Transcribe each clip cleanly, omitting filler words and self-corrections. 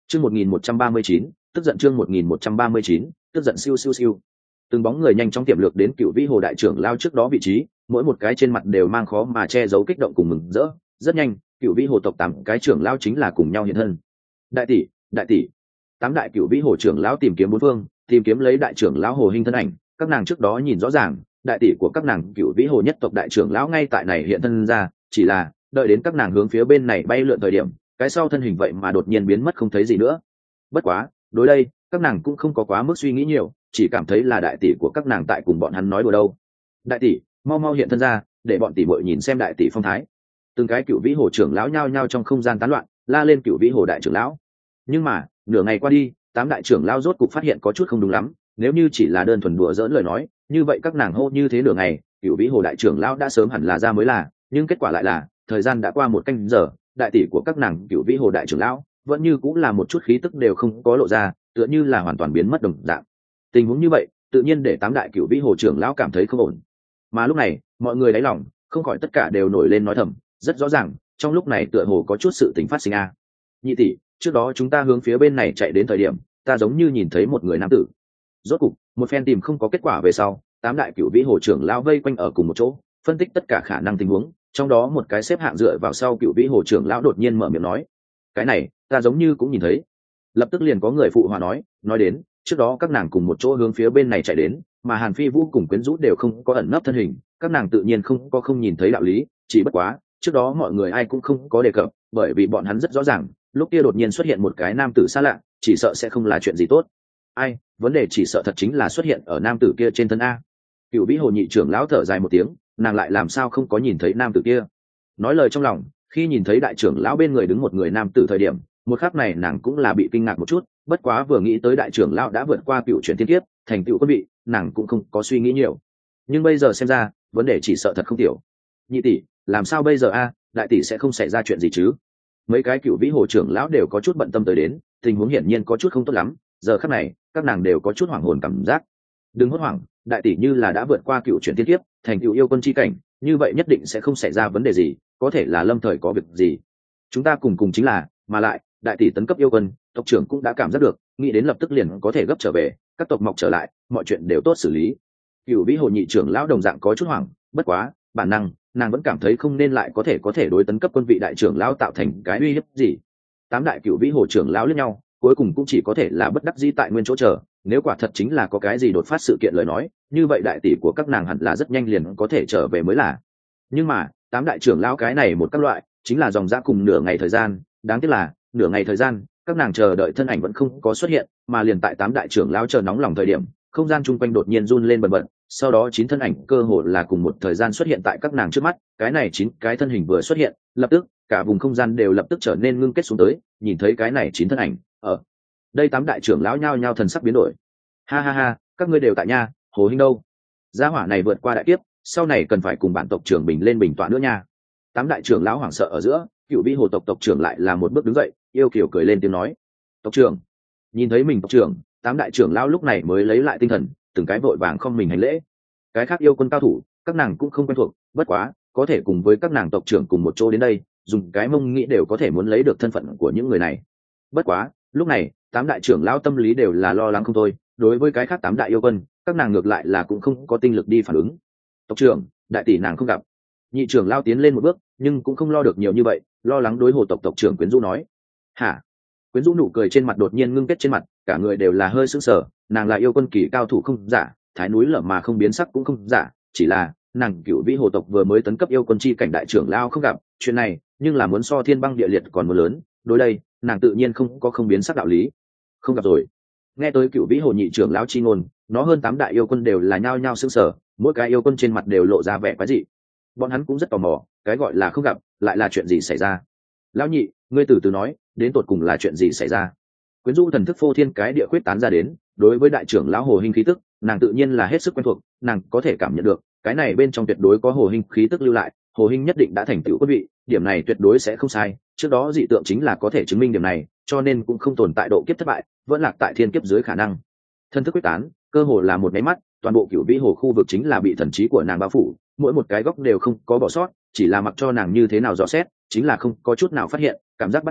Chương 1139, tức giận chương 1139, tức giận siêu siêu siêu. Từng bóng người nhanh chóng tiềm lược đến Cựu Vĩ Hồ đại trưởng lao trước đó vị trí, mỗi một cái trên mặt đều mang khó mà che giấu kích động cùng mừng rỡ. Rất nhanh, Cựu Vĩ Hồ tộc 8 cái trưởng lao chính là cùng nhau hiện thân. Đại tỷ, 8 đại Cựu Vĩ Hồ trưởng lão tìm kiếm bốn phương, tìm kiếm lấy đại trưởng lão Hồ Hinh thân ảnh, các nàng trước đó nhìn rõ ràng, đại tỷ của các nàng Cựu Vĩ Hồ nhất tộc đại trưởng lão ngay tại này hiện thân ra, chỉ là đợi đến các nàng hướng phía bên này bay lượn thời điểm, cái sau thân hình vậy mà đột nhiên biến mất không thấy gì nữa. Bất quá, đối đây, các nàng cũng không có quá mức suy nghĩ nhiều, chỉ cảm thấy là đại tỷ của các nàng tại cùng bọn hắn nói đùa đâu. Đại tỷ, mau mau hiện thân ra, để bọn tỷ muội nhìn xem đại tỷ phong thái. Từng cái Cựu Vĩ Hồ trưởng lão nhao nhao trong không gian tán loạn, la lên Cựu Vĩ Hồ đại trưởng lão. Nhưng mà, nửa ngày qua đi, 8 đại trưởng lão rốt cục phát hiện có chút không đúng lắm, nếu như chỉ là đơn thuần đùa giỡn lời nói, như vậy các nàng hô như thế nửa ngày, Cựu Vĩ Hồ đại trưởng lão đã sớm hẳn là ra mới là, nhưng kết quả lại là, thời gian đã qua 1 canh giờ, đại tỷ của các nàng Cựu Vĩ Hồ đại trưởng lão vẫn như cũng là một chút khí tức đều không có lộ ra, tựa như là hoàn toàn biến mất đồng dạng. Tình huống như vậy, tự nhiên để 8 đại Cựu Vĩ Hồ trưởng lão cảm thấy không ổn. Mà lúc này, mọi người đáy lòng không khỏi tất cả đều nổi lên nói thầm, rất rõ ràng, trong lúc này tựa hồ có chút sự tình phát sinh a. Nhị tỷ, trước đó chúng ta hướng phía bên này chạy đến thời điểm, ta giống như nhìn thấy một người nam tử. Rốt cục, một phen tìm không có kết quả về sau, 8 đại Cựu Vĩ Hồ trưởng lão vây quanh ở cùng một chỗ, phân tích tất cả khả năng tình huống, trong đó một cái xếp hạng dựa vào sau Cựu Vĩ Hồ trưởng lão đột nhiên mở miệng nói: "Cái này, ta giống như cũng nhìn thấy." Lập tức liền có người phụ hòa nói đến, trước đó các nàng cùng một chỗ hướng phía bên này chạy đến, mà Hàn Phi Vũ cùng Quyến Rũ đều không có ẩn nấp thân hình, các nàng tự nhiên không nhìn thấy đạo lý, chỉ bất quá, trước đó mọi người ai cũng không có đề cập, bởi vì bọn hắn rất rõ ràng, lúc kia đột nhiên xuất hiện một cái nam tử xa lạ, chỉ sợ sẽ không là chuyện gì tốt. Vấn đề chỉ sợ thật chính là xuất hiện ở nam tử kia trên thân a. Cựu Vĩ Hồ nhị trưởng lão thở dài một tiếng, nàng lại làm sao không có nhìn thấy nam tử kia. Nói lời trong lòng, khi nhìn thấy đại trưởng lão bên người đứng một người nam tử thời điểm, một khắc này nàng cũng là bị kinh ngạc một chút, bất quá vừa nghĩ tới đại trưởng lão đã vượt qua cựu chuyển thiên kiếp, thành tựu quân vị, nàng cũng không có suy nghĩ nhiều. Nhưng bây giờ xem ra, vấn đề chỉ sợ thật không tiểu. Nhị tỷ, làm sao bây giờ a? Đại tỷ sẽ không xảy ra chuyện gì chứ? Mấy cái Cựu Vĩ Hồ trưởng lão đều có chút bận tâm tới đến, tình huống hiển nhiên có chút không tốt lắm, giờ khắc này, các nàng đều có chút hoảng hồn cảm giác. Đừng hốt hoảng, đại tỷ như là đã vượt qua cựu chuyển thiên kiếp, thành tựu yêu quân chi cảnh, như vậy nhất định sẽ không xảy ra vấn đề gì, có thể là lâm thời có việc gì. Chúng ta cùng chính là, mà lại, đại tỷ tấn cấp yêu quân, tộc trưởng cũng đã cảm giác được, nghĩ đến lập tức liền có thể gấp trở về, các tộc mọc trở lại, mọi chuyện đều tốt xử lý. Cựu Vĩ Hồ nhị trưởng lão đồng dạng có chút hoảng, bất quá, bản năng, nàng vẫn cảm thấy không nên lại có thể đối tấn cấp quân vị đại trưởng lão tạo thành cái uy hiếp gì. 8 đại Cựu Vĩ Hồ trưởng lão lẫn nhau, cuối cùng cũng chỉ có thể là bất đắc dĩ tại nguyên chỗ chờ, nếu quả thật chính là có cái gì đột phát sự kiện lời nói, như vậy đại tỷ của các nàng hẳn là rất nhanh liền có thể trở về mới là. Nhưng mà, 8 đại trưởng lão cái này một các loại, chính là dòng dã cùng nửa ngày thời gian, đáng tiếc là, nửa ngày thời gian, các nàng chờ đợi thân ảnh vẫn không có xuất hiện, mà liền tại 8 đại trưởng lão chờ nóng lòng thời điểm, không gian chung quanh đột nhiên run lên bần bật, sau đó 9 thân ảnh cơ hồ là cùng một thời gian xuất hiện tại các nàng trước mắt, cái này 9 cái thân hình vừa xuất hiện, lập tức, cả vùng không gian đều lập tức trở nên ngưng kết xuống tới, nhìn thấy cái này 9 thân ảnh, ở đây 8 đại trưởng lão nhao nhao thần sắc biến đổi. Ha ha ha, các ngươi đều tại nha, Hồ Hinh đâu? Gia hỏa này vượt qua đại kiếp, sau này cần phải cùng bản tộc trưởng bình lên bình tọa nữa nha. 8 đại trưởng lão hoảng sợ ở giữa, Cựu Vĩ Hồ tộc trưởng lại là một bước đứng dậy, yêu kiều cười lên tiếng nói: "Tộc trưởng." Nhìn thấy mình tộc trưởng, 8 đại trưởng lão lúc này mới lấy lại tinh thần, từng cái vội vàng không mình hành lễ. Cái khác yêu quân cao thủ, các nàng cũng không quen thuộc, bất quá, có thể cùng với các nàng tộc trưởng cùng một chỗ đến đây, dùng cái mông nghĩ đều có thể muốn lấy được thân phận của những người này. Bất quá, lúc này, 8 đại trưởng lão tâm lý đều là lo lắng không thôi, đối với cái khác 8 đại yêu quân, các nàng ngược lại là cũng không có tinh lực đi phản ứng. Tộc trưởng, đại tỷ nàng không gặp. Nhị trưởng lão tiến lên một bước, nhưng cũng không lo được nhiều như vậy, lo lắng đối Hồ tộc trưởng Quyến Rũ nói: "Hả?" Quyến Rũ nụ cười trên mặt đột nhiên ngưng kết trên mặt, cả người đều là hơi sững sờ, nàng là yêu quân kỳ cao thủ không giả, thái núi lở mà không biến sắc cũng không giả, chỉ là nàng Cựu Vĩ Hồ tộc vừa mới tấn cấp yêu quân chi cảnh đại trưởng lão không gặp, chuyện này, nhưng là muốn so thiên băng địa liệt còn muốn lớn, đối đây, nàng tự nhiên không biến sắc đạo lý. Không gặp rồi. Nghe tới Cựu Vĩ Hồ nhị trưởng lão chi ngôn, nó hơn 8 đại yêu quân đều là nhao nhao sững sờ, mỗi cái yêu quân trên mặt đều lộ ra vẻ quái dị. Bọn hắn cũng rất tò mò, cái gọi là không gặp, lại là chuyện gì xảy ra? Lão nhị, ngươi từ từ nói, đến tột cùng là chuyện gì xảy ra? Quyến Rũ thần thức phô thiên cái địa khuyết tán ra đến, đối với đại trưởng lão Hồ Hinh khí tức, nàng tự nhiên là hết sức quen thuộc, nàng có thể cảm nhận được, cái này bên trong tuyệt đối có Hồ Hinh khí tức lưu lại, Hồ Hinh nhất định đã thành tựu quân vị, điểm này tuyệt đối sẽ không sai, trước đó dị tượng chính là có thể chứng minh điểm này, cho nên cũng không tồn tại độ kiếp thất bại, vẫn lạc tại thiên kiếp dưới khả năng. Thần thức quyết tán, cơ hồ là một cái mắt, toàn bộ Cửu Vĩ Hồ khu vực chính là bị thần trí của nàng bao phủ, mỗi một cái góc đều không có bỏ sót, chỉ là mặc cho nàng như thế nào dò xét, chính là không có chút nào phát hiện, cảm giác bắt đầu,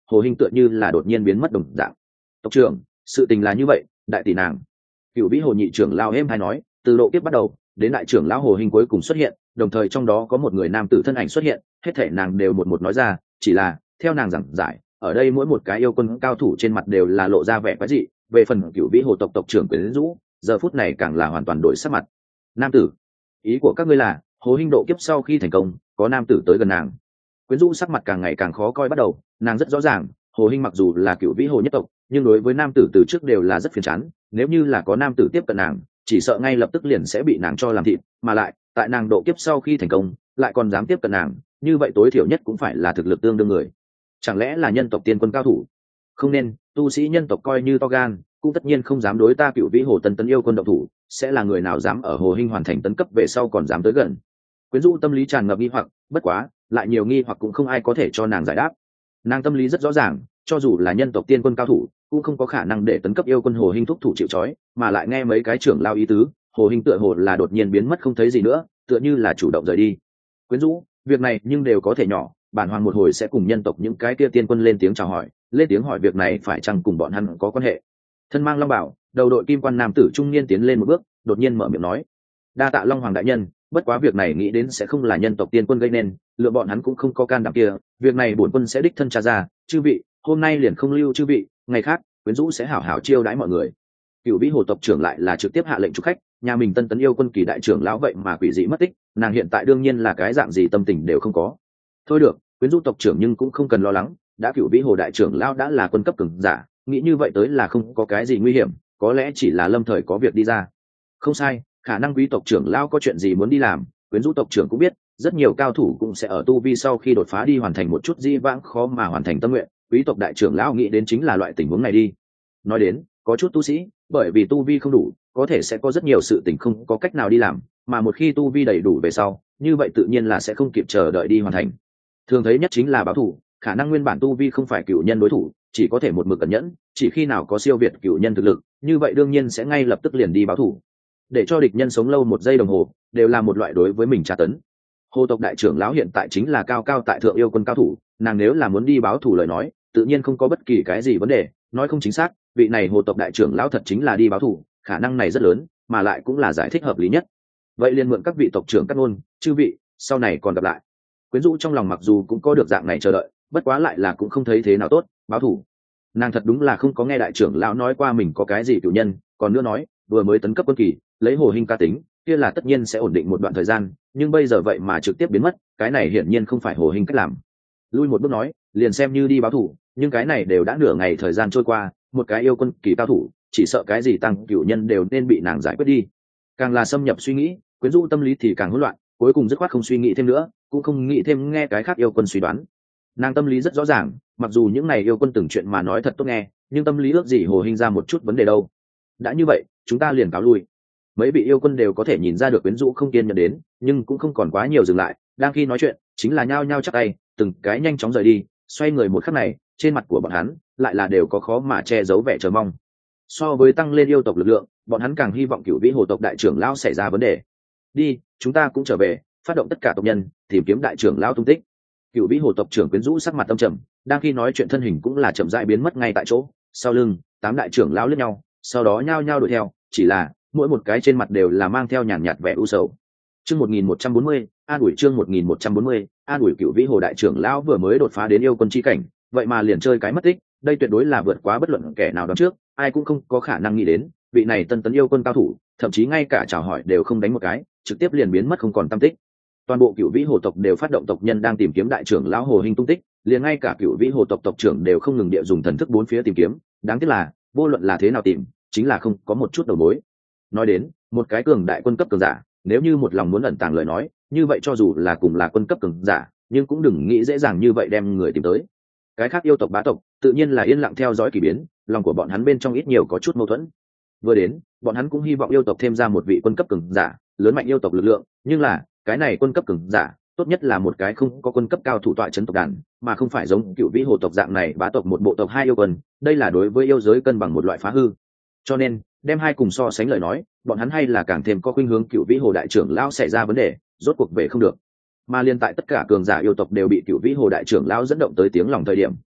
Hồ Hinh tựa như là đột nhiên biến mất đồng dạng. Tộc trưởng, sự tình là như vậy, đại tỷ nàng. Cửu Vĩ Hồ nhị trưởng lão êm hay nói, từ độ kiếp bắt đầu đến đại trưởng lão Hồ Hinh cuối cùng xuất hiện, đồng thời trong đó có một người nam tử thân ảnh xuất hiện, hết thảy nàng đều một một nói ra, chỉ là theo nàng giảng giải, ở đây mỗi một cái yêu quân cao thủ trên mặt đều là lộ ra vẻ quái dị. Về phần Cửu Vĩ Hồ tộc tộc trưởng Quyến Rũ, giờ phút này càng là hoàn toàn đổi sắc mặt. Nam tử, ý của các ngươi là Hồ Hinh độ kiếp sau khi thành công, có nam tử tới gần nàng? Quyến Rũ sắc mặt càng ngày càng khó coi bắt đầu, nàng rất rõ ràng, Hồ Hinh mặc dù là Cửu Vĩ Hồ nhất tộc, nhưng đối với nam tử từ trước đều là rất phiền chán, nếu như là có nam tử tiếp cận nàng, chỉ sợ ngay lập tức liền sẽ bị nàng cho làm thịt, mà lại, tại nàng độ kiếp sau khi thành công, lại còn dám tiếp cận nàng, như vậy tối thiểu nhất cũng phải là thực lực tương đương người. Chẳng lẽ là nhân tộc tiên quân cao thủ? Không nên, tu sĩ nhân tộc coi như to gan, cũng tất nhiên không dám đối ta Cửu Vĩ Hồ tấn yêu quân động thủ, sẽ là người nào dám ở Hồ Hinh hoàn thành tấn cấp về sau còn dám tới gần? Quyến Rũ tâm lý tràn ngập nghi hoặc, bất quá, lại nhiều nghi hoặc cũng không ai có thể cho nàng giải đáp. Nàng tâm lý rất rõ ràng, cho dù là nhân tộc tiên quân cao thủ, cũng không có khả năng để tấn cấp yêu quân Hồ Hinh thúc thủ chịu trói, mà lại nghe mấy cái trưởng lao ý tứ, Hồ Hinh tựa hồ là đột nhiên biến mất không thấy gì nữa, tựa như là chủ động rời đi. Quyến Rũ, việc này nhưng đều có thể nhỏ, bản hoàng một hồi sẽ cùng nhân tộc những cái kia tiên quân lên tiếng chào hỏi, lên tiếng hỏi việc này phải chăng cùng bọn hắn có quan hệ. Thân mang long bảo, đầu đội kim quan nam tử trung niên tiến lên một bước, đột nhiên mở miệng nói: đa tạ Long Hoàng đại nhân, bất quá việc này nghĩ đến sẽ không là nhân tộc tiên quân gây nên, lựa bọn hắn cũng không có can đảm kia, việc này bổn quân sẽ đích thân tra ra. Chư vị, hôm nay liền không lưu chư vị, ngày khác Quyến Rũ sẽ hảo hảo chiêu đãi mọi người. Cửu Vĩ Hồ tộc trưởng lại là trực tiếp hạ lệnh chúc khách, nhà mình tân tấn yêu quân kỳ đại trưởng lão vậy mà quỷ dị mất tích, nàng hiện tại đương nhiên là cái dạng gì tâm tình đều không có. Thôi được, Quyến Rũ tộc trưởng nhưng cũng không cần lo lắng, đã Cửu Vĩ Hồ đại trưởng lão đã là quân cấp cường giả, nghĩ như vậy tới là không có cái gì nguy hiểm, có lẽ chỉ là lâm thời có việc đi ra. Không sai, khả năng quý tộc trưởng lão có chuyện gì muốn đi làm, Quyến Rũ tộc trưởng cũng biết, rất nhiều cao thủ cũng sẽ ở tu vi sau khi đột phá đi hoàn thành một chút di vãng khó mà hoàn thành tâm nguyện, quý tộc đại trưởng lão nghĩ đến chính là loại tình huống này đi. Nói đến, có chút tu sĩ, bởi vì tu vi không đủ, có thể sẽ có rất nhiều sự tình không có cách nào đi làm, mà một khi tu vi đầy đủ về sau, như vậy tự nhiên là sẽ không kịp chờ đợi đi hoàn thành. Thường thấy nhất chính là báo thù, khả năng nguyên bản tu vi không phải cựu nhân đối thủ, chỉ có thể một mực cẩn nhẫn, chỉ khi nào có siêu việt cựu nhân thực lực, như vậy đương nhiên sẽ ngay lập tức liền đi báo thù. Để cho địch nhân sống lâu một giây đồng hồ, đều là một loại đối với mình tra tấn. Hồ tộc đại trưởng lão hiện tại chính là cao cao tại thượng yêu quân cao thủ, nàng nếu là muốn đi báo thù lời nói, tự nhiên không có bất kỳ cái gì vấn đề, nói không chính xác, vị này hồ tộc đại trưởng lão thật chính là đi báo thù, khả năng này rất lớn, mà lại cũng là giải thích hợp lý nhất. Vậy liền mượn các vị tộc trưởng cắt ngôn, chư vị, sau này còn gặp lại. Quyến Rũ trong lòng mặc dù cũng có được dạng này chờ đợi, bất quá lại là cũng không thấy thế nào tốt, báo thù. Nàng thật đúng là không có nghe đại trưởng lão nói qua mình có cái gì cửu nhân, còn nữa nói, vừa mới tấn cấp quân kỳ, lấy Hồ Hinh ca tính, kia là tất nhiên sẽ ổn định một đoạn thời gian, nhưng bây giờ vậy mà trực tiếp biến mất, cái này hiển nhiên không phải Hồ Hinh cách làm. Lui một bước nói, liền xem như đi báo thù, nhưng cái này đều đã nửa ngày thời gian trôi qua, một cái yêu quân kỳ cao thủ, chỉ sợ cái gì tăng cửu nhân đều nên bị nàng giải quyết đi. Càng là xâm nhập suy nghĩ, Quyến Rũ tâm lý thì càng hỗn loạn, cuối cùng dứt khoát không suy nghĩ thêm nữa, cũng không nghĩ thêm nghe cái khác yêu quân suy đoán. Nàng tâm lý rất rõ ràng, mặc dù những này yêu quân từng chuyện mà nói thật tốt nghe, nhưng tâm lý ước gì Hồ Hinh ra một chút vấn đề đâu. Đã như vậy, chúng ta liền cáo lui. Mấy vị yêu quân đều có thể nhìn ra được Quyến Rũ không kiên nhẫn đến, nhưng cũng không còn quá nhiều dừng lại, đang khi nói chuyện, chính là nhao nhao chắp tay, từng cái nhanh chóng rời đi, xoay người một khắc này, trên mặt của bọn hắn lại là đều có khó mà che giấu vẻ chờ mong. So với tăng lên yêu tộc lực lượng, bọn hắn càng hy vọng Cửu Vĩ Hồ tộc đại trưởng lão xảy ra vấn đề. Đi, chúng ta cũng trở về, phát động tất cả tộc nhân, tìm kiếm đại trưởng lão tung tích. Cửu Vĩ Hồ tộc trưởng Quyến Rũ sắc mặt âm trầm, đang khi nói chuyện thân hình cũng là chậm rãi biến mất ngay tại chỗ, sau lưng, 8 đại trưởng lão liếc nhau, sau đó nhao nhao đuổi theo, chỉ là mỗi một cái trên mặt đều là mang theo nhàn nhạt vẻ u sầu. Chương 1140, an ủi chương 1140, an ủi Cửu Vĩ Hồ đại trưởng lão vừa mới đột phá đến yêu quân chi cảnh, vậy mà liền chơi cái mất tích, đây tuyệt đối là vượt quá bất luận kẻ nào đoán trước, ai cũng không có khả năng nghĩ đến, vị này tân tấn yêu quân cao thủ, thậm chí ngay cả chào hỏi đều không đánh một cái, trực tiếp liền biến mất không còn tăm tích. Toàn bộ Cửu Vĩ Hồ tộc đều phát động tộc nhân đang tìm kiếm đại trưởng lão Hồ Hinh tung tích, liền ngay cả Cửu Vĩ Hồ tộc tộc trưởng đều không ngừng địa dùng thần thức bốn phía tìm kiếm, đáng tiếc là, vô luận là thế nào tìm, chính là không có một chút đầu mối. Nói đến, một cái cường đại quân cấp cường giả, nếu như một lòng muốn ẩn tàng lời nói, như vậy cho dù là cùng là quân cấp cường giả, nhưng cũng đừng nghĩ dễ dàng như vậy đem người tìm tới. Cái khác yêu tộc bá tộc, tự nhiên là yên lặng theo dõi kỳ biến, lòng của bọn hắn bên trong ít nhiều có chút mâu thuẫn. Vừa đến, bọn hắn cũng hy vọng yêu tộc thêm ra một vị quân cấp cường giả, lớn mạnh yêu tộc lực lượng, nhưng là, cái này quân cấp cường giả, tốt nhất là một cái không có quân cấp cao thủ tọa trấn tộc đàn, mà không phải giống Cửu Vĩ Hồ tộc dạng này bá tộc một bộ tộc hai yêu quân, đây là đối với yêu giới cân bằng một loại phá hư. Cho nên, đem hai cùng so sánh lời nói, bọn hắn hay là càng thêm có khuynh hướng Cửu Vĩ Hồ đại trưởng lão xảy ra vấn đề, rốt cuộc về không được. Mà liên tại tất cả cường giả yêu tộc đều bị Cửu Vĩ Hồ đại trưởng lão dẫn động tới tiếng lòng thời điểm,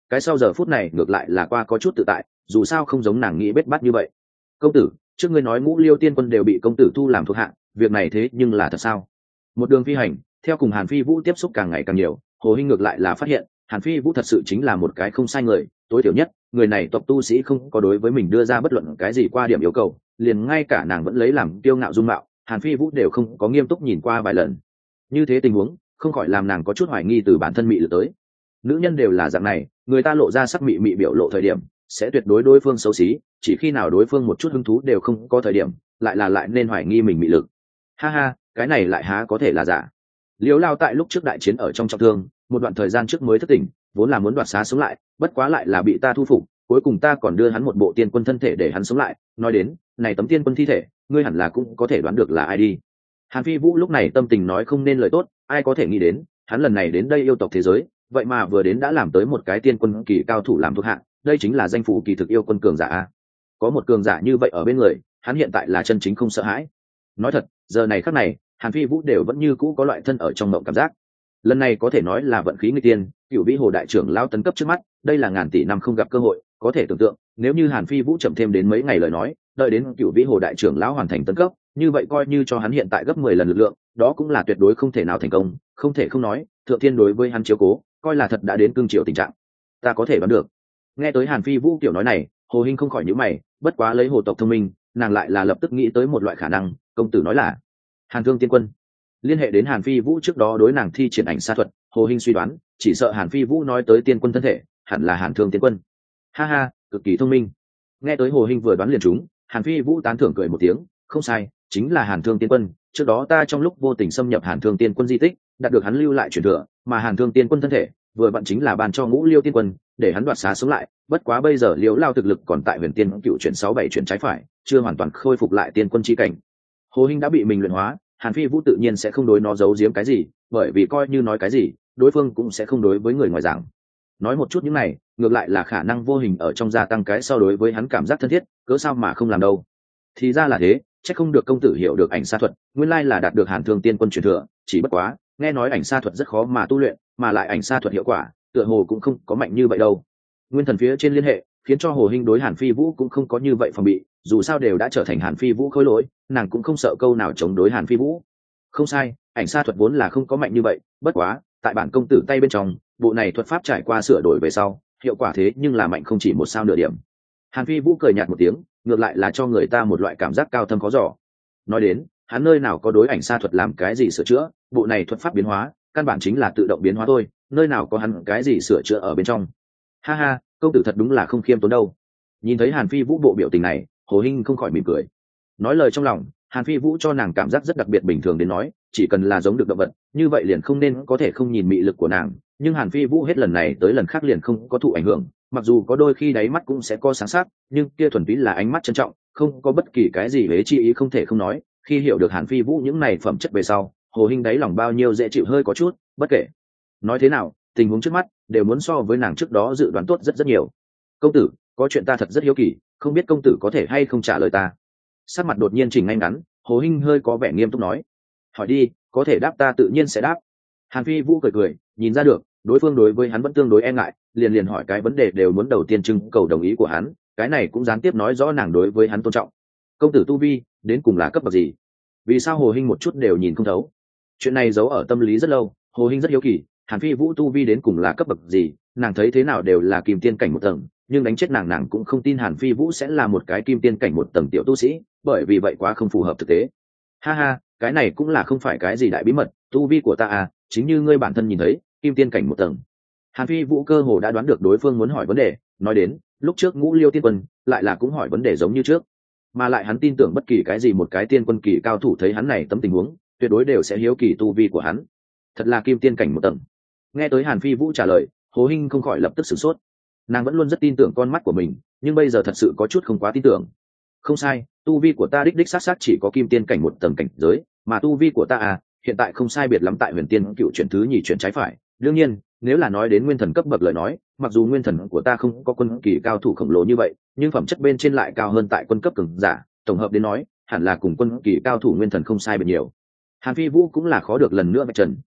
cái sau giờ phút này ngược lại là qua có chút tự tại, dù sao không giống nàng nghĩ bết bát như vậy. Công tử, trước ngươi nói Ngũ Liêu tiên quân đều bị công tử thu làm thuộc hạ, việc này thế nhưng là thật sao? Một đường phi hành, theo cùng Hàn Phi Vũ tiếp xúc càng ngày càng nhiều, Hồ Hinh ngược lại là phát hiện Hàn Phi Vũ thật sự chính là một cái không sai người, tối thiểu nhất người này tộc tu sĩ không có đối với mình đưa ra bất luận cái gì qua điểm yêu cầu, liền ngay cả nàng vẫn lấy làm kiêu ngạo dung mạo, Hàn Phi Vũ đều không có nghiêm túc nhìn qua vài lần. Như thế tình huống không khỏi làm nàng có chút hoài nghi từ bản thân mị lực tới. Nữ nhân đều là dạng này, người ta lộ ra sắc mị mị biểu lộ thời điểm sẽ tuyệt đối đối phương xấu xí, chỉ khi nào đối phương một chút hứng thú đều không có thời điểm lại nên hoài nghi mình mị lực. Ha ha, cái này lại há có thể là giả. Liễu Lao tại lúc trước đại chiến ở trong trọng thương, một đoạn thời gian trước mới thức tỉnh, vốn là muốn đoạt xá sống lại, bất quá lại là bị ta thu phục, cuối cùng ta còn đưa hắn một bộ tiên quân thân thể để hắn sống lại. Nói đến, này tấm tiên quân thi thể, ngươi hẳn là cũng có thể đoán được là ai đi. Hàn Phi Vũ lúc này tâm tình nói không nên lời tốt, ai có thể nghĩ đến, hắn lần này đến đây yêu tộc thế giới, vậy mà vừa đến đã làm tới một cái tiên quân kỳ cao thủ làm thuộc hạ, đây chính là danh phủ kỳ thực yêu quân cường giả a. Có một cường giả như vậy ở bên người, hắn hiện tại là chân chính không sợ hãi. Nói thật, giờ này khắc này, Hàn Phi Vũ đều vẫn như cũ có loại thân ở trong mộng cảm giác. Lần này có thể nói là vận khí nghịch tiên, Cửu Vĩ Hồ đại trưởng lao tấn cấp trước mắt, đây là ngàn tỷ năm không gặp cơ hội, có thể tưởng tượng, nếu như Hàn Phi Vũ chậm thêm đến mấy ngày lời nói, đợi đến Cửu Vĩ Hồ đại trưởng lão hoàn thành tấn cấp, như vậy coi như cho hắn hiện tại gấp 10 lần lực lượng, đó cũng là tuyệt đối không thể nào thành công, không thể không nói, Thượng Thiên đối với hắn chiếu cố, coi là thật đã đến cương triều tình trạng. Ta có thể đoán được. Nghe tới Hàn Phi Vũ kiểu nói này, Hồ Hinh không khỏi nhíu mày, bất quá lấy hồ tộc thông minh, nàng lại là lập tức nghĩ tới một loại khả năng, công tử nói là Hàn Thương Tiên Quân. Liên hệ đến Hàn Phi Vũ trước đó đối nàng thi triển ảnh sa thuật, Hồ Hinh suy đoán, chỉ sợ Hàn Phi Vũ nói tới tiên quân thân thể, hẳn là Hàn Thương Tiên Quân. Ha ha, cực kỳ thông minh. Nghe tới Hồ Hinh vừa đoán liền trúng, Hàn Phi Vũ tán thưởng cười một tiếng, không sai, chính là Hàn Thương Tiên Quân. Trước đó ta trong lúc vô tình xâm nhập Hàn Thương Tiên Quân di tích, đạt được hắn lưu lại truyền thừa, mà Hàn Thương Tiên Quân thân thể vừa vặn chính là ban cho Ngũ Liêu Tiên Quân, để hắn đoạt xá sống lại. Bất quá bây giờ Liễu Lao thực lực còn tại Huyền Tiên Cựu chuyển 6-7 chuyển trái phải, chưa hoàn toàn khôi phục lại tiên quân chi cảnh. Hồ Hinh đã bị mình luyện hóa, Hàn Phi Vũ tự nhiên sẽ không đối nó giấu giếm cái gì, bởi vì coi như nói cái gì, đối phương cũng sẽ không đối với người ngoài giảng. Nói một chút những này, ngược lại là khả năng vô hình ở trong gia tăng cái so đối với hắn cảm giác thân thiết, cớ sao mà không làm đâu. Thì ra là thế, chắc không được công tử hiểu được ảnh sa thuật, nguyên lai là đạt được Hàn Thương Tiên Quân truyền thừa, chỉ bất quá, nghe nói ảnh sa thuật rất khó mà tu luyện, mà lại ảnh sa thuật hiệu quả, tựa hồ cũng không có mạnh như vậy đâu. Nguyên thần phía trên liên hệ, khiến cho Hồ Hinh đối Hàn Phi Vũ cũng không có như vậy phòng bị, dù sao đều đã trở thành Hàn Phi Vũ khối lỗi, nàng cũng không sợ câu nào chống đối Hàn Phi Vũ. Không sai, ảnh sa thuật vốn là không có mạnh như vậy, bất quá, tại bản công tử tay bên trong, bộ này thuật pháp trải qua sửa đổi về sau, hiệu quả thế nhưng là mạnh không chỉ một sao nửa điểm. Hàn Phi Vũ cười nhạt một tiếng, ngược lại là cho người ta một loại cảm giác cao thâm khó dò. Nói đến, hắn nơi nào có đối ảnh sa thuật làm cái gì sửa chữa, bộ này thuật pháp biến hóa, căn bản chính là tự động biến hóa thôi, nơi nào có hắn cái gì sửa chữa ở bên trong. Ha ha, công tử thật đúng là không khiêm tốn đâu. Nhìn thấy Hàn Phi Vũ bộ biểu tình này, Hồ Hinh không khỏi mỉm cười. Nói lời trong lòng, Hàn Phi Vũ cho nàng cảm giác rất đặc biệt bình thường đến nói, chỉ cần là giống được động vật, như vậy liền không nên có thể không nhìn mị lực của nàng, nhưng Hàn Phi Vũ hết lần này tới lần khác liền không có thụ ảnh hưởng, mặc dù có đôi khi đáy mắt cũng sẽ có sáng sắc, nhưng kia thuần túy là ánh mắt trân trọng, không có bất kỳ cái gì hế chi ý không thể không nói, khi hiểu được Hàn Phi Vũ những này phẩm chất về sau, Hồ Hinh đáy lòng bao nhiêu dễ chịu hơi có chút, bất kể nói thế nào, tình huống trước mắt đều muốn so với nàng trước đó dự đoán tốt rất rất nhiều. Công tử, có chuyện ta thật rất hiếu kỳ, không biết công tử có thể hay không trả lời ta. Sắc mặt đột nhiên chỉnh ngay ngắn, Hồ Hinh hơi có vẻ nghiêm túc nói. Hỏi đi, có thể đáp ta tự nhiên sẽ đáp. Hàn Phi Vũ cười cười, nhìn ra được đối phương đối với hắn vẫn tương đối e ngại, liền hỏi cái vấn đề đều muốn đầu tiên trưng cầu đồng ý của hắn, cái này cũng gián tiếp nói rõ nàng đối với hắn tôn trọng. Công tử tu vi đến cùng là cấp bậc gì? Vì sao Hồ Hinh một chút đều nhìn không thấu? Chuyện này giấu ở tâm lý rất lâu, Hồ Hinh rất hiếu kỳ, Hàn Phi Vũ tu vi đến cùng là cấp bậc gì, nàng thấy thế nào đều là kim tiên cảnh một tầng, nhưng đánh chết nàng cũng không tin Hàn Phi Vũ sẽ là một cái kim tiên cảnh một tầng tiểu tu sĩ, bởi vì vậy quá không phù hợp thực tế. Ha ha, cái này cũng là không phải cái gì đại bí mật, tu vi của ta à, chính như ngươi bản thân nhìn thấy, kim tiên cảnh một tầng. Hàn Phi Vũ cơ hồ đã đoán được đối phương muốn hỏi vấn đề, nói đến, lúc trước Ngũ Liêu Tiên Quân lại là cũng hỏi vấn đề giống như trước, mà lại hắn tin tưởng bất kỳ cái gì một cái tiên quân kỳ cao thủ thấy hắn này tấm tình huống, tuyệt đối đều sẽ hiếu kỳ tu vi của hắn. Thật là kim tiên cảnh một tầng. Nghe tới Hàn Phi Vũ trả lời, Hồ Hinh không khỏi lập tức sửng sốt. Nàng vẫn luôn rất tin tưởng con mắt của mình, nhưng bây giờ thật sự có chút không quá tin tưởng. Không sai, tu vi của ta đích xác chỉ có kim tiên cảnh một tầng cảnh giới, mà tu vi của ta à, hiện tại không sai biệt lắm tại Huyền Tiên Cựu chuyển thứ nhì chuyển trái phải. Đương nhiên, nếu là nói đến nguyên thần cấp bậc lời nói, mặc dù nguyên thần của ta không có quân kỳ cao thủ khổng lồ như vậy, nhưng phẩm chất bên trên lại cao hơn tại quân cấp cường giả, tổng hợp đến nói, hẳn là cùng quân kỳ cao thủ nguyên thần không sai biệt nhiều. Hàn Phi Vũ cũng là khó được lần nữa vạch trần,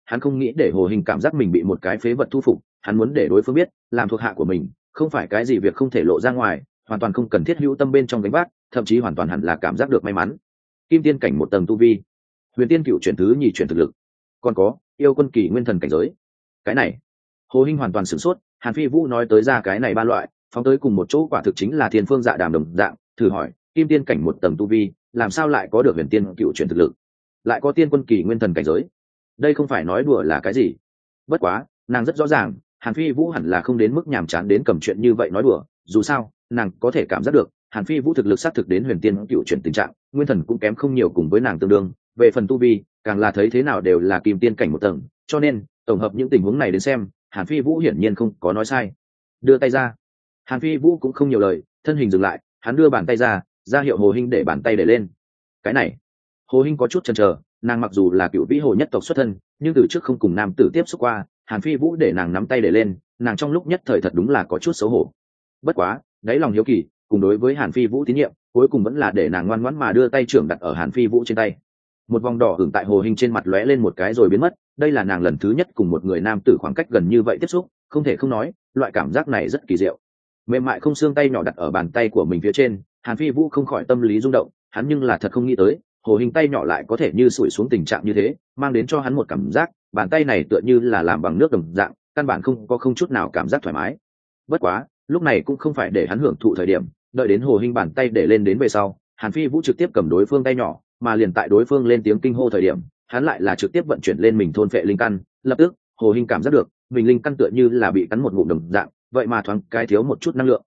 hắn không nghĩ để Hồ Hình cảm giác mình bị một cái phế vật thu phục, hắn muốn để đối phương biết làm thuộc hạ của mình không phải cái gì việc không thể lộ ra ngoài, hoàn toàn không cần thiết hữu tâm bên trong gánh vác, thậm chí hoàn toàn hẳn là cảm giác được may mắn. Kim tiên cảnh một tầng tu vi, huyền tiên cựu chuyển thứ nhì chuyển thực lực, còn có yêu quân kỳ nguyên thần cảnh giới. Cái này Hồ Hinh hoàn toàn sửng sốt, Hàn Phi Vũ nói tới ra cái này ba loại phóng tới cùng một chỗ quả thực chính là thiên phương dạ đàm đồng dạng. Thử hỏi kim tiên cảnh một tầng tu vi làm sao lại có được huyền tiên cựu chuyển thực lực, lại có tiên quân kỳ nguyên thần cảnh giới? Đây không phải nói đùa là cái gì. Bất quá nàng rất rõ ràng Hàn Phi Vũ hẳn là không đến mức nhàm chán đến cầm chuyện như vậy nói đùa, dù sao nàng có thể cảm giác được Hàn Phi Vũ thực lực xác thực đến huyền tiên cựu chuyển tình trạng, nguyên thần cũng kém không nhiều cùng với nàng tương đương, về phần tu vi càng là thấy thế nào đều là kim tiên cảnh một tầng, cho nên tổng hợp những tình huống này đến xem, Hàn Phi Vũ hiển nhiên không có nói sai. Đưa tay ra. Hàn Phi Vũ cũng không nhiều lời, thân hình dừng lại, hắn đưa bàn tay ra hiệu Hồ Hinh để bàn tay để lên. Cái này Hồ Hinh có chút chần chờ, nàng mặc dù là cựu vĩ hồ nhất tộc xuất thân, nhưng từ trước không cùng nam tử tiếp xúc qua, Hàn Phi Vũ để nàng nắm tay để lên, nàng trong lúc nhất thời thật đúng là có chút xấu hổ. Bất quá đáy lòng hiếu kỳ cùng đối với Hàn Phi Vũ tín nhiệm, cuối cùng vẫn là để nàng ngoan ngoãn mà đưa tay trưởng đặt ở Hàn Phi Vũ trên tay. Một vòng đỏ hửng tại Hồ Hinh trên mặt lóe lên một cái rồi biến mất, đây là nàng lần thứ nhất cùng một người nam tử khoảng cách gần như vậy tiếp xúc, không thể không nói loại cảm giác này rất kỳ diệu. Mềm mại không xương tay nhỏ đặt ở bàn tay của mình phía trên, Hàn Phi Vũ không khỏi tâm lý rung động, hắn nhưng là thật không nghĩ tới Hồ Hinh tay nhỏ lại có thể như sủi xuống tình trạng như thế, mang đến cho hắn một cảm giác bàn tay này tựa như là làm bằng nước đồng dạng, căn bản không chút nào cảm giác thoải mái. Bất quá lúc này cũng không phải để hắn hưởng thụ thời điểm, đợi đến Hồ Hinh bàn tay để lên đến về sau, Hàn Phi Vũ trực tiếp cầm đối phương tay nhỏ, mà liền tại đối phương lên tiếng kinh hô thời điểm, hắn lại là trực tiếp vận chuyển lên mình thôn phệ linh căn. Lập tức Hồ Hinh cảm giác được mình linh căn tựa như là bị cắn một ngụm đồng dạng, vậy mà thoáng cái thiếu một chút năng lượng.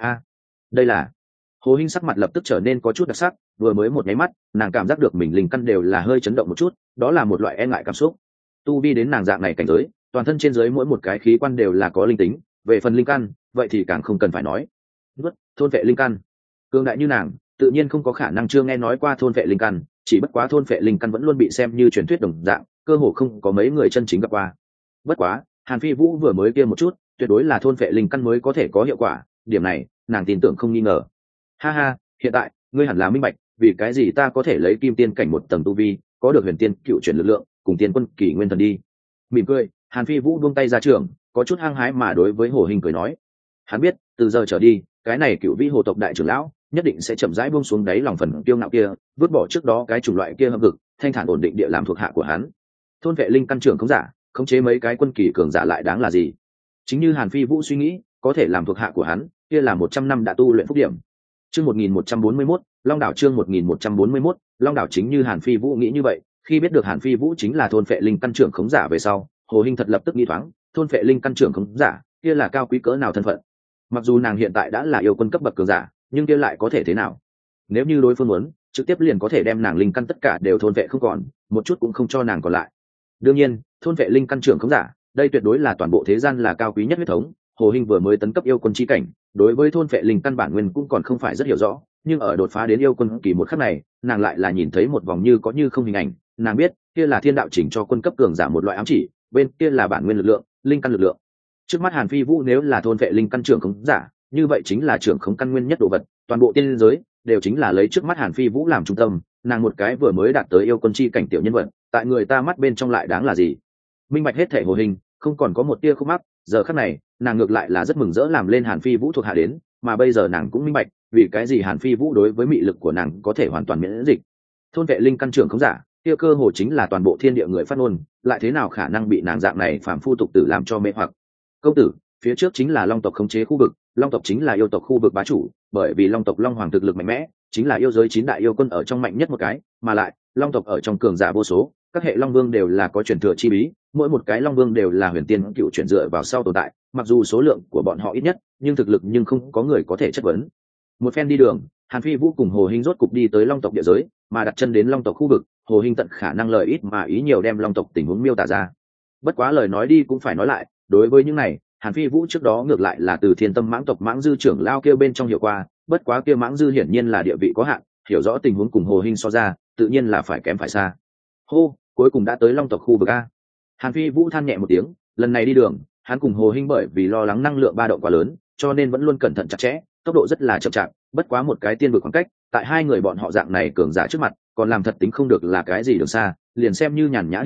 Đây là Hồ Hinh sắc mặt lập tức trở nên có chút đặc sắc, vừa mới một nháy mắt nàng cảm giác được mình linh căn đều là hơi chấn động một chút, đó là một loại e ngại cảm xúc. Tu vi đến nàng dạng này cảnh giới, toàn thân trên dưới mỗi một cái khí quan đều là có linh tính, về phần linh căn vậy thì càng không cần phải nói. Thôn vệ linh căn, cường đại như nàng tự nhiên không có khả năng chưa nghe nói qua thôn vệ linh căn, chỉ bất quá thôn vệ linh căn vẫn luôn bị xem như truyền thuyết đồng dạng, cơ hồ không có mấy người chân chính gặp qua. Bất quá Hàn Phi Vũ vừa mới kia một chút tuyệt đối là thôn vệ linh căn mới có thể có hiệu quả, điểm này nàng tin tưởng không nghi ngờ. Ha ha, hiện tại ngươi hẳn là minh bạch vì cái gì ta có thể lấy kim tiên cảnh một tầng tu vi, có được huyền tiên cựu chuyển lực lượng cùng tiên quân kỳ nguyên thần đi. Mỉm cười, Hàn Phi Vũ buông tay ra trường, có chút hăng hái mà đối với Hồ Hinh cười nói. Hắn biết từ giờ trở đi cái này cựu vĩ hồ tộc đại trưởng lão nhất định sẽ chậm rãi buông xuống đáy lòng phần kiêu ngạo kia, vứt bỏ trước đó cái chủng loại kia hâm vực, thanh thản ổn định địa làm thuộc hạ của hắn. Thôn vệ linh căn trưởng không giả, khống chế mấy cái quân kỳ cường giả lại đáng là gì? Chính như Hàn Phi Vũ suy nghĩ, có thể làm thuộc hạ của hắn kia là 100 năm đã tu luyện phúc điểm. Chương 1141, Long đảo chương 1141, Long đảo. Chính như Hàn Phi Vũ nghĩ như vậy, khi biết được Hàn Phi Vũ chính là thôn phệ linh căn trưởng khống giả về sau, Hồ Hinh thật lập tức nghĩ thoáng, thôn phệ linh căn trưởng khống giả, kia là cao quý cỡ nào thân phận. Mặc dù nàng hiện tại đã là yêu quân cấp bậc cường giả, nhưng kia lại có thể thế nào? Nếu như đối phương muốn, trực tiếp liền có thể đem nàng linh căn tất cả đều thôn phệ không còn, một chút cũng không cho nàng còn lại. Đương nhiên, thôn phệ linh căn trưởng khống giả, đây tuyệt đối là toàn bộ thế gian là cao quý nhất huyết thống. Hồ Hinh vừa mới tấn cấp yêu quân chi cảnh, đối với thôn phệ linh căn bản nguyên cũng còn không phải rất hiểu rõ, nhưng ở đột phá đến yêu quân kỳ một khắc này, nàng lại là nhìn thấy một vòng như có như không hình ảnh, nàng biết kia là thiên đạo chỉnh cho quân cấp cường giả một loại ám chỉ, bên kia là bản nguyên lực lượng, linh căn lực lượng. Trước mắt Hàn Phi Vũ nếu là thôn phệ linh căn trưởng khống giả, như vậy chính là trưởng khống căn nguyên nhất đồ vật, toàn bộ tiên giới đều chính là lấy trước mắt Hàn Phi Vũ làm trung tâm, nàng một cái vừa mới đạt tới yêu quân chi cảnh tiểu nhân vật, tại người ta mắt bên trong lại đáng là gì? Minh bạch hết thể Hồ Hinh, không còn có một tia khúc mắc, giờ khắc này nàng ngược lại là rất mừng rỡ làm lên Hàn Phi Vũ thuộc hạ đến, mà bây giờ nàng cũng minh bạch vì cái gì Hàn Phi Vũ đối với mị lực của nàng có thể hoàn toàn miễn dịch. Thôn vệ linh căn trưởng không giả, kia cơ hồ chính là toàn bộ thiên địa người phát ngôn, lại thế nào khả năng bị nàng dạng này phàm phu tục tử làm cho mê hoặc. Công tử, phía trước chính là Long tộc khống chế khu vực, Long tộc chính là yêu tộc khu vực bá chủ, bởi vì Long tộc Long hoàng thực lực mạnh mẽ, chính là yêu giới 9 đại yêu quân ở trong mạnh nhất một cái, mà lại Long tộc ở trong cường giả vô số, các hệ Long vương đều là có truyền thừa chi bí, mỗi một cái Long vương đều là huyền tiên cựu chuyển dựa vào sau tồn tại, mặc dù số lượng của bọn họ ít nhất, nhưng thực lực nhưng không có người có thể chất vấn. Một phen đi đường, Hàn Phi Vũ cùng Hồ Hinh rốt cục đi tới Long tộc địa giới, mà đặt chân đến Long tộc khu vực, Hồ Hinh tận khả năng lời ít mà ý nhiều đem Long tộc tình huống miêu tả ra. Bất quá lời nói đi cũng phải nói lại, đối với những này, Hàn Phi Vũ trước đó ngược lại là từ Thiên Tâm Mãng tộc Mãng Dư trưởng lao kêu bên trong hiểu qua, bất quá kia Mãng Dư hiển nhiên là địa vị có hạn, hiểu rõ tình huống cùng Hồ Hinh so ra, tự nhiên là phải kém phải xa. Hô, cuối cùng đã tới Long tộc khu vực a. Hàn Phi Vũ than nhẹ một tiếng, lần này đi đường, hắn cùng Hồ Hinh bởi vì lo lắng năng lượng ba động quá lớn, cho nên vẫn luôn cẩn thận chặt chẽ, tốc độ rất là chậm chạp, bất quá một cái tiên vực khoảng cách, tại hai người bọn họ dạng này cường giả trước mặt, còn làm thật tính không được là cái gì đường xa, liền xem như nhàn nhã đi dạo,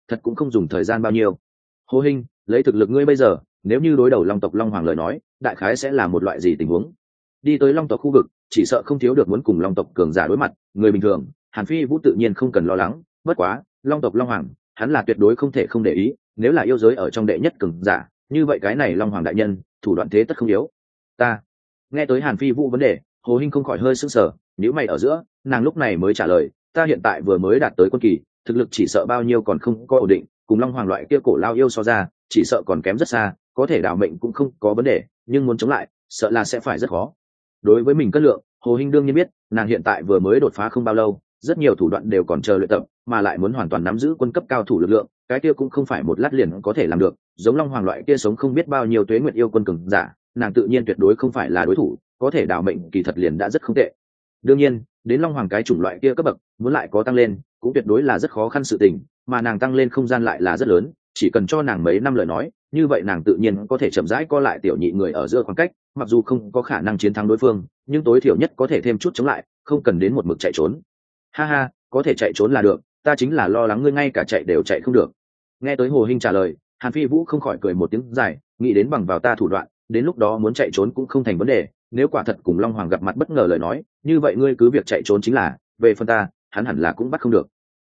thật cũng không dùng thời gian bao nhiêu. Hồ Hinh, lấy thực lực ngươi bây giờ, nếu như đối đầu long tộc long hoàng lời nói, đại khái sẽ là một loại gì tình huống? Đi tới long tộc khu vực, chỉ sợ không thiếu được muốn cùng long tộc cường giả đối mặt, người bình thường Hàn Phi Vũ tự nhiên không cần lo lắng, bất quá long tộc long hoàng hắn là tuyệt đối không thể không để ý, nếu là yêu giới ở trong đệ nhất cường giả, như vậy cái này long hoàng đại nhân thủ đoạn thế tất không yếu. Ta nghe tới Hàn Phi Vũ vấn đề, Hồ Hinh không khỏi hơi sững sờ, nhíu mày ở giữa, nàng lúc này mới trả lời, ta hiện tại vừa mới đạt tới quân kỳ, thực lực chỉ sợ bao nhiêu còn không có ổn định, cùng long hoàng loại kia cổ lao yêu so ra, chỉ sợ còn kém rất xa, có thể đảo mệnh cũng không có vấn đề, nhưng muốn chống lại, sợ là sẽ phải rất khó. Đối với mình cân lượng, Hồ Hinh đương nhiên biết, nàng hiện tại vừa mới đột phá không bao lâu, rất nhiều thủ đoạn đều còn chờ luyện tập, mà lại muốn hoàn toàn nắm giữ quân cấp cao thủ lực lượng, cái kia cũng không phải một lát liền có thể làm được, giống long hoàng loại kia sống không biết bao nhiêu tuế nguyệt yêu quân cường giả, nàng tự nhiên tuyệt đối không phải là đối thủ, có thể đảo mệnh kỳ thật liền đã rất không tệ. Đương nhiên, đến long hoàng cái chủng loại kia cấp bậc, muốn lại có tăng lên, cũng tuyệt đối là rất khó khăn sự tình, mà nàng tăng lên không gian lại là rất lớn, chỉ cần cho nàng mấy năm lời nói, như vậy nàng tự nhiên có thể chậm rãi co lại tiểu nhị người ở giữa khoảng cách, mặc dù không có khả năng chiến thắng đối phương, nhưng tối thiểu nhất có thể thêm chút chống lại, không cần đến một mực chạy trốn. Ha ha, có thể chạy trốn là được, ta chính là lo lắng ngươi ngay cả chạy đều chạy không được. Nghe tới Hồ Hinh trả lời, Hàn Phi Vũ không khỏi cười một tiếng dài, nghĩ đến bằng vào ta thủ đoạn, đến lúc đó muốn chạy trốn cũng không thành vấn đề, nếu quả thật cùng long hoàng gặp mặt bất ngờ lời nói, như vậy ngươi cứ việc chạy trốn chính là, về phần ta, hắn hẳn là cũng bắt không được.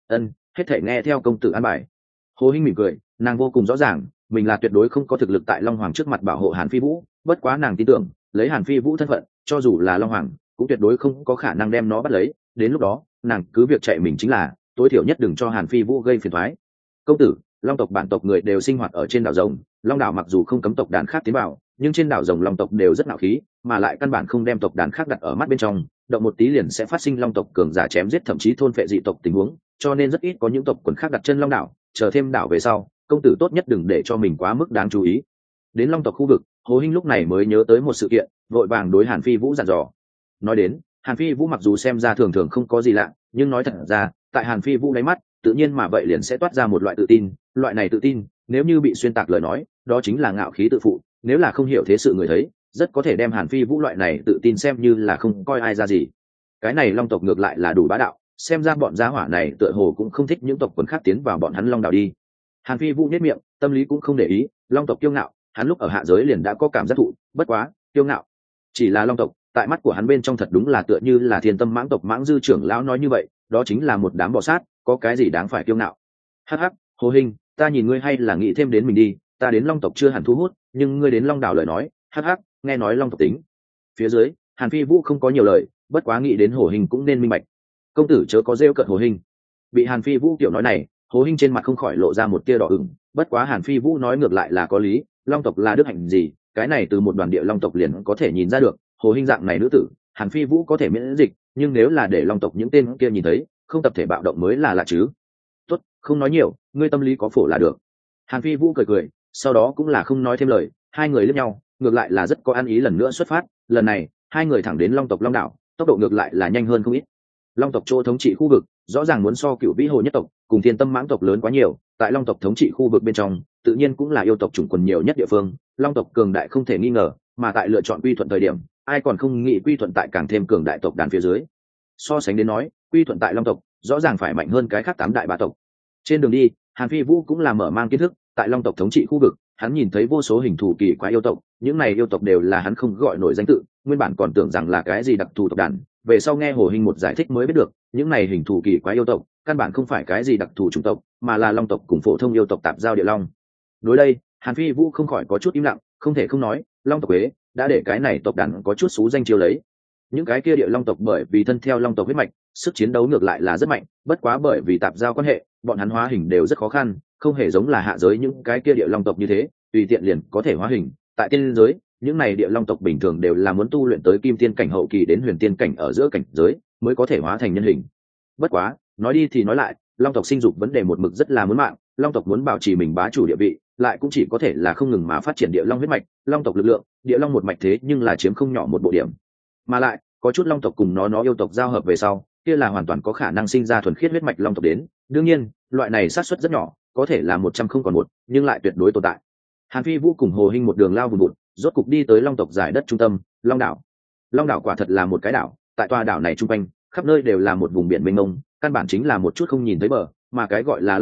Hết thảy nghe theo công tử an bài. Hồ Hinh mỉm cười, nàng vô cùng rõ ràng, mình là tuyệt đối không có thực lực tại long hoàng trước mặt bảo hộ Hàn Phi Vũ, bất quá nàng tin tưởng, lấy Hàn Phi Vũ thân phận, cho dù là long hoàng, cũng tuyệt đối không có khả năng đem nó bắt lấy, đến lúc đó, nàng cứ việc chạy mình chính là, tối thiểu nhất đừng cho Hàn Phi Vũ gây phiền toái. Công tử, long tộc bản tộc người đều sinh hoạt ở trên đảo rồng, long đảo mặc dù không cấm tộc đàn khác tiến vào, nhưng trên đảo rồng long tộc đều rất nạo khí, mà lại căn bản không đem tộc đàn khác đặt ở mắt bên trong, động một tí liền sẽ phát sinh long tộc cường giả chém giết thậm chí thôn phệ dị tộc tình huống, cho nên rất ít có những tộc quần khác đặt chân long đảo, chờ thêm đảo về sau, công tử tốt nhất đừng để cho mình quá mức đáng chú ý. Đến long tộc khu vực, Hồ Hinh lúc này mới nhớ tới một sự kiện, vội vàng đối Hàn Phi Vũ dặn dò. Nói đến, Hàn Phi Vũ mặc dù xem ra thường thường không có gì lạ, nhưng nói thật ra, tại Hàn Phi Vũ đáy mắt, tự nhiên mà vậy liền sẽ toát ra một loại tự tin, loại này tự tin, nếu như bị xuyên tạc lời nói, đó chính là ngạo khí tự phụ, nếu là không hiểu thế sự người thấy, rất có thể đem Hàn Phi Vũ loại này tự tin xem như là không coi ai ra gì. Cái này long tộc ngược lại là đủ bá đạo, xem ra bọn gia hỏa này tựa hồ cũng không thích những tộc quần khác tiến vào bọn hắn long đảo đi. Hàn Phi Vũ nhếch miệng, tâm lý cũng không để ý, long tộc kiêu ngạo, hắn lúc ở hạ giới liền đã có cảm giác thụ, bất quá, kiêu ngạo chỉ là long tộc, tại mắt của hắn bên trong thật đúng là tựa như là thiên tâm mãng tộc mãng dư trưởng lão nói như vậy, đó chính là một đám bò sát, có cái gì đáng phải kiêu ngạo. Hắc hắc, Hồ Hinh, ta nhìn ngươi hay là nghĩ thêm đến mình đi, ta đến long tộc chưa hẳn thu hút, nhưng ngươi đến long đảo lời nói, hắc hắc, nghe nói long tộc tính. Phía dưới, Hàn Phi Vũ không có nhiều lời, bất quá nghĩ đến Hồ Hinh cũng nên minh bạch. Công tử chớ có rêu cợt Hồ Hinh. Bị Hàn Phi Vũ kiểu nói này, Hồ Hinh trên mặt không khỏi lộ ra một tia đỏ ửng, bất quá Hàn Phi Vũ nói ngược lại là có lý, long tộc là đức hạnh gì, cái này từ một đoàn địa long tộc liền có thể nhìn ra được, Hồ Hinh dạng này nữ tử, Hàn Phi Vũ có thể miễn dịch, nhưng nếu là để long tộc những tên kia nhìn thấy, không tập thể bạo động mới là lạ chứ. Tốt, không nói nhiều, ngươi tâm lý có phổ là được. Hàn Phi Vũ cười cười, sau đó cũng là không nói thêm lời, hai người liếc nhau, ngược lại là rất có ăn ý lần nữa xuất phát, lần này, hai người thẳng đến long tộc long đảo, tốc độ ngược lại là nhanh hơn không ít. Long tộc chỗ thống trị khu vực, rõ ràng muốn so Cửu Vĩ Hồ nhất tộc cùng Thiên Tâm Mãng tộc lớn quá nhiều, tại long tộc thống trị khu vực bên trong, tự nhiên cũng là yêu tộc chủng quần nhiều nhất địa phương, long tộc cường đại không thể nghi ngờ, mà tại lựa chọn quy thuận thời điểm, ai còn không nghĩ quy thuận tại càng thêm cường đại tộc đàn phía dưới. So sánh đến nói, quy thuận tại long tộc, rõ ràng phải mạnh hơn cái khác tám đại bá tộc. Trên đường đi, Hàn Phi Vũ cũng là mở mang kiến thức, tại long tộc thống trị khu vực, hắn nhìn thấy vô số hình thù kỳ quái yêu tộc, những này yêu tộc đều là hắn không gọi nổi danh tự, nguyên bản còn tưởng rằng là cái gì đặc thù tộc đàn, về sau nghe Hồ Hinh một giải thích mới biết được, những này hình thù kỳ quái yêu tộc, căn bản không phải cái gì đặc thù chủng tộc, mà là long tộc cùng phổ thông yêu tộc tạp giao địa long. Đối đây, Hàn Phi Vũ không khỏi có chút im lặng, không thể không nói, long tộc Quế đã để cái này tộc đàn có chút xú danh chiêu lấy. Những cái kia địa long tộc bởi vì thân theo long tộc huyết mạch, sức chiến đấu ngược lại là rất mạnh, bất quá bởi vì tạp giao quan hệ, bọn hắn hóa hình đều rất khó khăn, không hề giống là hạ giới những cái kia địa long tộc như thế, tùy tiện liền có thể hóa hình. Tại tiên giới, những này địa long tộc bình thường đều là muốn tu luyện tới kim tiên cảnh hậu kỳ đến huyền tiên cảnh ở giữa cảnh giới mới có thể hóa thành nhân hình. Bất quá, nói đi thì nói lại, long tộc sinh dục vấn đề một mực rất là muốn mạng, long tộc muốn bảo trì mình bá chủ địa vị, lại cũng chỉ có thể là không ngừng mà phát triển địa long huyết mạch, long tộc lực lượng, địa long một mạch thế nhưng là chiếm không nhỏ một bộ điểm. Mà lại, có chút long tộc cùng nó yêu tộc giao hợp về sau, kia là hoàn toàn có khả năng sinh ra thuần khiết huyết mạch long tộc đến, đương nhiên, loại này xác suất rất nhỏ, có thể là 100 không còn một, nhưng lại tuyệt đối tồn tại. Hàn Phi Vũ cùng Hồ Hinh một đường lao vùn vụt, rốt cục đi tới long tộc giải đất trung tâm, long đảo. Long đảo quả thật là một cái đảo, tại tòa đảo này trung quanh, khắp nơi đều là một vùng biển mênh mông, căn bản chính là một chút không nhìn thấy bờ, mà cái gọi là long đảo,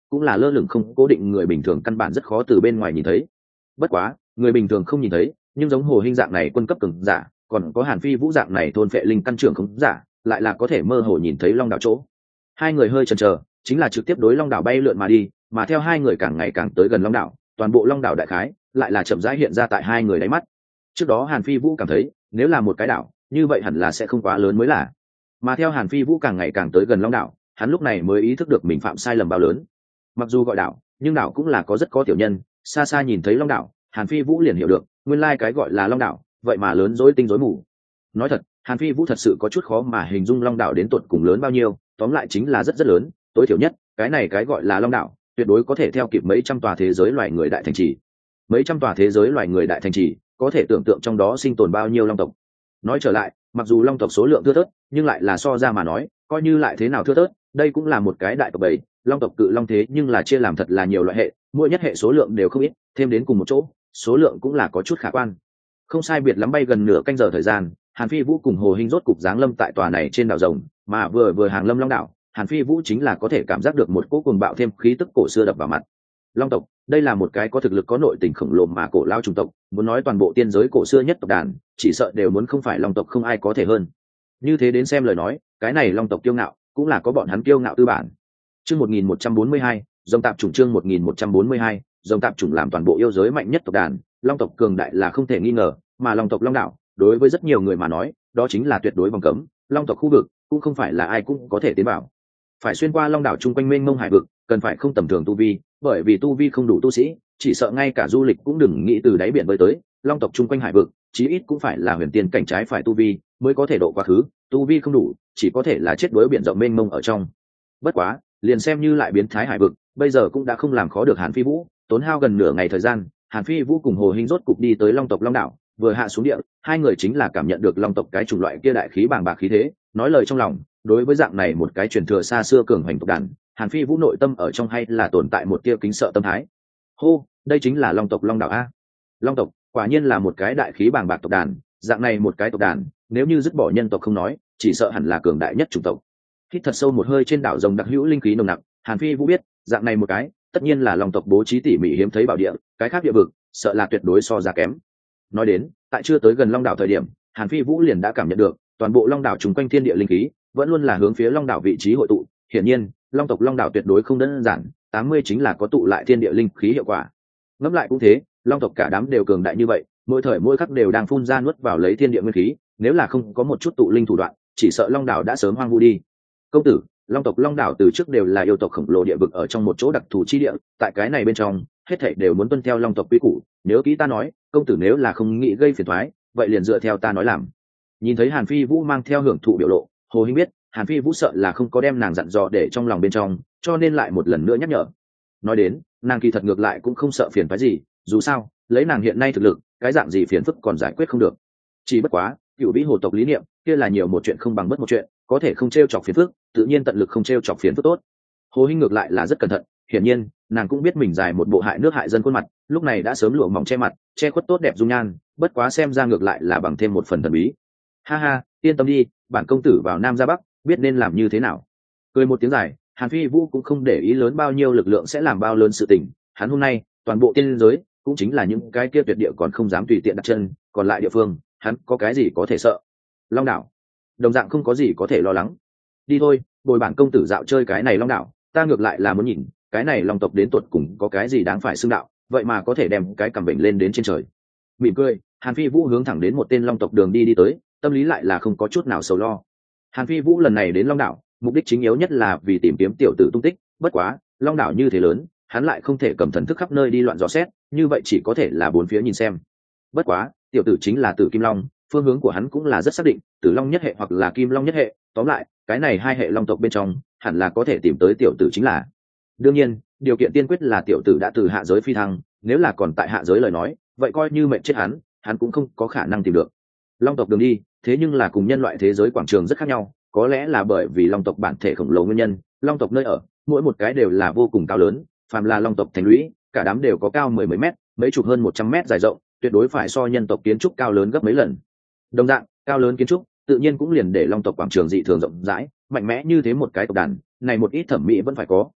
cũng là lơ lửng không cố định, người bình thường căn bản rất khó từ bên ngoài nhìn thấy. Bất quá người bình thường không nhìn thấy, nhưng giống Hồ Hinh dạng này quân cấp cường giả, còn có Hàn Phi Vũ dạng này thôn phệ linh căn trưởng không giả, lại là có thể mơ hồ nhìn thấy long đảo chỗ. Hai người hơi chần chờ, chính là trực tiếp đối long đảo bay lượn mà đi, mà theo hai người càng ngày càng tới gần long đảo, toàn bộ long đảo đại khái lại là chậm rãi hiện ra tại hai người đáy mắt. Trước đó Hàn Phi Vũ cảm thấy nếu là một cái đảo như vậy hẳn là sẽ không quá lớn mới là, mà theo Hàn Phi Vũ càng ngày càng tới gần long đảo, hắn lúc này mới ý thức được mình phạm sai lầm bao lớn. Mặc dù gọi đảo nhưng đảo cũng là có rất có tiểu nhân, xa xa nhìn thấy long đảo, Hàn Phi Vũ liền hiểu được nguyên lai cái gọi là long đảo vậy mà lớn rối tinh rối mù. Nói thật, Hàn Phi Vũ thật sự có chút khó mà hình dung long đảo đến tột cùng lớn bao nhiêu, tóm lại chính là rất rất lớn, tối thiểu nhất cái này cái gọi là long đảo tuyệt đối có thể theo kịp mấy trăm tòa thế giới loài người đại thành trì. Mấy trăm tòa thế giới loài người đại thành trì, có thể tưởng tượng trong đó sinh tồn bao nhiêu long tộc. Nói trở lại, mặc dù long tộc số lượng thưa thớt, nhưng lại là so ra mà nói coi như lại thế nào thưa thớt, đây cũng là một cái đại tộc bầy. Long tộc cự long thế nhưng là chia làm thật là nhiều loại hệ, mỗi nhất hệ số lượng đều không ít, thêm đến cùng một chỗ số lượng cũng là có chút khả quan. Không sai biệt lắm bay gần nửa canh giờ thời gian, Hàn Phi Vũ cùng Hồ Hinh rốt cục giáng lâm tại tòa này trên đảo rồng, mà vừa hàng lâm long đảo, Hàn Phi Vũ chính là có thể cảm giác được một cỗ cuồng bạo thêm khí tức cổ xưa đập vào mặt. Long tộc, đây là một cái có thực lực có nội tình khổng lồ mà cổ lao chủng tộc, muốn nói toàn bộ tiên giới cổ xưa nhất tộc đàn, chỉ sợ đều muốn không phải long tộc không ai có thể hơn. Như thế đến xem lời nói, cái này long tộc kiêu ngạo, cũng là có bọn hắn kiêu ngạo tư bản. Chương 1142, dòng tạp chủng chương 1142, dòng tạp chủng làm toàn bộ yêu giới mạnh nhất tộc đàn, long tộc cường đại là không thể nghi ngờ, mà long tộc long đảo, đối với rất nhiều người mà nói, đó chính là tuyệt đối vòng cấm, long tộc khu vực cũng không phải là ai cũng có thể tiến vào. Phải xuyên qua long đảo chung quanh mênh mông hải vực, cần phải không tầm thường tu vi, bởi vì tu vi không đủ tu sĩ, chỉ sợ ngay cả du lịch cũng đừng nghĩ từ đáy biển bơi tới. Long tộc chung quanh hải vực, chí ít cũng phải là huyền tiên cảnh trái phải tu vi mới có thể độ quá khứ, tu vi không đủ, chỉ có thể là chết đuối biển rộng mênh mông ở trong. Bất quá, liền xem như lại biến thái hải vực, bây giờ cũng đã không làm khó được Hàn Phi Vũ, tốn hao gần nửa ngày thời gian, Hàn Phi Vũ cùng Hồ Hinh rốt cục đi tới long tộc long đảo, vừa hạ xuống địa, hai người chính là cảm nhận được long tộc cái chủng loại kia đại khí bàng bạc khí thế, nói lời trong lòng. Đối với dạng này một cái truyền thừa xa xưa cường hành tộc đàn, Hàn Phi Vũ nội tâm ở trong hay là tồn tại một tia kính sợ tâm thái. Hô, đây chính là long tộc long đảo a. Long tộc quả nhiên là một cái đại khí bàng bạc tộc đàn, dạng này một cái tộc đàn, nếu như dứt bỏ nhân tộc không nói, chỉ sợ hẳn là cường đại nhất chủng tộc. Hít thật sâu một hơi trên đảo rồng đặc hữu linh khí nồng nặc, Hàn Phi Vũ biết, dạng này một cái, tất nhiên là long tộc bố trí tỉ mỉ hiếm thấy bảo địa, cái khác địa vực, sợ là tuyệt đối so ra kém. Nói đến, tại chưa tới gần long đảo thời điểm, Hàn Phi Vũ liền đã cảm nhận được, toàn bộ long đảo trùng quanh thiên địa linh khí vẫn luôn là hướng phía long đảo vị trí hội tụ. Hiển nhiên, long tộc long đảo tuyệt đối không đơn giản, 80 chính là có tụ lại thiên địa linh khí hiệu quả. Ngẫm lại cũng thế, long tộc cả đám đều cường đại như vậy, mỗi thời mỗi khắc đều đang phun ra nuốt vào lấy thiên địa nguyên khí, nếu là không có một chút tụ linh thủ đoạn, chỉ sợ long đảo đã sớm hoang vu đi. Công tử, long tộc long đảo từ trước đều là yêu tộc khổng lồ địa vực ở trong một chỗ đặc thù chi địa, tại cái này bên trong, hết thảy đều muốn tuân theo long tộc quy củ, nhớ kỹ ta nói, công tử nếu là không nghĩ gây phiền toái, vậy liền dựa theo ta nói làm. Nhìn thấy Hàn Phi Vũ mang theo hưởng thụ biểu lộ, Hồ Hinh biết Hàn Phi Vũ sợ là không có đem nàng dặn dò để trong lòng bên trong, cho nên lại một lần nữa nhắc nhở. Nói đến, nàng kỳ thật ngược lại cũng không sợ phiền phức gì, dù sao, lấy nàng hiện nay thực lực, cái dạng gì phiền phức còn giải quyết không được. Chỉ bất quá, cửu vĩ hồ tộc lý niệm, kia là nhiều một chuyện không bằng bất một chuyện, có thể không trêu chọc phiền phức, tự nhiên tận lực không trêu chọc phiền phức tốt. Hồ Hinh ngược lại là rất cẩn thận, hiển nhiên, nàng cũng biết mình dài một bộ hại nước hại dân khuôn mặt, lúc này đã sớm lụa mỏng che mặt, che khuất tốt đẹp dung nhan, bất quá xem ra ngược lại là bằng thêm một phần thần bí. Ha ha, yên tâm đi, bản công tử vào nam ra bắc, biết nên làm như thế nào. Cười một tiếng dài, Hàn Phi Vũ cũng không để ý lớn bao nhiêu lực lượng sẽ làm bao lớn sự tình, hắn hôm nay, toàn bộ tiên giới, cũng chính là những cái kia tuyệt địa còn không dám tùy tiện đặt chân, còn lại địa phương, hắn có cái gì có thể sợ. Long đảo, đồng dạng không có gì có thể lo lắng. Đi thôi, bồi bản công tử dạo chơi cái này long đảo, ta ngược lại là muốn nhìn, cái này long tộc đến tột cùng có cái gì đáng phải xưng đạo, vậy mà có thể đem cái cằm bệnh lên đến trên trời. Mỉm cười, Hàn Phi Vũ hướng thẳng đến một tên long tộc đường đi tới, tâm lý lại là không có chút nào sầu lo. Hàn Phi Vũ lần này đến long đảo, mục đích chính yếu nhất là vì tìm kiếm tiểu tử tung tích, bất quá, long đảo như thế lớn, hắn lại không thể cầm thần thức khắp nơi đi loạn dò xét, như vậy chỉ có thể là bốn phía nhìn xem. Bất quá, tiểu tử chính là Tử Kim Long, phương hướng của hắn cũng là rất xác định, Tử Long nhất hệ hoặc là Kim Long nhất hệ, tóm lại, cái này hai hệ long tộc bên trong, hẳn là có thể tìm tới tiểu tử chính là. Đương nhiên, điều kiện tiên quyết là tiểu tử đã từ hạ giới phi thăng, nếu là còn tại hạ giới lời nói, vậy coi như mệnh chết hắn cũng không có khả năng tìm được. Long tộc đường đi, thế nhưng là cùng nhân loại thế giới quảng trường rất khác nhau, có lẽ là bởi vì long tộc bản thể khổng lồ nguyên nhân, long tộc nơi ở, mỗi một cái đều là vô cùng cao lớn, phàm là long tộc thành lũy, cả đám đều có cao mười mấy mét, mấy chục hơn 100 mét dài rộng, tuyệt đối phải so nhân tộc kiến trúc cao lớn gấp mấy lần. Đồng dạng, cao lớn kiến trúc, tự nhiên cũng liền để long tộc quảng trường dị thường rộng rãi, mạnh mẽ như thế một cái tộc đàn, này một ít thẩm mỹ vẫn phải có,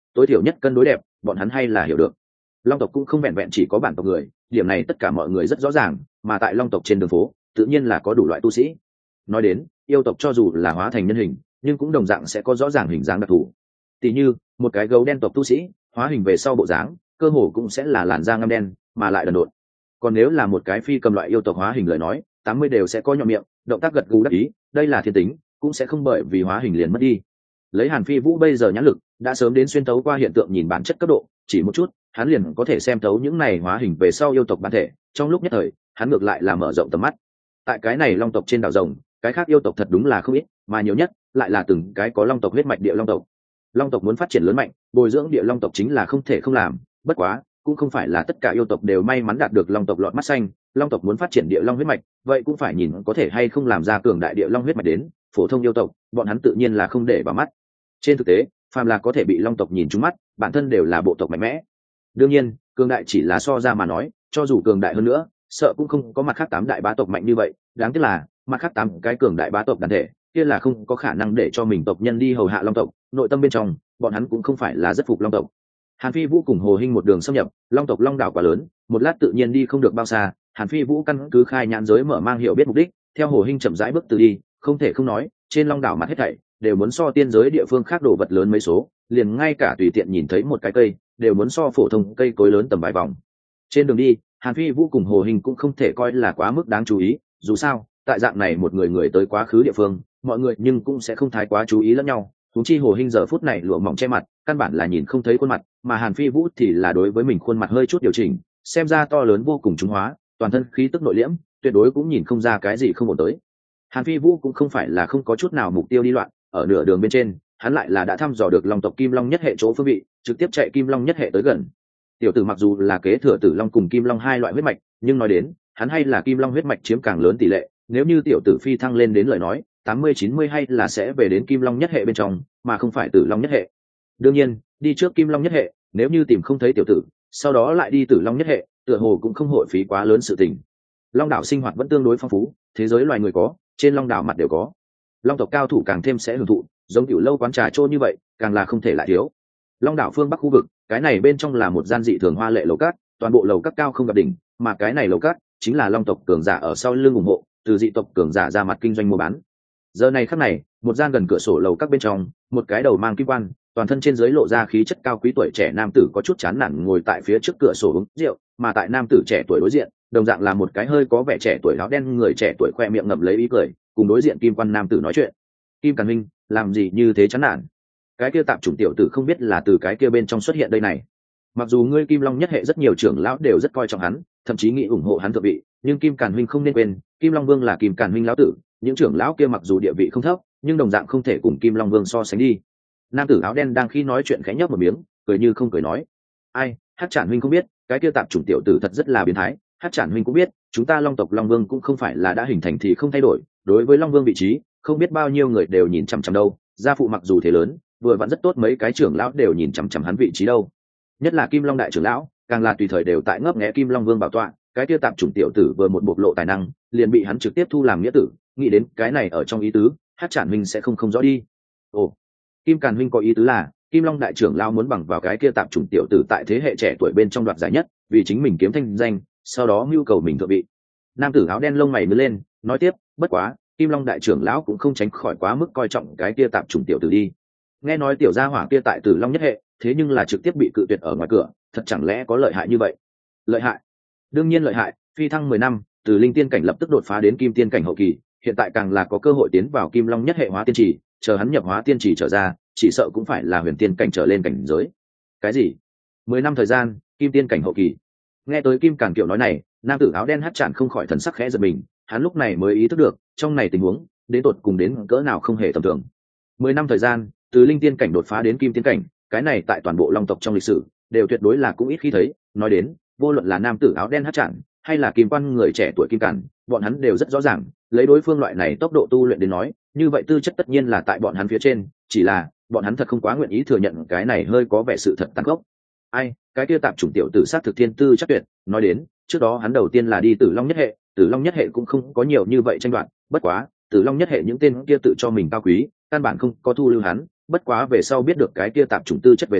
tối thiểu nhất cân đối đẹp bọn hắn hay là hiểu được. Long tộc cũng không vẹn vẹn chỉ có bản tộc người, điểm này tất cả mọi người rất rõ ràng, mà tại Long tộc trên đường phố tự nhiên là có đủ loại tu sĩ. Nói đến yêu tộc, cho dù là hóa thành nhân hình nhưng cũng đồng dạng sẽ có rõ ràng hình dáng đặc thù. Tỷ như một cái gấu đen tộc tu sĩ hóa hình về sau bộ dáng cơ hồ cũng sẽ là làn da ngăm đen mà lại đần độn. Còn nếu là một cái phi cầm loại yêu tộc hóa hình lời nói, 80 đều sẽ có nhọn miệng, động tác gật gù đắc ý, đây là thiên tính, cũng sẽ không bởi vì hóa hình liền mất đi. Lấy Hàn Phi Vũ bây giờ nhãn lực đã sớm đến xuyên tấu qua hiện tượng nhìn bản chất cấp độ, chỉ một chút hắn liền có thể xem thấu những này hóa hình về sau yêu tộc bản thể. Trong lúc nhất thời hắn ngược lại là mở rộng tầm mắt. Tại cái này Long tộc trên đảo rồng, cái khác yêu tộc thật đúng là không ít, mà nhiều nhất lại là từng cái có Long tộc huyết mạch địa Long tộc. Long tộc muốn phát triển lớn mạnh, bồi dưỡng địa Long tộc chính là không thể không làm, bất quá cũng không phải là tất cả yêu tộc đều may mắn đạt được Long tộc lọt mắt xanh. Long tộc muốn phát triển địa Long huyết mạch, vậy cũng phải nhìn có thể hay không làm ra cường đại địa Long huyết mạch đến. Phổ thông yêu tộc bọn hắn tự nhiên là không để vào mắt. Trên thực tế phàm là có thể bị Long tộc nhìn trúng mắt, bản thân đều là bộ tộc mạnh mẽ. Đương nhiên cường đại chỉ là so ra mà nói, cho dù cường đại hơn nữa sợ cũng không có mặt khác 8 đại bá tộc mạnh như vậy. Đáng tiếc là mặt khác 8 cái cường đại bá tộc đoàn thể kia là không có khả năng để cho mình tộc nhân đi hầu hạ Long tộc, nội tâm bên trong bọn hắn cũng không phải là rất phục Long tộc. Hàn Phi Vũ cùng Hồ Hinh một đường xâm nhập Long tộc Long đảo quá lớn, một lát tự nhiên đi không được bao xa. Hàn Phi Vũ căn cứ khai nhãn giới mở mang hiểu biết mục đích, theo Hồ Hinh chậm rãi bước từ đi. Không thể không nói trên Long đảo mặt hết thảy đều muốn so tiên giới địa phương khác đồ vật lớn mấy số, liền ngay cả tùy tiện nhìn thấy một cái cây đều muốn so phổ thông cây cối lớn tầm vài vòng. Trên đường đi Hàn Phi Vũ cùng Hồ Hinh cũng không thể coi là quá mức đáng chú ý, dù sao tại dạng này một người tới quá khứ địa phương, mọi người nhưng cũng sẽ không thái quá chú ý lẫn nhau. Huống chi Hồ Hinh giờ phút này lụa mỏng che mặt, căn bản là nhìn không thấy khuôn mặt, mà Hàn Phi Vũ thì là đối với mình khuôn mặt hơi chút điều chỉnh, xem ra to lớn vô cùng trung hóa, toàn thân khí tức nội liễm, tuyệt đối cũng nhìn không ra cái gì không ổn tới. Hàn Phi Vũ cũng không phải là không có chút nào mục tiêu đi loạn, ở nửa đường bên trên hắn lại là đã thăm dò được Long tộc Kim Long nhất hệ chỗ phương vị, trực tiếp chạy Kim Long nhất hệ tới gần. Tiểu tử mặc dù là kế thừa Tử Long cùng Kim Long hai loại huyết mạch, nhưng nói đến hắn hay là Kim Long huyết mạch chiếm càng lớn tỷ lệ, nếu như tiểu tử phi thăng lên đến lời nói 80-90 hay là sẽ về đến Kim Long nhất hệ bên trong, mà không phải Tử Long nhất hệ. Đương nhiên đi trước Kim Long nhất hệ, nếu như tìm không thấy tiểu tử, sau đó lại đi Tử Long nhất hệ, tựa hồ cũng không hội phí quá lớn sự tình. Long đảo sinh hoạt vẫn tương đối phong phú, thế giới loài người có, trên Long đảo mặt đều có. Long tộc cao thủ càng thêm sẽ hưởng thụ, giống tiểu lâu quán trà trô như vậy càng là không thể lại thiếu. Long đảo phương bắc khu vực, cái này bên trong là một gian dị thường hoa lệ lầu cát, toàn bộ lầu cát cao không gặp đỉnh, mà cái này lầu cát chính là Long tộc cường giả ở sau lưng ủng hộ, từ dị tộc cường giả ra mặt kinh doanh mua bán. Giờ này khắc này, một gian gần cửa sổ lầu các bên trong, một cái đầu mang kim quan, toàn thân trên dưới lộ ra khí chất cao quý tuổi trẻ nam tử có chút chán nản ngồi tại phía trước cửa sổ uống rượu, mà tại nam tử trẻ tuổi đối diện, đồng dạng là một cái hơi có vẻ trẻ tuổi áo đen người trẻ tuổi khoe miệng ngậm lấy ý cười, cùng đối diện kim quan nam tử nói chuyện. Kim Càn Minh, làm gì như thế chán nản? Cái kia tạp chủng tiểu tử không biết là từ cái kia bên trong xuất hiện đây này. Mặc dù ngươi Kim Long nhất hệ rất nhiều trưởng lão đều rất coi trọng hắn, thậm chí nghĩ ủng hộ hắn thượng vị, nhưng Kim Càn Huynh không nên quên, Kim Long Vương là Kim Càn Huynh lão tử, những trưởng lão kia mặc dù địa vị không thấp, nhưng đồng dạng không thể cùng Kim Long Vương so sánh đi. Nam tử áo đen đang khi nói chuyện khẽ nhếch một miếng, cười như không cười nói: "Ai, Hắc Trản Huynh không biết, cái kia tạp chủng tiểu tử thật rất là biến thái, Hắc Trản Huynh cũng biết, chúng ta Long tộc Long Vương cũng không phải là đã hình thành thì không thay đổi, đối với Long Vương vị trí, không biết bao nhiêu người đều nhìn chằm chằm đâu, gia phụ mặc dù thế lớn, vừa vặn rất tốt mấy cái trưởng lão đều nhìn chằm chằm hắn vị trí đâu. Nhất là Kim Long đại trưởng lão, càng là tùy thời đều tại ngấp nghé Kim Long Vương bảo tọa, cái kia tạp chủng tiểu tử vừa một bộc lộ tài năng, liền bị hắn trực tiếp thu làm nghĩa tử, nghĩ đến cái này ở trong ý tứ, Hắc Trản Huynh sẽ không rõ đi." Ồ, Kim Càn Huynh có ý tứ là Kim Long đại trưởng lão muốn bằng vào cái kia tạp chủng tiểu tử tại thế hệ trẻ tuổi bên trong đoạt giải nhất, vì chính mình kiếm thanh danh, sau đó mưu cầu mình thượng vị. Nam tử áo đen lông mày nhướng lên, nói tiếp: "Bất quá, Kim Long đại trưởng lão cũng không tránh khỏi quá mức coi trọng cái kia tạp chủng tiểu tử đi. Nghe nói tiểu gia hỏa kia tại Tử Long nhất hệ, thế nhưng là trực tiếp bị cự tuyệt ở ngoài cửa, thật chẳng lẽ có lợi hại như vậy?" "Lợi hại? Đương nhiên lợi hại, phi thăng 10 năm, từ linh tiên cảnh lập tức đột phá đến kim tiên cảnh hậu kỳ, hiện tại càng là có cơ hội tiến vào Kim Long nhất hệ hóa tiên chỉ, chờ hắn nhập hóa tiên chỉ trở ra, chỉ sợ cũng phải là huyền tiên cảnh trở lên cảnh giới." "Cái gì? 10 năm thời gian, kim tiên cảnh hậu kỳ?" Nghe tới Kim Càn Kiều nói này, nam tử áo đen Hắc Trản không khỏi thần sắc khẽ giật mình, hắn lúc này mới ý thức được, trong này tình huống, đến tột cùng đến cỡ nào không hề tầm thường. 10 năm thời gian, từ linh tiên cảnh đột phá đến kim tiên cảnh, cái này tại toàn bộ Long tộc trong lịch sử, đều tuyệt đối là cũng ít khi thấy, nói đến, vô luận là nam tử áo đen Hắc Trản, hay là Kim Quan người trẻ tuổi Kim Càn, bọn hắn đều rất rõ ràng, lấy đối phương loại này tốc độ tu luyện đến nói, như vậy tư chất tất nhiên là tại bọn hắn phía trên, chỉ là, bọn hắn thật không quá nguyện ý thừa nhận cái này hơi có vẻ sự thật tàn khốc. Ai, cái kia tạp chủng tiểu tử sát thực thiên tư chắc tuyệt, nói đến, trước đó hắn đầu tiên là đi Tử Long nhất hệ, Tử Long nhất hệ cũng không có nhiều như vậy tranh đoạt, bất quá, Tử Long nhất hệ những tên kia tự cho mình cao quý, căn bản không có thu lưu hắn, bất quá về sau biết được cái kia tạp chủng tư chất về sau,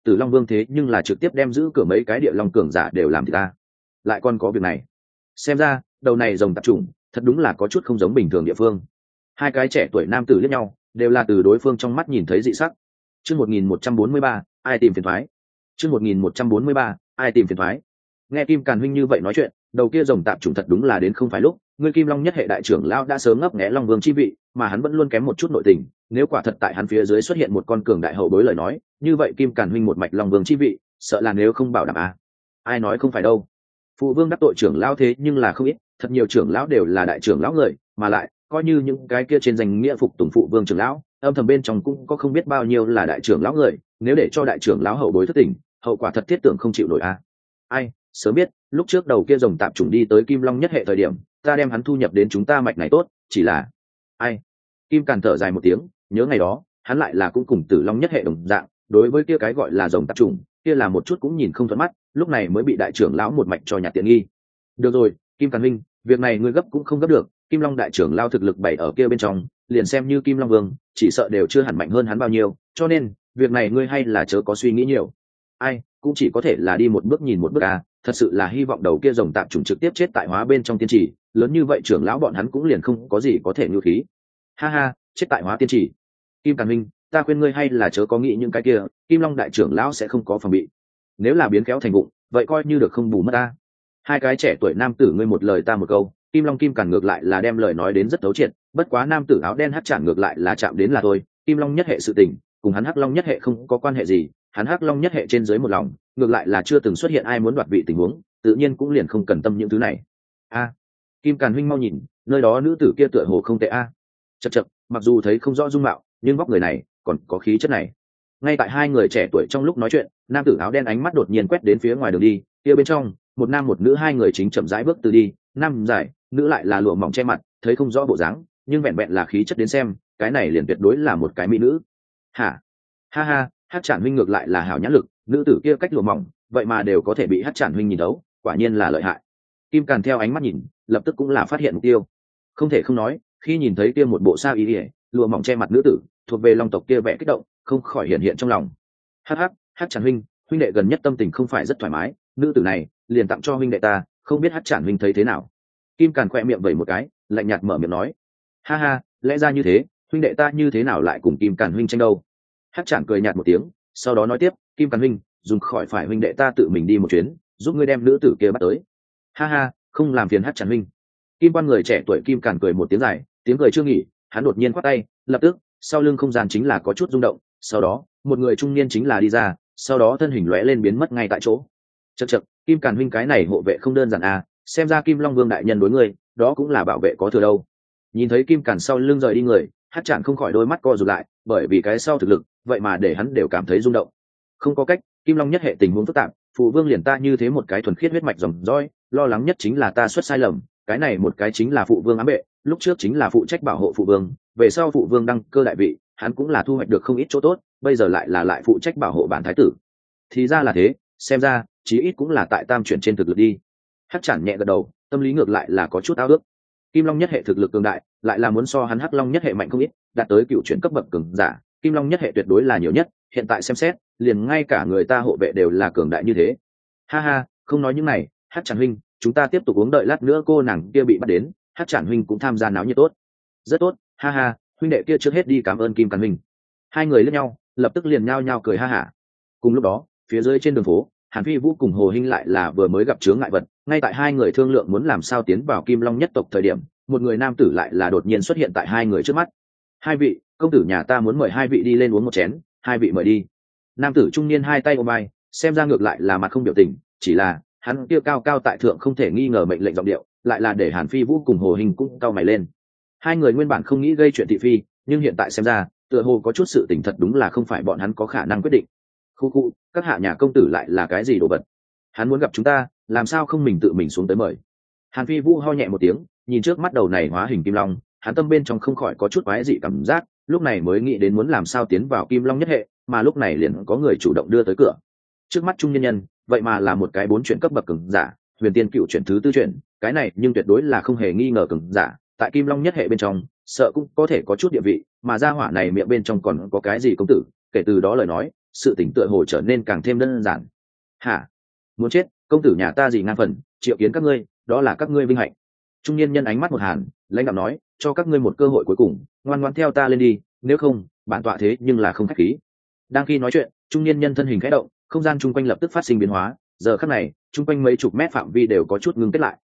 Tử Long Vương thế nhưng là trực tiếp đem giữ cửa mấy cái địa long cường giả đều làm thì ta lại còn có việc này. Xem ra đầu này rồng tạp chủng thật đúng là có chút không giống bình thường địa phương. Hai cái trẻ tuổi nam tử liếc nhau, đều là từ đối phương trong mắt nhìn thấy dị sắc. Chương 1143, ai tìm phiền toái? Chương 1143, ai tìm phiền toái? Nghe Kim Càn huynh như vậy nói chuyện, đầu kia rồng tạp chủng thật đúng là đến không phải lúc, ngươi Kim Long nhất hệ đại trưởng lão đã sớm ngấp nghé Long Vương chi vị, mà hắn vẫn luôn kém một chút nội tình, nếu quả thật tại hắn phía dưới xuất hiện một con cường đại hậu bối lời nói, như vậy Kim Càn huynh một mạch Long Vương chi vị, sợ là nếu không bảo đảm à. Ai nói không phải đâu. Phụ vương đắc tội trưởng lão thế nhưng là không ít, thật nhiều trưởng lão đều là đại trưởng lão người, mà lại coi như những cái kia trên danh nghĩa phục tùng phụ vương trưởng lão, âm thầm bên trong cũng có không biết bao nhiêu là đại trưởng lão người, nếu để cho đại trưởng lão hậu bối thất tình, hậu quả thật thiết tưởng không chịu nổi a. Ai, sớm biết, lúc trước đầu kia rồng tạp chủng đi tới Kim Long nhất hệ thời điểm, ta đem hắn thu nhập đến chúng ta mạch này tốt, chỉ là ai. Kim Càn thở dài một tiếng, nhớ ngày đó, hắn lại là cũng cùng Tử Long nhất hệ đồng dạng, đối với kia cái gọi là rồng tạp chủng, kia là một chút cũng nhìn không thuận mắt, lúc này mới bị đại trưởng lão một mạch cho nhặt tiện nghi. Được rồi, Kim Càn huynh, việc này ngươi gấp cũng không gấp được, Kim Long đại trưởng lao thực lực bày ở kia bên trong, liền xem như Kim Long Vương, chỉ sợ đều chưa hẳn mạnh hơn hắn bao nhiêu, cho nên, việc này ngươi hay là chớ có suy nghĩ nhiều. Ai, cũng chỉ có thể là đi một bước nhìn một bước à, thật sự là hy vọng đầu kia rồng tạp chủng trực tiếp chết tại hóa bên trong tiên trì, lớn như vậy trưởng lão bọn hắn cũng liền không có gì có thể ngư khí. Ha ha, chết tại hóa tiên trì. Kim Càn huynh, ta khuyên ngươi hay là chớ có nghĩ những cái kia, Kim Long đại trưởng lão sẽ không có phòng bị. Nếu là biến kéo thành vụng, vậy coi như được không bù mất ta. Hai cái trẻ tuổi nam tử ngươi một lời ta một câu, Kim Long Kim Càn ngược lại là đem lời nói đến rất thấu triệt, bất quá nam tử áo đen hắc chản ngược lại là chạm đến là thôi, Kim Long nhất hệ sự tình, cùng hắn hắc long nhất hệ không có quan hệ gì, hắn hắc long nhất hệ trên dưới một lòng, ngược lại là chưa từng xuất hiện ai muốn đoạt vị tình huống, tự nhiên cũng liền không cần tâm những thứ này. A, Kim Càn huynh mau nhìn, nơi đó nữ tử kia tựa hồ không tệ a. Chậc chậc, mặc dù thấy không rõ dung mạo, nhưng vóc người này còn có khí chất này. Ngay tại hai người trẻ tuổi trong lúc nói chuyện, nam tử áo đen ánh mắt đột nhiên quét đến phía ngoài đường đi, kia bên trong, một nam một nữ hai người chính chậm rãi bước từ đi, nam dài, nữ lại là lụa mỏng che mặt, thấy không rõ bộ dáng, nhưng vẹn vẹn là khí chất đến xem, cái này liền tuyệt đối là một cái mỹ nữ. Hả? Ha ha, Hắc Trản huynh ngược lại là hảo nhãn lực, nữ tử kia cách lụa mỏng, vậy mà đều có thể bị Hắc Trản huynh nhìn thấu, quả nhiên là lợi hại. Kim Càn theo ánh mắt nhìn, lập tức cũng là phát hiện mục tiêu. Không thể không nói, khi nhìn thấy kia một bộ sa y, lụa mỏng che mặt nữ tử, thuộc về Long tộc kia vẻ kích động, không khỏi hiện hiện trong lòng. Hắc hắc, Hắc Trản huynh đệ gần nhất tâm tình không phải rất thoải mái, nữ tử này liền tặng cho huynh đệ ta, không biết Hắc Trản huynh thấy thế nào. Kim Càn khoe miệng vẩy một cái, lạnh nhạt mở miệng nói, ha ha, lẽ ra như thế, huynh đệ ta như thế nào lại cùng Kim Càn huynh tranh đâu. Hắc Trản cười nhạt một tiếng, sau đó nói tiếp, Kim Càn huynh, dùng khỏi phải huynh đệ ta tự mình đi một chuyến, giúp ngươi đem nữ tử kia bắt tới. Ha ha, không làm phiền Hắc Trản huynh. Kim Quan người trẻ tuổi Kim Càn cười một tiếng dài, tiếng cười chưa nghỉ, hắn đột nhiên quát tay, lập tức sau lưng không gian chính là có chút rung động, sau đó một người trung niên chính là đi ra, sau đó thân hình lóe lên biến mất ngay tại chỗ. Chậc chậc, Kim Càn huynh cái này hộ vệ không đơn giản à, xem ra Kim Long Vương đại nhân đối ngươi, đó cũng là bảo vệ có thừa đâu. Nhìn thấy Kim Càn sau lưng rời đi người, Hắc Trản không khỏi đôi mắt co rụt lại, bởi vì cái sau thực lực, vậy mà để hắn đều cảm thấy rung động. Không có cách, Kim Long nhất hệ tình huống phức tạp, phụ vương liền ta như thế một cái thuần khiết huyết mạch dòng dõi, lo lắng nhất chính là ta xuất sai lầm, cái này một cái chính là phụ vương ám bệ, lúc trước chính là phụ trách bảo hộ phụ vương, về sau phụ vương đăng cơ đại vị, hắn cũng là thu hoạch được không ít chỗ tốt, bây giờ lại phụ trách bảo hộ bản thái tử. Thì ra là thế, xem ra chí ít cũng là tại tam chuyển trên thực lực đi. Hắc Trản nhẹ gật đầu, tâm lý ngược lại là có chút ao ước. Kim Long nhất hệ thực lực cường đại, lại là muốn so hắn Hắc Long nhất hệ mạnh không ít, đạt tới cựu chuyển cấp bậc cường giả, Kim Long nhất hệ tuyệt đối là nhiều nhất, hiện tại xem xét, liền ngay cả người ta hộ vệ đều là cường đại như thế. Ha ha, không nói những này, Hắc Trản huynh, chúng ta tiếp tục uống, đợi lát nữa cô nàng kia bị bắt đến, Hắc Trản huynh cũng tham gia náo nhiệt tốt. Rất tốt, ha ha, huynh đệ kia trước hết đi cảm ơn Kim Càn huynh. Hai người liếc nhau, lập tức liền nhao nhao cười ha hả. Cùng lúc đó, phía dưới trên đường phố, Hàn Phi Vũ cùng Hồ Hinh lại là vừa mới gặp chướng ngại vật, ngay tại hai người thương lượng muốn làm sao tiến vào Kim Long nhất tộc thời điểm, một người nam tử lại là đột nhiên xuất hiện tại hai người trước mắt. Hai vị, công tử nhà ta muốn mời hai vị đi lên uống một chén, hai vị mời đi. Nam tử trung niên hai tay ôm vai, xem ra ngược lại là mặt không biểu tình, chỉ là hắn kia cao cao tại thượng không thể nghi ngờ mệnh lệnh giọng điệu, lại là để Hàn Phi Vũ cùng Hồ Hinh cũng cau mày lên. Hai người nguyên bản không nghĩ gây chuyện thị phi, nhưng hiện tại xem ra, tựa hồ có chút sự tình thật đúng là không phải bọn hắn có khả năng quyết định. Khu khu, các hạ nhà công tử lại là cái gì đồ vật? Hắn muốn gặp chúng ta, làm sao không mình tự mình xuống tới mời? Hàn Phi Vũ ho nhẹ một tiếng, nhìn trước mắt đầu này hóa hình kim long, hắn tâm bên trong không khỏi có chút quái dị cảm giác, lúc này mới nghĩ đến muốn làm sao tiến vào Kim Long nhất hệ, mà lúc này liền có người chủ động đưa tới cửa. Trước mắt trung nhân nhân, vậy mà là một cái 4 chuyển cấp bậc cường giả, Huyền Tiên Cựu chuyển thứ 4 chuyển, cái này nhưng tuyệt đối là không hề nghi ngờ cường giả, tại Kim Long nhất hệ bên trong, sợ cũng có thể có chút địa vị, mà gia hỏa này miệng bên trong còn có cái gì công tử, kể từ đó lời nói, sự tỉnh tựa hồ trở nên càng thêm đơn giản. Hả? Muốn chết, công tử nhà ta gì ngang phần, triệu kiến các ngươi, đó là các ngươi vinh hạnh. Trung niên nhân ánh mắt một hàn, lãnh đạo nói, cho các ngươi một cơ hội cuối cùng, ngoan ngoãn theo ta lên đi, nếu không bản tọa thế nhưng là không khách khí. Đang khi nói chuyện, trung niên nhân thân hình khẽ động, không gian chung quanh lập tức phát sinh biến hóa, giờ khắc này chung quanh mấy chục mét phạm vi đều có chút ngưng kết lại.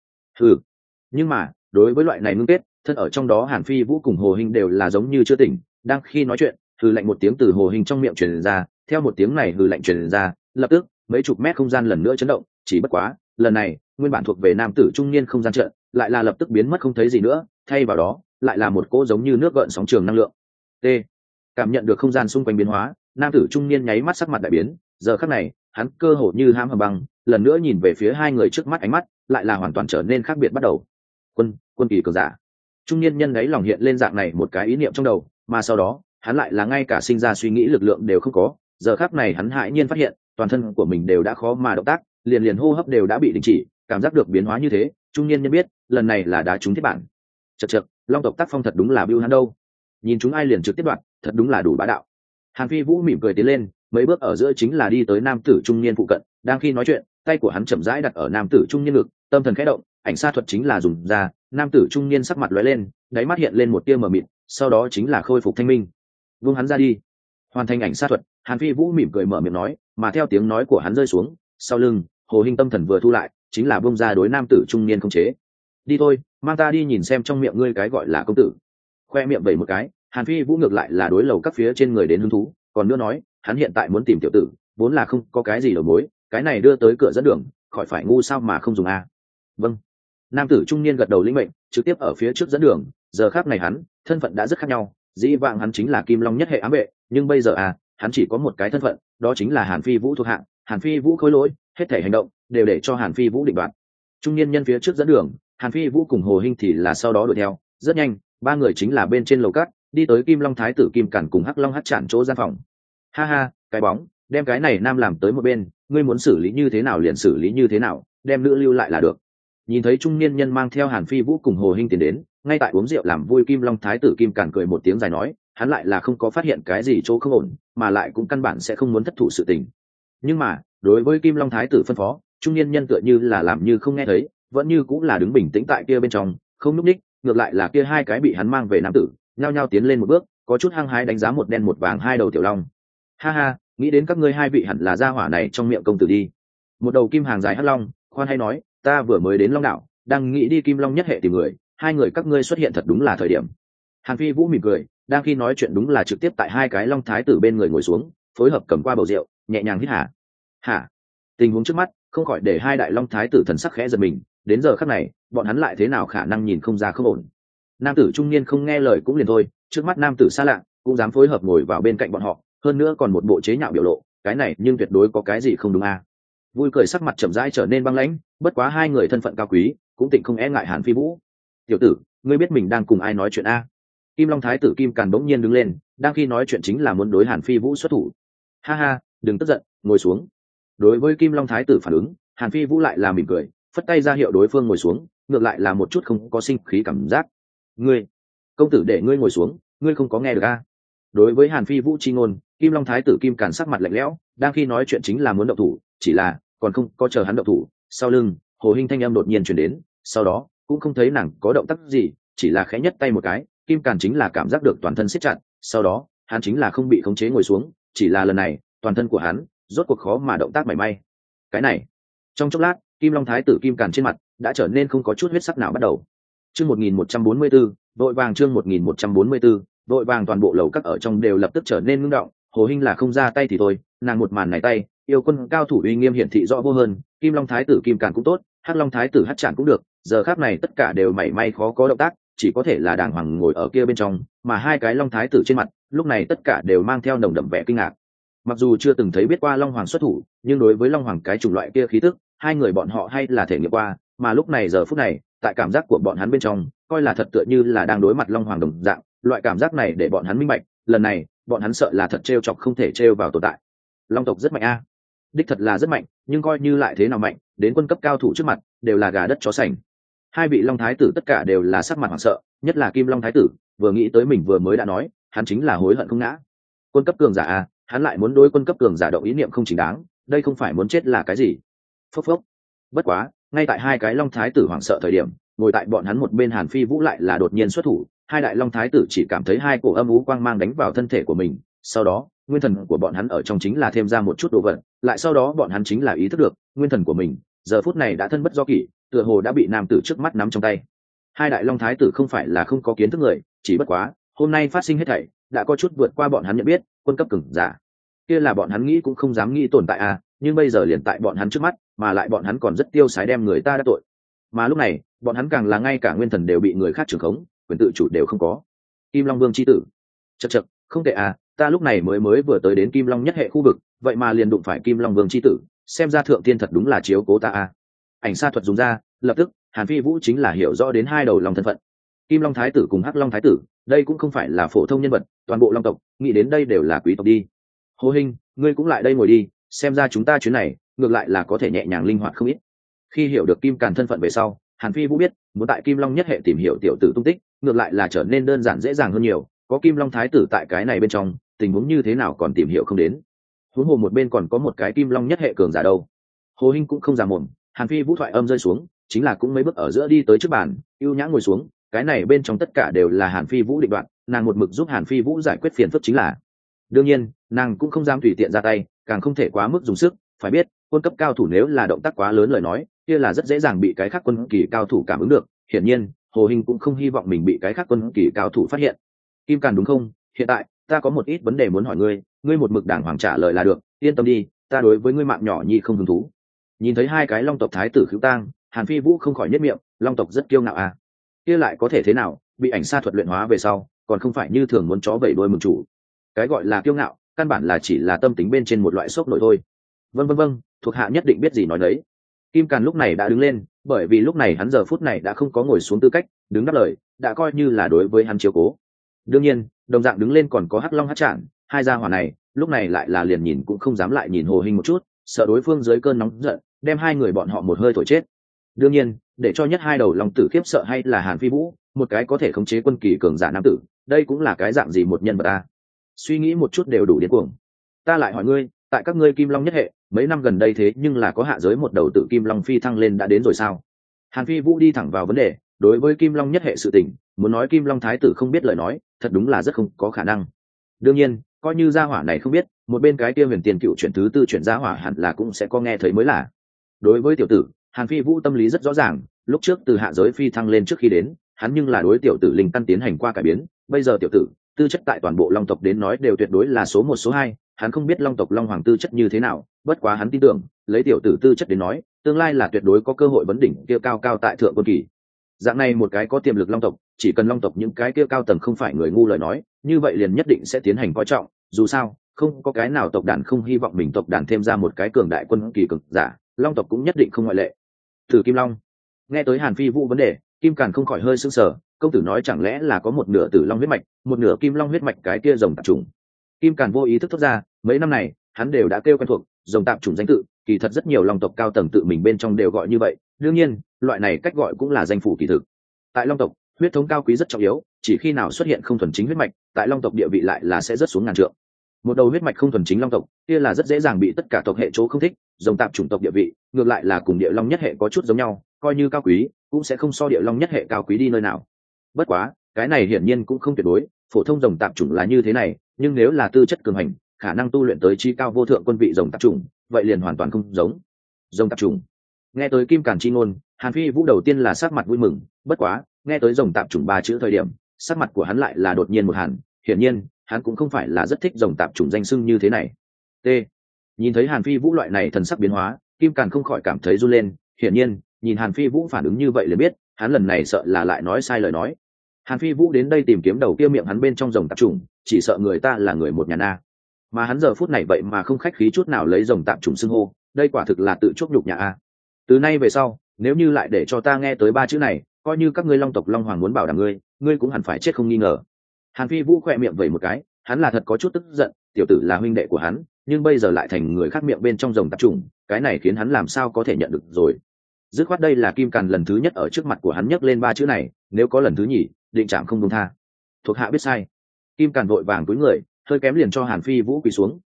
Nhưng mà đối với loại này ngưng kết, thân ở trong đó Hàn Phi Vũ cùng Hồ Hinh đều là giống như chưa tỉnh. Đang khi nói chuyện, hừ lạnh một tiếng từ Hồ Hinh trong miệng truyền ra, theo một tiếng này hừ lạnh truyền ra, lập tức mấy chục mét không gian lần nữa chấn động. Chỉ bất quá lần này nguyên bản thuộc về nam tử trung niên không gian trận lại là lập tức biến mất không thấy gì nữa, thay vào đó lại là một cỗ giống như nước gợn sóng trường năng lượng. T. Cảm nhận được không gian xung quanh biến hóa, nam tử trung niên nháy mắt sắc mặt đại biến. Giờ khắc này hắn cơ hồ như hãm hầm băng, lần nữa nhìn về phía hai người trước mắt, ánh mắt lại là hoàn toàn trở nên khác biệt bắt đầu. Quân kỳ cường giả. Trung niên nhân đấy lòng hiện lên dạng này một cái ý niệm trong đầu, mà sau đó hắn lại là ngay cả sinh ra suy nghĩ lực lượng đều không có. Giờ khắc này hắn hãi nhiên phát hiện toàn thân của mình đều đã khó mà động tác, liền hô hấp đều đã bị đình chỉ. Cảm giác được biến hóa như thế, trung niên nhân biết lần này là đá trúng thiết bản. Chậc, long tộc tác phong thật đúng là bưu hắn đâu, nhìn chúng ai liền trực tiếp đoạt, thật đúng là đủ bá đạo. Hàn Phi Vũ mỉm cười tiến lên, mấy bước ở giữa chính là đi tới nam tử trung niên phụ cận. Đang khi nói chuyện, tay của hắn chậm rãi đặt ở nam tử trung niên ngực, tâm thần khẽ động, ảnh sa thuật chính là dùng ra. Nam tử trung niên sắc mặt lóe lên, đáy mắt hiện lên một tia mờ mịt, sau đó chính là khôi phục thanh minh. Vung hắn ra đi. Hoàn thành ảnh sa thuật, Hàn Phi Vũ mỉm cười mở miệng nói, mà theo tiếng nói của hắn rơi xuống, sau lưng Hồ Hinh tâm thần vừa thu lại, chính là bung ra đối nam tử trung niên không chế. Đi thôi, mang ta đi nhìn xem trong miệng ngươi cái gọi là công tử. Khoe miệng vẩy một cái, Hàn Phi Vũ ngược lại là đối lầu các phía trên người đến hứng thú, còn nữa nói hắn hiện tại muốn tìm tiểu tử vốn là không có cái gì đầu mối, cái này đưa tới cửa dẫn đường khỏi phải ngu sao mà không dùng a. Vâng. Nam tử trung niên gật đầu lĩnh mệnh, trực tiếp ở phía trước dẫn đường. Giờ khác này hắn thân phận đã rất khác nhau, dĩ vãng hắn chính là Kim Long nhất hệ ám vệ, nhưng bây giờ hắn chỉ có một cái thân phận, đó chính là Hàn Phi Vũ thuộc hạng. Hàn Phi Vũ khối lỗi, hết thể hành động đều để cho Hàn Phi Vũ định đoạt. Trung niên nhân phía trước dẫn đường, Hàn Phi Vũ cùng Hồ Hinh thì là sau đó đuổi theo. Rất nhanh ba người chính là bên trên lầu cát, đi tới Kim Long thái tử Kim Cản cùng Hắc Long Hắc Trản chỗ gian phòng. Ha ha, cái bóng, đem cái này nam làm tới một bên, ngươi muốn xử lý như thế nào liền xử lý như thế nào, đem nữ lưu lại là được. Nhìn thấy trung niên nhân mang theo Hàn Phi Vũ cùng Hồ Hinh tiến đến, ngay tại uống rượu làm vui Kim Long thái tử Kim Cản cười một tiếng dài nói, hắn lại là không có phát hiện cái gì chỗ không ổn, mà lại cũng căn bản sẽ không muốn thất thủ sự tình. Nhưng mà đối với Kim Long thái tử phân phó, trung niên nhân tựa như là làm như không nghe thấy, vẫn như cũng là đứng bình tĩnh tại kia bên trong, không núp ních. Ngược lại là kia hai cái bị hắn mang về nam tử nhao nhao tiến lên một bước, có chút hăng hái đánh giá một đen một vàng hai đầu tiểu long. Ha ha, nghĩ đến các ngươi hai vị hẳn là gia hỏa này trong miệng công tử đi. Một đầu kim hàng dài hắc long khoan hay nói, ta vừa mới đến Long đảo, đang nghĩ đi Kim Long nhất hệ tìm người, hai người các ngươi xuất hiện thật đúng là thời điểm. Hàn Phi Vũ mỉm cười, đang khi nói chuyện đúng là trực tiếp tại hai cái long thái tử bên người ngồi xuống, phối hợp cầm qua bầu rượu, nhẹ nhàng hít hả. Tình huống trước mắt không khỏi để hai đại long thái tử thần sắc khẽ giật mình, đến giờ khắc này bọn hắn lại thế nào khả năng nhìn không ra không ổn. Nam tử trung niên không nghe lời cũng liền thôi, trước mắt nam tử xa lạ cũng dám phối hợp ngồi vào bên cạnh bọn họ, hơn nữa còn một bộ chế nhạo biểu lộ, cái này nhưng tuyệt đối có cái gì không đúng Vui cười sắc mặt chậm rãi trở nên băng lãnh, bất quá hai người thân phận cao quý cũng tịnh không e ngại Hàn Phi Vũ. Tiểu tử, ngươi biết mình đang cùng ai nói chuyện Kim Long thái tử Kim Càn bỗng nhiên đứng lên, đang khi nói chuyện chính là muốn đối Hàn Phi Vũ xuất thủ. Ha ha, đừng tức giận, ngồi xuống. Đối với Kim Long thái tử phản ứng, Hàn Phi Vũ lại là mỉm cười, phất tay ra hiệu đối phương ngồi xuống, ngược lại là một chút không có sinh khí cảm giác. Ngươi, công tử để ngươi ngồi xuống, ngươi không có nghe được Đối với Hàn Phi Vũ chi ngôn, Kim Long thái tử Kim Càn sắc mặt lạnh lẽo, đang khi nói chuyện chính là muốn động thủ, chỉ là còn không có chờ hắn động thủ, sau lưng Hồ Hinh thanh âm đột nhiên truyền đến, sau đó cũng không thấy nàng có động tác gì, chỉ là khẽ nhấc tay một cái, Kim Càn chính là cảm giác được toàn thân siết chặt, sau đó hắn chính là không bị khống chế ngồi xuống, chỉ là lần này toàn thân của hắn rốt cuộc khó mà động tác mảy may. Cái này, trong chốc lát, Kim Long thái tử Kim Càn trên mặt đã trở nên không có chút huyết sắc nào bắt đầu. Chương 1144, vội vàng chương 1144, vội vàng toàn bộ lầu các ở trong đều lập tức trở nên ngưng động, Hồ Hinh là không ra tay thì thôi, nàng một màn này tay, yêu quân cao thủ uy nghiêm hiển thị rõ vô hơn, Kim Long thái tử Kim Càn cũng tốt, Hắc Long thái tử Hắc Trản cũng được, giờ khắc này tất cả đều mảy may khó có động tác, chỉ có thể là đàng hoàng ngồi ở kia bên trong, mà hai cái Long thái tử trên mặt, lúc này tất cả đều mang theo nồng đậm vẻ kinh ngạc. Mặc dù chưa từng thấy biết qua Long Hoàng xuất thủ, nhưng đối với Long Hoàng cái chủng loại kia khí tức, hai người bọn họ hay là thể nghiệm qua, mà lúc này giờ phút này, tại cảm giác của bọn hắn bên trong, coi là thật tựa như là đang đối mặt Long Hoàng đồng dạng, loại cảm giác này để bọn hắn minh bạch, lần này, bọn hắn sợ là thật trêu chọc không thể trêu vào tồn tại. Long tộc rất mạnh đích thật là rất mạnh, nhưng coi như lại thế nào mạnh, đến quân cấp cao thủ trước mặt, đều là gà đất chó sành. Hai vị Long thái tử tất cả đều là sắc mặt hoảng sợ, nhất là Kim Long thái tử, vừa nghĩ tới mình vừa mới đã nói, hắn chính là hối hận không ngã. Quân cấp cường giả hắn lại muốn đối quân cấp cường giả động ý niệm không chính đáng, đây không phải muốn chết là cái gì? Phốc phốc. Bất quá, ngay tại hai cái long thái tử hoảng sợ thời điểm, ngồi tại bọn hắn một bên Hàn Phi Vũ lại là đột nhiên xuất thủ, hai đại long thái tử chỉ cảm thấy hai cổ âm u quang mang đánh vào thân thể của mình, sau đó nguyên thần của bọn hắn ở trong chính là thêm ra một chút đồ vật, lại sau đó bọn hắn chính là ý thức được nguyên thần của mình giờ phút này đã thân bất do kỷ, tựa hồ đã bị nam tử trước mắt nắm trong tay. Hai đại long thái tử không phải là không có kiến thức người, chỉ bất quá hôm nay phát sinh hết thảy đã có chút vượt qua bọn hắn nhận biết, quân cấp cường giả kia là bọn hắn nghĩ cũng không dám nghĩ tồn tại à, nhưng bây giờ liền tại bọn hắn trước mắt, mà lại bọn hắn còn rất tiêu sái đem người ta đã tội. Mà lúc này bọn hắn càng là ngay cả nguyên thần đều bị người khác trưởng khống, quyền tự chủ đều không có. Kim Long Vương chi tử, chậc chậc, không tệ à, ta lúc này mới vừa tới đến Kim Long nhất hệ khu vực, vậy mà liền đụng phải Kim Long Vương chi tử, xem ra thượng tiên thật đúng là chiếu cố ta à. Ảnh sa thuật dùng ra, lập tức Hàn Phi Vũ chính là hiểu rõ đến hai đầu long thân phận. Kim Long thái tử cùng Hắc Long thái tử, đây cũng không phải là phổ thông nhân vật, toàn bộ long tộc, nghĩ đến đây đều là quý tộc đi. Hồ Hinh, ngươi cũng lại đây ngồi đi, xem ra chúng ta chuyến này ngược lại là có thể nhẹ nhàng linh hoạt không ít. Khi hiểu được Kim Càn thân phận về sau, Hàn Phi Vũ biết muốn tại Kim Long nhất hệ tìm hiểu tiểu tử tung tích ngược lại là trở nên đơn giản dễ dàng hơn nhiều, có Kim Long thái tử tại cái này bên trong, tình huống như thế nào còn tìm hiểu không đến. Huống hồ một bên còn có một cái Kim Long nhất hệ cường giả đâu. Hồ Hinh cũng không già mồm, Hàn Phi Vũ thoại âm rơi xuống, chính là cũng mấy bước ở giữa đi tới trước bàn, ưu nhã ngồi xuống, cái này bên trong tất cả đều là Hàn Phi Vũ định đoạt, nàng một mực giúp Hàn Phi Vũ giải quyết phiền phức chính là. Đương nhiên, nàng cũng không dám tùy tiện ra tay, càng không thể quá mức dùng sức, phải biết, quân cấp cao thủ nếu là động tác quá lớn lời nói, kia là rất dễ dàng bị cái khác quân kỳ cao thủ cảm ứng được, hiển nhiên, Hồ Hinh cũng không hy vọng mình bị cái khác quân kỳ cao thủ phát hiện. Kim Càn đúng không? Hiện tại, ta có một ít vấn đề muốn hỏi ngươi, ngươi một mực đàng hoàng trả lời là được, yên tâm đi, ta đối với ngươi mạng nhỏ nhi không hứng thú. Nhìn thấy hai cái long tộc thái tử khứu tang, Hàn Phi Vũ không khỏi nhếch miệng, long tộc rất kiêu ngạo à? Kia lại có thể thế nào, bị ảnh sa thuật luyện hóa về sau, còn không phải như thường muốn chó vẩy đuôi mừng chủ. Cái gọi là kiêu ngạo, căn bản là chỉ là tâm tính bên trên một loại sốc nổi thôi. Vâng, thuộc hạ nhất định biết gì nói đấy. Kim Càn lúc này đã đứng lên, bởi vì lúc này hắn giờ phút này đã không có ngồi xuống tư cách, đứng đáp lời, đã coi như là đối với hắn chiếu cố. Đương nhiên, đồng dạng đứng lên còn có Hắc Long Hắc Trản, hai gia hỏa này, lúc này lại là liền nhìn cũng không dám lại nhìn Hồ Hinh một chút, sợ đối phương dưới cơn nóng giận, đem hai người bọn họ một hơi thổi chết. Đương nhiên, để cho nhất hai đầu long tử khiếp sợ hay là Hàn Phi Vũ, một cái có thể khống chế quân kỳ cường giả nam tử, đây cũng là cái dạng gì một nhân vật a. Suy nghĩ một chút đều đủ điên cuồng. Ta lại hỏi ngươi, tại các ngươi Kim Long nhất hệ, mấy năm gần đây thế nhưng là có hạ giới một đầu tự Kim Long phi thăng lên đã đến rồi sao? Hàn Phi Vũ đi thẳng vào vấn đề, đối với Kim Long nhất hệ sự tình, muốn nói Kim Long thái tử không biết lời nói, thật đúng là rất không có khả năng. Đương nhiên, coi như gia hỏa này không biết, một bên cái kia Huyền Tiền cựu chuyển thứ tư chuyển gia hỏa hẳn là cũng sẽ có nghe thấy mới là. Đối với tiểu tử, Hàn Phi Vũ tâm lý rất rõ ràng, lúc trước từ hạ giới phi thăng lên trước khi đến, hắn nhưng là đối tiểu tử linh căn tiến hành qua cải biến, bây giờ tiểu tử, tư chất tại toàn bộ long tộc đến nói đều tuyệt đối là số một số hai, hắn không biết long tộc long hoàng tư chất như thế nào, bất quá hắn tin tưởng, lấy tiểu tử tư chất đến nói, tương lai là tuyệt đối có cơ hội vấn đỉnh kia cao cao tại thượng quân kỳ. Dạng này một cái có tiềm lực long tộc, chỉ cần long tộc những cái kia cao tầng không phải người ngu lời nói, như vậy liền nhất định sẽ tiến hành coi trọng, dù sao, không có cái nào tộc đàn không hy vọng mình tộc đàn thêm ra một cái cường đại quân kỳ cường giả, long tộc cũng nhất định không ngoại lệ. Thử Kim Long. Nghe tới Hàn Phi Vũ vấn đề, Kim Càn không khỏi hơi sững sờ, công tử nói chẳng lẽ là có một nửa tử long huyết mạch, một nửa kim long huyết mạch cái kia rồng tạp chủng. Kim Càn vô ý thức thốt ra, mấy năm này, hắn đều đã kêu quen thuộc, rồng tạp chủng danh tự, kỳ thật rất nhiều long tộc cao tầng tự mình bên trong đều gọi như vậy, đương nhiên, loại này cách gọi cũng là danh phủ kỳ thực. Tại long tộc, huyết thống cao quý rất trọng yếu, chỉ khi nào xuất hiện không thuần chính huyết mạch, tại long tộc địa vị lại là sẽ rất xuống ngàn trượng. Một đầu huyết mạch không thuần chính long tộc, kia là rất dễ dàng bị tất cả tộc hệ chỗ không thích, rồng tạp chủng tộc địa vị, ngược lại là cùng địa long nhất hệ có chút giống nhau, coi như cao quý, cũng sẽ không so địa long nhất hệ cao quý đi nơi nào. Bất quá, cái này hiển nhiên cũng không tuyệt đối, phổ thông rồng tạp chủng là như thế này, nhưng nếu là tư chất cường hành, khả năng tu luyện tới chi cao vô thượng quân vị rồng tạp chủng, vậy liền hoàn toàn không giống. Rồng tạp chủng. Nghe tới Kim Càn chi ngôn, Hàn Phi Vũ đầu tiên là sắc mặt vui mừng, bất quá, nghe tới rồng tạp chủng ba chữ thời điểm, sắc mặt của hắn lại là đột nhiên một hàn, hiển nhiên, hắn cũng không phải là rất thích rồng tạp chủng danh xưng như thế này. T. Nhìn thấy Hàn Phi Vũ loại này thần sắc biến hóa, Kim Càn không khỏi cảm thấy run lên, hiển nhiên, nhìn Hàn Phi Vũ phản ứng như vậy liền biết, hắn lần này sợ là lại nói sai lời nói. Hàn Phi Vũ đến đây tìm kiếm đầu kia miệng hắn bên trong rồng tạp chủng, chỉ sợ người ta là người một nhà na. Mà hắn giờ phút này vậy mà không khách khí chút nào lấy rồng tạp chủng xưng hô, đây quả thực là tự chuốc nhục nhà a. Từ nay về sau, nếu như lại để cho ta nghe tới ba chữ này, coi như các ngươi long tộc long hoàng muốn bảo đảm ngươi cũng hẳn phải chết không nghi ngờ. Hàn Phi Vũ khẽ miệng vẩy một cái, hắn là thật có chút tức giận, tiểu tử là huynh đệ của hắn, nhưng bây giờ lại thành người khác miệng bên trong rồng tạp chủng, cái này khiến hắn làm sao có thể nhận được rồi. Dứt khoát đây là Kim Càn lần thứ nhất ở trước mặt của hắn nhắc lên ba chữ này, nếu có lần thứ nhì, định trạng không buông tha. Thuộc hạ biết sai. Kim Càn vội vàng cúi người, hơi kém liền cho Hàn Phi Vũ quỳ xuống,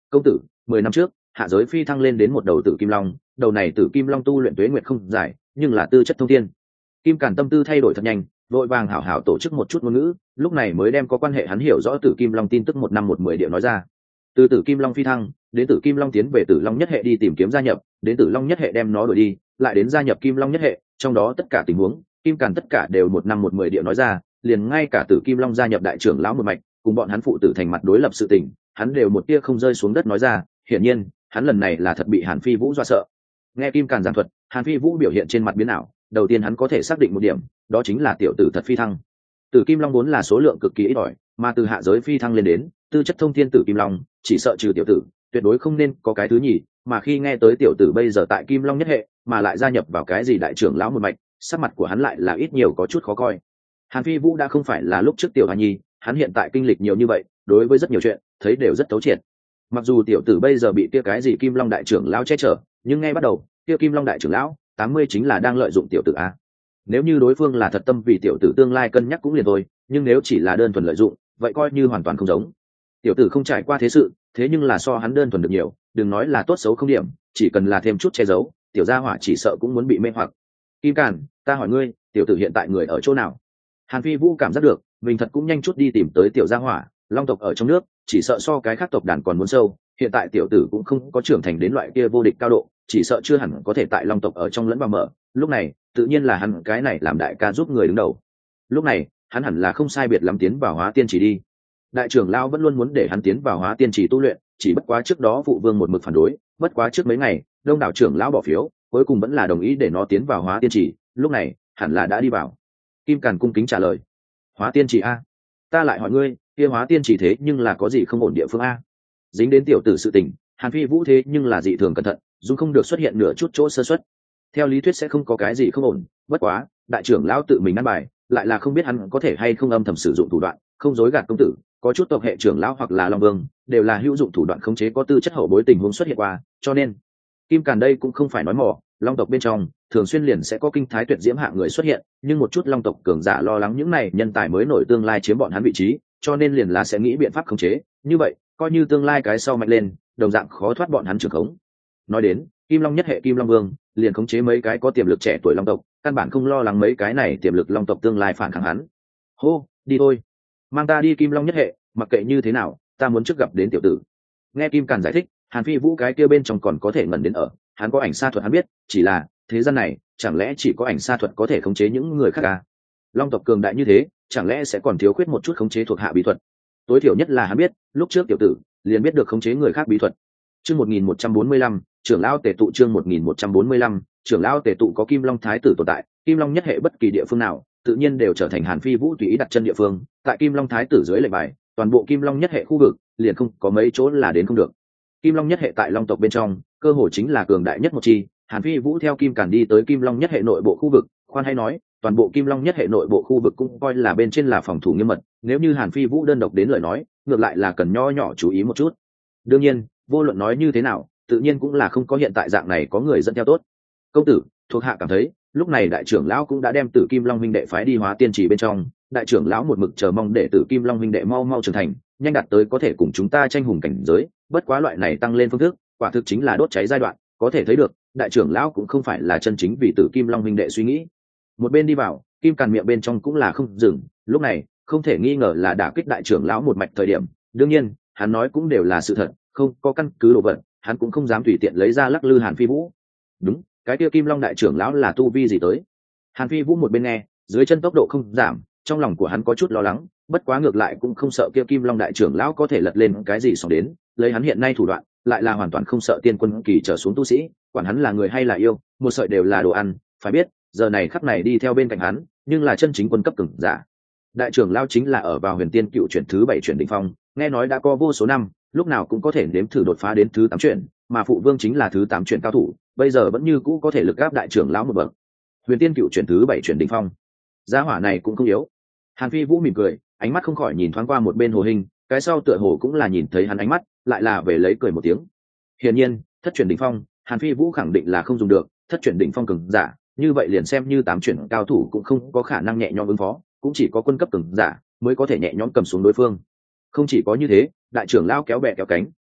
công tử, 10 năm trước hạ giới phi thăng lên đến một đầu tử kim long, đầu này tử kim long tu luyện tuế nguyệt không dài, nhưng là tư chất thông thiên. Kim Càn tâm tư thay đổi thật nhanh, vội vàng hảo hảo tổ chức một chút ngôn ngữ, lúc này mới đem có quan hệ hắn hiểu rõ tử kim long tin tức 1 năm 1 10 điệu nói ra. Từ tử kim long phi thăng đến tử kim long tiến về tử long nhất hệ đi tìm kiếm gia nhập, đến tử long nhất hệ đem nó đuổi đi, lại đến gia nhập kim long nhất hệ, trong đó tất cả tình huống Kim Càn tất cả đều 1 năm 1 10 điệu nói ra, liền ngay cả tử kim long gia nhập đại trưởng lão một mạch, cùng bọn hắn phụ tử thành mặt đối lập sự tình, hắn đều một tia không rơi xuống đất nói ra. Hiển nhiên hắn lần này là thật bị Hàn Phi Vũ dọa sợ. Nghe Kim Càn giảng thuật, Hàn Phi Vũ biểu hiện trên mặt biến ảo, đầu tiên hắn có thể xác định một điểm, đó chính là tiểu tử thật phi thăng. Tử kim long vốn là số lượng cực kỳ ít ỏi, mà từ hạ giới phi thăng lên đến tư chất thông thiên tử kim long, chỉ sợ trừ tiểu tử tuyệt đối không nên có cái thứ nhì. Mà khi nghe tới tiểu tử bây giờ tại kim long nhất hệ, mà lại gia nhập vào cái gì đại trưởng lão một mạch, sắc mặt của hắn lại là ít nhiều có chút khó coi. Hàn Phi Vũ đã không phải là lúc trước tiểu hoa nhi, hắn hiện tại kinh lịch nhiều như vậy, đối với rất nhiều chuyện thấy đều rất thấu triệt. Mặc dù tiểu tử bây giờ bị kia cái gì kim long đại trưởng lão che chở, nhưng ngay bắt đầu kia kim long đại trưởng lão 80 chính là đang lợi dụng tiểu tử a. Nếu như đối phương là thật tâm vì tiểu tử tương lai cân nhắc cũng liền thôi, nhưng nếu chỉ là đơn thuần lợi dụng, vậy coi như hoàn toàn không giống. Tiểu tử không trải qua thế sự, thế nhưng là so hắn đơn thuần được nhiều, đừng nói là tốt xấu không điểm, chỉ cần là thêm chút che giấu, tiểu gia hỏa chỉ sợ cũng muốn bị mê hoặc. Kim Càn, ta hỏi ngươi, tiểu tử hiện tại người ở chỗ nào? Hàn Phi Vũ cảm giác được mình thật cũng nhanh chút đi tìm tới tiểu gia hỏa. Long tộc ở trong nước chỉ sợ so cái khác tộc đàn còn muốn sâu, hiện tại tiểu tử cũng không có trưởng thành đến loại kia vô địch cao độ, chỉ sợ chưa hẳn có thể tại Long tộc ở trong lẫn vào mở. Lúc này tự nhiên là hắn cái này làm đại ca giúp người đứng đầu, lúc này hắn hẳn là không sai biệt lắm tiến vào hóa tiên chỉ đi. Đại trưởng lão vẫn luôn muốn để hắn tiến vào hóa tiên chỉ tu luyện, chỉ bất quá trước đó phụ vương một mực phản đối, bất quá trước mấy ngày đông đảo trưởng lão bỏ phiếu, cuối cùng vẫn là đồng ý để nó tiến vào hóa tiên chỉ, lúc này hẳn là đã đi vào. Kim Càn cung kính trả lời. Hóa tiên chỉ a? Ta lại hỏi ngươi, kia hóa tiên chỉ thế nhưng là có gì không ổn địa phương a? Dính đến tiểu tử sự tình, Hàn Phi Vũ thế nhưng là dị thường cẩn thận, dù không được xuất hiện nửa chút chỗ sơ suất. Theo lý thuyết sẽ không có cái gì không ổn, bất quá đại trưởng lão tự mình ăn bài, lại là không biết hắn có thể hay không âm thầm sử dụng thủ đoạn, không dối gạt công tử. Có chút tộc hệ trưởng lão hoặc là long vương đều là hữu dụng thủ đoạn khống chế có tư chất hậu bối tình huống xuất hiện qua, cho nên Kim Càn đây cũng không phải nói mỏ. Long tộc bên trong thường xuyên liền sẽ có kinh thái tuyệt diễm hạng người xuất hiện, nhưng một chút long tộc cường giả lo lắng những này nhân tài mới nổi tương lai chiếm bọn hắn vị trí, cho nên liền là sẽ nghĩ biện pháp khống chế, như vậy coi như tương lai cái sau mạnh lên, đồng dạng khó thoát bọn hắn trưởng khống. Nói đến kim long nhất hệ kim long vương liền khống chế mấy cái có tiềm lực trẻ tuổi long tộc, căn bản không lo lắng mấy cái này tiềm lực long tộc tương lai phản kháng hắn. Hô, đi thôi, mang ta đi kim long nhất hệ, mặc kệ như thế nào ta muốn trước gặp đến tiểu tử. Nghe Kim Càn giải thích, Hàn Phi Vũ cái kia bên trong còn có thể ngẩn đến ở, hắn có ảnh sa thuật hắn biết, chỉ là thế gian này chẳng lẽ chỉ có ảnh sa thuật có thể khống chế những người khác à? Long tộc cường đại như thế, chẳng lẽ sẽ còn thiếu khuyết một chút khống chế thuộc hạ bí thuật? Tối thiểu nhất là hắn biết, lúc trước tiểu tử liền biết được khống chế người khác bí thuật. Chương 1145, trưởng lão tề tụ. Chương 1145, trưởng lão tề tụ. Có Kim Long thái tử tồn tại, Kim Long nhất hệ bất kỳ địa phương nào tự nhiên đều trở thành Hàn Phi Vũ tùy ý đặt chân địa phương. Tại Kim Long thái tử dưới lệnh bài, toàn bộ Kim Long nhất hệ khu vực liền không có mấy chỗ là đến không được. Kim Long nhất hệ tại Long tộc bên trong cơ hội chính là cường đại nhất một chi. Hàn Phi Vũ theo Kim Càn đi tới Kim Long nhất hệ nội bộ khu vực, khoan hay nói toàn bộ Kim Long nhất hệ nội bộ khu vực cũng coi là bên trên là phòng thủ nghiêm mật, nếu như Hàn Phi Vũ đơn độc đến lời nói, ngược lại là cần nho nhỏ chú ý một chút. Đương nhiên vô luận nói như thế nào, tự nhiên cũng là không có hiện tại dạng này có người dẫn theo tốt. Công tử, thuộc hạ cảm thấy lúc này đại trưởng lão cũng đã đem Tử Kim Long huynh đệ phái đi hóa tiên trì bên trong, đại trưởng lão một mực chờ mong để Tử Kim Long huynh đệ mau mau trưởng thành, nhanh đạt tới có thể cùng chúng ta tranh hùng cảnh giới, bất quá loại này tăng lên phương thức quả thực chính là đốt cháy giai đoạn, có thể thấy được đại trưởng lão cũng không phải là chân chính vì Tử Kim Long huynh đệ suy nghĩ. Một bên đi vào, Kim Càn miệng bên trong cũng là không dừng, lúc này không thể nghi ngờ là đả kích đại trưởng lão một mạch thời điểm. Đương nhiên hắn nói cũng đều là sự thật, không có căn cứ đồ vật hắn cũng không dám tùy tiện lấy ra lắc lư Hàn Phi Vũ. Đúng, cái kia Kim Long đại trưởng lão là tu vi gì tới? Hàn Phi Vũ một bên nghe, dưới chân tốc độ không giảm, trong lòng của hắn có chút lo lắng, bất quá ngược lại cũng không sợ kia Kim Long đại trưởng lão có thể lật lên cái gì sóng đến, lấy hắn hiện nay thủ đoạn lại là hoàn toàn không sợ tiên quân kỳ trở xuống tu sĩ, quản hắn là người hay là yêu, một sợi đều là đồ ăn. Phải biết giờ này khắc này đi theo bên cạnh hắn nhưng là chân chính quân cấp cường giả. Đại trưởng lão chính là ở vào huyền tiên cựu chuyển thứ 7 chuyển đỉnh phong, nghe nói đã có vô số năm, lúc nào cũng có thể nếm thử đột phá đến thứ 8 chuyển, mà phụ vương chính là thứ 8 chuyển cao thủ, bây giờ vẫn như cũ có thể lực áp đại trưởng lão một bậc. Huyền tiên cựu chuyển thứ 7 chuyển đỉnh phong, gia hỏa này cũng không yếu. Hàn Phi Vũ mỉm cười, ánh mắt không khỏi nhìn thoáng qua một bên Hồ Hình, cái sau tựa hồ cũng là nhìn thấy hắn ánh mắt, lại là về lấy cười một tiếng. Hiển nhiên thất chuyển đỉnh phong Hàn Phi Vũ khẳng định là không dùng được, thất chuyển đỉnh phong cường giả như vậy liền xem như 8 chuyển cao thủ cũng không có khả năng nhẹ nhõm ứng phó, cũng chỉ có quân cấp cường giả mới có thể nhẹ nhõm cầm xuống đối phương. Không chỉ có như thế, đại trưởng lão kéo bè kéo cánh,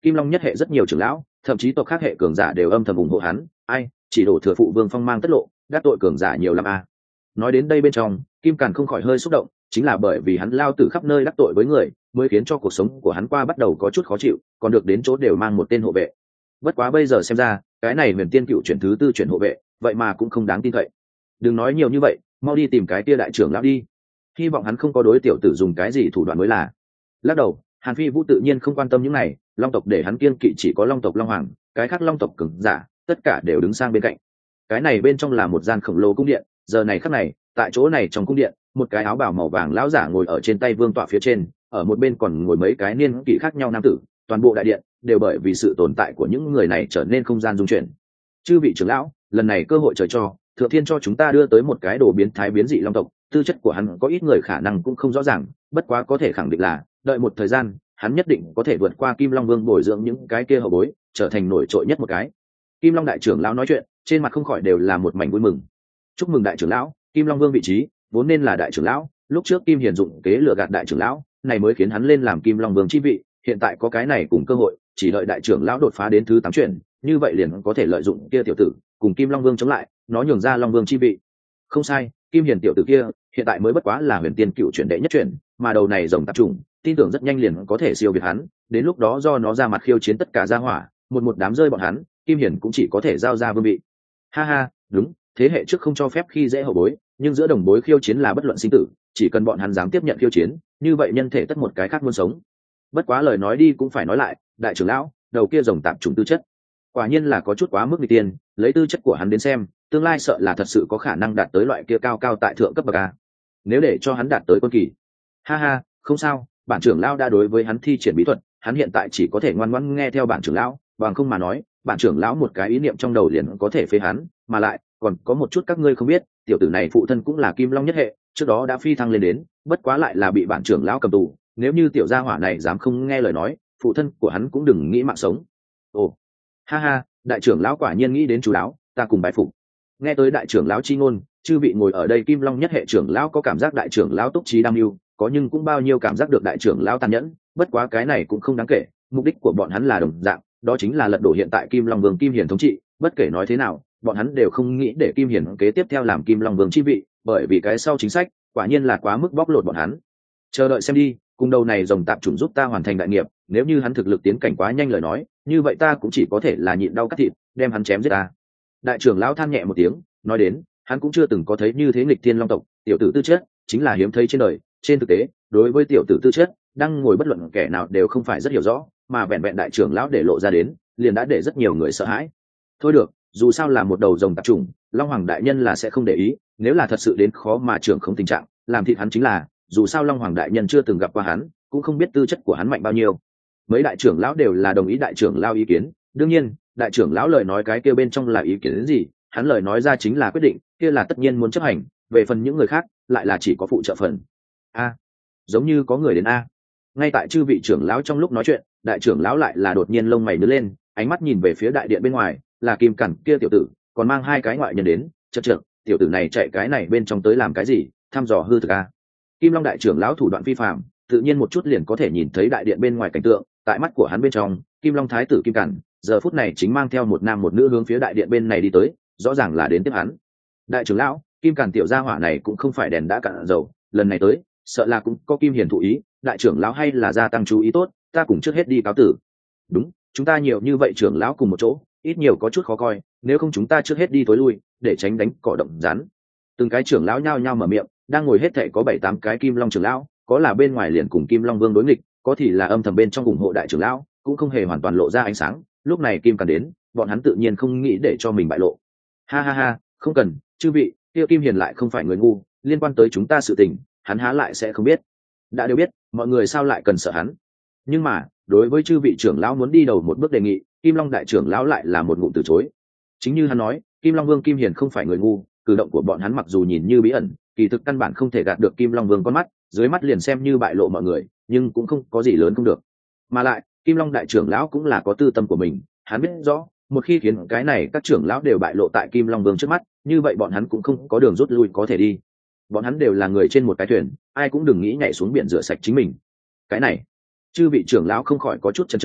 Kim Long nhất hệ rất nhiều trưởng lão, thậm chí tộc khác hệ cường giả đều âm thầm ủng hộ hắn, ai, chỉ đổ thừa phụ vương phong mang tất lộ, đắc tội cường giả nhiều lắm a. Nói đến đây bên trong, Kim Càn không khỏi hơi xúc động, chính là bởi vì hắn lao tử khắp nơi đắc tội với người, mới khiến cho cuộc sống của hắn qua bắt đầu có chút khó chịu, còn được đến chỗ đều mang một tên hộ vệ. Bất quá bây giờ xem ra, cái này Huyền Tiên Cựu chuyển thứ tư chuyển hộ vệ, vậy mà cũng không đáng tin cậy. Đừng nói nhiều như vậy, mau đi tìm cái kia đại trưởng lão đi. Hy vọng hắn không có đối tiểu tử dùng cái gì thủ đoạn mới là. Lắc đầu, Hàn Phi Vũ tự nhiên không quan tâm những này, Long tộc để hắn kiên kỵ chỉ có Long tộc Long Hoàng, cái khác Long tộc cường giả, tất cả đều đứng sang bên cạnh. Cái này bên trong là một gian khổng lồ cung điện, giờ này khắc này, tại chỗ này trong cung điện, một cái áo bào màu vàng lão giả ngồi ở trên tay vương tọa phía trên, ở một bên còn ngồi mấy cái niên kỷ khác nhau nam tử, toàn bộ đại điện đều bởi vì sự tồn tại của những người này trở nên không gian dung chuyển. Chư vị trưởng lão, lần này cơ hội trời cho, Thượng Thiên cho chúng ta đưa tới một cái đồ biến thái biến dị long tộc, tư chất của hắn có ít người khả năng cũng không rõ ràng, bất quá có thể khẳng định là đợi một thời gian, hắn nhất định có thể vượt qua Kim Long Vương bồi dưỡng những cái kia hậu bối, trở thành nổi trội nhất một cái. Kim Long đại trưởng lão nói chuyện, trên mặt không khỏi đều là một mảnh vui mừng. Chúc mừng đại trưởng lão, Kim Long Vương vị trí vốn nên là đại trưởng lão, lúc trước Kim Hiền dụng kế lừa gạt đại trưởng lão, này mới khiến hắn lên làm Kim Long Vương chi vị, hiện tại có cái này cùng cơ hội, chỉ đợi đại trưởng lão đột phá đến thứ 8 chuyển, như vậy liền có thể lợi dụng kia tiểu tử, cùng Kim Long Vương chống lại, nó nhường ra Long Vương chi vị. Không sai, Kim Hiền tiểu tử kia, hiện tại mới bất quá là Huyền Tiên Cựu chuyển đệ nhất chuyển, mà đầu này rồng tạp trùng, tin tưởng rất nhanh liền có thể siêu việt hắn, đến lúc đó do nó ra mặt khiêu chiến tất cả gia hỏa, một đám rơi bọn hắn, Kim Hiền cũng chỉ có thể giao ra vương vị. Ha ha, đúng, thế hệ trước không cho phép khi dễ hậu bối, nhưng giữa đồng bối khiêu chiến là bất luận sinh tử, chỉ cần bọn hắn dám tiếp nhận khiêu chiến, như vậy nhân thể tất một cái khác muốn sống. Bất quá lời nói đi cũng phải nói lại, đại trưởng lão, đầu kia rồng tạp trùng tư chất, quả nhiên là có chút quá mức nghịch tiên, lấy tư chất của hắn đến xem, tương lai sợ là thật sự có khả năng đạt tới loại kia cao cao tại thượng cấp bậc a. Nếu để cho hắn đạt tới quân kỳ, ha ha, không sao, bản trưởng lão đã đối với hắn thi triển bí thuật, hắn hiện tại chỉ có thể ngoan ngoãn nghe theo bản trưởng lão, bằng không mà nói, bản trưởng lão một cái ý niệm trong đầu liền có thể phế hắn, mà lại còn có một chút các ngươi không biết, tiểu tử này phụ thân cũng là Kim Long nhất hệ, trước đó đã phi thăng lên đến, bất quá lại là bị bản trưởng lão cầm tù, nếu như tiểu gia hỏa này dám không nghe lời nói, phụ thân của hắn cũng đừng nghĩ mạng sống. Ồ, ha ha, đại trưởng lão quả nhiên nghĩ đến chú đáo, ta cùng bái phục. Nghe tới đại trưởng lão chi ngôn, chư vị ngồi ở đây Kim Long nhất hệ trưởng lão có cảm giác đại trưởng lão túc trí đam mưu, có nhưng cũng bao nhiêu cảm giác được đại trưởng lão tàn nhẫn, bất quá cái này cũng không đáng kể, mục đích của bọn hắn là đồng dạng, đó chính là lật đổ hiện tại Kim Long Vương Kim Hiền thống trị, bất kể nói thế nào, bọn hắn đều không nghĩ để Kim Hiền kế tiếp theo làm Kim Long Vương chi vị, bởi vì cái sau chính sách, quả nhiên là quá mức bóc lột bọn hắn. Chờ đợi xem đi, cùng đầu này rồng tạp chủng giúp ta hoàn thành đại nghiệp, nếu như hắn thực lực tiến cảnh quá nhanh lời nói, như vậy ta cũng chỉ có thể là nhịn đau cắt thịt, đem hắn chém giết ta. Đại trưởng lão than nhẹ một tiếng, nói đến, hắn cũng chưa từng có thấy như thế nghịch thiên long tộc, tiểu tử tư chất chính là hiếm thấy trên đời, trên thực tế, đối với tiểu tử tư chất, đang ngồi bất luận kẻ nào đều không phải rất hiểu rõ, mà vẹn vẹn đại trưởng lão để lộ ra đến, liền đã để rất nhiều người sợ hãi. Thôi được, dù sao là một đầu rồng tạp chủng, Long Hoàng đại nhân là sẽ không để ý, nếu là thật sự đến khó mà trưởng không tình trạng, làm thịt hắn chính là, dù sao Long Hoàng đại nhân chưa từng gặp qua hắn, cũng không biết tư chất của hắn mạnh bao nhiêu. Mấy đại trưởng lão đều là đồng ý đại trưởng lão ý kiến, đương nhiên, đại trưởng lão lời nói cái kia bên trong là ý kiến đến gì, hắn lời nói ra chính là quyết định, kia là tất nhiên muốn chấp hành, về phần những người khác, lại là chỉ có phụ trợ phần. A, giống như có người đến a. Ngay tại chư vị trưởng lão trong lúc nói chuyện, đại trưởng lão lại là đột nhiên lông mày nhướng lên, ánh mắt nhìn về phía đại điện bên ngoài, là Kim Cẩn kia tiểu tử, còn mang hai cái ngoại nhân đến, chậc chậc, tiểu tử này chạy cái này bên trong tới làm cái gì, thăm dò hư thực a. Kim Long đại trưởng lão thủ đoạn phi phàm, tự nhiên một chút liền có thể nhìn thấy đại điện bên ngoài cảnh tượng, tại mắt của hắn bên trong, Kim Long thái tử Kim Cẩn, giờ phút này chính mang theo một nam một nữ hướng phía đại điện bên này đi tới, rõ ràng là đến tiếp hắn. Đại trưởng lão, Kim Cẩn tiểu gia hỏa này cũng không phải đèn đã cạn dầu, lần này tới, sợ là cũng có Kim Hiền thụ ý, đại trưởng lão hay là gia tăng chú ý tốt, ta cùng trước hết đi cáo tử. Đúng, chúng ta nhiều như vậy trưởng lão cùng một chỗ, ít nhiều có chút khó coi, nếu không chúng ta trước hết đi tối lui, để tránh đánh cỏ động rắn. Từng cái trưởng lão nhao nhao mở miệng, đang ngồi hết thảy có 7-8 cái Kim Long trưởng lão, có là bên ngoài liền cùng Kim Long Vương đối nghịch, có thì là âm thầm bên trong ủng hộ đại trưởng lão, cũng không hề hoàn toàn lộ ra ánh sáng. Lúc này Kim Cẩn đến, bọn hắn tự nhiên không nghĩ để cho mình bại lộ. Ha ha ha, không cần, chư vị, kia Kim Hiền lại không phải người ngu, liên quan tới chúng ta sự tình, hắn há lại sẽ không biết. Đã đều biết, mọi người sao lại cần sợ hắn? Nhưng mà, đối với chư vị trưởng lão muốn đi đầu một bước đề nghị, Kim Long đại trưởng lão lại là một ngụm từ chối. Chính như hắn nói, Kim Long Vương Kim Hiền không phải người ngu, cử động của bọn hắn mặc dù nhìn như bí ẩn, kỳ thực căn bản không thể gạt được Kim Long Vương con mắt, dưới mắt liền xem như bại lộ mọi người, nhưng cũng không có gì lớn không được. Mà lại, Kim Long đại trưởng lão cũng là có tư tâm của mình, hắn biết rõ, một khi khiến cái này các trưởng lão đều bại lộ tại Kim Long Vương trước mắt, như vậy bọn hắn cũng không có đường rút lui có thể đi. Bọn hắn đều là người trên một cái thuyền, ai cũng đừng nghĩ nhảy xuống biển rửa sạch chính mình. Cái này, chư vị trưởng lão không khỏi có chút chần chờ,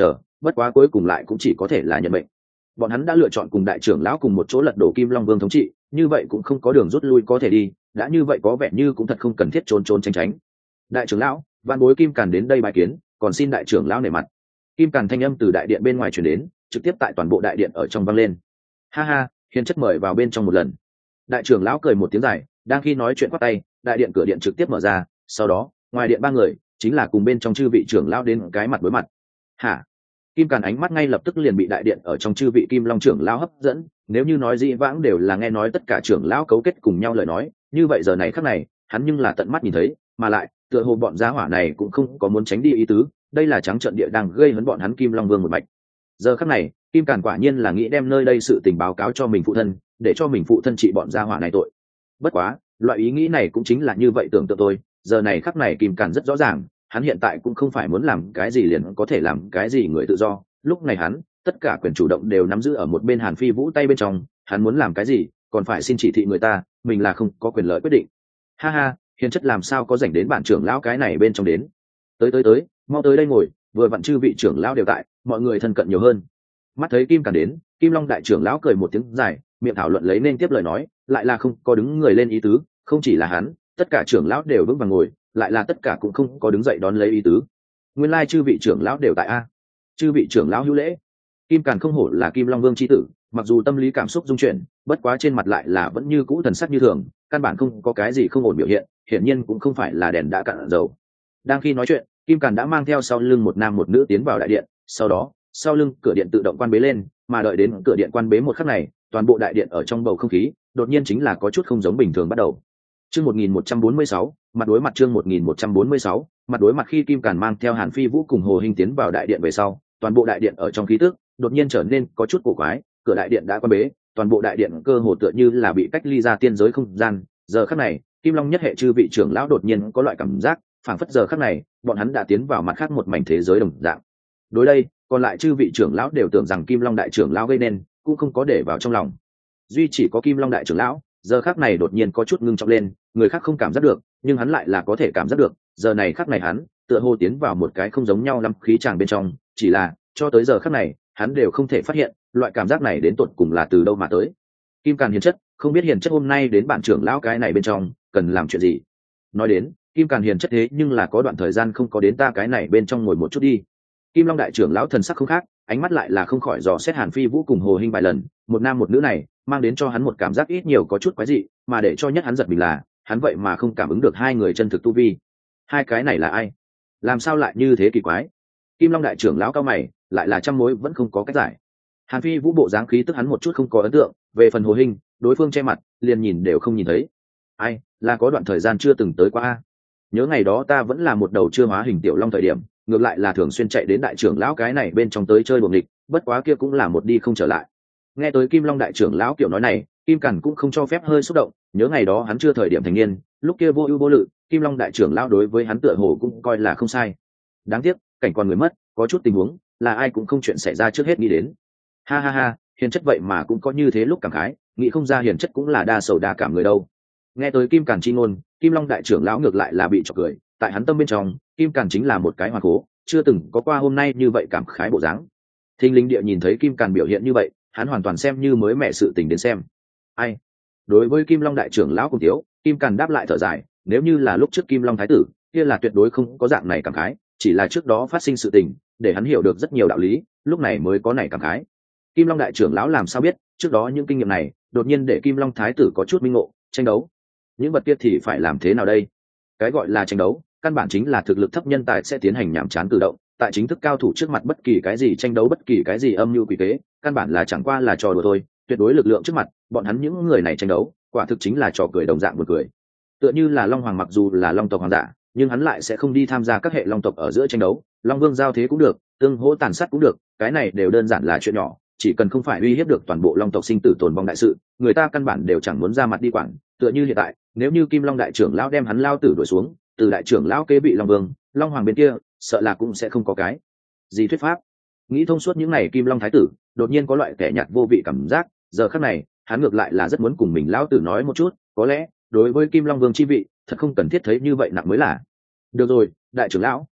bất quá cuối cùng lại cũng chỉ có thể là nhận mệnh. Bọn hắn đã lựa chọn cùng đại trưởng lão cùng một chỗ lật đổ Kim Long Vương thống trị, như vậy cũng không có đường rút lui có thể đi, đã như vậy có vẻ như cũng thật không cần thiết trốn trốn tránh tránh. Đại trưởng lão, văn bối Kim Càn đến đây bài kiến, còn xin đại trưởng lão nể mặt. Kim Càn thanh âm từ đại điện bên ngoài truyền đến, trực tiếp tại toàn bộ đại điện ở trong vang lên. Ha ha, hiền chất mời vào bên trong một lần. Đại trưởng lão cười một tiếng dài, đang khi nói chuyện quát tay, đại điện cửa điện trực tiếp mở ra, sau đó ngoài điện ba người chính là cùng bên trong chư vị trưởng lão đến cái mặt đối mặt. Hả? Kim Càn ánh mắt ngay lập tức liền bị đại điện ở trong chư vị Kim Long trưởng lão hấp dẫn, nếu như nói dĩ vãng đều là nghe nói tất cả trưởng lão cấu kết cùng nhau lời nói, như vậy giờ này khắc này, hắn nhưng là tận mắt nhìn thấy, mà lại, tựa hồ bọn gia hỏa này cũng không có muốn tránh đi ý tứ, đây là trắng trợn địa đang gây hấn bọn hắn Kim Long Vương một mạch. Giờ khắc này, Kim Càn quả nhiên là nghĩ đem nơi đây sự tình báo cáo cho mình phụ thân, để cho mình phụ thân trị bọn gia hỏa này tội. Bất quá, loại ý nghĩ này cũng chính là như vậy tưởng tượng tôi, giờ này khắc này Kim Càn rất rõ ràng, hắn hiện tại cũng không phải muốn làm cái gì liền có thể làm cái gì người tự do, lúc này hắn tất cả quyền chủ động đều nắm giữ ở một bên Hàn Phi Vũ tay bên trong, hắn muốn làm cái gì còn phải xin chỉ thị người ta, mình là không có quyền lợi quyết định. Ha ha, hiền chất làm sao có rảnh đến bản trưởng lão cái này bên trong đến. Tới, mau tới đây ngồi, vừa vặn chư vị trưởng lão đều tại, mọi người thân cận nhiều hơn. Mắt thấy Kim Càn đến, Kim Long đại trưởng lão cười một tiếng dài, miệng thảo luận lấy nên tiếp lời nói, lại là không có đứng người lên ý tứ, không chỉ là hắn, tất cả trưởng lão đều vững vàng ngồi, lại là tất cả cũng không có đứng dậy đón lấy ý tứ. Nguyên lai chư vị trưởng lão đều tại a. Chư vị trưởng lão hữu lễ. Kim Càn không hổ là Kim Long Vương chi tử, mặc dù tâm lý cảm xúc dung chuyển, bất quá trên mặt lại là vẫn như cũ thần sắc như thường, căn bản không có cái gì không ổn biểu hiện, hiển nhiên cũng không phải là đèn đã cạn dầu. Đang khi nói chuyện, Kim Càn đã mang theo sau lưng một nam một nữ tiến vào đại điện, sau đó, sau lưng cửa điện tự động quan bế lên, mà đợi đến cửa điện quan bế một khắc này, toàn bộ đại điện ở trong bầu không khí, đột nhiên chính là có chút không giống bình thường bắt đầu. Chương 1146, mặt đối mặt chương 1146, mặt đối mặt khi Kim Càn mang theo Hàn Phi Vũ cùng Hồ Hinh tiến vào đại điện về sau, toàn bộ đại điện ở trong khí tức đột nhiên trở nên có chút cổ quái, cửa đại điện đã quan bế, toàn bộ đại điện cơ hồ tựa như là bị cách ly ra tiên giới không gian. Giờ khắc này, Kim Long nhất hệ chư vị trưởng lão đột nhiên có loại cảm giác, phảng phất giờ khắc này, bọn hắn đã tiến vào mặt khác một mảnh thế giới đồng dạng. Đối đây, còn lại chư vị trưởng lão đều tưởng rằng Kim Long đại trưởng lão gây nên, cũng không có để vào trong lòng. Duy chỉ có Kim Long đại trưởng lão, giờ khắc này đột nhiên có chút ngưng trọng lên, người khác không cảm giác được, nhưng hắn lại là có thể cảm giác được, giờ này khắc này hắn, tựa hồ tiến vào một cái không giống nhau lắm khí tràng bên trong, chỉ là, cho tới giờ khắc này, hắn đều không thể phát hiện, loại cảm giác này đến tột cùng là từ đâu mà tới. Kim Càn hiền chất, không biết hiền chất hôm nay đến bản trưởng lão cái này bên trong, cần làm chuyện gì? Nói đến, Kim Càn hiền chất thế nhưng là có đoạn thời gian không có đến ta cái này bên trong ngồi một chút đi. Kim Long đại trưởng lão thần sắc không khác, ánh mắt lại là không khỏi dò xét Hàn Phi Vũ cùng Hồ Hinh vài lần, một nam một nữ này, mang đến cho hắn một cảm giác ít nhiều có chút quái dị, mà để cho nhất hắn giật mình là, hắn vậy mà không cảm ứng được hai người chân thực tu vi. Hai cái này là ai? Làm sao lại như thế kỳ quái? Kim Long đại trưởng lão cao mày, lại là trăm mối vẫn không có cách giải. Hàn Phi Vũ bộ dáng khí tức hắn một chút không có ấn tượng, về phần Hồ Hinh, đối phương che mặt, liền nhìn đều không nhìn thấy. Ai, là có đoạn thời gian chưa từng tới qua a. Nhớ ngày đó ta vẫn là một đầu chưa hóa hình tiểu long thời điểm, ngược lại là thường xuyên chạy đến đại trưởng lão cái này bên trong tới chơi đùa nghịch, bất quá kia cũng là một đi không trở lại. Nghe tới Kim Long đại trưởng lão kiểu nói này, Kim Càn cũng không cho phép hơi xúc động, nhớ ngày đó hắn chưa thời điểm thành niên, lúc kia vô ưu vô lự, Kim Long đại trưởng lão đối với hắn tựa hồ cũng coi là không sai. Đáng tiếc, cảnh còn người mất, có chút tình huống, là ai cũng không chuyện xảy ra trước hết nghĩ đến. Ha ha ha, hiền chất vậy mà cũng có như thế lúc cảm khái, nghĩ không ra hiền chất cũng là đa sầu đa cảm người đâu. Nghe tới Kim Càn chi ngôn, Kim Long đại trưởng lão ngược lại là bị chọc cười, tại hắn tâm bên trong, Kim Càn chính là một cái hoàn cố, chưa từng có qua hôm nay như vậy cảm khái bộ dáng. Thinh linh địa nhìn thấy Kim Càn biểu hiện như vậy, hắn hoàn toàn xem như mới mẹ sự tình đến xem. Ai? Đối với Kim Long đại trưởng lão cùng thiếu, Kim Càn đáp lại thở dài, nếu như là lúc trước Kim Long thái tử, kia là tuyệt đối không có dạng này cảm khái, chỉ là trước đó phát sinh sự tình, để hắn hiểu được rất nhiều đạo lý, lúc này mới có này cảm khái. Kim Long đại trưởng lão làm sao biết, trước đó những kinh nghiệm này, đột nhiên để Kim Long thái tử có chút minh ngộ, tranh đấu. Những vật kia thì phải làm thế nào đây? Cái gọi là tranh đấu, căn bản chính là thực lực thấp nhân tài sẽ tiến hành nhảm chán tự động, tại chính thức cao thủ trước mặt bất kỳ cái gì tranh đấu, bất kỳ cái gì âm mưu quỷ kế, căn bản là chẳng qua là trò đùa thôi, tuyệt đối lực lượng trước mặt, bọn hắn những người này tranh đấu, quả thực chính là trò cười đồng dạng buồn cười. Tựa như là Long Hoàng mặc dù là Long tộc hoàng giả, nhưng hắn lại sẽ không đi tham gia các hệ Long tộc ở giữa tranh đấu, Long Vương giao thế cũng được, tương hỗ tàn sát cũng được, cái này đều đơn giản là chuyện nhỏ, chỉ cần không phải uy hiếp được toàn bộ Long tộc sinh tử tồn vong đại sự, người ta căn bản đều chẳng muốn ra mặt đi quản. Tựa như hiện tại, nếu như Kim Long đại trưởng lão đem hắn lao tử đuổi xuống, từ đại trưởng lão kế bị Long Vương, Long Hoàng bên kia, sợ là cũng sẽ không có cái gì thuyết pháp. Nghĩ thông suốt những này, Kim Long thái tử đột nhiên có loại kẻ nhạt vô vị cảm giác, giờ khắc này, hắn ngược lại là rất muốn cùng mình lão tử nói một chút, có lẽ đối với Kim Long Vương chi vị, thật không cần thiết thấy như vậy nặng mới là. Được rồi, đại trưởng lão,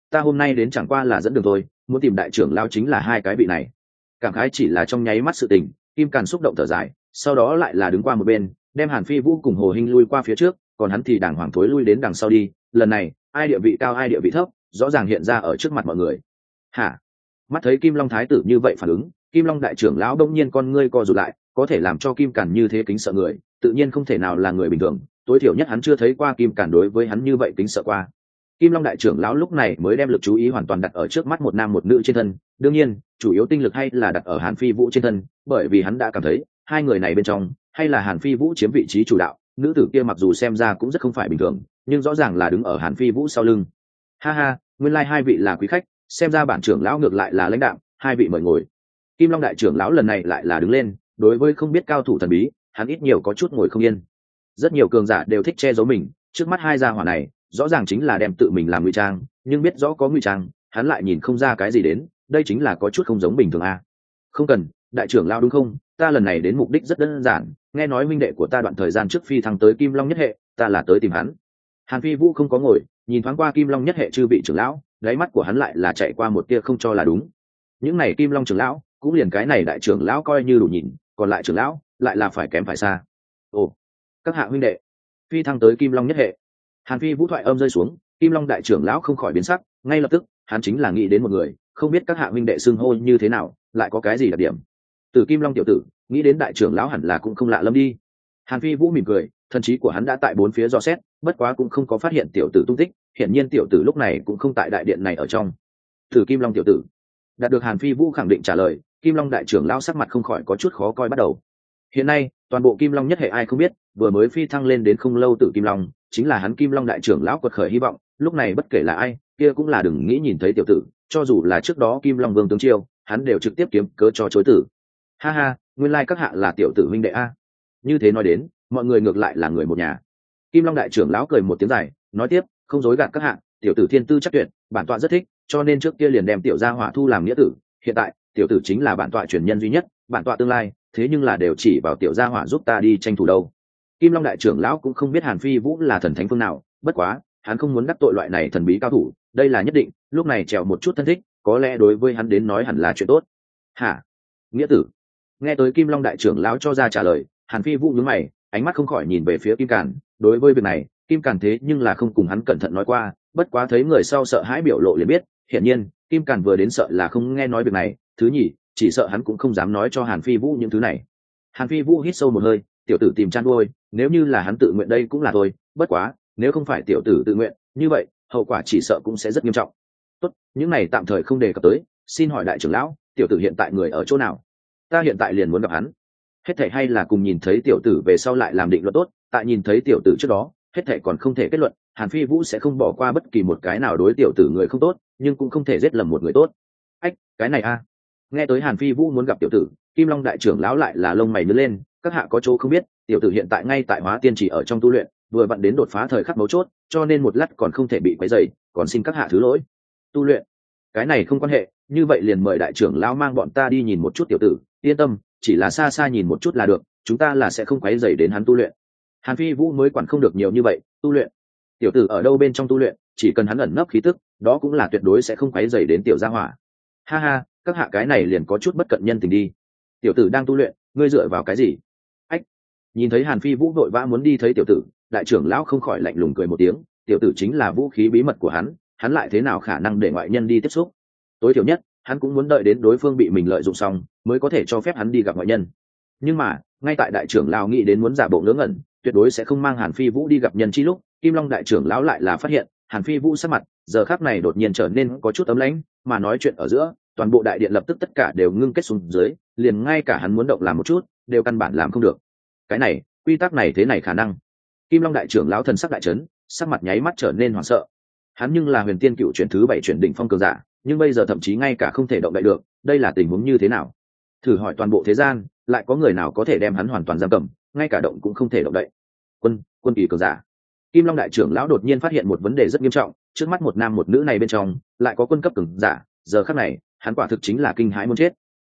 ta hôm nay đến chẳng qua là dẫn đường thôi, muốn tìm đại trưởng lão chính là hai cái vị này. Cảm khái chỉ là trong nháy mắt sự tình, Kim Càn xúc động thở dài, sau đó lại là đứng qua một bên, đem Hàn Phi Vũ cùng Hồ Hinh lui qua phía trước, còn hắn thì đàng hoàng thối lui đến đằng sau đi. Lần này ai địa vị cao ai địa vị thấp rõ ràng hiện ra ở trước mặt mọi người. Hả? Mắt thấy Kim Long thái tử như vậy phản ứng, Kim Long đại trưởng lão đông nhiên con ngươi co rụt lại, có thể làm cho Kim Càn như thế kính sợ người, tự nhiên không thể nào là người bình thường, tối thiểu nhất hắn chưa thấy qua Kim Càn đối với hắn như vậy kính sợ qua. Kim Long đại trưởng lão lúc này mới đem lực chú ý hoàn toàn đặt ở trước mắt một nam một nữ trên thân, đương nhiên chủ yếu tinh lực hay là đặt ở Hàn Phi Vũ trên thân, bởi vì hắn đã cảm thấy hai người này bên trong hay là Hàn Phi Vũ chiếm vị trí chủ đạo. Nữ tử kia mặc dù xem ra cũng rất không phải bình thường, nhưng rõ ràng là đứng ở Hàn Phi Vũ sau lưng. Ha ha, nguyên lai hai vị là quý khách, xem ra bản trưởng lão ngược lại là lãnh đạm, hai vị mời ngồi. Kim Long đại trưởng lão lần này lại là đứng lên, đối với không biết cao thủ thần bí, hắn ít nhiều có chút ngồi không yên. Rất nhiều cường giả đều thích che giấu mình, trước mắt hai gia hỏa này rõ ràng chính là đem tự mình làm ngụy trang, nhưng biết rõ có ngụy trang hắn lại nhìn không ra cái gì đến, đây chính là có chút không giống bình thường a. Không cần, đại trưởng lão đúng không, ta lần này đến mục đích rất đơn giản, nghe nói huynh đệ của ta đoạn thời gian trước phi thăng tới Kim Long nhất hệ, ta là tới tìm hắn. Hàn Phi Vũ không có ngồi, nhìn thoáng qua Kim Long nhất hệ chư vị trưởng lão, đáy mắt của hắn lại là chạy qua một tia không cho là đúng. Những này Kim Long trưởng lão cũng liền cái này đại trưởng lão coi như đủ nhìn, còn lại trưởng lão lại là phải kém phải xa. Ồ, các hạ huynh đệ phi thăng tới Kim Long nhất hệ. Hàn Phi Vũ thoại âm rơi xuống, Kim Long đại trưởng lão không khỏi biến sắc, ngay lập tức hắn chính là nghĩ đến một người, không biết các hạ huynh đệ xưng hô như thế nào, lại có cái gì đặc điểm. Từ Kim Long tiểu tử, nghĩ đến đại trưởng lão hẳn là cũng không lạ lắm đi. Hàn Phi Vũ mỉm cười, thần trí của hắn đã tại bốn phía dò xét, bất quá cũng không có phát hiện tiểu tử tung tích, hiển nhiên tiểu tử lúc này cũng không tại đại điện này ở trong. Từ Kim Long tiểu tử, đạt được Hàn Phi Vũ khẳng định trả lời, Kim Long đại trưởng lão sắc mặt không khỏi có chút khó coi bắt đầu. Hiện nay toàn bộ Kim Long nhất hệ ai không biết, vừa mới phi thăng lên đến không lâu Tử Kim Long chính là hắn Kim Long đại trưởng lão quật khởi hy vọng, lúc này bất kể là ai kia cũng là đừng nghĩ nhìn thấy tiểu tử, cho dù là trước đó Kim Long vương tướng chiêu hắn đều trực tiếp kiếm cớ cho chối tử. Ha ha, nguyên lai các hạ là tiểu tử huynh đệ a. Như thế nói đến mọi người ngược lại là người một nhà. Kim Long đại trưởng lão cười một tiếng dài, nói tiếp, không dối gạt các hạ, tiểu tử thiên tư chắc tuyệt, bản tọa rất thích, cho nên trước kia liền đem tiểu gia hỏa thu làm nghĩa tử, hiện tại tiểu tử chính là bản tọa truyền nhân duy nhất, bản tọa tương lai thế nhưng là đều chỉ vào tiểu gia hỏa giúp ta đi tranh thủ đâu. Kim Long đại trưởng lão cũng không biết Hàn Phi Vũ là thần thánh phương nào, bất quá hắn không muốn đắc tội loại này thần bí cao thủ, đây là nhất định, lúc này trèo một chút thân thích có lẽ đối với hắn đến nói hẳn là chuyện tốt. Hả? Nghĩa tử? Nghe tới Kim Long đại trưởng lão cho ra trả lời, Hàn Phi Vũ nhướng mày, ánh mắt không khỏi nhìn về phía Kim Càn, đối với việc này Kim Càn thế nhưng là không cùng hắn cẩn thận nói qua, bất quá thấy người sau sợ hãi biểu lộ liền biết, hiển nhiên Kim Càn vừa đến sợ là không nghe nói việc này, thứ nhì chỉ sợ hắn cũng không dám nói cho Hàn Phi Vũ những thứ này. Hàn Phi Vũ hít sâu một hơi, tiểu tử tìm chăn nuôi, nếu như là hắn tự nguyện đây cũng là thôi, bất quá nếu không phải tiểu tử tự nguyện, như vậy hậu quả chỉ sợ cũng sẽ rất nghiêm trọng. Tốt, những này tạm thời không đề cập tới, xin hỏi đại trưởng lão, tiểu tử hiện tại người ở chỗ nào? Ta hiện tại liền muốn gặp hắn. Hết thảy hay là cùng nhìn thấy tiểu tử về sau lại làm định luận tốt, tại nhìn thấy tiểu tử trước đó hết thảy còn không thể kết luận, Hàn Phi Vũ sẽ không bỏ qua bất kỳ một cái nào đối tiểu tử người không tốt, nhưng cũng không thể giết lầm một người tốt. Ách, cái này a. Nghe tới Hàn Phi Vũ muốn gặp tiểu tử, Kim Long đại trưởng lão lại là lông mày nhướng lên, các hạ có chỗ không biết, tiểu tử hiện tại ngay tại Hóa Tiên chỉ ở trong tu luyện, vừa vặn đến đột phá thời khắc mấu chốt, cho nên một lát còn không thể bị quấy rầy, còn xin các hạ thứ lỗi. Tu luyện? Cái này không quan hệ, như vậy liền mời đại trưởng lão mang bọn ta đi nhìn một chút tiểu tử, yên tâm, chỉ là xa xa nhìn một chút là được, chúng ta là sẽ không quấy rầy đến hắn tu luyện. Hàn Phi Vũ mới quản không được nhiều như vậy, tu luyện? Tiểu tử ở đâu bên trong tu luyện, chỉ cần hắn ẩn nấp khí tức, đó cũng là tuyệt đối sẽ không quấy rầy đến tiểu gia hỏa. Ha ha, các hạ cái này liền có chút bất cận nhân tình đi. Tiểu tử đang tu luyện, ngươi dựa vào cái gì? Ách. Nhìn thấy Hàn Phi Vũ vội vã muốn đi thấy tiểu tử, đại trưởng lão không khỏi lạnh lùng cười một tiếng, tiểu tử chính là vũ khí bí mật của hắn lại thế nào khả năng để ngoại nhân đi tiếp xúc? Tối thiểu nhất hắn cũng muốn đợi đến đối phương bị mình lợi dụng xong mới có thể cho phép hắn đi gặp ngoại nhân. Nhưng mà ngay tại đại trưởng lão nghĩ đến muốn giả bộ ngớ ngẩn, tuyệt đối sẽ không mang Hàn Phi Vũ đi gặp nhân chi lúc, Kim Long đại trưởng lão lại là phát hiện Hàn Phi Vũ sắc mặt giờ khắc này đột nhiên trở nên có chút ấm lãnh, mà nói chuyện ở giữa toàn bộ đại điện lập tức tất cả đều ngưng kết xuống dưới, liền ngay cả hắn muốn động làm một chút đều căn bản làm không được. Cái này quy tắc này thế này khả năng? Kim Long đại trưởng lão thần sắc đại chấn, sắc mặt nháy mắt trở nên hoảng sợ. Hắn nhưng là huyền tiên cựu chuyển thứ 7 chuyển đỉnh phong cường giả, nhưng bây giờ thậm chí ngay cả không thể động đậy được, đây là tình huống như thế nào? Thử hỏi toàn bộ thế gian lại có người nào có thể đem hắn hoàn toàn giam cầm, ngay cả động cũng không thể động đậy? Quân kỳ cường giả. Kim Long đại trưởng lão đột nhiên phát hiện một vấn đề rất nghiêm trọng, trước mắt một nam một nữ này bên trong lại có quân cấp cường giả, giờ khắc này hắn quả thực chính là kinh hãi muốn chết.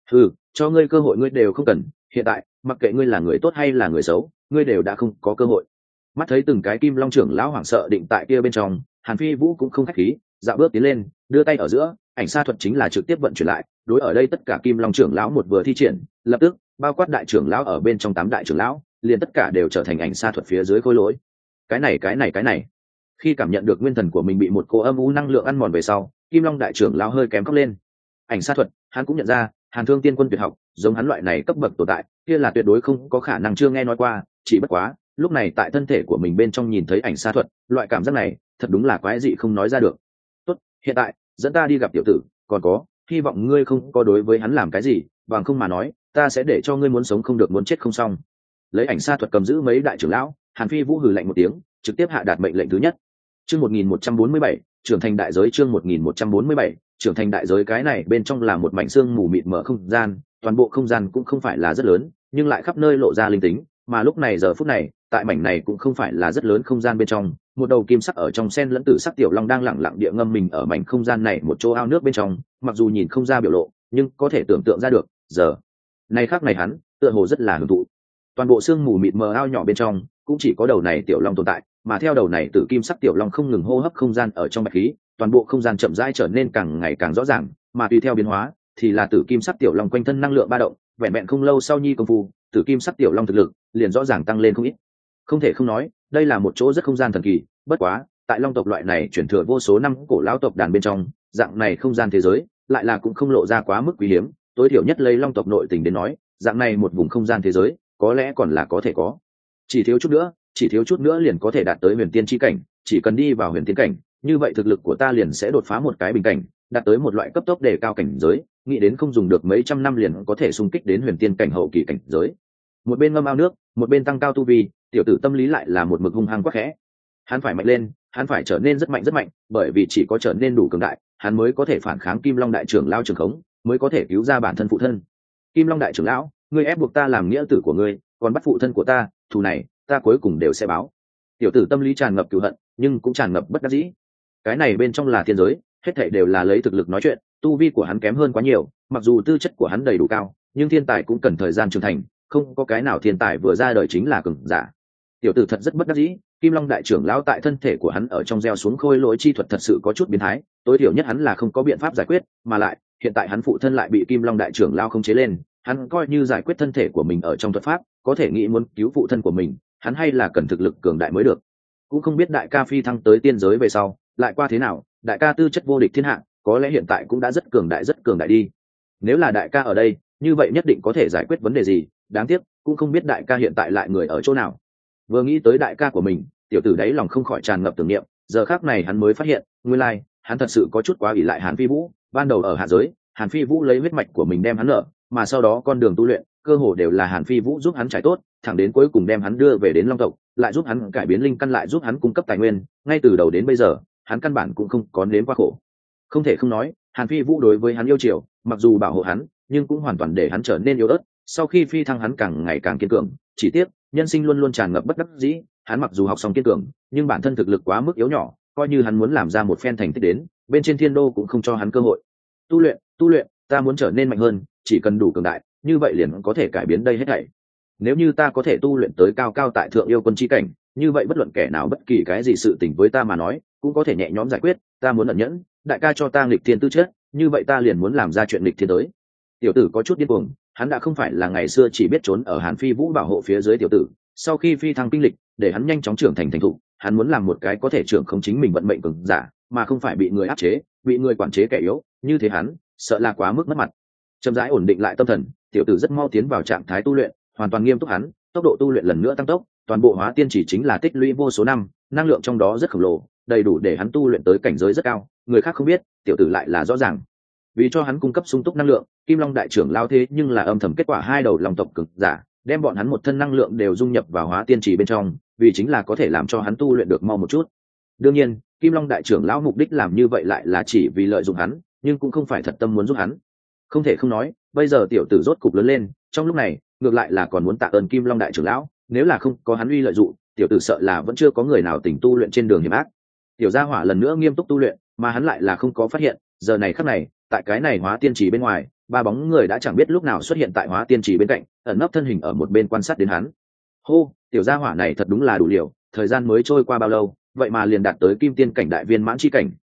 Cho ngươi cơ hội ngươi đều không cần, hiện tại mặc kệ ngươi là người tốt hay là người xấu, ngươi đều đã không có cơ hội. Mắt thấy từng cái Kim Long trưởng lão hoảng sợ định tại kia bên trong, Hàn Phi Vũ cũng không khách khí, dạo bước tiến lên, đưa tay ở giữa, ảnh sa thuật chính là trực tiếp vận chuyển lại, đối ở đây tất cả Kim Long trưởng lão một vừa thi triển, lập tức bao quát đại trưởng lão ở bên trong 8 đại trưởng lão, liền tất cả đều trở thành ảnh sa thuật phía dưới khối lỗi. Cái này. Khi cảm nhận được nguyên thần của mình bị một cô âm u năng lượng ăn mòn về sau, Kim Long đại trưởng lão hơi kém khóc lên. Ảnh sa thuật, hắn cũng nhận ra, Hàn Thương Tiên Quân tuyệt học, giống hắn loại này cấp bậc tồn tại, kia là tuyệt đối không có khả năng chưa nghe nói qua, chỉ bất quá, lúc này tại thân thể của mình bên trong nhìn thấy ảnh sa thuật, loại cảm giác này, thật đúng là quái dị không nói ra được. Tốt, hiện tại, dẫn ta đi gặp tiểu tử, còn có, hy vọng ngươi không có đối với hắn làm cái gì, bằng không mà nói, ta sẽ để cho ngươi muốn sống không được muốn chết không xong. Lấy ảnh sa thuật cầm giữ mấy đại trưởng lão, Hàn Phi Vũ hừ lạnh một tiếng, trực tiếp hạ đạt mệnh lệnh thứ nhất. Chương 1147, trưởng thành đại giới. Chương 1147, trưởng thành đại giới. Cái này bên trong là một mảnh xương mù mịt mờ không gian, toàn bộ không gian cũng không phải là rất lớn, nhưng lại khắp nơi lộ ra linh tính, mà lúc này giờ phút này, tại mảnh này cũng không phải là rất lớn không gian bên trong, một đầu kim sắc ở trong sen lẫn tử sắc tiểu long đang lặng lặng địa ngâm mình ở mảnh không gian này một chỗ ao nước bên trong, mặc dù nhìn không ra biểu lộ, nhưng có thể tưởng tượng ra được, giờ này khắc này hắn, tựa hồ rất là hưởng thụ. Toàn bộ xương mù mịt mờ ao nhỏ bên trong, cũng chỉ có đầu này tiểu long tồn tại, mà theo đầu này tử kim sắc tiểu long không ngừng hô hấp không gian ở trong bạch khí, toàn bộ không gian chậm rãi trở nên càng ngày càng rõ ràng, mà tùy theo biến hóa, thì là tử kim sắc tiểu long quanh thân năng lượng ba động, vẹn vẹn không lâu sau nhi công phu, tử kim sắc tiểu long thực lực liền rõ ràng tăng lên không ít. Không thể không nói, đây là một chỗ rất không gian thần kỳ, bất quá, tại long tộc loại này chuyển thừa vô số năm cổ lão tộc đàn bên trong, dạng này không gian thế giới, lại là cũng không lộ ra quá mức quý hiếm, tối thiểu nhất lấy long tộc nội tình đến nói, dạng này một vùng không gian thế giới, có lẽ còn là có thể có. Chỉ thiếu chút nữa liền có thể đạt tới huyền tiên chi cảnh, chỉ cần đi vào huyền tiên cảnh, như vậy thực lực của ta liền sẽ đột phá một cái bình cảnh, đạt tới một loại cấp tốc đề cao cảnh giới, nghĩ đến không dùng được mấy trăm năm liền có thể xung kích đến huyền tiên cảnh hậu kỳ cảnh giới. Một bên ngâm ao nước, một bên tăng cao tu vi, tiểu tử tâm lý lại là một mực hung hăng quắc khẽ. Hắn phải mạnh lên, hắn phải trở nên rất mạnh, bởi vì chỉ có trở nên đủ cường đại, hắn mới có thể phản kháng Kim Long đại trưởng lão trường khống, mới có thể cứu ra bản thân phụ thân. Kim Long đại trưởng lão, ngươi ép buộc ta làm nghĩa tử của ngươi, còn bắt phụ thân của ta, thù này, ta cuối cùng đều sẽ báo. Tiểu tử tâm lý tràn ngập cừu hận, nhưng cũng tràn ngập bất đắc dĩ. Cái này bên trong là thiên giới, hết thảy đều là lấy thực lực nói chuyện, tu vi của hắn kém hơn quá nhiều, mặc dù tư chất của hắn đầy đủ cao, nhưng thiên tài cũng cần thời gian trưởng thành, không có cái nào thiên tài vừa ra đời chính là cường giả. Tiểu tử thật rất bất đắc dĩ, Kim Long đại trưởng lão tại thân thể của hắn ở trong gieo xuống khôi lỗi chi thuật thật sự có chút biến thái, tối thiểu nhất hắn là không có biện pháp giải quyết, mà lại, hiện tại hắn phụ thân lại bị Kim Long đại trưởng lão không chế lên, hắn coi như giải quyết thân thể của mình ở trong thuật pháp, có thể nghĩ muốn cứu phụ thân của mình, hắn hay là cần thực lực cường đại mới được. Cũng không biết đại ca phi thăng tới tiên giới về sau, lại qua thế nào, đại ca tư chất vô địch thiên hạ, có lẽ hiện tại cũng đã rất cường đại đi. Nếu là đại ca ở đây, như vậy nhất định có thể giải quyết vấn đề gì, đáng tiếc, cũng không biết đại ca hiện tại lại người ở chỗ nào. Vừa nghĩ tới đại ca của mình, tiểu tử đáy lòng không khỏi tràn ngập tưởng niệm, giờ khắc này hắn mới phát hiện, nguyên lai, hắn thật sự có chút quá ỷ lại Hàn Phi Vũ, ban đầu ở hạ giới, Hàn Phi Vũ lấy huyết mạch của mình đem hắn nợ, mà sau đó con đường tu luyện, cơ hồ đều là Hàn Phi Vũ giúp hắn trải tốt, thẳng đến cuối cùng đem hắn đưa về đến Long tộc, lại giúp hắn cải biến linh căn, lại giúp hắn cung cấp tài nguyên, ngay từ đầu đến bây giờ, hắn căn bản cũng không có nếm qua khổ. Không thể không nói, Hàn Phi Vũ đối với hắn yêu chiều, mặc dù bảo hộ hắn, nhưng cũng hoàn toàn để hắn trở nên yếu ớt. Sau khi phi thăng hắn càng ngày càng kiên cường, chỉ tiếc, nhân sinh luôn luôn tràn ngập bất đắc dĩ, hắn mặc dù học xong kiên cường, nhưng bản thân thực lực quá mức yếu nhỏ, coi như hắn muốn làm ra một phen thành tích đến, bên trên thiên đô cũng không cho hắn cơ hội. Tu luyện, ta muốn trở nên mạnh hơn, chỉ cần đủ cường đại, như vậy liền có thể cải biến đây hết thảy. Nếu như ta có thể tu luyện tới cao cao tại thượng yêu quân chi cảnh, như vậy bất luận kẻ nào bất kỳ cái gì sự tình với ta mà nói, cũng có thể nhẹ nhõm giải quyết. Ta muốn ẩn nhẫn, đại ca cho ta nghịch thiên tư chất, như vậy ta liền muốn làm ra chuyện nghịch thiên tới. Tiểu tử có chút điên cuồng, hắn đã không phải là ngày xưa chỉ biết trốn ở Hàn Phi Vũ bảo hộ phía dưới tiểu tử, sau khi phi thăng kinh lịch, để hắn nhanh chóng trưởng thành thành thục, hắn muốn làm một cái có thể trưởng không chính mình vận mệnh cường giả, mà không phải bị người áp chế, bị người quản chế kẻ yếu, như thế hắn, sợ là quá mức mất mặt. Chậm rãi ổn định lại tâm thần, tiểu tử rất mau tiến vào trạng thái tu luyện, hoàn toàn nghiêm túc hắn, tốc độ tu luyện lần nữa tăng tốc, toàn bộ hóa tiên chỉ chính là tích lũy vô số năm, năng lượng trong đó rất khổng lồ, đầy đủ để hắn tu luyện tới cảnh giới rất cao, người khác không biết, tiểu tử lại là rõ ràng. Vì cho hắn cung cấp sung túc năng lượng, Kim Long đại trưởng lao thế nhưng là âm thầm kết quả hai đầu long tộc cực giả, đem bọn hắn một thân năng lượng đều dung nhập vào hóa tiên chỉ bên trong, vì chính là có thể làm cho hắn tu luyện được mau một chút. Đương nhiên, Kim Long đại trưởng lão mục đích làm như vậy lại là chỉ vì lợi dụng hắn, nhưng cũng không phải thật tâm muốn giúp hắn. Không thể không nói, bây giờ tiểu tử rốt cục lớn lên, trong lúc này, ngược lại là còn muốn tạ ơn Kim Long đại trưởng lão, nếu là không có hắn uy lợi dụng, tiểu tử sợ là vẫn chưa có người nào tỉnh tu luyện trên đường hiểm ác. Tiểu gia hỏa lần nữa nghiêm túc tu luyện, mà hắn lại là không có phát hiện, giờ này khắc này, tại cái này hóa tiên trì bên ngoài, ba bóng người đã chẳng biết lúc nào xuất hiện tại hóa tiên trì bên cạnh, ẩn nấp thân hình ở một bên quan sát đến hắn. Hô, tiểu gia hỏa này thật đúng là đủ liều, thời gian mới trôi qua bao lâu, vậy mà liền đạt tới kim tiên cảnh đại viên mãn chi cảnh,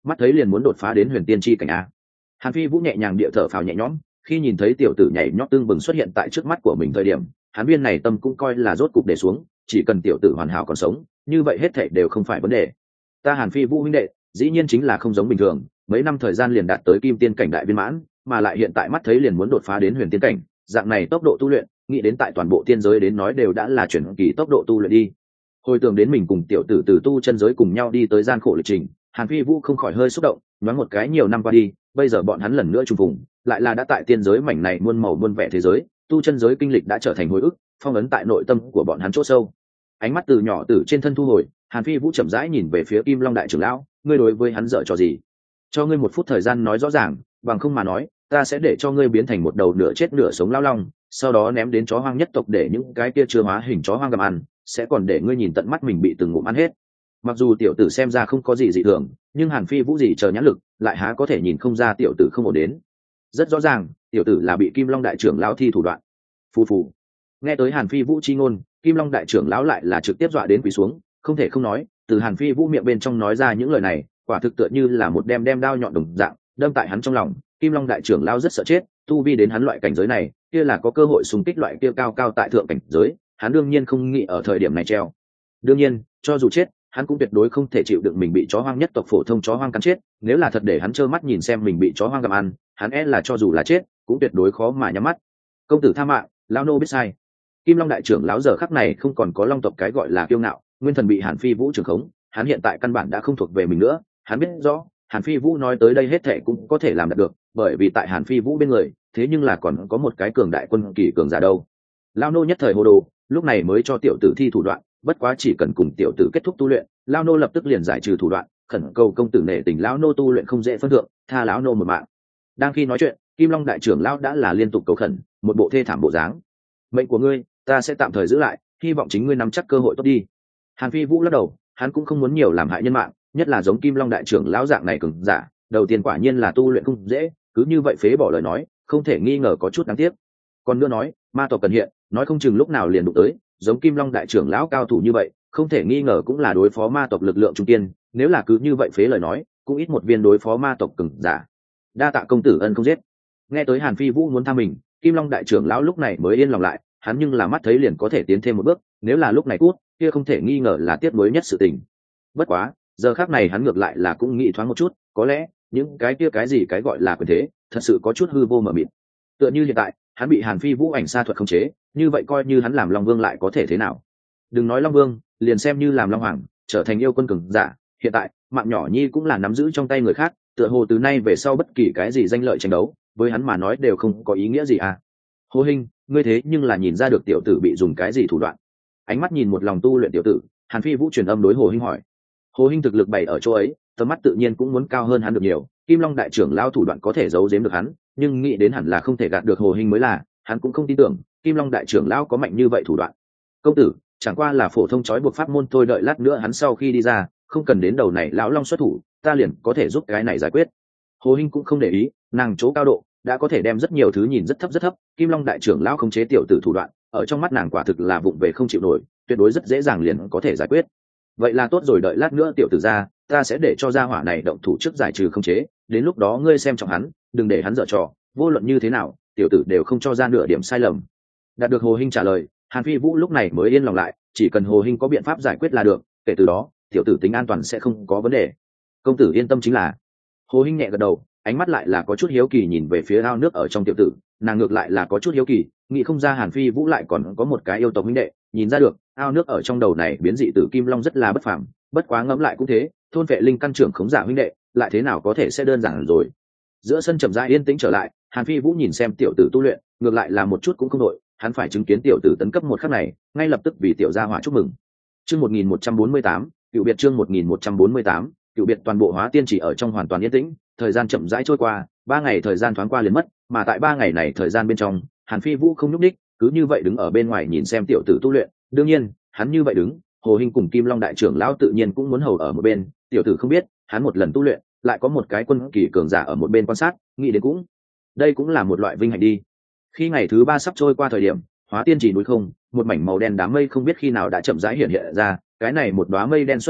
mắt thấy liền muốn đột phá đến huyền tiên tri cảnh a. Hàn Phi Vũ nhẹ nhàng địa thở phào nhẹ nhõm, khi nhìn thấy tiểu tử nhảy nhót tương bừng xuất hiện tại trước mắt của mình thời điểm, hắn viên này tâm cũng coi là rốt cục để xuống, chỉ cần tiểu tử hoàn hảo còn sống, như vậy hết thảy đều không phải vấn đề. Ta Hàn Phi Vũ huynh đệ, dĩ nhiên chính là không giống bình thường, mấy năm thời gian liền đạt tới kim tiên cảnh đại viên mãn, mà lại hiện tại mắt thấy liền muốn đột phá đến huyền tiên cảnh, dạng này tốc độ tu luyện, nghĩ đến tại toàn bộ tiên giới đến nói đều đã là chuyển kỳ tốc độ tu luyện đi. Hồi tưởng đến mình cùng tiểu tử từ tu chân giới cùng nhau đi tới gian khổ lịch trình, Hàn Phi Vũ không khỏi hơi xúc động, nhoáng một cái nhiều năm qua đi, bây giờ bọn hắn lần nữa trùng phùng, lại là đã tại tiên giới mảnh này muôn màu muôn vẻ thế giới, tu chân giới kinh lịch đã trở thành hồi ức, phong ấn tại nội tâm của bọn hắn chỗ sâu. Ánh mắt từ nhỏ tử trên thân thu hồi, Hàn Phi Vũ chậm rãi nhìn về phía Kim Long đại trưởng lão, ngươi đối với hắn dở trò gì? Cho ngươi 1 phút thời gian nói rõ ràng, bằng không mà nói, ta sẽ để cho ngươi biến thành một đầu nửa chết nửa sống lão long, sau đó ném đến chó hoang nhất tộc để những cái kia chưa hóa hình chó hoang gặm ăn, sẽ còn để ngươi nhìn tận mắt mình bị từng ngụm ăn hết. Mặc dù tiểu tử xem ra không có gì dị thường, nhưng Hàn Phi Vũ gì chờ nhãn lực, lại há có thể nhìn không ra tiểu tử không ổn đến. Rất rõ ràng, tiểu tử là bị Kim Long đại trưởng lão thi thủ đoạn. Phù phù. Nghe tới Hàn Phi Vũ chi ngôn, Kim Long đại trưởng lão lại là trực tiếp dọa đến quỳ xuống, không thể không nói, từ Hàn Phi Vũ miệng bên trong nói ra những lời này, quả thực tựa như là một đem đao nhọn đồng dạng, đâm tại hắn trong lòng. Kim Long đại trưởng lão rất sợ chết, tu vi đến hắn loại cảnh giới này, kia là có cơ hội xung kích loại kia cao cao tại thượng cảnh giới, hắn đương nhiên không nghĩ ở thời điểm này treo. Đương nhiên, cho dù chết, hắn cũng tuyệt đối không thể chịu đựng mình bị chó hoang nhất tộc phổ thông chó hoang cắn chết, nếu là thật để hắn trơ mắt nhìn xem mình bị chó hoang gặm ăn, hắn là cho dù là chết, cũng tuyệt đối khó mà nhắm mắt. Công tử tha mạng, lão nô biết sai. Kim Long đại trưởng lão giờ khắc này không còn có long tộc cái gọi là kiêu ngạo, nguyên thần bị Hàn Phi Vũ trưởng khống, hắn hiện tại căn bản đã không thuộc về mình nữa, hắn biết rõ, Hàn Phi Vũ nói tới đây hết thảy cũng có thể làm được, bởi vì tại Hàn Phi Vũ bên người, thế nhưng là còn có một cái cường đại quân kỳ cường giả đâu. Lão nô nhất thời hồ đồ, lúc này mới cho tiểu tử thi thủ đoạn, bất quá chỉ cần cùng tiểu tử kết thúc tu luyện, lão nô lập tức liền giải trừ thủ đoạn, khẩn cầu công tử nể tình lão nô tu luyện không dễ phân thượng, tha lão nô một mạng. Đang khi nói chuyện, Kim Long đại trưởng lão đã là liên tục cầu khẩn, một bộ thê thảm bộ dáng. Mệnh của ngươi, ta sẽ tạm thời giữ lại, hy vọng chính ngươi nắm chắc cơ hội tốt đi. Hàn Phi Vũ lắc đầu, hắn cũng không muốn nhiều làm hại nhân mạng, nhất là giống Kim Long đại trưởng lão dạng này cường giả, đầu tiên quả nhiên là tu luyện không dễ, cứ như vậy phế bỏ lời nói, không thể nghi ngờ có chút đáng tiếc. Còn nữa nói, ma tộc cần hiện, nói không chừng lúc nào liền đụng tới, giống Kim Long đại trưởng lão cao thủ như vậy, không thể nghi ngờ cũng là đối phó ma tộc lực lượng trung kiên, nếu là cứ như vậy phế lời nói, cũng ít một viên đối phó ma tộc cường giả. Đa tạ công tử ân không giết. Nghe tới Hàn Phi Vũ muốn tha mình, Kim Long đại trưởng lão lúc này mới yên lòng lại, hắn nhưng là mắt thấy liền có thể tiến thêm một bước, nếu là lúc này cút, kia không thể nghi ngờ là tiếc nuối nhất sự tình. Bất quá, giờ khắc này hắn ngược lại là cũng nghĩ thoáng một chút, có lẽ những cái kia cái gì cái gọi là quyền thế, thật sự có chút hư vô mờ mịt. Tựa như hiện tại, hắn bị Hàn Phi Vũ ảnh sa thuật khống chế, như vậy coi như hắn làm Long Vương lại có thể thế nào? Đừng nói Long Vương, liền xem như làm Long Hoàng, trở thành yêu quân cường giả, hiện tại, mạng nhỏ nhi cũng là nắm giữ trong tay người khác, tựa hồ từ nay về sau bất kỳ cái gì danh lợi tranh đấu, với hắn mà nói đều không có ý nghĩa gì à. Hồ Hinh, ngươi thế nhưng là nhìn ra được tiểu tử bị dùng cái gì thủ đoạn. Ánh mắt nhìn một lòng tu luyện tiểu tử, Hàn Phi Vũ truyền âm đối Hồ Hinh hỏi. Hồ Hinh thực lực bày ở chỗ ấy, tầm mắt tự nhiên cũng muốn cao hơn hắn được nhiều, Kim Long đại trưởng lao thủ đoạn có thể giấu giếm được hắn, nhưng nghĩ đến hẳn là không thể gạt được Hồ Hinh mới là, hắn cũng không tin tưởng Kim Long đại trưởng lao có mạnh như vậy thủ đoạn. Công tử, chẳng qua là phổ thông chói buộc pháp môn thôi, đợi lát nữa hắn sau khi đi ra, không cần đến đầu này lão long xuất thủ, ta liền có thể giúp cái này giải quyết. Hồ Hinh cũng không để ý, nàng chỗ cao độ đã có thể đem rất nhiều thứ nhìn rất thấp, Kim Long đại trưởng lão khống chế tiểu tử thủ đoạn, ở trong mắt nàng quả thực là vụng về không chịu nổi, tuyệt đối rất dễ dàng liền có thể giải quyết. Vậy là tốt rồi, đợi lát nữa tiểu tử ra, ta sẽ để cho gia hỏa này động thủ trước giải trừ khống chế, đến lúc đó ngươi xem trọng hắn, đừng để hắn dở trò, vô luận như thế nào, tiểu tử đều không cho ra nửa điểm sai lầm. Đạt được Hồ Hinh trả lời, Hàn Phi Vũ lúc này mới yên lòng lại, chỉ cần Hồ Hinh có biện pháp giải quyết là được, kể từ đó, tiểu tử tính an toàn sẽ không có vấn đề. Công tử yên tâm chính là. Hồ Hinh nhẹ gật đầu, ánh mắt lại là có chút hiếu kỳ nhìn về phía ao nước ở trong tiểu tử, nàng ngược lại là có chút hiếu kỳ, nghĩ không ra Hàn Phi Vũ lại còn có một cái yêu tộc huynh đệ, nhìn ra được, ao nước ở trong đầu này biến dị tử kim long rất là bất phàm, bất quá ngẫm lại cũng thế, thôn vệ linh căn trưởng khống giả huynh đệ, lại thế nào có thể sẽ đơn giản rồi. Giữa sân chậm rãi yên tĩnh trở lại, Hàn Phi Vũ nhìn xem tiểu tử tu luyện, ngược lại là một chút cũng không đội, hắn phải chứng kiến tiểu tử tấn cấp một khắc này, ngay lập tức vì tiểu gia hỏa chúc mừng. Chương 1148, cựu biệt chương 1148, cựu biệt toàn bộ Hóa Tiên chỉ ở trong hoàn toàn yên tĩnh, thời gian chậm rãi trôi qua, 3 ngày thời gian thoáng qua liền mất, mà tại 3 ngày này thời gian bên trong, Hàn Phi Vũ không nhúc nhích, cứ như vậy đứng ở bên ngoài nhìn xem tiểu tử tu luyện, đương nhiên, hắn như vậy đứng, Hồ Hinh cùng Kim Long đại trưởng lão tự nhiên cũng muốn hầu ở một bên, tiểu tử không biết, hắn một lần tu luyện, lại có một cái quân kỳ cường giả ở một bên quan sát, nghĩ đến cũng, đây cũng là một loại vinh hạnh đi. Khi ngày thứ 3 sắp trôi qua thời điểm, Hóa Tiên chỉ núi không, một mảnh màu đen đám mây không biết khi nào đã chậm rãi hiện ra, cái này một đóa mây đen xuất hiện,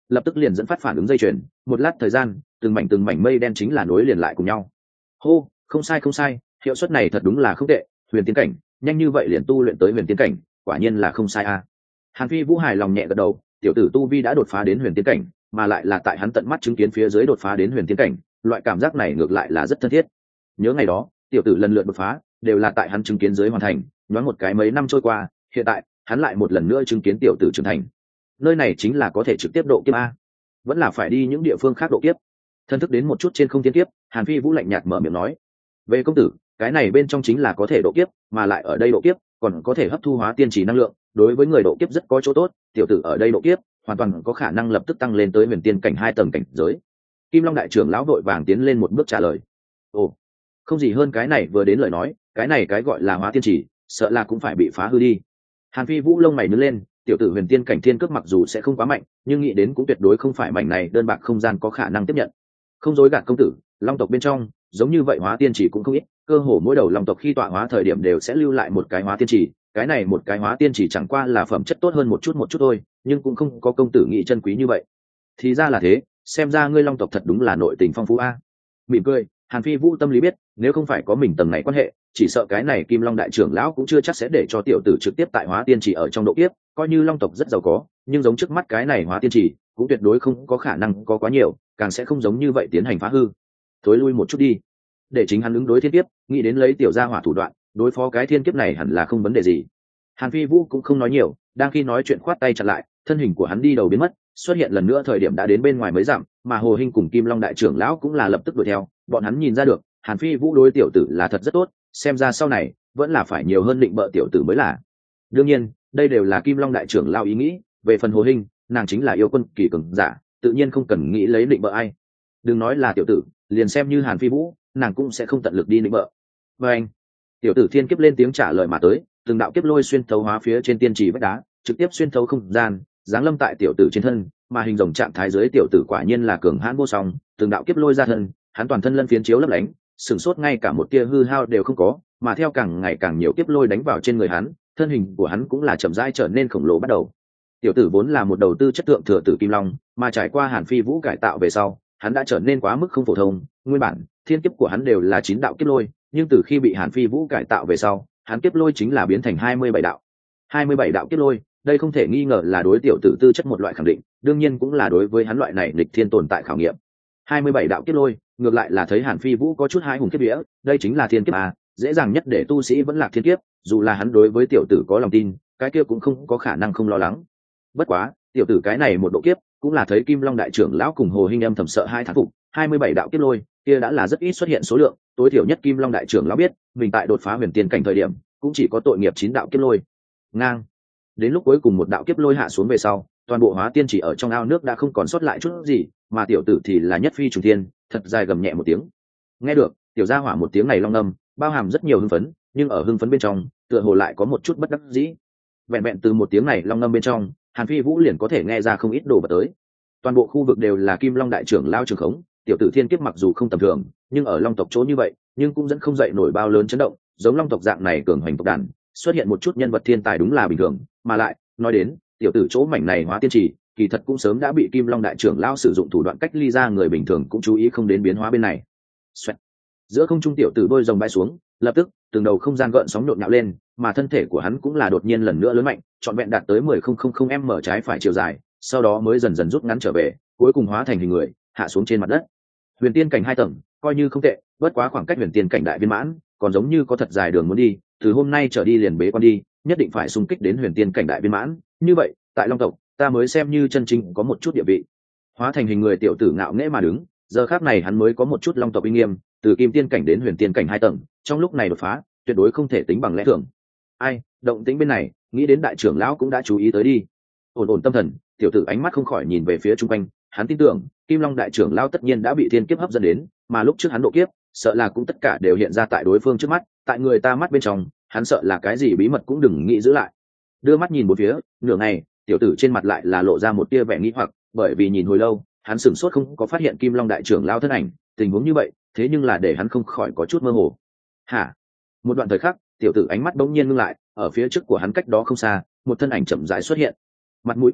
lập tức liền dẫn phát phản ứng dây chuyền, một lát thời gian từng mảnh mây đen chính là nối liền lại cùng nhau. Hô, không sai không sai, hiệu suất này thật đúng là không tệ, huyền tiên cảnh nhanh như vậy liền tu luyện tới huyền tiên cảnh, quả nhiên là không sai a. Hàn Phi Vũ hài lòng nhẹ gật đầu, tiểu tử tu vi đã đột phá đến huyền tiên cảnh, mà lại là tại hắn tận mắt chứng kiến phía dưới đột phá đến huyền tiên cảnh, loại cảm giác này ngược lại là rất thân thiết. Nhớ ngày đó tiểu tử lần lượt đột phá đều là tại hắn chứng kiến dưới hoàn thành, nhoáng một cái mấy năm trôi qua, hiện tại hắn lại một lần nữa chứng kiến tiểu tử trưởng thành. Nơi này chính là có thể trực tiếp độ kiếp a, vẫn là phải đi những địa phương khác độ kiếp? Thân thức đến một chút trên không tiên kiếp, Hàn Phi Vũ lạnh nhạt mở miệng nói, về công tử, cái này bên trong chính là có thể độ kiếp, mà lại ở đây độ kiếp còn có thể hấp thu hóa tiên chỉ năng lượng, đối với người độ kiếp rất có chỗ tốt. Tiểu tử ở đây độ kiếp hoàn toàn có khả năng lập tức tăng lên tới huyền tiên cảnh 2 tầng cảnh giới. Kim Long đại trưởng lão vội vàng tiến lên một bước trả lời. Ồ, không gì hơn cái này vừa đến lời nói, cái này cái gọi là hóa tiên chỉ sợ là cũng phải bị phá hư đi. Hàn Phi Vũ lông mày nhướng lên, tiểu tử huyền tiên cảnh thiên cước mặc dù sẽ không quá mạnh, nhưng nghĩ đến cũng tuyệt đối không phải mảnh này đơn bạc không gian có khả năng tiếp nhận. Không dối gạt công tử, long tộc bên trong giống như vậy hóa tiên chỉ cũng không ít, cơ hồ mỗi đầu long tộc khi tọa hóa thời điểm đều sẽ lưu lại một cái hóa tiên chỉ, cái này một cái hóa tiên chỉ chẳng qua là phẩm chất tốt hơn một chút thôi, nhưng cũng không có công tử nghĩ chân quý như vậy. Thì ra là thế, xem ra ngươi long tộc thật đúng là nội tình phong phú a. Mỉm cười, Hàn Phi Vũ tâm lý biết, nếu không phải có mình tầng này quan hệ, chỉ sợ cái này Kim Long đại trưởng lão cũng chưa chắc sẽ để cho tiểu tử trực tiếp tại hóa tiên chỉ ở trong độ kiếp, coi như long tộc rất giàu có, nhưng giống trước mắt cái này hóa tiên chỉ cũng tuyệt đối không có khả năng có quá nhiều, càng sẽ không giống như vậy tiến hành phá hư. Thối lui một chút đi, để chính hắn ứng đối thiên kiếp, nghĩ đến lấy tiểu gia hỏa thủ đoạn đối phó cái thiên kiếp này hẳn là không vấn đề gì. Hàn Phi Vũ cũng không nói nhiều, đang khi nói chuyện khoát tay chặn lại, thân hình của hắn đi đầu biến mất, xuất hiện lần nữa thời điểm đã đến bên ngoài mấy dặm, mà Hồ Hinh cùng Kim Long đại trưởng lão cũng là lập tức đuổi theo. Bọn hắn nhìn ra được Hàn Phi Vũ đối tiểu tử là thật rất tốt, xem ra sau này vẫn là phải nhiều hơn định bợ tiểu tử mới là. Đương nhiên đây đều là Kim Long đại trưởng lão ý nghĩ, về phần Hồ Hinh, nàng chính là yêu quân kỳ cường giả, tự nhiên không cần nghĩ lấy định bợ ai. Đừng nói là tiểu tử, liền xem như Hàn Phi Vũ, nàng cũng sẽ không tận lực đi định bợ. Và anh, tiểu tử thiên kiếp lên tiếng trả lời mà tới, từng đạo kiếp lôi xuyên thấu hóa phía trên tiên trì vách đá, trực tiếp xuyên thấu không gian, giáng lâm tại tiểu tử trên thân, mà hình rồng trạng thái dưới tiểu tử quả nhiên là cường hãn vô song, từng đạo kiếp lôi ra thân, hắn toàn thân lân phiến chiếu lấp lánh, sừng sốt ngay cả một tia hư hao đều không có, mà theo càng ngày càng nhiều kiếp lôi đánh vào trên người hắn, thân hình của hắn cũng là chậm rãi trở nên khổng lồ bắt đầu. Tiểu tử vốn là một đầu tư chất thượng thừa tử kim long, mà trải qua Hàn Phi Vũ cải tạo về sau, hắn đã trở nên quá mức không phổ thông. Nguyên bản thiên kiếp của hắn đều là 9 đạo kiếp lôi, nhưng từ khi bị Hàn Phi Vũ cải tạo về sau, hắn kiếp lôi chính là biến thành 27 đạo. 27 đạo kiếp lôi, đây không thể nghi ngờ là đối tiểu tử tư chất một loại khẳng định, đương nhiên cũng là đối với hắn loại này nghịch thiên tồn tại khảo nghiệm. 27 đạo kiếp lôi, ngược lại là thấy Hàn Phi Vũ có chút hai hùng kiếp vía, đây chính là thiên kiếp à, dễ dàng nhất để tu sĩ vẫn lạc thiên kiếp, dù là hắn đối với tiểu tử có lòng tin, cái kia cũng không có khả năng không lo lắng. Bất quá, tiểu tử cái này một độ kiếp, cũng là thấy Kim Long đại trưởng lão cùng Hồ Hinh âm thầm sợ hai thán phục, 27 đạo kiếp lôi, kia đã là rất ít xuất hiện số lượng, tối thiểu nhất Kim Long đại trưởng lão biết, mình tại đột phá huyền tiên cảnh thời điểm, cũng chỉ có tội nghiệp 9 đạo kiếp lôi. Ngang. Đến lúc cuối cùng một đạo kiếp lôi hạ xuống về sau, toàn bộ hóa tiên chỉ ở trong ao nước đã không còn sót lại chút gì, mà tiểu tử thì là nhất phi trùng thiên, thật dài gầm nhẹ một tiếng. Nghe được, tiểu gia hỏa một tiếng này long ngâm, bao hàm rất nhiều hưng phấn, nhưng ở hưng phấn bên trong, tựa hồ lại có một chút bất đắc dĩ. Vẹn vẹn từ một tiếng này long ngâm bên trong, Hàn Phi Vũ liền có thể nghe ra không ít đồ vật tới. Toàn bộ khu vực đều là Kim Long đại trưởng lao trường khống, tiểu tử thiên kiếp mặc dù không tầm thường, nhưng ở long tộc chỗ như vậy, nhưng cũng dẫn không dậy nổi bao lớn chấn động, giống long tộc dạng này cường hoành tộc đàn, xuất hiện một chút nhân vật thiên tài đúng là bình thường, mà lại, nói đến, tiểu tử chỗ mảnh này hóa tiên trì, kỳ thật cũng sớm đã bị Kim Long đại trưởng lao sử dụng thủ đoạn cách ly ra, người bình thường cũng chú ý không đến biến hóa bên này. Xoẹt. Giữa không trung tiểu tử đôi rồng bay xuống, lập tức từng đầu không gian gợn sóng nhộn nhạo lên, mà thân thể của hắn cũng là đột nhiên lần nữa lớn mạnh, trọn vẹn đạt tới 10,000m trái phải chiều dài, sau đó mới dần dần rút ngắn trở về, cuối cùng hóa thành hình người, hạ xuống trên mặt đất. Huyền tiên cảnh 2 tầng, coi như không tệ, bất quá khoảng cách huyền tiên cảnh đại viên mãn, còn giống như có thật dài đường muốn đi, từ hôm nay trở đi liền bế quan đi, nhất định phải xung kích đến huyền tiên cảnh đại viên mãn, như vậy, tại Long tộc, ta mới xem như chân chính có một chút địa vị. Hóa thành hình người tiểu tử ngạo nghễ mà đứng, giờ khắc này hắn mới có một chút Long tộc uy nghiêm, từ kim tiên cảnh đến huyền tiên cảnh 2 tầng, trong lúc này đột phá, tuyệt đối không thể tính bằng lẽ thường. Ai, động tĩnh bên này, nghĩ đến đại trưởng lão cũng đã chú ý tới đi. Ổn ổn tâm thần, tiểu tử ánh mắt không khỏi nhìn về phía chung quanh, hắn tin tưởng Kim Long đại trưởng lão tất nhiên đã bị thiên kiếp hấp dẫn đến, mà lúc trước hắn độ kiếp, sợ là cũng tất cả đều hiện ra tại đối phương trước mắt, tại người ta mắt bên trong, hắn sợ là cái gì bí mật cũng đừng nghĩ giữ lại. Đưa mắt nhìn bốn phía, nửa ngày, tiểu tử trên mặt lại là lộ ra một tia vẻ nghi hoặc, bởi vì nhìn hồi lâu, hắn sửng sốt không có phát hiện Kim Long đại trưởng lão thân ảnh, tình huống như vậy, thế nhưng là để hắn không khỏi có chút mơ hồ. Hả? Một đoạn thời khắc, tiểu tử ánh mắt bỗng nhiên ngưng lại, ở phía trước của hắn cách đó không xa, một thân ảnh chậm rãi xuất hiện. Mặt mũi quen thuộc,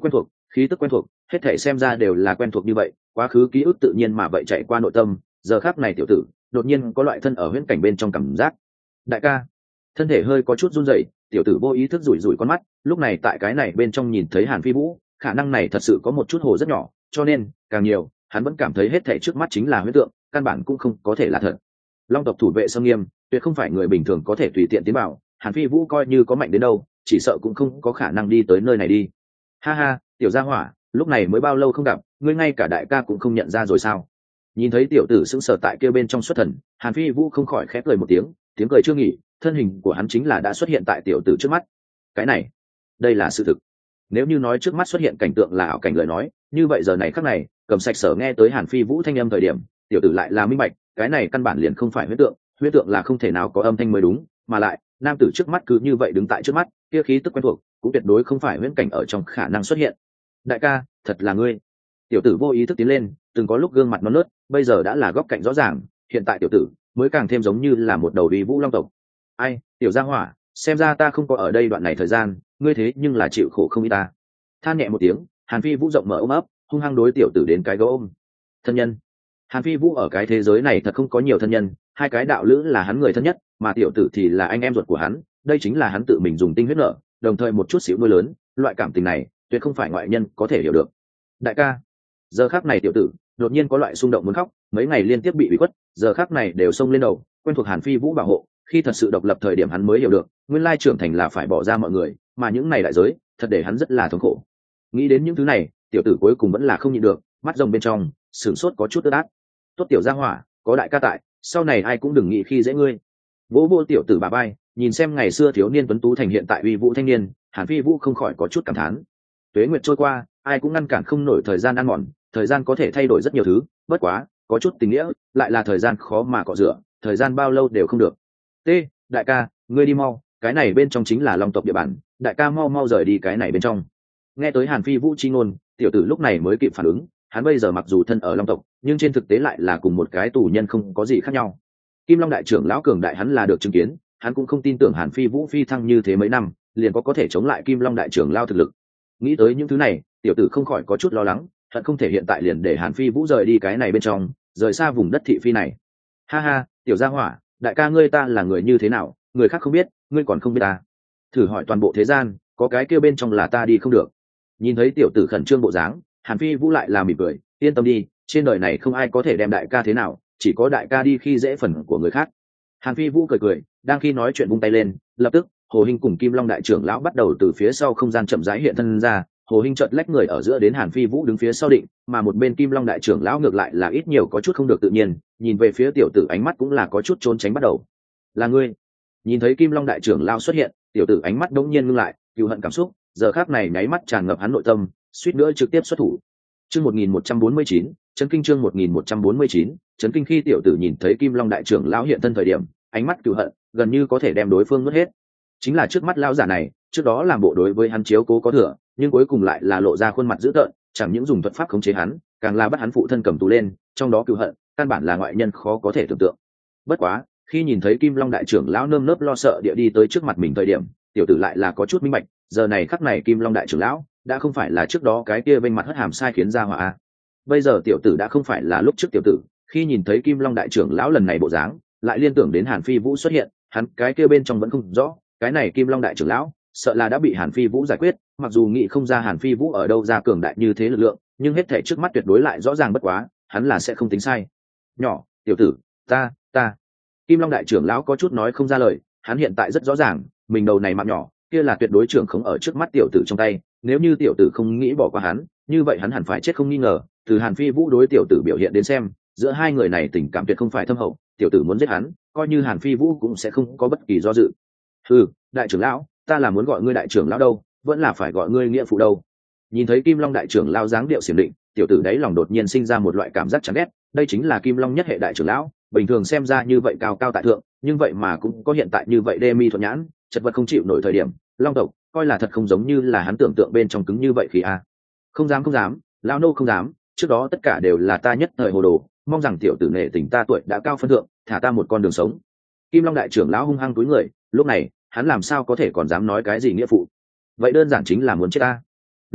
khí tức quen thuộc, hết thể xem ra đều là quen thuộc như vậy, quá khứ ký ức tự nhiên mà vậy chạy qua nội tâm. Giờ khắc này tiểu tử đột nhiên có loại thân ở huyễn cảnh bên trong cảm giác. Đại ca, thân thể hơi có chút run rẩy, tiểu tử vô ý thức rủi rủi con mắt, lúc này tại cái này bên trong nhìn thấy Hàn Phi Vũ, khả năng này thật sự có một chút hồ rất nhỏ, cho nên càng nhiều hắn vẫn cảm thấy hết thảy trước mắt chính là huyễn tượng, căn bản cũng không có thể là thật. Long tộc thủ vệ sâm nghiêm, tuyệt không phải người bình thường có thể tùy tiện tiến vào, Hàn Phi Vũ coi như có mạnh đến đâu, chỉ sợ cũng không có khả năng đi tới nơi này đi. Ha ha, tiểu gia hỏa, lúc này mới bao lâu không gặp, ngươi ngay cả đại ca cũng không nhận ra rồi sao? Nhìn thấy tiểu tử sững sờ tại kia bên trong xuất thần, Hàn Phi Vũ không khỏi khẽ cười một tiếng, tiếng cười chưa nghỉ, thân hình của hắn chính là đã xuất hiện tại tiểu tử trước mắt. Cái này, đây là sự thực. Nếu như nói trước mắt xuất hiện cảnh tượng là ảo cảnh lời nói, như vậy giờ này khắc này, Cầm Sạch Sở nghe tới Hàn Phi Vũ thanh âm thời điểm, tiểu tử lại là minh bạch, cái này căn bản liền không phải huyễn tượng là không thể nào có âm thanh mới đúng, mà lại, nam tử trước mắt cứ như vậy đứng tại trước mắt, kia khí tức quen thuộc, cũng tuyệt đối không phải huyễn cảnh ở trong khả năng xuất hiện. Đại ca, thật là ngươi. Tiểu tử vô ý thức tiến lên, từng có lúc gương mặt non nớt, bây giờ đã là góc cạnh rõ ràng, hiện tại tiểu tử mới càng thêm giống như là một đầu uy vũ long tộc. Ai, tiểu gia hỏa, xem ra ta không có ở đây đoạn này thời gian, ngươi thế nhưng là chịu khổ không ít ta. Than nhẹ một tiếng, Hàn Phi Vũ rộng mở ôm ấp, hung hăng đối tiểu tử đến cái gấu ôm. Thân nhân. Hàn Phi Vũ ở cái thế giới này thật không có nhiều thân nhân, hai cái đạo lữ là hắn người thân nhất, mà tiểu tử thì là anh em ruột của hắn, đây chính là hắn tự mình dùng tinh huyết nợ, đồng thời một chút xíu nuôi lớn, loại cảm tình này tuyệt không phải ngoại nhân có thể hiểu được. Đại ca. Giờ khắc này tiểu tử đột nhiên có loại xung động muốn khóc, mấy ngày liên tiếp bị ủy khuất, giờ khắc này đều xông lên đầu, quen thuộc Hàn Phi Vũ bảo hộ, khi thật sự độc lập thời điểm hắn mới hiểu được, nguyên lai trưởng thành là phải bỏ ra mọi người, mà những này đại giới, thật để hắn rất là thống khổ. Nghĩ đến những thứ này, tiểu tử cuối cùng vẫn là không nhịn được, mắt rồng bên trong sửng sốt có chút ướt át. Tốt tiểu gia hỏa, có đại ca tại, sau này ai cũng đừng nghĩ khi dễ ngươi. Vỗ vô tiểu tử bà bay, nhìn xem ngày xưa thiếu niên tuấn tú thành hiện tại uy vũ thanh niên, Hàn Phi Vũ không khỏi có chút cảm thán. Tuế nguyệt trôi qua, ai cũng ngăn cản không nổi thời gian ăn mòn, thời gian có thể thay đổi rất nhiều thứ, bất quá có chút tình nghĩa lại là thời gian khó mà cọ rửa, thời gian bao lâu đều không được. Đại ca, ngươi đi mau, cái này bên trong chính là long tộc địa bàn, đại ca mau mau rời đi cái này bên trong. Nghe tới Hàn Phi Vũ chi ngôn, tiểu tử lúc này mới kịp phản ứng, hắn bây giờ mặc dù thân ở long tộc, nhưng trên thực tế lại là cùng một cái tù nhân không có gì khác nhau. Kim Long đại trưởng lão cường đại hắn là được chứng kiến, hắn cũng không tin tưởng Hàn Phi Vũ phi thăng như thế mấy năm liền có thể chống lại Kim Long đại trưởng lão thực lực. Nghĩ tới những thứ này, tiểu tử không khỏi có chút lo lắng, thật không thể hiện tại liền để Hàn Phi Vũ rời đi cái này bên trong, rời xa vùng đất thị phi này. Ha ha, tiểu gia hỏa, đại ca ngươi ta là người như thế nào, người khác không biết, ngươi còn không biết ta. Thử hỏi toàn bộ thế gian, có cái kia bên trong là ta đi không được. Nhìn thấy tiểu tử khẩn trương bộ dáng, Hàn Phi Vũ lại là mỉm cười, yên tâm đi, trên đời này không ai có thể đem đại ca thế nào, chỉ có đại ca đi khi dễ phần của người khác. Hàn Phi Vũ cười cười, đang khi nói chuyện vung tay lên, lập tức Hồ Hinh cùng Kim Long đại trưởng lão bắt đầu từ phía sau không gian chậm rãi hiện thân ra. Hồ Hinh chợt lách người ở giữa đến Hàn Phi Vũ đứng phía sau định, mà một bên Kim Long đại trưởng lão ngược lại là ít nhiều có chút không được tự nhiên, nhìn về phía tiểu tử ánh mắt cũng là có chút trốn tránh bắt đầu. Là ngươi? Nhìn thấy Kim Long đại trưởng lão xuất hiện, tiểu tử ánh mắt đống nhiên ngưng lại, cừu hận cảm xúc, giờ khắc này nháy mắt tràn ngập hắn nội tâm, suýt nữa trực tiếp xuất thủ. Chương 1149, chấn kinh chương 1149, chấn kinh khi tiểu tử nhìn thấy Kim Long đại trưởng lão hiện thân thời điểm, ánh mắt cừu hận gần như có thể đem đối phương nuốt hết. Chính là trước mắt lão giả này, trước đó làm bộ đối với hắn chiếu cố có thừa, nhưng cuối cùng lại là lộ ra khuôn mặt dữ tợn, chẳng những dùng thuật pháp khống chế hắn, càng là bắt hắn phụ thân cầm tù lên, trong đó cừu hận, căn bản là ngoại nhân khó có thể tưởng tượng. Bất quá, khi nhìn thấy Kim Long đại trưởng lão nơm nớp lo sợ địa đi tới trước mặt mình thời điểm, tiểu tử lại là có chút minh bạch, giờ này khắc này Kim Long đại trưởng lão đã không phải là trước đó cái kia vênh mặt hất hàm sai khiến ra hỏa. Bây giờ tiểu tử đã không phải là lúc trước tiểu tử, khi nhìn thấy Kim Long đại trưởng lão lần này bộ dáng, lại liên tưởng đến Hàn Phi Vũ xuất hiện, hắn cái kia bên trong vẫn không rõ, cái này Kim Long đại trưởng lão sợ là đã bị Hàn Phi Vũ giải quyết, mặc dù nghĩ không ra Hàn Phi Vũ ở đâu ra cường đại như thế lực lượng, nhưng hết thảy trước mắt tuyệt đối lại rõ ràng bất quá, hắn là sẽ không tính sai. Nhỏ, tiểu tử, ta. Kim Long đại trưởng lão có chút nói không ra lời, hắn hiện tại rất rõ ràng, mình đầu này mạng nhỏ, kia là tuyệt đối trưởng khống ở trước mắt tiểu tử trong tay, nếu như tiểu tử không nghĩ bỏ qua hắn, như vậy hắn hẳn phải chết không nghi ngờ, từ Hàn Phi Vũ đối tiểu tử biểu hiện đến xem, giữa hai người này tình cảm tuyệt không phải thâm hậu, tiểu tử muốn giết hắn, coi như Hàn Phi Vũ cũng sẽ không có bất kỳ do dự. Đại trưởng lão, ta là muốn gọi ngươi đại trưởng lão đâu, vẫn là phải gọi ngươi nghĩa phụ đâu. Nhìn thấy Kim Long đại trưởng lão dáng điệu xiểm định, tiểu tử đáy lòng đột nhiên sinh ra một loại cảm giác chán ghét, đây chính là Kim Long nhất hệ đại trưởng lão, bình thường xem ra như vậy cao cao tại thượng, nhưng vậy mà cũng có hiện tại như vậy đê mi thuận nhãn, chật vật không chịu nổi thời điểm, Long tộc coi là thật không giống như là hắn tưởng tượng bên trong cứng như vậy khi a. Không dám, lão nô không dám, trước đó tất cả đều là ta nhất thời hồ đồ, mong rằng tiểu tử nể tình ta tuổi đã cao phân thượng, thả ta một con đường sống. Kim Long đại trưởng lão hung hăng túi người, lúc này hắn làm sao có thể còn dám nói cái gì nghĩa phụ, vậy đơn giản chính là muốn chết ta. Lúc này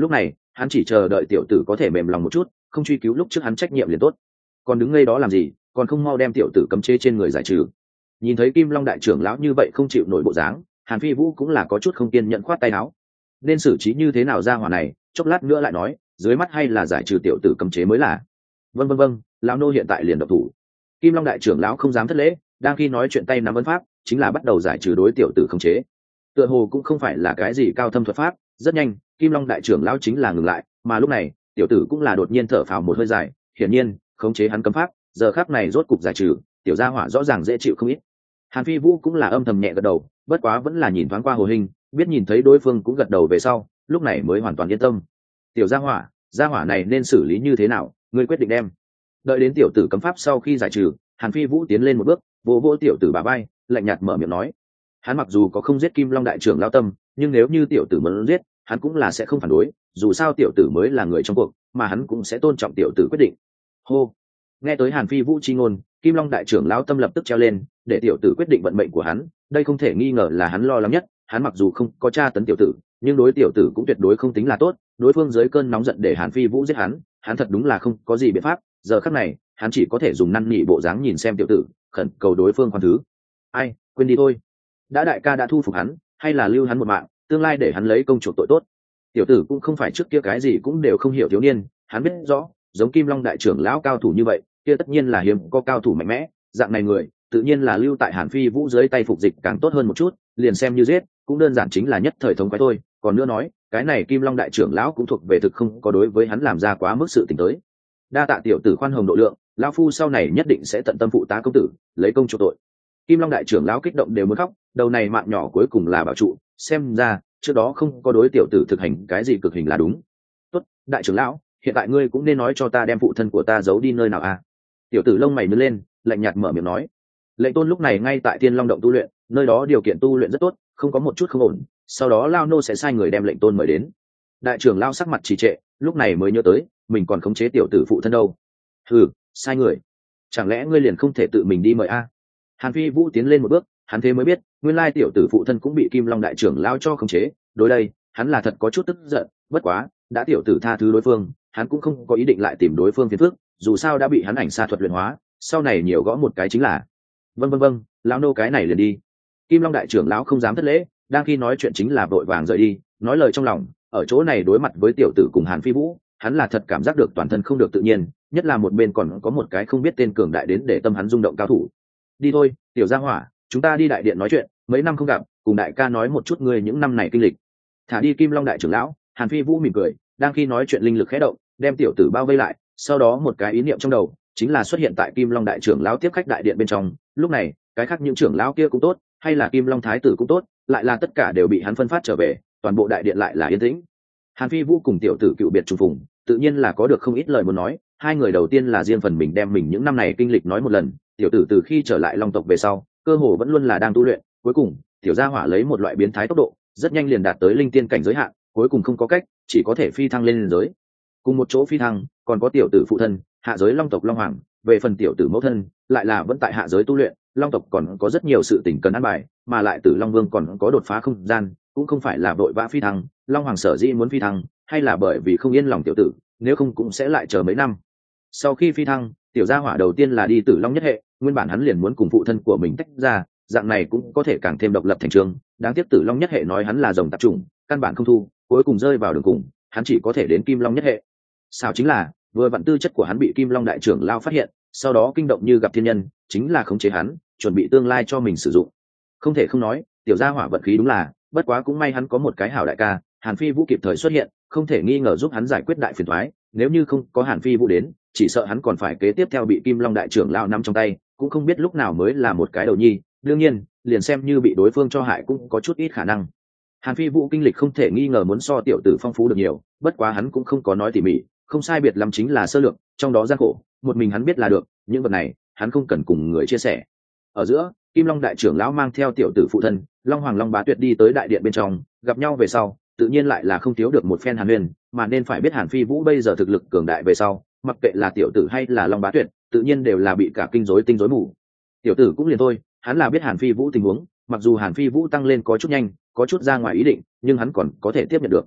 hắn chỉ chờ đợi tiểu tử có thể mềm lòng một chút, không truy cứu lúc trước hắn trách nhiệm liền tốt. Còn đứng ngây đó làm gì, còn không mau đem tiểu tử cấm chế trên người giải trừ. Nhìn thấy Kim Long đại trưởng lão như vậy không chịu nổi bộ dáng, Hàn Phi Vũ cũng là có chút không kiên nhẫn khoát tay áo. Nên xử trí như thế nào ra hỏa này, chốc lát nữa lại nói, dưới mắt hay là giải trừ tiểu tử cấm chế mới là. Vâng, lão nô hiện tại liền động thủ. Kim Long đại trưởng lão không dám thất lễ, đang khi nói chuyện tay nắm ấn pháp, chính là bắt đầu giải trừ đối tiểu tử khống chế. Tựa hồ cũng không phải là cái gì cao thâm thuật pháp, rất nhanh, Kim Long đại trưởng lão chính là ngừng lại, mà lúc này, tiểu tử cũng là đột nhiên thở phào một hơi dài, hiển nhiên, khống chế hắn cấm pháp, giờ khắc này rốt cục giải trừ, tiểu gia hỏa rõ ràng dễ chịu không ít. Hàn Phi Vũ cũng là âm thầm nhẹ gật đầu, bất quá vẫn là nhìn thoáng qua Hồ Hình, biết nhìn thấy đối phương cũng gật đầu về sau, lúc này mới hoàn toàn yên tâm. Tiểu gia hỏa này nên xử lý như thế nào, ngươi quyết định đem. Đợi đến tiểu tử cấm pháp sau khi giải trừ, Hàn Phi Vũ tiến lên một bước, vỗ vỗ tiểu tử bả vai, lạnh nhạt mở miệng nói: hắn mặc dù có không giết Kim Long đại trưởng lão tâm, nhưng nếu như tiểu tử muốn giết, hắn cũng là sẽ không phản đối, dù sao tiểu tử mới là người trong cuộc, mà hắn cũng sẽ tôn trọng tiểu tử quyết định. Hô. Nghe tới Hàn Phi Vũ chi ngôn, Kim Long đại trưởng lão tâm lập tức treo lên, để tiểu tử quyết định vận mệnh của hắn, đây không thể nghi ngờ là hắn lo lắng nhất. Hắn mặc dù không có tra tấn tiểu tử, nhưng đối tiểu tử cũng tuyệt đối không tính là tốt, đối phương dưới cơn nóng giận để Hàn Phi Vũ giết hắn thật đúng là không có gì biện pháp. Giờ khắc này, hắn chỉ có thể dùng năn nỉ bộ dáng nhìn xem tiểu tử, khẩn cầu đối phương khoan thứ. Ai, quên đi thôi. Đã đại ca đã thu phục hắn, hay là lưu hắn một mạng, tương lai để hắn lấy công chuộc tội tốt. Tiểu tử cũng không phải trước kia cái gì cũng đều không hiểu thiếu niên, hắn biết rõ, giống Kim Long đại trưởng lão cao thủ như vậy, kia tất nhiên là hiếm có cao thủ mạnh mẽ, dạng này người, tự nhiên là lưu tại Hàn Phi Vũ dưới tay phục dịch càng tốt hơn một chút, liền xem như giết, cũng đơn giản chính là nhất thời thống khoái thôi. Còn nữa nói, cái này Kim Long đại trưởng lão cũng thuộc về thực không có đối với hắn làm ra quá mức sự tình tới. Đa tạ tiểu tử khoan hồng độ lượng, lão phu sau này nhất định sẽ tận tâm phụ tá công tử, lấy công chuộc tội. Kim Long đại trưởng lão kích động đều muốn khóc, đầu này mạng nhỏ cuối cùng là bảo trụ, xem ra trước đó không có đối tiểu tử thực hành cái gì cực hình là đúng. Tốt, đại trưởng lão, hiện tại ngươi cũng nên nói cho ta đem phụ thân của ta giấu đi nơi nào à? Tiểu tử lông mày nhướng lên, lạnh nhạt mở miệng nói. Lệnh Tôn lúc này ngay tại Tiên Long động tu luyện, nơi đó điều kiện tu luyện rất tốt, không có một chút không ổn, sau đó Lao nô sẽ sai người đem Lệnh Tôn mời đến. Đại trưởng lão sắc mặt trì trệ, lúc này mới nhớ tới, mình còn khống chế tiểu tử phụ thân đâu. Hừ, sai người. Chẳng lẽ ngươi liền không thể tự mình đi mời a? Hàn Phi Vũ tiến lên một bước, hắn thế mới biết, nguyên lai tiểu tử phụ thân cũng bị Kim Long đại trưởng lão cho khống chế, đối đây, hắn là thật có chút tức giận, bất quá, đã tiểu tử tha thứ đối phương, hắn cũng không có ý định lại tìm đối phương phiền phức, dù sao đã bị hắn ảnh sa thuật luyện hóa, sau này nhiều gõ một cái chính là. Vâng, lão nô cái này liền đi. Kim Long đại trưởng lão không dám thất lễ, đang khi nói chuyện chính là vội vàng rời đi, nói lời trong lòng, ở chỗ này đối mặt với tiểu tử cùng Hàn Phi Vũ, hắn là thật cảm giác được toàn thân không được tự nhiên, nhất là một bên còn có một cái không biết tên cường đại đến để tâm hắn rung động cao thủ. Đi thôi, tiểu gia hỏa, chúng ta đi đại điện nói chuyện, mấy năm không gặp, cùng đại ca nói một chút ngươi những năm này kinh lịch. Thả đi Kim Long đại trưởng lão, Hàn Phi Vũ mỉm cười, đang khi nói chuyện linh lực khẽ động, đem tiểu tử bao vây lại, sau đó một cái ý niệm trong đầu, chính là xuất hiện tại Kim Long đại trưởng lão tiếp khách đại điện bên trong. Lúc này, cái khác những trưởng lão kia cũng tốt, hay là Kim Long thái tử cũng tốt, lại là tất cả đều bị hắn phân phát trở về, toàn bộ đại điện lại là yên tĩnh. Hàn Phi Vũ cùng tiểu tử cựu biệt trùng phùng, tự nhiên là có được không ít lời muốn nói. Hai người đầu tiên là riêng phần mình đem mình những năm này kinh lịch nói một lần. Tiểu tử từ khi trở lại Long tộc về sau, cơ hồ vẫn luôn là đang tu luyện. Cuối cùng, tiểu gia hỏa lấy một loại biến thái tốc độ, rất nhanh liền đạt tới linh tiên cảnh giới hạn. Cuối cùng không có cách, chỉ có thể phi thăng lên giới. Cùng một chỗ phi thăng, còn có tiểu tử phụ thân, hạ giới Long tộc Long Hoàng. Về phần tiểu tử mẫu thân, lại là vẫn tại hạ giới tu luyện. Long tộc còn có rất nhiều sự tình cần ăn bài, mà lại Tử Long Vương còn có đột phá không gian, cũng không phải là vội vã phi thăng. Long Hoàng sở dĩ muốn phi thăng, hay là bởi vì không yên lòng tiểu tử, nếu không cũng sẽ lại chờ mấy năm. Sau khi phi thăng, tiểu gia hỏa đầu tiên là đi Tử Long nhất hệ, nguyên bản hắn liền muốn cùng phụ thân của mình tách ra, dạng này cũng có thể càng thêm độc lập thành trường. Đáng tiếc Tử Long nhất hệ nói hắn là rồng tạp chủng, căn bản không thu, cuối cùng rơi vào đường cùng, hắn chỉ có thể đến Kim Long nhất hệ. Sao chính là, vừa vặn tư chất của hắn bị Kim Long đại trưởng lao phát hiện, sau đó kinh động như gặp thiên nhân, chính là khống chế hắn, chuẩn bị tương lai cho mình sử dụng. Không thể không nói, tiểu gia hỏa vận khí đúng là, bất quá cũng may hắn có một cái hảo đại ca, Hàn Phi Vũ kịp thời xuất hiện, không thể nghi ngờ giúp hắn giải quyết đại phiền toái. Nếu như không có Hàn Phi Vũ đến, chỉ sợ hắn còn phải kế tiếp theo bị Kim Long đại trưởng lao nắm trong tay, cũng không biết lúc nào mới là một cái đầu nhi. Đương nhiên, liền xem như bị đối phương cho hại cũng có chút ít khả năng. Hàn Phi Vũ kinh lịch không thể nghi ngờ muốn so tiểu tử phong phú được nhiều, bất quá hắn cũng không có nói tỉ mỉ, không sai biệt lắm chính là sơ lược, trong đó gian khổ, một mình hắn biết là được, những vật này, hắn không cần cùng người chia sẻ. Ở giữa, Kim Long đại trưởng lão mang theo tiểu tử phụ thân, Long Hoàng Long Bá Tuyệt đi tới đại điện bên trong, gặp nhau về sau, tự nhiên lại là không thiếu được một phen hàn huyên, mà nên phải biết Hàn Phi Vũ bây giờ thực lực cường đại về sau, mặc kệ là tiểu tử hay là Long Bá Tuyệt, tự nhiên đều là bị cả kinh rối tinh rối mù. Tiểu tử cũng liền thôi, hắn là biết Hàn Phi Vũ tình huống, mặc dù Hàn Phi Vũ tăng lên có chút nhanh, có chút ra ngoài ý định, nhưng hắn còn có thể tiếp nhận được.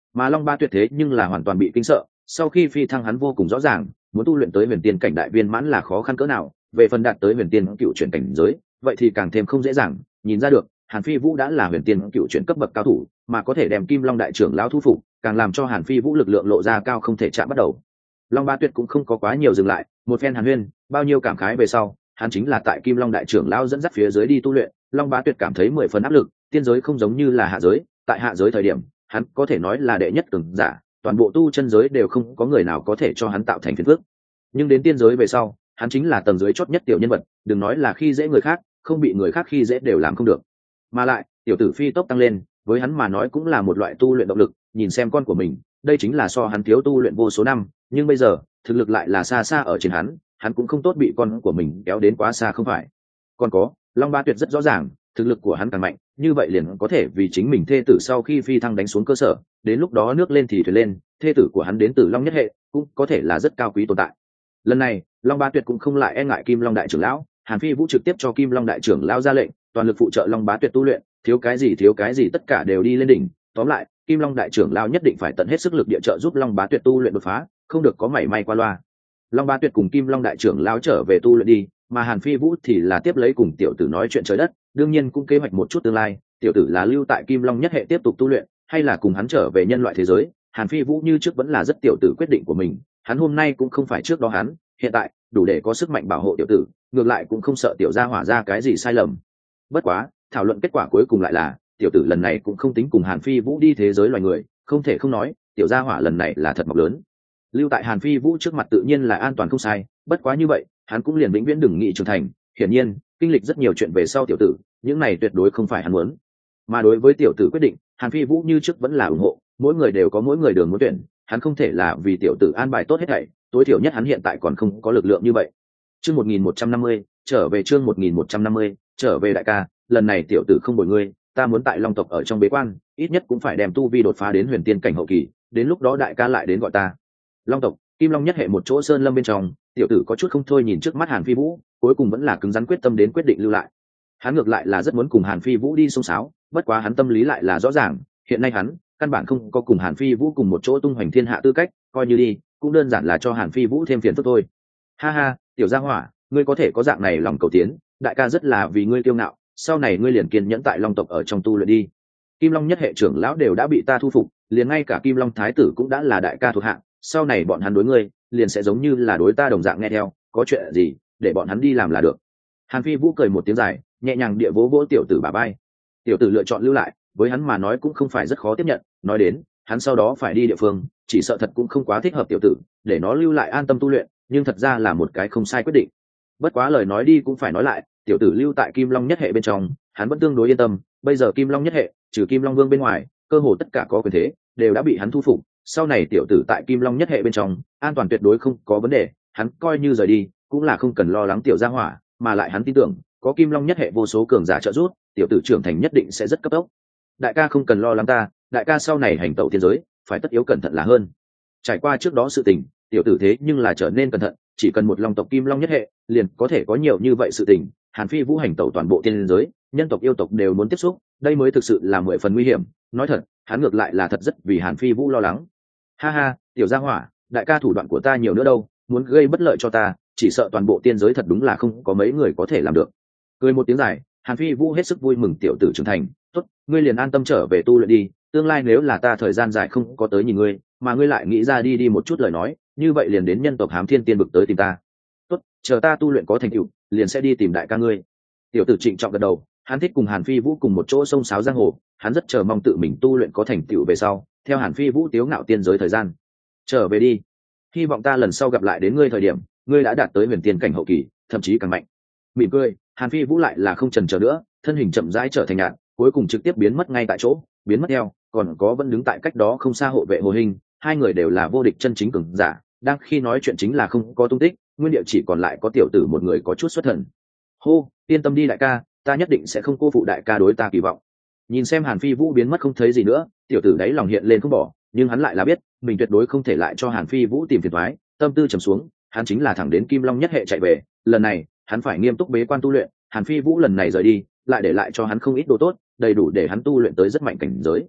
mà Long Ba Tuyệt thế nhưng là hoàn toàn bị kinh sợ, sau khi phi thăng hắn vô cùng rõ ràng, muốn tu luyện tới huyền tiên cảnh đại viên mãn là khó khăn cỡ nào, về phần đạt tới huyền tiên cựu chuyển cảnh giới, vậy thì càng thêm không dễ dàng. Nhìn ra được, Hàn Phi Vũ đã là huyền tiên cựu chuyển cấp bậc cao thủ, mà có thể đem Kim Long đại trưởng lão thu phục, càng làm cho Hàn Phi Vũ lực lượng lộ ra cao không thể chạm bắt đầu. Long Ba Tuyệt cũng không có quá nhiều dừng lại, một phen hàn huyên, bao nhiêu cảm khái về sau, hắn chính là tại Kim Long đại trưởng lão dẫn dắt phía dưới đi tu luyện. Long Ba Tuyệt cảm thấy 10 phần áp lực, tiên giới không giống như là hạ giới, tại hạ giới thời điểm, hắn có thể nói là đệ nhất cường giả, toàn bộ tu chân giới đều không có người nào có thể cho hắn tạo thành phiền phức. Nhưng đến tiên giới về sau, hắn chính là tầng dưới chót nhất tiểu nhân vật, đừng nói là khi dễ người khác, không bị người khác khi dễ đều làm không được. Mà lại, tiểu tử phi tốc tăng lên, với hắn mà nói cũng là một loại tu luyện động lực, nhìn xem con của mình, đây chính là so hắn thiếu tu luyện vô số năm, nhưng bây giờ, thực lực lại là xa xa ở trên hắn cũng không tốt bị con của mình kéo đến quá xa không phải. Còn có, Long Ba Tuyệt rất rõ ràng, thực lực của hắn càng mạnh, như vậy liền có thể vì chính mình thê tử sau khi phi thăng đánh xuống cơ sở, đến lúc đó nước lên thì thuyền lên, thê tử của hắn đến từ Long nhất hệ, cũng có thể là rất cao quý tồn tại. Lần này, Long Ba Tuyệt cũng không lại e ngại Kim Long đại trưởng lão, Hàn Phi Vũ trực tiếp cho Kim Long đại trưởng lão ra lệnh, toàn lực phụ trợ Long Bá Tuyệt tu luyện, thiếu cái gì tất cả đều đi lên đỉnh. Tóm lại, Kim Long đại trưởng lão nhất định phải tận hết sức lực địa trợ giúp Long Bá Tuyệt tu luyện đột phá, không được có mảy may qua loa. Long Bá Tuyệt cùng Kim Long đại trưởng lão trở về tu luyện đi, mà Hàn Phi Vũ thì là tiếp lấy cùng tiểu tử nói chuyện trời đất, đương nhiên cũng kế hoạch một chút tương lai, tiểu tử là lưu tại Kim Long nhất hệ tiếp tục tu luyện, hay là cùng hắn trở về nhân loại thế giới. Hàn Phi Vũ như trước vẫn là rất tiểu tử quyết định của mình, hắn hôm nay cũng không phải trước đó hắn, hiện tại đủ để có sức mạnh bảo hộ tiểu tử, ngược lại cũng không sợ tiểu gia hỏa ra cái gì sai lầm. Bất quá, thảo luận kết quả cuối cùng lại là, tiểu tử lần này cũng không tính cùng Hàn Phi Vũ đi thế giới loài người, không thể không nói, tiểu gia hỏa lần này là thật mọc lớn. Lưu tại Hàn Phi Vũ trước mặt tự nhiên là an toàn không sai, bất quá như vậy, hắn cũng liền vĩnh viễn đừng nghĩ trưởng thành, hiển nhiên, kinh lịch rất nhiều chuyện về sau tiểu tử, những này tuyệt đối không phải hắn muốn. Mà đối với tiểu tử quyết định, Hàn Phi Vũ như trước vẫn là ủng hộ, mỗi người đều có mỗi người đường muốn tuyển, hắn không thể là vì tiểu tử an bài tốt hết thảy, tối thiểu nhất hắn hiện tại còn không có lực lượng như vậy. Chương 1150, trở về chương 1150, trở về đại ca, lần này tiểu tử không bồi ngươi, ta muốn tại Long tộc ở trong bế quan, ít nhất cũng phải đem tu vi đột phá đến huyền tiên cảnh hậu kỳ, đến lúc đó đại ca lại đến gọi ta. Long tộc, Kim Long nhất hệ một chỗ sơn lâm bên trong, tiểu tử có chút không thôi nhìn trước mắt Hàn Phi Vũ, cuối cùng vẫn là cứng rắn quyết tâm đến quyết định lưu lại. Hắn ngược lại là rất muốn cùng Hàn Phi Vũ đi xông xáo, bất quá hắn tâm lý lại là rõ ràng, hiện nay hắn căn bản không có cùng Hàn Phi Vũ cùng một chỗ tung hoành thiên hạ tư cách, coi như đi, cũng đơn giản là cho Hàn Phi Vũ thêm phiền phức thôi. Ha ha, tiểu gia hỏa, ngươi có thể có dạng này lòng cầu tiến, đại ca rất là vì ngươi kiêu ngạo, sau này ngươi liền kiên nhẫn tại Long tộc ở trong tu luyện đi. Kim Long nhất hệ trưởng lão đều đã bị ta thu phục, liền ngay cả Kim Long thái tử cũng đã là đại ca thuộc hạng, sau này bọn hắn đối ngươi liền sẽ giống như là đối ta đồng dạng nghe theo, có chuyện gì để bọn hắn đi làm là được. Hàn Phi Vũ cười một tiếng dài, nhẹ nhàng địa vỗ vỗ tiểu tử bả vai. Tiểu tử lựa chọn lưu lại, với hắn mà nói cũng không phải rất khó tiếp nhận, nói đến hắn sau đó phải đi địa phương, chỉ sợ thật cũng không quá thích hợp tiểu tử, để nó lưu lại an tâm tu luyện, nhưng thật ra là một cái không sai quyết định. Bất quá lời nói đi cũng phải nói lại, tiểu tử lưu tại Kim Long nhất hệ bên trong, hắn vẫn tương đối yên tâm, bây giờ Kim Long nhất hệ, trừ Kim Long Vương bên ngoài, cơ hồ tất cả có quyền thế đều đã bị hắn thu phục, sau này tiểu tử tại Kim Long nhất hệ bên trong, an toàn tuyệt đối không có vấn đề, hắn coi như rời đi, cũng là không cần lo lắng tiểu gia hỏa, mà lại hắn tin tưởng, có Kim Long nhất hệ vô số cường giả trợ giúp, tiểu tử trưởng thành nhất định sẽ rất cấp tốc. Đại ca không cần lo lắng ta, đại ca sau này hành tẩu thiên giới, phải tất yếu cẩn thận là hơn. Trải qua trước đó sự tình, tiểu tử thế nhưng là trở nên cẩn thận, chỉ cần một Long tộc Kim Long nhất hệ, liền có thể có nhiều như vậy sự tình. Hàn Phi Vũ hành tẩu toàn bộ thiên giới, nhân tộc yêu tộc đều muốn tiếp xúc, đây mới thực sự là 10 phần nguy hiểm. Nói thật, hắn ngược lại là thật rất vì Hàn Phi Vũ lo lắng. Ha ha, tiểu gia hỏa, đại ca thủ đoạn của ta nhiều nữa đâu, muốn gây bất lợi cho ta, chỉ sợ toàn bộ tiên giới thật đúng là không có mấy người có thể làm được. Cười một tiếng dài, Hàn Phi Vũ hết sức vui mừng tiểu tử trưởng thành, tốt, ngươi liền an tâm trở về tu luyện đi, tương lai nếu là ta thời gian dài không có tới nhìn ngươi, mà ngươi lại nghĩ ra đi một chút lời nói, như vậy liền đến nhân tộc Hám Thiên Tiên vực tới tìm ta. Tốt, chờ ta tu luyện có thành tựu, liền sẽ đi tìm đại ca ngươi. Tiểu tử trịnh trọng gật đầu, hắn thích cùng Hàn Phi Vũ cùng một chỗ sông sáo giang hồ, hắn rất chờ mong tự mình tu luyện có thành tựu về sau, theo Hàn Phi Vũ tiếu ngạo tiên giới thời gian. Trở về đi, hy vọng ta lần sau gặp lại đến ngươi thời điểm, ngươi đã đạt tới huyền tiên cảnh hậu kỳ, thậm chí càng mạnh. Mỉm cười, Hàn Phi Vũ lại là không chần chờ nữa, thân hình chậm rãi trở thành nhạt, cuối cùng trực tiếp biến mất ngay tại chỗ, biến mất theo, còn có vẫn đứng tại cách đó không xa hộ vệ Hồ Hình, hai người đều là vô địch chân chính cường giả, đang khi nói chuyện chính là không có tung tích, nguyên địa chỉ còn lại có tiểu tử một người có chút xuất thần. Hô, yên tâm đi đại ca, ta nhất định sẽ không cô phụ đại ca đối ta kỳ vọng. Nhìn xem Hàn Phi Vũ biến mất không thấy gì nữa, tiểu tử đáy lòng hiện lên không bỏ, nhưng hắn lại là biết mình tuyệt đối không thể lại cho Hàn Phi Vũ tìm phiền toái, tâm tư trầm xuống, hắn chính là thẳng đến Kim Long nhất hệ chạy về, lần này hắn phải nghiêm túc bế quan tu luyện. Hàn Phi Vũ lần này rời đi lại để lại cho hắn không ít đồ tốt, đầy đủ để hắn tu luyện tới rất mạnh cảnh giới.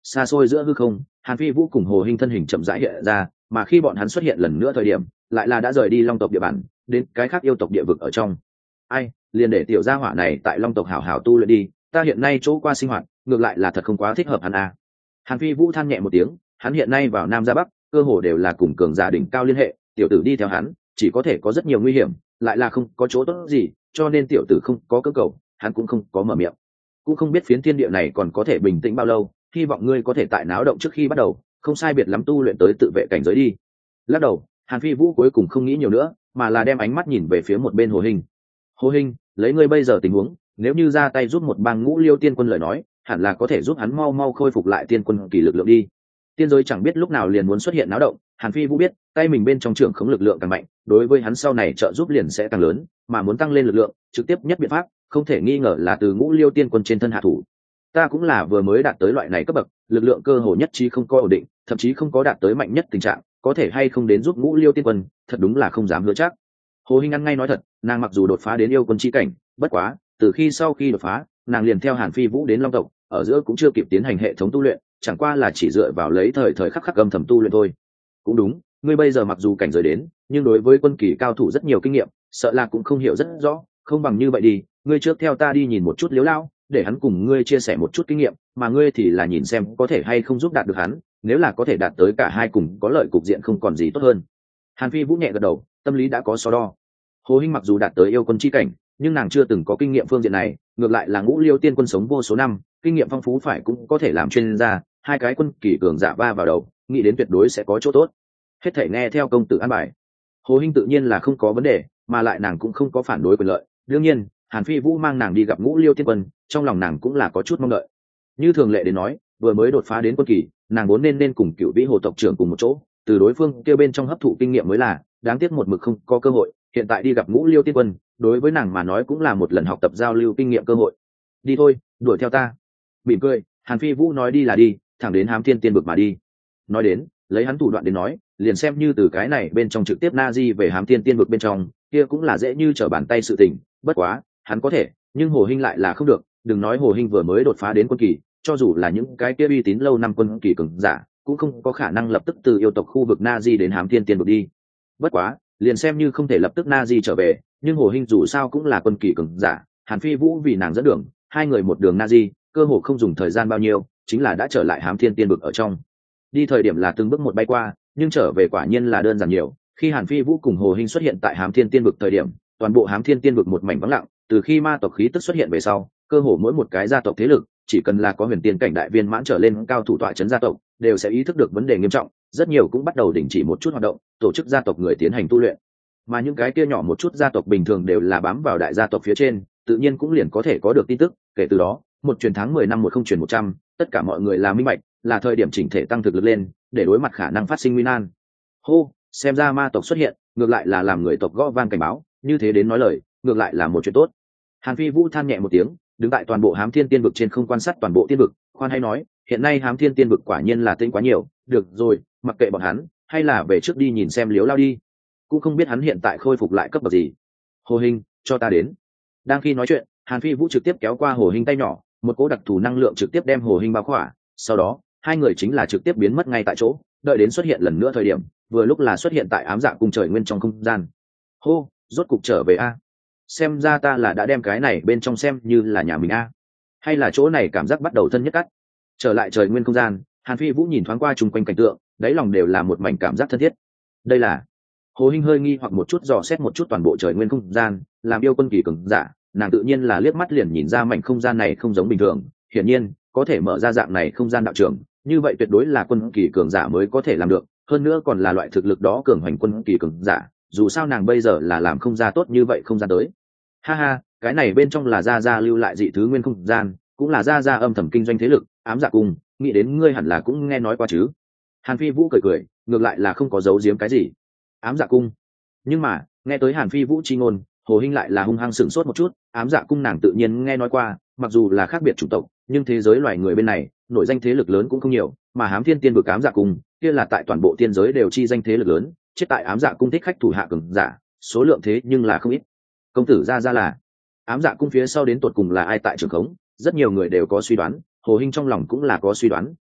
Xa xôi giữa hư không, Hàn Phi Vũ cùng Hồ Hinh thân hình chậm rãi hiện ra, mà khi bọn hắn xuất hiện lần nữa thời điểm, lại là đã rời đi Long tộc địa bàn, đến cái khác yêu tộc địa vực ở trong. Ai, liền để tiểu gia hỏa này tại Long tộc hảo hảo tu luyện đi, ta hiện nay chỗ qua sinh hoạt, ngược lại là thật không quá thích hợp hắn à. Hàn Phi Vũ than nhẹ một tiếng, hắn hiện nay vào Nam ra Bắc, cơ hồ đều là cùng cường giả đỉnh cao liên hệ, tiểu tử đi theo hắn, chỉ có thể có rất nhiều nguy hiểm, lại là không có chỗ tốt gì, cho nên tiểu tử không có cơ cầu, hắn cũng không có mở miệng. Cũng không biết phiến thiên địa này còn có thể bình tĩnh bao lâu, hy vọng ngươi có thể tại náo động trước khi bắt đầu, không sai biệt lắm tu luyện tới tự vệ cảnh giới đi. Lắc đầu, Hàn Phi Vũ cuối cùng không nghĩ nhiều nữa, mà là đem ánh mắt nhìn về phía một bên Hồ Hinh. Hồ Hinh, lấy ngươi bây giờ tình huống, nếu như ra tay giúp một bang Ngũ Liêu tiên quân lời nói, hẳn là có thể giúp hắn mau mau khôi phục lại tiên quân kỳ lực lượng đi. Tiên giới chẳng biết lúc nào liền muốn xuất hiện náo động, Hàn Phi Vũ biết, tay mình bên trong trưởng khống lực lượng càng mạnh, đối với hắn sau này trợ giúp liền sẽ càng lớn, mà muốn tăng lên lực lượng, trực tiếp nhất biện pháp, không thể nghi ngờ là từ Ngũ Liêu tiên quân trên thân hạ thủ. Ta cũng là vừa mới đạt tới loại này cấp bậc, lực lượng cơ hồ nhất trí không có ổn định, thậm chí không có đạt tới mạnh nhất tình trạng, có thể hay không đến giúp Ngũ Liêu tiên quân, thật đúng là không dám hứa chắc. Hồ Hinh ăn ngay nói thật, nàng mặc dù đột phá đến yêu quân chi cảnh, bất quá, từ khi sau khi đột phá, nàng liền theo Hàn Phi Vũ đến Long tộc, ở giữa cũng chưa kịp tiến hành hệ thống tu luyện, chẳng qua là chỉ dựa vào lấy thời khắc khắc âm thầm tu luyện thôi. Cũng đúng, ngươi bây giờ mặc dù cảnh giới đến, nhưng đối với quân kỳ cao thủ rất nhiều kinh nghiệm, sợ là cũng không hiểu rất rõ, không bằng như vậy đi, ngươi trước theo ta đi nhìn một chút Liếu Lao, để hắn cùng ngươi chia sẻ một chút kinh nghiệm, mà ngươi thì là nhìn xem có thể hay không giúp đạt được hắn, nếu là có thể đạt tới cả hai cùng có lợi cục diện không còn gì tốt hơn. Hàn Phi Vũ nhẹ gật đầu, tâm lý đã có so đo. Hồ Hinh mặc dù đạt tới yêu quân chi cảnh, nhưng nàng chưa từng có kinh nghiệm phương diện này, ngược lại là Ngũ Liêu tiên quân sống vô số năm, kinh nghiệm phong phú phải cũng có thể làm chuyên gia, hai cái quân kỳ cường giả va vào đầu, nghĩ đến tuyệt đối sẽ có chỗ tốt. Hết thảy nghe theo công tử an bài. Hồ Hinh tự nhiên là không có vấn đề, mà lại nàng cũng không có phản đối quyền lợi. Đương nhiên, Hàn Phi Vũ mang nàng đi gặp Ngũ Liêu tiên quân, trong lòng nàng cũng là có chút mong đợi. Như thường lệ đến nói, vừa mới đột phá đến quân kỳ, nàng vốn nên cùng Cửu Vĩ Hồ tộc trưởng cùng một chỗ, từ đối phương kia bên trong hấp thụ kinh nghiệm mới là, đáng tiếc một mực không có cơ hội, hiện tại đi gặp Ngũ Liêu tiên quân, đối với nàng mà nói cũng là một lần học tập giao lưu kinh nghiệm cơ hội. Đi thôi, đuổi theo ta. Mỉm cười, Hàn Phi Vũ nói đi là đi, thẳng đến Hám Thiên Tiên vực mà đi. Nói đến, lấy hắn thủ đoạn đến nói, liền xem như từ cái này bên trong trực tiếp na di về Hám Thiên Tiên vực bên trong, kia cũng là dễ như trở bàn tay sự tình. Bất quá, hắn có thể, nhưng Hồ Hinh lại là không được. Đừng nói Hồ Hinh vừa mới đột phá đến quân kỳ, cho dù là những cái kia uy tín lâu năm quân kỳ cường giả, cũng không có khả năng lập tức từ yêu tộc khu vực na di đến Hám Thiên Tiên vực đi. Bất quá, liền xem như không thể lập tức na di trở về, nhưng Hồ Hinh dù sao cũng là quân kỳ cường giả, Hàn Phi Vũ vì nàng dẫn đường, hai người một đường na di, cơ hồ không dùng thời gian bao nhiêu, chính là đã trở lại Hám Thiên Tiên vực ở trong. Đi thời điểm là từng bước một bay qua, nhưng trở về quả nhiên là đơn giản nhiều. Khi Hàn Phi Vũ cùng Hồ Hinh xuất hiện tại Hám Thiên Tiên vực thời điểm, toàn bộ Hám Thiên Tiên vực một mảnh vắng lặng. Từ khi ma tộc khí tức xuất hiện về sau, cơ hồ mỗi một cái gia tộc thế lực, chỉ cần là có huyền tiên cảnh đại viên mãn trở lên cao thủ tọa trấn gia tộc, đều sẽ ý thức được vấn đề nghiêm trọng, rất nhiều cũng bắt đầu đình chỉ một chút hoạt động, tổ chức gia tộc người tiến hành tu luyện. Mà những cái kia nhỏ một chút gia tộc bình thường đều là bám vào đại gia tộc phía trên, tự nhiên cũng liền có thể có được tin tức. Kể từ đó, một truyền tháng 10 năm một không truyền 100, tất cả mọi người là minh bạch, là thời điểm chỉnh thể tăng thực lực lên, để đối mặt khả năng phát sinh nguy nan. Hô, xem ra ma tộc xuất hiện, ngược lại là làm người tộc gõ vang cảnh báo, như thế đến nói lời, ngược lại là một chuyện tốt. Hàn Phi Vũ than nhẹ một tiếng, đứng tại toàn bộ Hám Thiên Tiên vực trên không quan sát toàn bộ tiên vực, khoan hay nói, hiện nay Hám Thiên Tiên vực quả nhiên là tĩnh quá nhiều, được rồi, mặc kệ bọn hắn, hay là về trước đi nhìn xem Liếu Lao đi. Cũng không biết hắn hiện tại khôi phục lại cấp bậc gì. Hồ Hinh, cho ta đến. Đang khi nói chuyện, Hàn Phi Vũ trực tiếp kéo qua Hồ Hinh tay nhỏ, một cỗ đặc thù năng lượng trực tiếp đem Hồ Hinh bao khỏa, sau đó, hai người chính là trực tiếp biến mất ngay tại chỗ, đợi đến xuất hiện lần nữa thời điểm, vừa lúc là xuất hiện tại ám dạ cung trời nguyên trong không gian. Hô, rốt cục trở về a. Xem ra ta là đã đem cái này bên trong xem như là nhà mình a. Hay là chỗ này cảm giác bắt đầu thân nhất cắt. Trở lại trời nguyên không gian, Hàn Phi Vũ nhìn thoáng qua chung quanh cảnh tượng, đáy lòng đều là một mảnh cảm giác thân thiết. Đây là Hồ Hinh hơi nghi hoặc một chút dò xét một chút toàn bộ trời nguyên không gian, làm yêu quân kỳ cường giả, nàng tự nhiên là liếc mắt liền nhìn ra mảnh không gian này không giống bình thường, hiển nhiên, có thể mở ra dạng này không gian đạo trường, như vậy tuyệt đối là quân kỳ cường giả mới có thể làm được, hơn nữa còn là loại thực lực đó cường hoành quân kỳ cường giả, dù sao nàng bây giờ là làm không ra tốt như vậy không gian tới. Ha ha, cái này bên trong là gia lưu lại dị thứ nguyên không gian, cũng là gia âm thầm kinh doanh thế lực, ám dạ cung, nghĩ đến ngươi hẳn là cũng nghe nói qua chứ. Hàn Phi Vũ cười cười, ngược lại là không có giấu giếm cái gì. Ám dạ cung. Nhưng mà, nghe tới Hàn Phi Vũ chi ngôn, Hồ Hinh lại là hung hăng sửng sốt một chút, ám dạ cung nàng tự nhiên nghe nói qua, mặc dù là khác biệt chủng tộc, nhưng thế giới loài người bên này, nổi danh thế lực lớn cũng không nhiều, mà Hám Thiên Tiên vực ám dạ cung, kia là tại toàn bộ tiên giới đều chi danh thế lực lớn, chết tại ám dạ cung thích khách thủ hạ cường giả, số lượng thế nhưng là không ít. Công tử ra là ám dạ cung phía sau đến tột cùng là ai tại trường khống, rất nhiều người đều có suy đoán, Hồ Hinh trong lòng cũng là có suy đoán,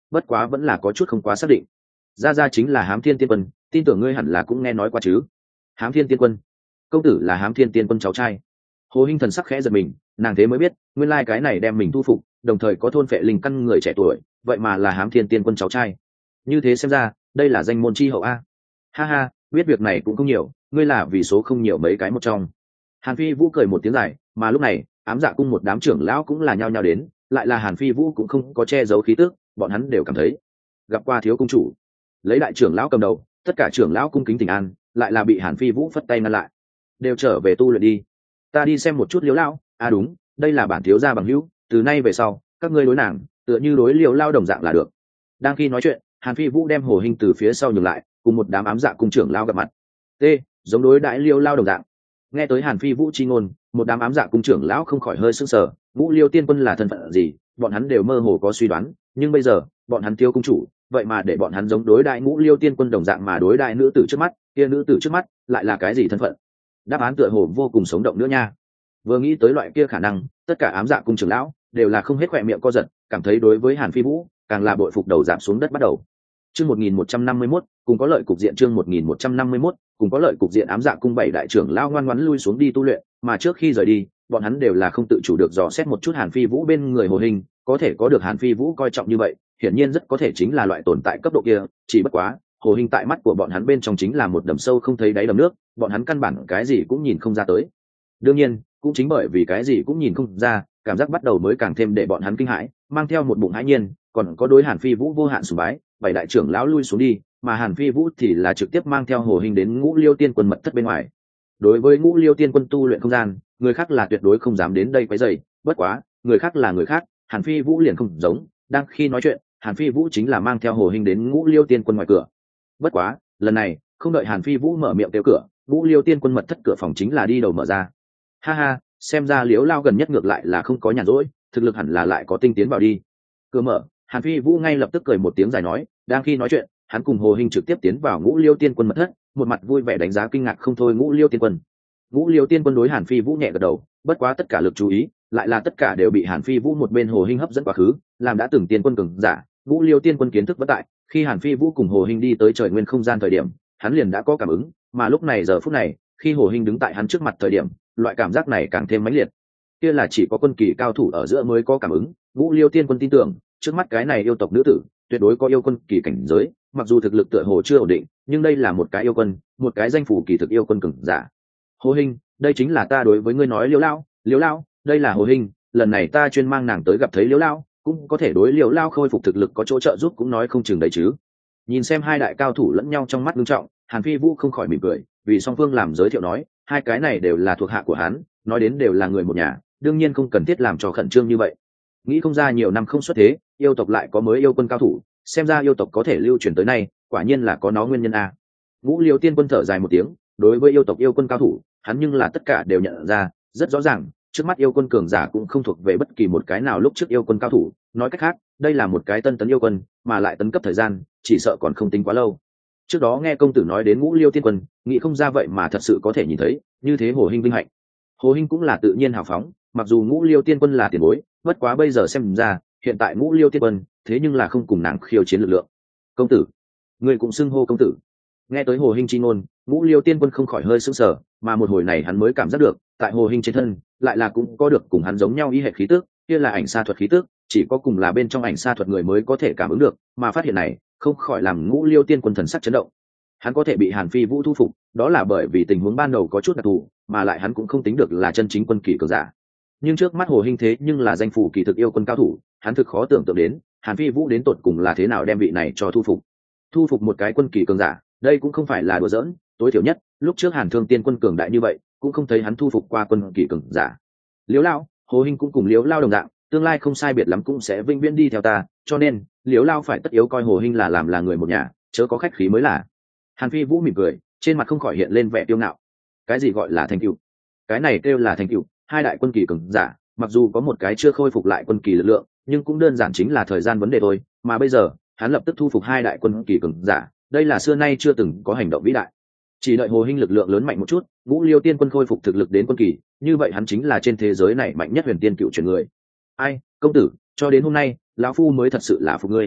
bất quá vẫn là có chút không quá xác định. Ra chính là Hám Thiên Tiên Quân, tin tưởng ngươi hẳn là cũng nghe nói qua chứ. Hám Thiên Tiên Quân, công tử là Hám Thiên Tiên Quân cháu trai. Hồ Hinh thần sắc khẽ giật mình, nàng thế mới biết nguyên lai cái này đem mình thu phục, đồng thời có thôn phệ linh căn người trẻ tuổi, vậy mà là Hám Thiên Tiên Quân cháu trai. Như thế xem ra đây là danh môn chi hậu a. Ha ha, biết việc này cũng không nhiều, ngươi là vì số không nhiều mấy cái một trong. Hàn Phi Vũ cười một tiếng dài, mà lúc này ám dạ cung một đám trưởng lão cũng là nhao nhao đến, lại là Hàn Phi Vũ cũng không có che giấu khí tức, bọn hắn đều cảm thấy gặp qua thiếu cung chủ. Lấy đại trưởng lão cầm đầu, tất cả trưởng lão cung kính tỉnh an, lại là bị Hàn Phi Vũ phất tay ngăn lại. Đều trở về tu luyện đi, ta đi xem một chút Liễu lão. À đúng, đây là bản thiếu gia bằng hữu, từ nay về sau các ngươi đối nàng tựa như đối Liễu lão đồng dạng là được. Đang khi nói chuyện, Hàn Phi Vũ đem Hồ Hinh từ phía sau nhường lại, cùng một đám ám dạ cung trưởng lão gặp mặt. T, giống đối đãi Liễu lão đồng dạng. Nghe tới Hàn Phi Vũ chi ngôn, một đám ám dạ cung trưởng lão không khỏi hơi sững sờ, Ngũ Liêu Tiên Quân là thân phận gì, bọn hắn đều mơ hồ có suy đoán, nhưng bây giờ bọn hắn thiếu cung chủ, vậy mà để bọn hắn giống đối đại Ngũ Liêu Tiên Quân đồng dạng mà đối đại nữ tử trước mắt, kia nữ tử trước mắt lại là cái gì thân phận? Đáp án tựa hồ vô cùng sống động nữa nha. Vừa nghĩ tới loại kia khả năng, tất cả ám dạ cung trưởng lão đều là không hết khỏe miệng co giật, cảm thấy đối với Hàn Phi Vũ càng là bội phục đầu giảm xuống đất bắt đầu. Chương 1151, cùng có lợi cục diện chương 1151, cùng có lợi cục diện ám dạ cung bảy đại trưởng lao ngoan ngoãn lui xuống đi tu luyện, mà trước khi rời đi, bọn hắn đều là không tự chủ được dò xét một chút Hàn Phi Vũ bên người Hồ Hinh, có thể có được Hàn Phi Vũ coi trọng như vậy, hiển nhiên rất có thể chính là loại tồn tại cấp độ kia, chỉ bất quá, Hồ Hinh tại mắt của bọn hắn bên trong chính là một đầm sâu không thấy đáy đầm nước, bọn hắn căn bản cái gì cũng nhìn không ra tới. Đương nhiên, cũng chính bởi vì cái gì cũng nhìn không ra, cảm giác bắt đầu mới càng thêm để bọn hắn kinh hãi, mang theo một bụng hãi nhiên, còn có đối Hàn Phi Vũ vô hạn sùng bái, bảy đại trưởng lão lui xuống đi, mà Hàn Phi Vũ thì là trực tiếp mang theo Hồ Hinh đến Ngũ Liêu Tiên Quân mật thất bên ngoài. Đối với Ngũ Liêu Tiên Quân tu luyện không gian, người khác là tuyệt đối không dám đến đây quấy rầy, bất quá, người khác là người khác, Hàn Phi Vũ liền không giống, đang khi nói chuyện, Hàn Phi Vũ chính là mang theo Hồ Hinh đến Ngũ Liêu Tiên Quân ngoài cửa. Bất quá, lần này, không đợi Hàn Phi Vũ mở miệng kêu cửa, Ngũ Liêu Tiên Quân mật thất cửa phòng chính là đi đầu mở ra. Ha ha, xem ra Liễu Lao gần nhất ngược lại là không có nhàn rỗi, thực lực hẳn là lại có tinh tiến vào đi. Cửa mở, Hàn Phi Vũ ngay lập tức cười một tiếng dài nói, đang khi nói chuyện, hắn cùng Hồ Hinh trực tiếp tiến vào Ngũ Liêu Tiên Quân mật thất, một mặt vui vẻ đánh giá kinh ngạc không thôi Ngũ Liêu Tiên Quân. Ngũ Liêu Tiên Quân đối Hàn Phi Vũ nhẹ gật đầu, bất quá tất cả lực chú ý lại là tất cả đều bị Hàn Phi Vũ một bên Hồ Hinh hấp dẫn quá khứ, làm đã từng tiên quân cường giả, Ngũ Liêu Tiên Quân kiến thức bất tại, khi Hàn Phi Vũ cùng Hồ Hinh đi tới trời nguyên không gian thời điểm, hắn liền đã có cảm ứng, mà lúc này giờ phút này, khi Hồ Hinh đứng tại hắn trước mặt thời điểm, loại cảm giác này càng thêm mãnh liệt. Kia là chỉ có quân kỳ cao thủ ở giữa mới có cảm ứng, Ngũ Liêu Tiên Quân tin tưởng, trước mắt cái này yêu tộc nữ tử, tuyệt đối có yêu quân kỳ cảnh giới, mặc dù thực lực tựa hồ chưa ổn định, nhưng đây là một cái yêu quân, một cái danh phủ kỳ thực yêu quân cường giả. Hồ Hinh, đây chính là ta đối với ngươi nói Liễu Lao, đây là Hồ Hinh, lần này ta chuyên mang nàng tới gặp thấy Liễu Lao, cũng có thể đối Liễu Lao khôi phục thực lực có chỗ trợ giúp cũng nói không chừng đấy chứ. Nhìn xem hai đại cao thủ lẫn nhau trong mắt nghiêm trọng, Hàn Phi Vũ không khỏi mỉm cười, vì song phương làm giới thiệu nói, hai cái này đều là thuộc hạ của hắn, nói đến đều là người một nhà, đương nhiên không cần thiết làm cho khẩn trương như vậy. Nghĩ không ra nhiều năm không xuất thế, yêu tộc lại có mới yêu quân cao thủ, xem ra yêu tộc có thể lưu truyền tới nay, quả nhiên là có nó nguyên nhân a. Ngũ Liêu Tiên Quân thở dài một tiếng, đối với yêu tộc yêu quân cao thủ, hắn nhưng là tất cả đều nhận ra, rất rõ ràng, trước mắt yêu quân cường giả cũng không thuộc về bất kỳ một cái nào lúc trước yêu quân cao thủ, nói cách khác, đây là một cái tân tấn yêu quân, mà lại tấn cấp thời gian, chỉ sợ còn không tính quá lâu. Trước đó nghe công tử nói đến Ngũ Liêu Tiên Quân, nghĩ không ra vậy mà thật sự có thể nhìn thấy, như thế Hồ Hinh vinh hạnh. Hồ Hinh cũng là tự nhiên hào phóng, mặc dù Ngũ Liêu Tiên Quân là tiền bối, bất quá bây giờ xem ra, hiện tại Ngũ Liêu Tiên Quân, thế nhưng là không cùng nàng khiêu chiến lực lượng. Công tử, người cũng xưng hô công tử. Nghe tới Hồ Hinh chi ngôn, Ngũ Liêu Tiên Quân không khỏi hơi sững sờ, mà một hồi này hắn mới cảm giác được, tại Hồ Hinh trên thân, lại là cũng có được cùng hắn giống nhau y hệ khí tức, kia là ảnh sa thuật khí tức, chỉ có cùng là bên trong ảnh sa thuật người mới có thể cảm ứng được, mà phát hiện này, không khỏi làm Ngũ Liêu Tiên Quân thần sắc chấn động. Hắn có thể bị Hàn Phi Vũ thu phục, đó là bởi vì tình huống ban đầu có chút đặc thù, mà lại hắn cũng không tính được là chân chính quân kỳ cường giả. Nhưng trước mắt Hồ Hinh thế nhưng là danh phủ kỳ thực yêu quân cao thủ, hắn thực khó tưởng tượng đến, Hàn Phi Vũ đến tột cùng là thế nào đem vị này cho thu phục. Thu phục một cái quân kỳ cường giả, đây cũng không phải là đùa giỡn, tối thiểu nhất, lúc trước Hàn Thương Tiên Quân cường đại như vậy, cũng không thấy hắn thu phục qua quân kỳ cường giả. Liễu Lao, Hồ Hinh cũng cùng Liễu Lao đồng dạng, tương lai không sai biệt lắm cũng sẽ vinh viễn đi theo ta, cho nên, Liễu Lao phải tất yếu coi Hồ Hinh là làm là người một nhà, chớ có khách khí mới là. Hàn Phi Vũ mỉm cười, trên mặt không khỏi hiện lên vẻ kiêu ngạo. Cái gì gọi là thành tựu? Cái này kêu là thành tựu, hai đại quân kỳ cường giả, mặc dù có một cái chưa khôi phục lại quân kỳ lực lượng, nhưng cũng đơn giản chính là thời gian vấn đề thôi, mà bây giờ, hắn lập tức thu phục hai đại quân kỳ cường giả, đây là xưa nay chưa từng có hành động vĩ đại. Chỉ đợi Hồ Hinh lực lượng lớn mạnh một chút, Ngũ Liêu Tiên Quân khôi phục thực lực đến quân kỳ, như vậy hắn chính là trên thế giới này mạnh nhất huyền tiên cựu truyền người. Ai, công tử, cho đến hôm nay, lão phu mới thật sự là phục ngươi.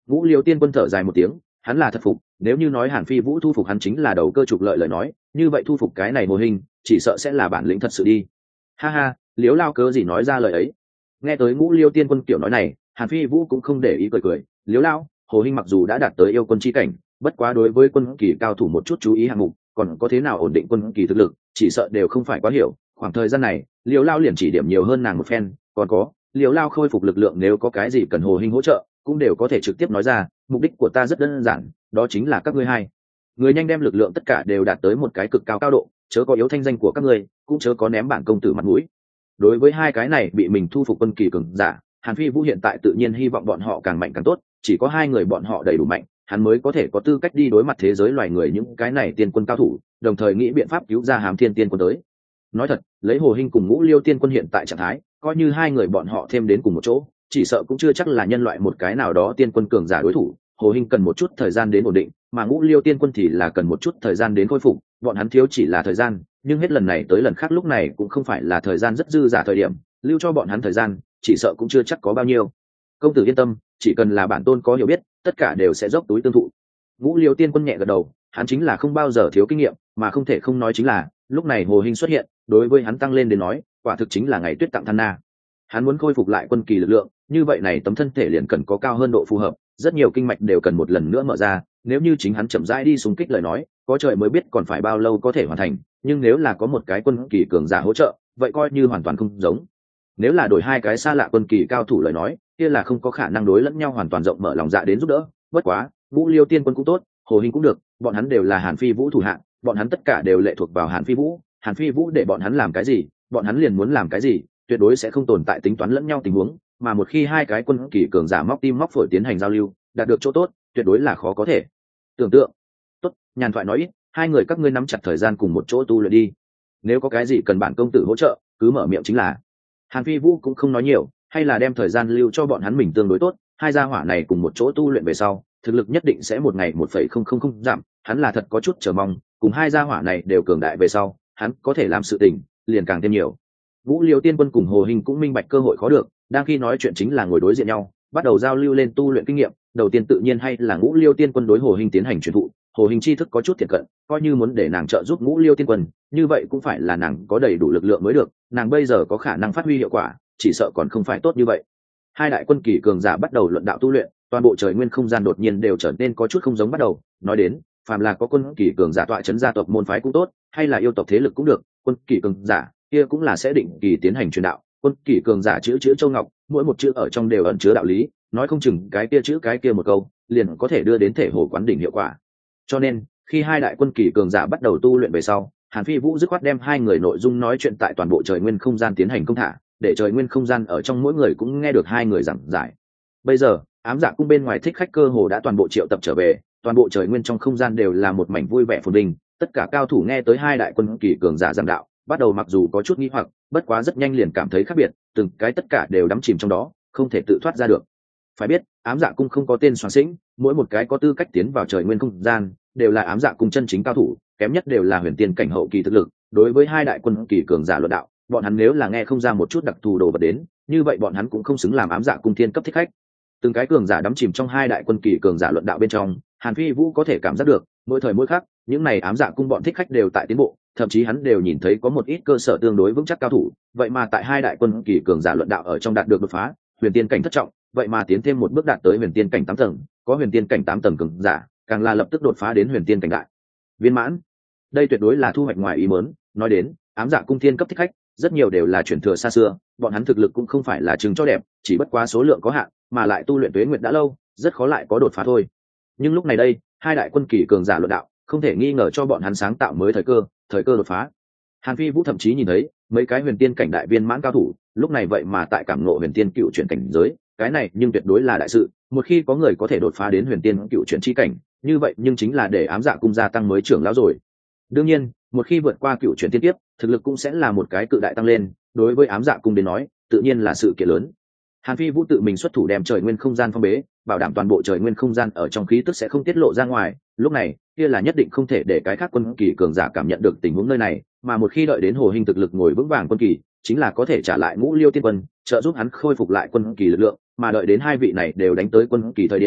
Ngũ Liêu Tiên Quân thở dài một tiếng, hắn là thật phục, nếu như nói Hàn Phi Vũ thu phục hắn chính là đầu cơ trục lợi lời nói, như vậy thu phục cái này Hồ Hình, chỉ sợ sẽ là bản lĩnh thật sự đi. Ha ha, Liếu lao cớ gì nói ra lời ấy. Nghe tới Ngũ Liêu Tiên Quân kiểu nói này, Hàn Phi Vũ cũng không để ý cười cười, Liếu lao, Hồ Hình mặc dù đã đạt tới yêu quân chi cảnh, bất quá đối với quân kỳ cao thủ một chút chú ý hạng mục, còn có thế nào ổn định quân kỳ thực lực, chỉ sợ đều không phải quá hiểu. Khoảng thời gian này, Liếu lao liền chỉ điểm nhiều hơn nàng một phen, còn có Liếu lao khôi phục lực lượng nếu có cái gì cần Hồ Hình hỗ trợ, cũng đều có thể trực tiếp nói ra. Mục đích của ta rất đơn giản, đó chính là các ngươi hai người nhanh đem lực lượng tất cả đều đạt tới một cái cực cao cao độ, chớ có yếu thanh danh của các ngươi, cũng chớ có ném bản công tử mặt mũi. Đối với hai cái này bị mình thu phục quân kỳ cường giả, Hàn Phi Vũ hiện tại tự nhiên hy vọng bọn họ càng mạnh càng tốt, chỉ có hai người bọn họ đầy đủ mạnh, hắn mới có thể có tư cách đi đối mặt thế giới loài người những cái này tiên quân cao thủ, đồng thời nghĩ biện pháp cứu ra Hàm Thiên Tiên Quân tới. Nói thật, lấy Hồ Hinh cùng Ngũ Liêu Tiên Quân hiện tại trạng thái, coi như hai người bọn họ thêm đến cùng một chỗ, chỉ sợ cũng chưa chắc là nhân loại một cái nào đó tiên quân cường giả đối thủ. Hồ Hinh cần một chút thời gian đến ổn định, mà Ngũ Liêu Tiên Quân thì là cần một chút thời gian đến khôi phục, bọn hắn thiếu chỉ là thời gian, nhưng hết lần này tới lần khác lúc này cũng không phải là thời gian rất dư dả thời điểm, lưu cho bọn hắn thời gian, chỉ sợ cũng chưa chắc có bao nhiêu. Công tử yên tâm, chỉ cần là bản tôn có hiểu biết, tất cả đều sẽ dốc túi tương thụ. Ngũ Liêu Tiên Quân nhẹ gật đầu, hắn chính là không bao giờ thiếu kinh nghiệm, mà không thể không nói chính là, lúc này Hồ Hinh xuất hiện, đối với hắn tăng lên đến nói, quả thực chính là ngày tuyết tặng than na. Hắn muốn khôi phục lại quân kỳ lực lượng, như vậy này tấm thân thể liền cần có cao hơn độ phù hợp, rất nhiều kinh mạch đều cần một lần nữa mở ra, nếu như chính hắn chậm rãi đi xung kích lời nói, có trời mới biết còn phải bao lâu có thể hoàn thành, nhưng nếu là có một cái quân kỳ cường giả hỗ trợ, vậy coi như hoàn toàn không giống. Nếu là đổi hai cái xa lạ quân kỳ cao thủ lời nói, kia là không có khả năng đối lẫn nhau hoàn toàn rộng mở lòng dạ đến giúp đỡ. Bất quá, Ngũ Liêu Tiên Quân cũng tốt, Hồ Hinh cũng được, bọn hắn đều là Hàn Phi Vũ thủ hạ, bọn hắn tất cả đều lệ thuộc vào Hàn Phi Vũ, Hàn Phi Vũ để bọn hắn làm cái gì, bọn hắn liền muốn làm cái gì, tuyệt đối sẽ không tồn tại tính toán lẫn nhau tình huống, mà một khi hai cái quân kỳ cường giả móc tim móc phổi tiến hành giao lưu, đạt được chỗ tốt, tuyệt đối là khó có thể tưởng tượng. Tốt, nhàn thoại nói ít, hai người các ngươi nắm chặt thời gian cùng một chỗ tu luyện đi, nếu có cái gì cần bản công tử hỗ trợ, cứ mở miệng chính là. Hàn Phi Vũ cũng không nói nhiều, hay là đem thời gian lưu cho bọn hắn mình tương đối tốt, hai gia hỏa này cùng một chỗ tu luyện về sau, thực lực nhất định sẽ một ngày 1,000 giảm, hắn là thật có chút chờ mong, cùng hai gia hỏa này đều cường đại về sau, hắn có thể làm sự tình liền càng thêm nhiều. Ngũ Liêu Tiên Quân cùng Hồ Hinh cũng minh bạch cơ hội khó được, đang khi nói chuyện chính là ngồi đối diện nhau, bắt đầu giao lưu lên tu luyện kinh nghiệm. Đầu tiên tự nhiên hay là Ngũ Liêu Tiên Quân đối Hồ Hinh tiến hành truyền thụ, Hồ Hinh tri thức có chút thiệt cận, coi như muốn để nàng trợ giúp Ngũ Liêu Tiên Quân, như vậy cũng phải là nàng có đầy đủ lực lượng mới được, nàng bây giờ có khả năng phát huy hiệu quả, chỉ sợ còn không phải tốt như vậy. Hai đại quân kỳ cường giả bắt đầu luận đạo tu luyện, toàn bộ trời nguyên không gian đột nhiên đều trở nên có chút không giống bắt đầu. Nói đến, phàm là có quân kỳ cường giả tọa chấn gia tộc môn phái cũng tốt, hay là yêu tộc thế lực cũng được, quân kỳ cường giả kia cũng là sẽ định kỳ tiến hành truyền đạo. Quân kỳ cường giả chữ châu ngọc, mỗi một chữ ở trong đều ẩn chứa đạo lý, nói không chừng cái kia chữ cái kia một câu liền có thể đưa đến thể hồ quán đỉnh hiệu quả. Cho nên khi hai đại quân kỳ cường giả bắt đầu tu luyện về sau, Hàn Phi Vũ dứt khoát đem hai người nội dung nói chuyện tại toàn bộ trời nguyên không gian tiến hành công thả, để trời nguyên không gian ở trong mỗi người cũng nghe được hai người giảng giải. Bây giờ ám dạ cung bên ngoài thích khách cơ hồ đã toàn bộ triệu tập trở về, toàn bộ trời nguyên trong không gian đều là một mảnh vui vẻ phồn vinh. Tất cả cao thủ nghe tới hai đại quân kỳ cường giả giảng đạo, bắt đầu mặc dù có chút nghi hoặc, bất quá rất nhanh liền cảm thấy khác biệt, từng cái tất cả đều đắm chìm trong đó, không thể tự thoát ra được. Phải biết, ám dạ cung không có tên soạn sĩnh, mỗi một cái có tư cách tiến vào trời nguyên không gian đều là ám dạ cung chân chính cao thủ, kém nhất đều là huyền tiên cảnh hậu kỳ thực lực. Đối với hai đại quân kỳ cường giả luận đạo, bọn hắn nếu là nghe không ra một chút đặc thù đồ vật đến, như vậy bọn hắn cũng không xứng làm ám dạ cung thiên cấp thích khách. Từng cái cường giả đắm chìm trong hai đại quân kỳ cường giả luận đạo bên trong, Hàn Phi Vũ có thể cảm giác được, mỗi thời mỗi khắc, những này ám dạ cung bọn thích khách đều tại tiến bộ, thậm chí hắn đều nhìn thấy có một ít cơ sở tương đối vững chắc cao thủ, vậy mà tại hai đại quân kỳ cường giả luận đạo ở trong đạt được đột phá, huyền tiên cảnh thất trọng, vậy mà tiến thêm một bước đạt tới huyền tiên cảnh 8 tầng, có huyền tiên cảnh 8 tầng cường giả, càng là lập tức đột phá đến huyền tiên cảnh đại viên mãn. Đây tuyệt đối là thu hoạch ngoài ý muốn. Nói đến ám dạ cung thiên cấp thích khách, rất nhiều đều là truyền thừa xa xưa, bọn hắn thực lực cũng không phải là chứng cho đẹp, chỉ bất quá số lượng có hạn, mà lại tu luyện tuế nguyệt đã lâu, rất khó lại có đột phá thôi. Nhưng lúc này đây, hai đại quân kỳ cường giả luận đạo, không thể nghi ngờ cho bọn hắn sáng tạo mới thời cơ đột phá. Hàn Phi Vũ thậm chí nhìn thấy mấy cái huyền tiên cảnh đại viên mãn cao thủ, lúc này vậy mà tại cảm ngộ huyền tiên cựu chuyển cảnh giới, cái này nhưng tuyệt đối là đại sự. Một khi có người có thể đột phá đến huyền tiên cựu chuyển chi cảnh, như vậy nhưng chính là để ám dạ cung gia tăng mới trưởng lão rồi. Đương nhiên, một khi vượt qua cựu chuyển tiên tiếp, thực lực cũng sẽ là một cái cự đại tăng lên, đối với ám dạ cung đến nói, tự nhiên là sự kiện lớn. Hàn Phi Vũ tự mình xuất thủ đem trời nguyên không gian phong bế, bảo đảm toàn bộ trời nguyên không gian ở trong khí tức sẽ không tiết lộ ra ngoài. Lúc này, kia là nhất định không thể để cái khác quân kỳ cường giả cảm nhận được tình huống nơi này, mà một khi đợi đến Hồ Hinh thực lực ngồi vững vàng quân kỳ, chính là có thể trả lại Ngũ Liêu Tiên Quân, trợ giúp hắn khôi phục lại quân kỳ lực lượng, mà đợi đến hai vị này đều đánh tới quân kỳ thời điểm,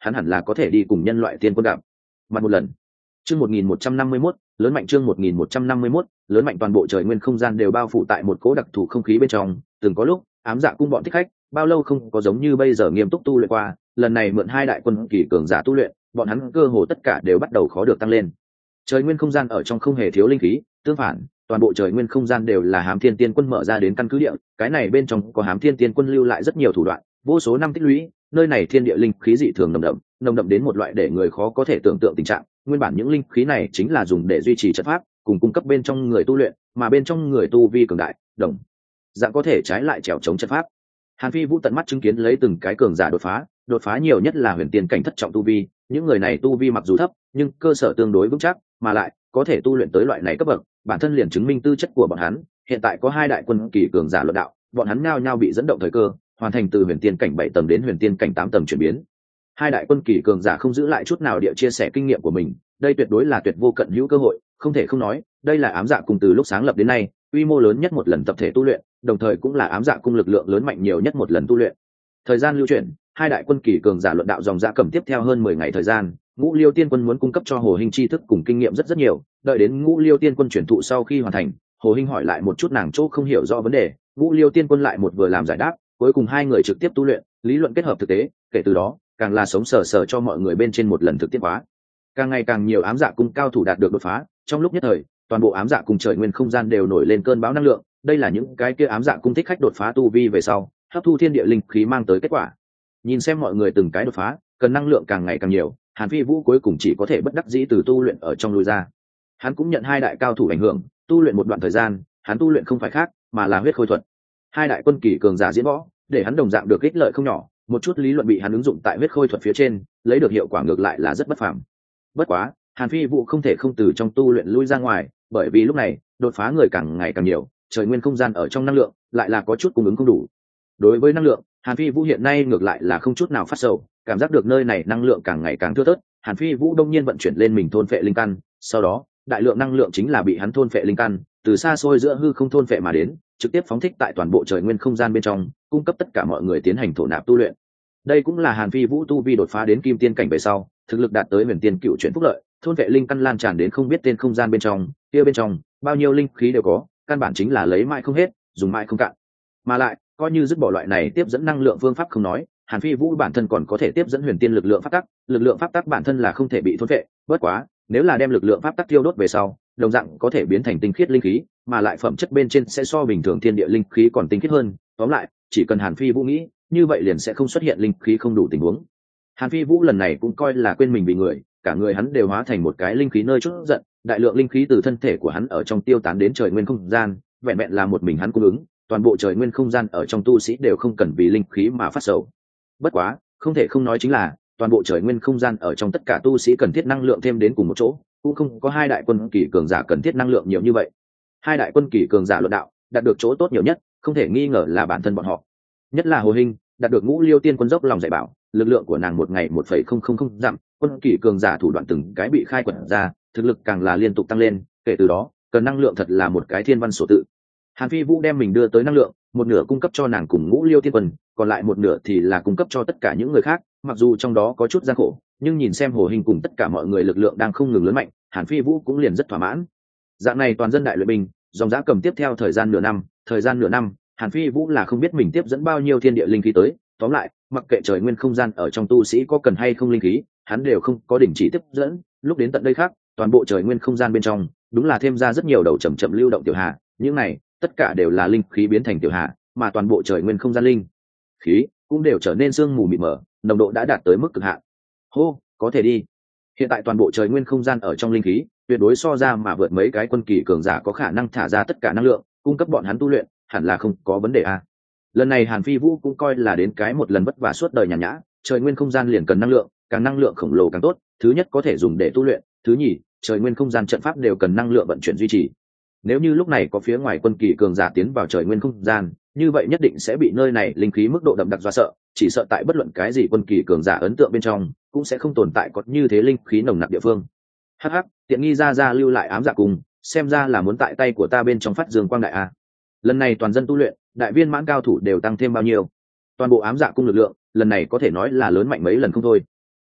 hắn hẳn là có thể đi cùng nhân loại tiên quân gặp mặt một lần. Chương 1151, lớn mạnh. Chương 1151, lớn mạnh. Toàn bộ trời nguyên không gian đều bao phủ tại một cỗ đặc thù không khí bên trong. Từng có lúc ám dạ cung bọn thích khách bao lâu không có giống như bây giờ nghiêm túc tu luyện qua, lần này mượn hai đại quân kỳ cường giả tu luyện, bọn hắn cơ hồ tất cả đều bắt đầu khó được tăng lên. Trời nguyên không gian ở trong không hề thiếu linh khí, tương phản toàn bộ trời nguyên không gian đều là Hám Thiên Tiên Quân mở ra đến căn cứ địa, cái này bên trong có Hám Thiên Tiên Quân lưu lại rất nhiều thủ đoạn, vô số năm tích lũy, nơi này thiên địa linh khí dị thường nồng đậm đến một loại để người khó có thể tưởng tượng tình trạng. Nguyên bản những linh khí này chính là dùng để duy trì trận pháp, cùng cung cấp bên trong người tu luyện, mà bên trong người tu vi cường đại, đồng dạng có thể trái lại trèo chống trận pháp. Hàn Phi Vũ tận mắt chứng kiến lấy từng cái cường giả đột phá nhiều nhất là huyền tiên cảnh thất trọng tu vi, những người này tu vi mặc dù thấp, nhưng cơ sở tương đối vững chắc, mà lại có thể tu luyện tới loại này cấp bậc, bản thân liền chứng minh tư chất của bọn hắn. Hiện tại có hai đại quân kỳ cường giả luận đạo, bọn hắn nhao nhao bị dẫn động thời cơ, hoàn thành từ huyền tiên cảnh 7 tầng đến huyền tiên cảnh 8 tầng chuyển biến. Hai đại quân kỳ cường giả không giữ lại chút nào địa chia sẻ kinh nghiệm của mình, đây tuyệt đối là tuyệt vô cận hữu cơ hội, không thể không nói, đây là ám dạ cung từ lúc sáng lập đến nay, quy mô lớn nhất một lần tập thể tu luyện, đồng thời cũng là ám dạ cung lực lượng lớn mạnh nhiều nhất một lần tu luyện. Thời gian lưu chuyển, hai đại quân kỳ cường giả luận đạo dòng dã cầm tiếp theo hơn 10 ngày thời gian. Ngũ Liêu Tiên Quân muốn cung cấp cho Hồ Hinh tri thức cùng kinh nghiệm rất nhiều, đợi đến Ngũ Liêu Tiên Quân chuyển thụ sau khi hoàn thành, Hồ Hinh hỏi lại một chút nàng chỗ không hiểu rõ vấn đề, Ngũ Liêu Tiên Quân lại một vừa làm giải đáp, cuối cùng hai người trực tiếp tu luyện, lý luận kết hợp thực tế, kể từ đó, càng là sống sờ sờ cho mọi người bên trên một lần thực tiễn hóa. Càng ngày càng nhiều ám dạ cung cao thủ đạt được đột phá, trong lúc nhất thời, toàn bộ ám dạ cung trời nguyên không gian đều nổi lên cơn bão năng lượng, đây là những cái kia ám dạ cung thích khách đột phá tu vi về sau, hấp thu thiên địa linh khí mang tới kết quả. Nhìn xem mọi người từng cái đột phá, cần năng lượng càng ngày càng nhiều, Hàn Phi Vũ cuối cùng chỉ có thể bất đắc dĩ từ tu luyện ở trong lui ra. Hắn cũng nhận hai đại cao thủ ảnh hưởng, tu luyện một đoạn thời gian, hắn tu luyện không phải khác, mà là huyết khôi thuật. Hai đại quân kỳ cường giả diễn võ, để hắn đồng dạng được ích lợi không nhỏ, một chút lý luận bị hắn ứng dụng tại huyết khôi thuật phía trên, lấy được hiệu quả ngược lại là rất bất phàm. Bất quá, Hàn Phi Vũ không thể không từ trong tu luyện lui ra ngoài, bởi vì lúc này, đột phá người càng ngày càng nhiều, trời nguyên không gian ở trong năng lượng lại là có chút cung ứng không đủ. Đối với năng lượng, Hàn Phi Vũ hiện nay ngược lại là không chút nào phát sầu, cảm giác được nơi này năng lượng càng ngày càng thưa thớt, Hàn Phi Vũ đông nhiên vận chuyển lên mình thôn phệ linh căn, sau đó, đại lượng năng lượng chính là bị hắn thôn phệ linh căn, từ xa xôi giữa hư không thôn phệ mà đến, trực tiếp phóng thích tại toàn bộ trời nguyên không gian bên trong, cung cấp tất cả mọi người tiến hành thổ nạp tu luyện. Đây cũng là Hàn Phi Vũ tu vi đột phá đến kim tiên cảnh về sau, thực lực đạt tới huyền tiên cựu chuyển phúc lợi, thôn vệ linh căn lan tràn đến không biết tên không gian bên trong, kia bên trong bao nhiêu linh khí đều có, căn bản chính là lấy mãi không hết, dùng mãi không cạn. Mà lại, coi như dứt bỏ loại này tiếp dẫn năng lượng phương pháp không nói, Hàn Phi Vũ bản thân còn có thể tiếp dẫn huyền tiên lực lượng pháp tắc bản thân là không thể bị thôn vệ, bất quá, nếu là đem lực lượng pháp tắc tiêu đốt về sau, đồng dạng có thể biến thành tinh khiết linh khí, mà lại phẩm chất bên trên sẽ so bình thường thiên địa linh khí còn tinh khiết hơn. Tóm lại, chỉ cần Hàn Phi Vũ nghĩ, như vậy liền sẽ không xuất hiện linh khí không đủ tình huống. Hàn Phi Vũ lần này cũng coi là quên mình vì người, cả người hắn đều hóa thành một cái linh khí nơi chốt giận, đại lượng linh khí từ thân thể của hắn ở trong tiêu tán đến trời nguyên không gian, vẹn vẹn là một mình hắn cung ứng, toàn bộ trời nguyên không gian ở trong tu sĩ đều không cần vì linh khí mà phát sầu. Bất quá, không thể không nói chính là, toàn bộ trời nguyên không gian ở trong tất cả tu sĩ cần thiết năng lượng thêm đến cùng một chỗ, cũng không có hai đại quân kỳ cường giả cần thiết năng lượng nhiều như vậy. Hai đại quân kỳ cường giả luận đạo, đạt được chỗ tốt nhiều nhất, không thể nghi ngờ là bản thân bọn họ. Nhất là Hồ Hinh, đạt được Ngũ Liêu Tiên Quân dốc lòng dạy bảo, lực lượng của nàng một ngày 1,000 dặm, quân kỳ cường giả thủ đoạn từng cái bị khai quật ra, thực lực càng là liên tục tăng lên, kể từ đó, cần năng lượng thật là một cái thiên văn sổ tự. Hàn Phi Vũ đem mình đưa tới năng lượng, một nửa cung cấp cho nàng cùng Ngũ Liêu Tiên Quân, còn lại một nửa thì là cung cấp cho tất cả những người khác, mặc dù trong đó có chút gian khổ, nhưng nhìn xem Hồ Hinh cùng tất cả mọi người lực lượng đang không ngừng lớn mạnh, Hàn Phi Vũ cũng liền rất thỏa mãn. Dạng này toàn dân đại luyện binh, dòng giá cầm tiếp theo thời gian nửa năm, Hàn Phi Vũ là không biết mình tiếp dẫn bao nhiêu thiên địa linh khí tới, tóm lại, mặc kệ trời nguyên không gian ở trong tu sĩ có cần hay không linh khí, hắn đều không có đình chỉ tiếp dẫn. Lúc đến tận đây khác, toàn bộ trời nguyên không gian bên trong, đúng là thêm ra rất nhiều đầu chậm chậm lưu động tiểu hà, những này, tất cả đều là linh khí biến thành tiểu hà, mà toàn bộ trời nguyên không gian linh khí cũng đều trở nên sương mù mịt mờ, nồng độ đã đạt tới mức cực hạn. Hô, có thể đi. Hiện tại toàn bộ trời nguyên không gian ở trong linh khí, tuyệt đối so ra mà vượt mấy cái quân kỳ cường giả có khả năng thả ra tất cả năng lượng, cung cấp bọn hắn tu luyện, hẳn là không có vấn đề a. Lần này Hàn Phi Vũ cũng coi là đến cái một lần vất vả suốt đời nhàn nhã, trời nguyên không gian liền cần năng lượng, càng năng lượng khổng lồ càng tốt, thứ nhất có thể dùng để tu luyện, thứ nhì, trời nguyên không gian trận pháp đều cần năng lượng vận chuyển duy trì. Nếu như lúc này có phía ngoài quân kỳ cường giả tiến vào trời nguyên không gian, như vậy nhất định sẽ bị nơi này linh khí mức độ đậm đặc dọa sợ, chỉ sợ tại bất luận cái gì quân kỳ cường giả ấn tượng bên trong, cũng sẽ không tồn tại có như thế linh khí nồng nặc địa phương. Hắc hắc, tiện nghi ra lưu lại ám dạ cùng, xem ra là muốn tại tay của ta bên trong phát dương quang đại a. Lần này toàn dân tu luyện, đại viên mãn cao thủ đều tăng thêm bao nhiêu? Toàn bộ ám dạ cung lực lượng, lần này có thể nói là lớn mạnh mấy lần không thôi.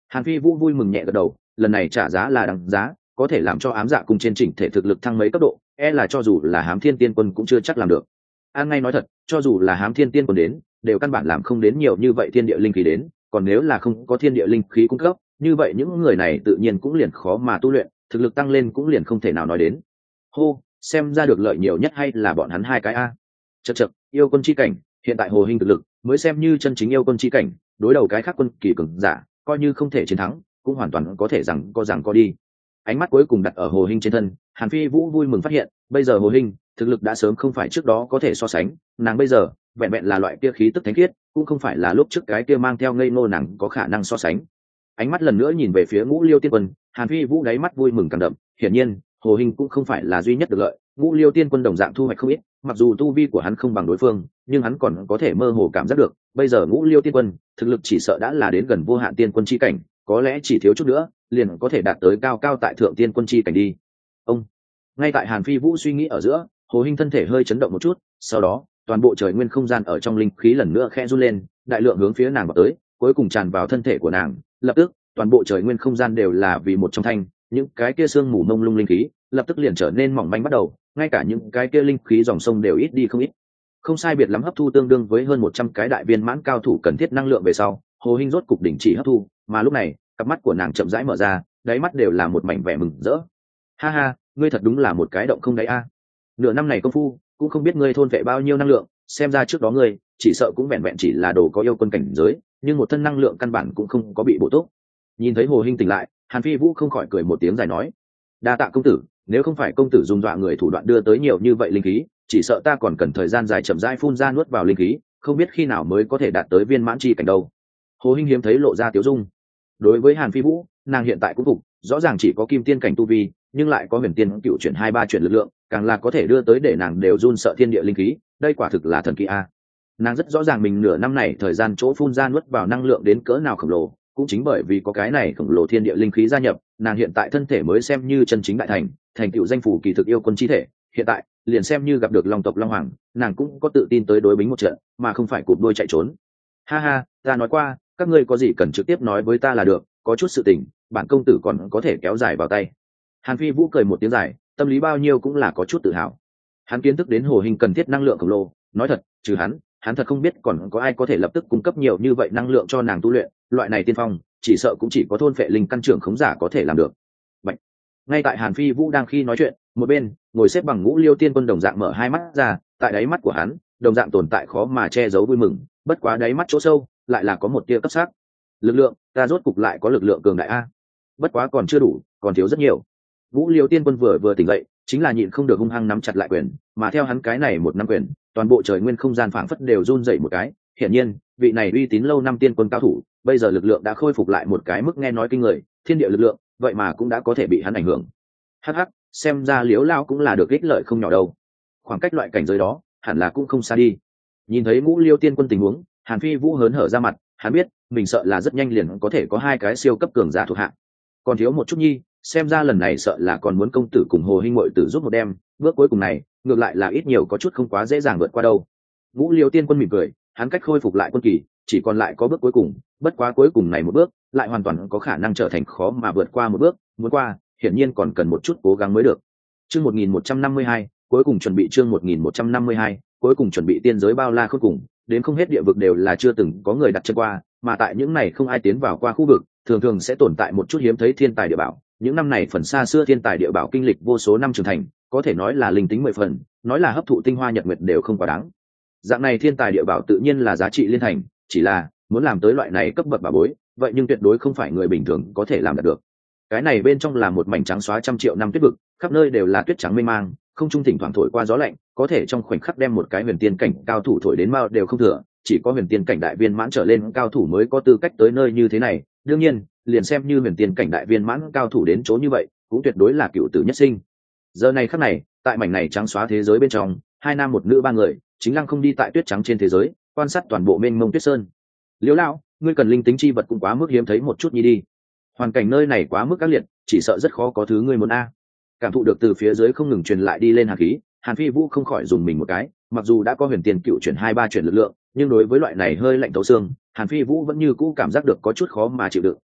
Hàn Phi Vũ vui mừng nhẹ gật đầu, lần này trả giá là đằng giá, có thể làm cho ám dạ cung trên chỉnh thể thực lực thăng mấy cấp độ, e là cho dù là Hám Thiên Tiên Quân cũng chưa chắc làm được. An ngay nói thật, cho dù là Hám Thiên Tiên Quân đến, đều căn bản làm không đến nhiều như vậy thiên địa linh khí đến, còn nếu là không có thiên địa linh khí cung cấp, như vậy những người này tự nhiên cũng liền khó mà tu luyện, thực lực tăng lên cũng liền không thể nào nói đến. Hô, xem ra được lợi nhiều nhất hay là bọn hắn hai cái a. Chậc chậc, yêu quân chi cảnh, hiện tại Hồ Hinh thực lực mới xem như chân chính yêu quân chi cảnh, đối đầu cái khác quân kỳ cường giả, coi như không thể chiến thắng, cũng hoàn toàn có thể rằng có đi. Ánh mắt cuối cùng đặt ở Hồ Hinh trên thân, Hàn Phi Vũ vui mừng phát hiện, bây giờ Hồ Hinh thực lực đã sớm không phải trước đó có thể so sánh, nàng bây giờ vẹn vẹn là loại kia khí tức thánh khiết, cũng không phải là lúc trước cái kia mang theo ngây ngô nàng có khả năng so sánh. Ánh mắt lần nữa nhìn về phía Ngũ Liêu Tiên Quân, Hàn Phi Vũ đáy mắt vui mừng càng đậm, hiển nhiên, Hồ Hinh cũng không phải là duy nhất được lợi, Ngũ Liêu Tiên Quân đồng dạng thu hoạch không ít, mặc dù tu vi của hắn không bằng đối phương, nhưng hắn còn có thể mơ hồ cảm giác được, bây giờ Ngũ Liêu Tiên Quân thực lực chỉ sợ đã là đến gần vô hạn tiên quân chi cảnh, có lẽ chỉ thiếu chút nữa, liền có thể đạt tới cao cao tại thượng tiên quân chi cảnh đi. Ông, ngay tại Hàn Phi Vũ suy nghĩ ở giữa, Hồ Hinh thân thể hơi chấn động một chút, sau đó, toàn bộ trời nguyên không gian ở trong linh khí lần nữa khẽ run lên, đại lượng hướng phía nàng vào tới, cuối cùng tràn vào thân thể của nàng, lập tức, toàn bộ trời nguyên không gian đều là vì một trong thanh, những cái kia sương mù mông lung linh khí, lập tức liền trở nên mỏng manh bắt đầu, ngay cả những cái kia linh khí dòng sông đều ít đi không ít. Không sai biệt lắm hấp thu tương đương với hơn 100 cái đại viên mãn cao thủ cần thiết năng lượng về sau, Hồ Hinh rốt cục đỉnh chỉ hấp thu, mà lúc này, cặp mắt của nàng chậm rãi mở ra, đáy mắt đều là một mảnh vẻ mừng rỡ. Ha ha, ngươi thật đúng là một cái động không đáy a. Nửa năm này công phu, cũng không biết ngươi thôn vệ bao nhiêu năng lượng, xem ra trước đó ngươi chỉ sợ cũng vẹn vẹn chỉ là đồ có yêu quân cảnh giới, nhưng một thân năng lượng căn bản cũng không có bị bổ túc. Nhìn thấy Hồ Hinh tỉnh lại, Hàn Phi Vũ không khỏi cười một tiếng dài nói: "Đa tạ công tử, nếu không phải công tử dùng dọa người thủ đoạn đưa tới nhiều như vậy linh khí, chỉ sợ ta còn cần thời gian dài chậm rãi phun ra nuốt vào linh khí, không biết khi nào mới có thể đạt tới viên mãn chi cảnh đâu." Hồ Hinh hiếm thấy lộ ra tiếu dung. Đối với Hàn Phi Vũ, nàng hiện tại cũng phục, rõ ràng chỉ có kim tiên cảnh tu vi, nhưng lại có huyền tiên cựu chuyển 2-3 chuyển lực lượng, càng là có thể đưa tới để nàng đều run sợ thiên địa linh khí, đây quả thực là thần kỳ a. Nàng rất rõ ràng mình nửa năm này thời gian chỗ phun ra nuốt vào năng lượng đến cỡ nào khổng lồ, cũng chính bởi vì có cái này khổng lồ thiên địa linh khí gia nhập, nàng hiện tại thân thể mới xem như chân chính đại thành tựu danh phủ kỳ thực yêu quân chi thể, hiện tại liền xem như gặp được long tộc long hoàng, nàng cũng có tự tin tới đối bính một trận, mà không phải cụp đuôi chạy trốn. Ha ha, ta nói qua, các ngươi có gì cần trực tiếp nói với ta là được, có chút sự tình, bản công tử còn có thể kéo dài vào tay. Hàn Phi Vũ cười một tiếng dài, tâm lý bao nhiêu cũng là có chút tự hào. Hắn kiến thức đến Hồ Hinh cần thiết năng lượng khổng lồ, nói thật, trừ hắn thật không biết còn có ai có thể lập tức cung cấp nhiều như vậy năng lượng cho nàng tu luyện, loại này tiên phong, chỉ sợ cũng chỉ có thôn phệ linh căn trưởng khống giả có thể làm được. Vậy, ngay tại Hàn Phi Vũ đang khi nói chuyện, một bên, ngồi xếp bằng Ngũ Liêu Tiên Quân đồng dạng mở hai mắt ra, tại đáy mắt của hắn, đồng dạng tồn tại khó mà che giấu vui mừng, bất quá đáy mắt chỗ sâu, lại là có một tia cấp sắc. Lực lượng, ta rốt cục lại có lực lượng cường đại a. Bất quá còn chưa đủ, còn thiếu rất nhiều. Ngũ Liêu Tiên Quân vừa tỉnh dậy, chính là nhịn không được hung hăng nắm chặt lại quyền, mà theo hắn cái này một nắm quyền, toàn bộ trời nguyên không gian phảng phất đều run rẩy một cái. Hiển nhiên, vị này uy tín lâu năm tiên quân cao thủ, bây giờ lực lượng đã khôi phục lại một cái mức nghe nói kinh người, thiên địa lực lượng, vậy mà cũng đã có thể bị hắn ảnh hưởng. Hắc hắc, xem ra Liễu Lao cũng là được ích lợi không nhỏ đâu. Khoảng cách loại cảnh giới đó, hẳn là cũng không xa đi. Nhìn thấy Ngũ Liêu Tiên Quân tình huống, Hàn Phi Vũ hớn hở ra mặt, hắn biết, mình sợ là rất nhanh liền có thể có hai cái siêu cấp cường giả thuộc hạ. Còn thiếu một chút nhi, xem ra lần này sợ là còn muốn công tử cùng Hồ Hinh muội tử giúp một đêm, bước cuối cùng này, ngược lại là ít nhiều có chút không quá dễ dàng vượt qua đâu. Ngũ Liêu Tiên Quân mỉm cười, hắn cách khôi phục lại quân kỳ, chỉ còn lại có bước cuối cùng, bất quá cuối cùng này một bước, lại hoàn toàn có khả năng trở thành khó mà vượt qua một bước, muốn qua, hiển nhiên còn cần một chút cố gắng mới được. Chương 1152, cuối cùng chuẩn bị chương 1152, cuối cùng chuẩn bị tiên giới bao la khôn cùng, đến không hết địa vực đều là chưa từng có người đặt chân qua, mà tại những này không ai tiến vào qua khu vực, thường thường sẽ tồn tại một chút hiếm thấy thiên tài địa bảo. Những năm này phần xa xưa thiên tài địa bảo kinh lịch vô số năm trưởng thành, có thể nói là linh tính 10 phần, nói là hấp thụ tinh hoa nhật nguyệt đều không quá đáng. Dạng này thiên tài địa bảo tự nhiên là giá trị liên thành, chỉ là muốn làm tới loại này cấp bậc bảo bối, vậy nhưng tuyệt đối không phải người bình thường có thể làm được. Cái này bên trong là một mảnh trắng xóa trăm triệu năm tuyết vực, khắp nơi đều là tuyết trắng mênh mang, không trung thỉnh thoảng thổi qua gió lạnh, có thể trong khoảnh khắc đem một cái huyền tiên cảnh cao thủ thổi đến mao đều không thừa, chỉ có huyền tiên cảnh đại viên mãn trở lên cao thủ mới có tư cách tới nơi như thế này. Đương nhiên, liền xem như huyền tiên cảnh đại viên mãn cao thủ đến chỗ như vậy, cũng tuyệt đối là cựu tử nhất sinh. Giờ này khắc này, tại mảnh này trắng xóa thế giới bên trong, hai nam một nữ ba người, chính lăng không đi tại tuyết trắng trên thế giới, quan sát toàn bộ mênh mông tuyết sơn. Liễu lão, ngươi cần linh tính chi vật cũng quá mức hiếm thấy một chút nhi đi. Hoàn cảnh nơi này quá mức ác liệt, chỉ sợ rất khó có thứ ngươi muốn a. Cảm thụ được từ phía dưới không ngừng truyền lại đi lên hàn khí, Hàn Phi Vũ không khỏi dùng mình một cái, mặc dù đã có huyền tiền cựu chuyển 2-3 chuyển lực lượng, nhưng đối với loại này hơi lạnh thấu xương, Hàn Phi Vũ vẫn như cũ cảm giác được có chút khó mà chịu đựng.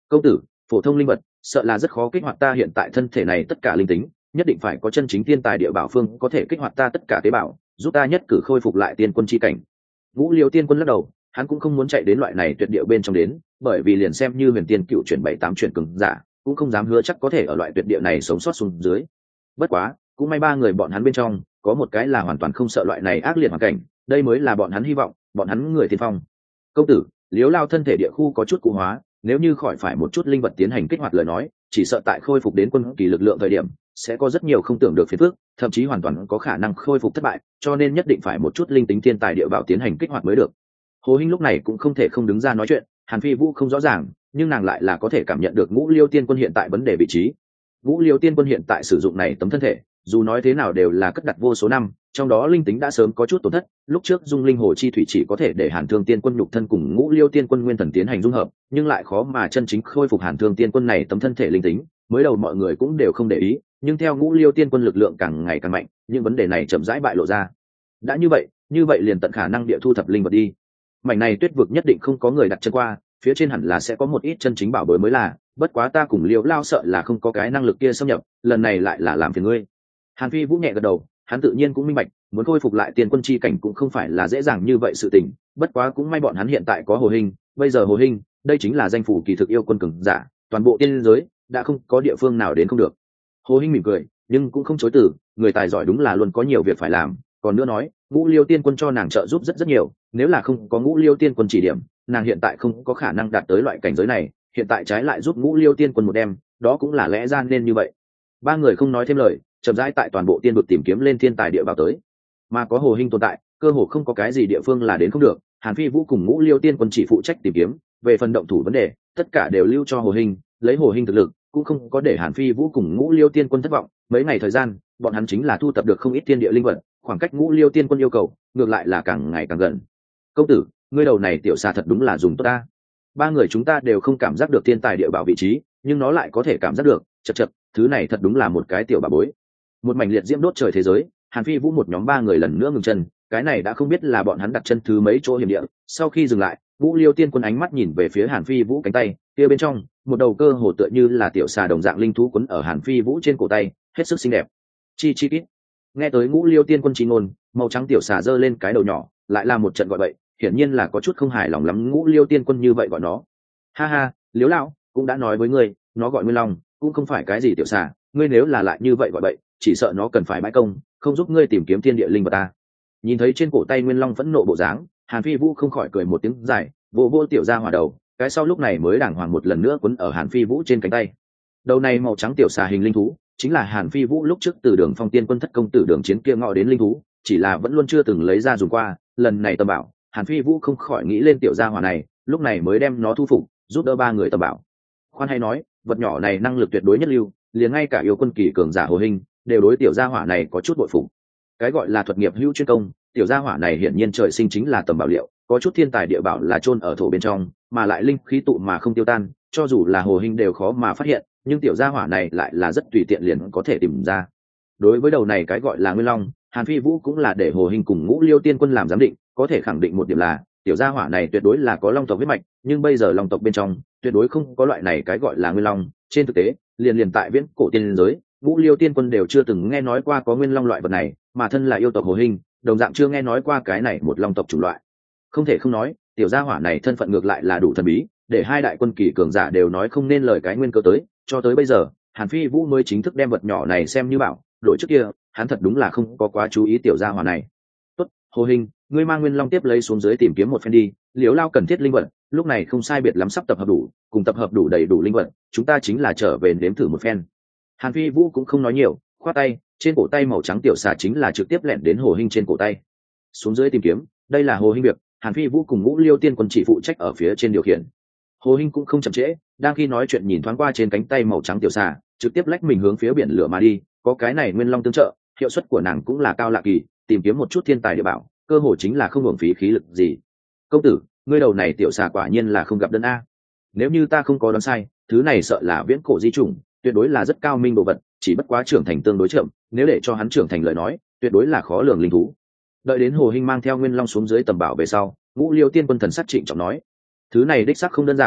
Công tử, phổ thông linh vật sợ là rất khó kích hoạt ta hiện tại thân thể này tất cả linh tính, nhất định phải có chân chính thiên tài địa bảo phương có thể kích hoạt ta tất cả tế bào, giúp ta nhất cử khôi phục lại tiên quân chi cảnh. Ngũ Liêu tiên quân lắc đầu, hắn cũng không muốn chạy đến loại này tuyệt địa bên trong đến, bởi vì liền xem như huyền tiên cựu chuyển 7-8 chuyển cường giả cũng không dám hứa chắc có thể ở loại tuyệt địa này sống sót xuống dưới. Bất quá cũng may ba người bọn hắn bên trong có một cái là hoàn toàn không sợ loại này ác liệt hoàn cảnh, đây mới là bọn hắn hy vọng, bọn hắn người tiên phong. Công tử, Liếu Lao thân thể địa khu có chút cụ hóa, nếu như khỏi phải một chút linh vật tiến hành kích hoạt lời nói, chỉ sợ tại khôi phục đến quân kỳ lực lượng thời điểm sẽ có rất nhiều không tưởng được phiền phức, thậm chí hoàn toàn có khả năng khôi phục thất bại, cho nên nhất định phải một chút linh tính thiên tài địa bảo tiến hành kích hoạt mới được. Hồ Hinh lúc này cũng không thể không đứng ra nói chuyện, Hàn Phi Vũ không rõ ràng, nhưng nàng lại là có thể cảm nhận được Ngũ Liêu Tiên Quân hiện tại vấn đề vị trí. Ngũ Liêu Tiên Quân hiện tại sử dụng này tấm thân thể, dù nói thế nào đều là cất đặt vô số năm, trong đó linh tính đã sớm có chút tổn thất, lúc trước dung linh hồ chi thủy chỉ có thể để Hàn Thương Tiên Quân nhục thân cùng Ngũ Liêu Tiên Quân nguyên thần tiến hành dung hợp, nhưng lại khó mà chân chính khôi phục Hàn Thương Tiên Quân này tấm thân thể linh tính, mới đầu mọi người cũng đều không để ý, nhưng theo Ngũ Liêu Tiên Quân lực lượng càng ngày càng mạnh, những vấn đề này chậm rãi bại lộ ra. Đã như vậy liền tận khả năng địa thu thập linh vật đi. Mảnh này tuyết vực nhất định không có người đặt chân qua, phía trên hẳn là sẽ có một ít chân chính bảo bối mới là, bất quá ta cùng Liêu Lao sợ là không có cái năng lực kia xâm nhập, lần này lại là làm phiền ngươi. Hàn Phi Vũ nhẹ gật đầu, hắn tự nhiên cũng minh bạch, muốn khôi phục lại tiên quân chi cảnh cũng không phải là dễ dàng như vậy sự tình, bất quá cũng may bọn hắn hiện tại có Hồ Hinh, bây giờ Hồ Hinh, đây chính là danh phủ kỳ thực yêu quân cường giả, toàn bộ tiên giới đã không có địa phương nào đến không được. Hồ Hinh mỉm cười, nhưng cũng không chối từ, người tài giỏi đúng là luôn có nhiều việc phải làm, còn nữa nói, Ngũ Liêu Tiên Quân cho nàng trợ giúp rất nhiều, nếu là không có Ngũ Liêu Tiên Quân chỉ điểm, nàng hiện tại không có khả năng đạt tới loại cảnh giới này, hiện tại trái lại giúp Ngũ Liêu Tiên Quân một đêm, đó cũng là lẽ ra nên như vậy. Ba người không nói thêm lời, chậm rãi tại toàn bộ tiên vực tìm kiếm lên thiên tài địa bảo tới. Mà có Hồ Hinh tồn tại, cơ hồ không có cái gì địa phương là đến không được, Hàn Phi Vũ cùng Ngũ Liêu Tiên Quân chỉ phụ trách tìm kiếm, về phần động thủ vấn đề, tất cả đều lưu cho Hồ Hinh, lấy Hồ Hinh thực lực, cũng không có để Hàn Phi Vũ cùng Ngũ Liêu Tiên Quân thất vọng, mấy ngày thời gian, bọn hắn chính là thu tập được không ít thiên địa linh vật, khoảng cách Ngũ Liêu Tiên Quân yêu cầu, ngược lại là càng ngày càng gần. Công tử, ngươi đầu này tiểu xà thật đúng là dùng tốt ta. Ba người chúng ta đều không cảm giác được thiên tài địa bảo vị trí, nhưng nó lại có thể cảm giác được, chậc, thứ này thật đúng là một cái tiểu bà bối. Một mảnh liệt diễm đốt trời thế giới, Hàn Phi Vũ một nhóm ba người lần nữa ngừng chân, cái này đã không biết là bọn hắn đặt chân thứ mấy chỗ hiểm địa. Sau khi dừng lại, Ngũ Liêu Tiên Quân ánh mắt nhìn về phía Hàn Phi Vũ cánh tay, kia bên trong, một đầu cơ hồ tựa như là tiểu xà đồng dạng linh thú quấn ở Hàn Phi Vũ trên cổ tay, hết sức xinh đẹp. Chi chi kít. Nghe tới Ngũ Liêu Tiên Quân chí ngôn, màu trắng tiểu xà giơ lên cái đầu nhỏ, lại là một trận gọi bậy, hiển nhiên là có chút không hài lòng lắm Ngũ Liêu Tiên Quân như vậy gọi nó. Ha ha, Liếu lão, cũng đã nói với ngươi, nó gọi Nguyên Long, cũng không phải cái gì tiểu xà, ngươi nếu là lại như vậy gọi bậy, chỉ sợ nó cần phải bãi công, không giúp ngươi tìm kiếm thiên địa linh vật ta. Nhìn thấy trên cổ tay Nguyên Long phẫn nộ bộ dáng, Hàn Phi Vũ không khỏi cười một tiếng dài, vô tiểu ra hỏa đầu, cái sau lúc này mới đàng hoàng một lần nữa quấn ở Hàn Phi Vũ trên cánh tay. Đầu này màu trắng tiểu xà hình linh thú, chính là Hàn Phi Vũ lúc trước từ Đường Phong Tiên Quân thất công tử Đường Chiến kia ngọ đến linh thú, chỉ là vẫn luôn chưa từng lấy ra dùng qua, lần này tầm bảo, Hàn Phi Vũ không khỏi nghĩ lên tiểu gia hỏa này, lúc này mới đem nó thu phục, giúp đỡ ba người tầm bảo. Khoan hay nói, vật nhỏ này năng lực tuyệt đối nhất lưu, liền ngay cả yêu quân kỳ cường giả Hồ Hinh đều đối tiểu gia hỏa này có chút bội phục. Cái gọi là thuật nghiệp hữu chuyên công, tiểu gia hỏa này hiển nhiên trời sinh chính là tầm bảo liệu, có chút thiên tài địa bảo là chôn ở thổ bên trong, mà lại linh khí tụ mà không tiêu tan, cho dù là Hồ Hinh đều khó mà phát hiện, nhưng tiểu gia hỏa này lại là rất tùy tiện liền có thể tìm ra. Đối với đầu này cái gọi là Nguyên Long, Hàn Phi Vũ cũng là để Hồ Hinh cùng Ngũ Liêu Tiên Quân làm giám định, có thể khẳng định một điểm là tiểu gia hỏa này tuyệt đối là có long tộc huyết mạch, nhưng bây giờ long tộc bên trong tuyệt đối không có loại này cái gọi là Nguyên Long. Trên thực tế, liền tại viễn cổ tiên giới, Ngũ Liêu Tiên Quân đều chưa từng nghe nói qua có Nguyên Long loại vật này, mà thân là yêu tộc Hồ Hinh, đồng dạng chưa nghe nói qua cái này một long tộc chủng loại. Không thể không nói, tiểu gia hỏa này thân phận ngược lại là đủ thần bí, để hai đại quân kỳ cường giả đều nói không nên lời cái nguyên cơ tới, cho tới bây giờ, Hàn Phi Vũ mới chính thức đem vật nhỏ này xem như bảo, đội trước kia, hắn thật đúng là không có quá chú ý tiểu gia hỏa này. Tốt, Hồ Hinh, ngươi mang Nguyên Long tiếp lấy xuống dưới tìm kiếm một phen đi, Liễu Lao cần thiết linh vật, lúc này không sai biệt lắm sắp tập hợp đủ, cùng tập hợp đủ đầy đủ linh vật, chúng ta chính là trở về nếm thử một phen. Hàn Phi Vũ cũng không nói nhiều, khoát tay, trên cổ tay màu trắng tiểu xà chính là trực tiếp lẹn đến Hồ Hinh trên cổ tay. Xuống dưới tìm kiếm, đây là Hồ Hinh việc, Hàn Phi Vũ cùng Ngũ Liêu Tiên Quân chỉ phụ trách ở phía trên điều khiển. Hồ Hinh cũng không chậm trễ, đang khi nói chuyện nhìn thoáng qua trên cánh tay màu trắng tiểu xà, trực tiếp lách mình hướng phía biển lửa mà đi, có cái này Nguyên Long tương trợ, hiệu suất của nàng cũng là cao lạ kỳ, tìm kiếm một chút thiên tài địa bảo, cơ hội chính là không hưởng phí khí lực gì. Công tử, ngươi đầu này tiểu xà quả nhiên là không gặp đơn a. Nếu như ta không có đoán sai, thứ này sợ là viễn cổ di chủng, tuyệt đối là rất cao minh đồ vật, chỉ bất quá trưởng thành tương đối chậm, nếu để cho hắn trưởng thành lời nói, tuyệt đối là khó lường linh thú. Đợi đến Hồ Hinh mang theo Nguyên Long xuống dưới tầm bảo về sau, Ngũ Liêu Tiên Quân thần sắc trịnh trọng nói, thứ này đích xác không đơn giản,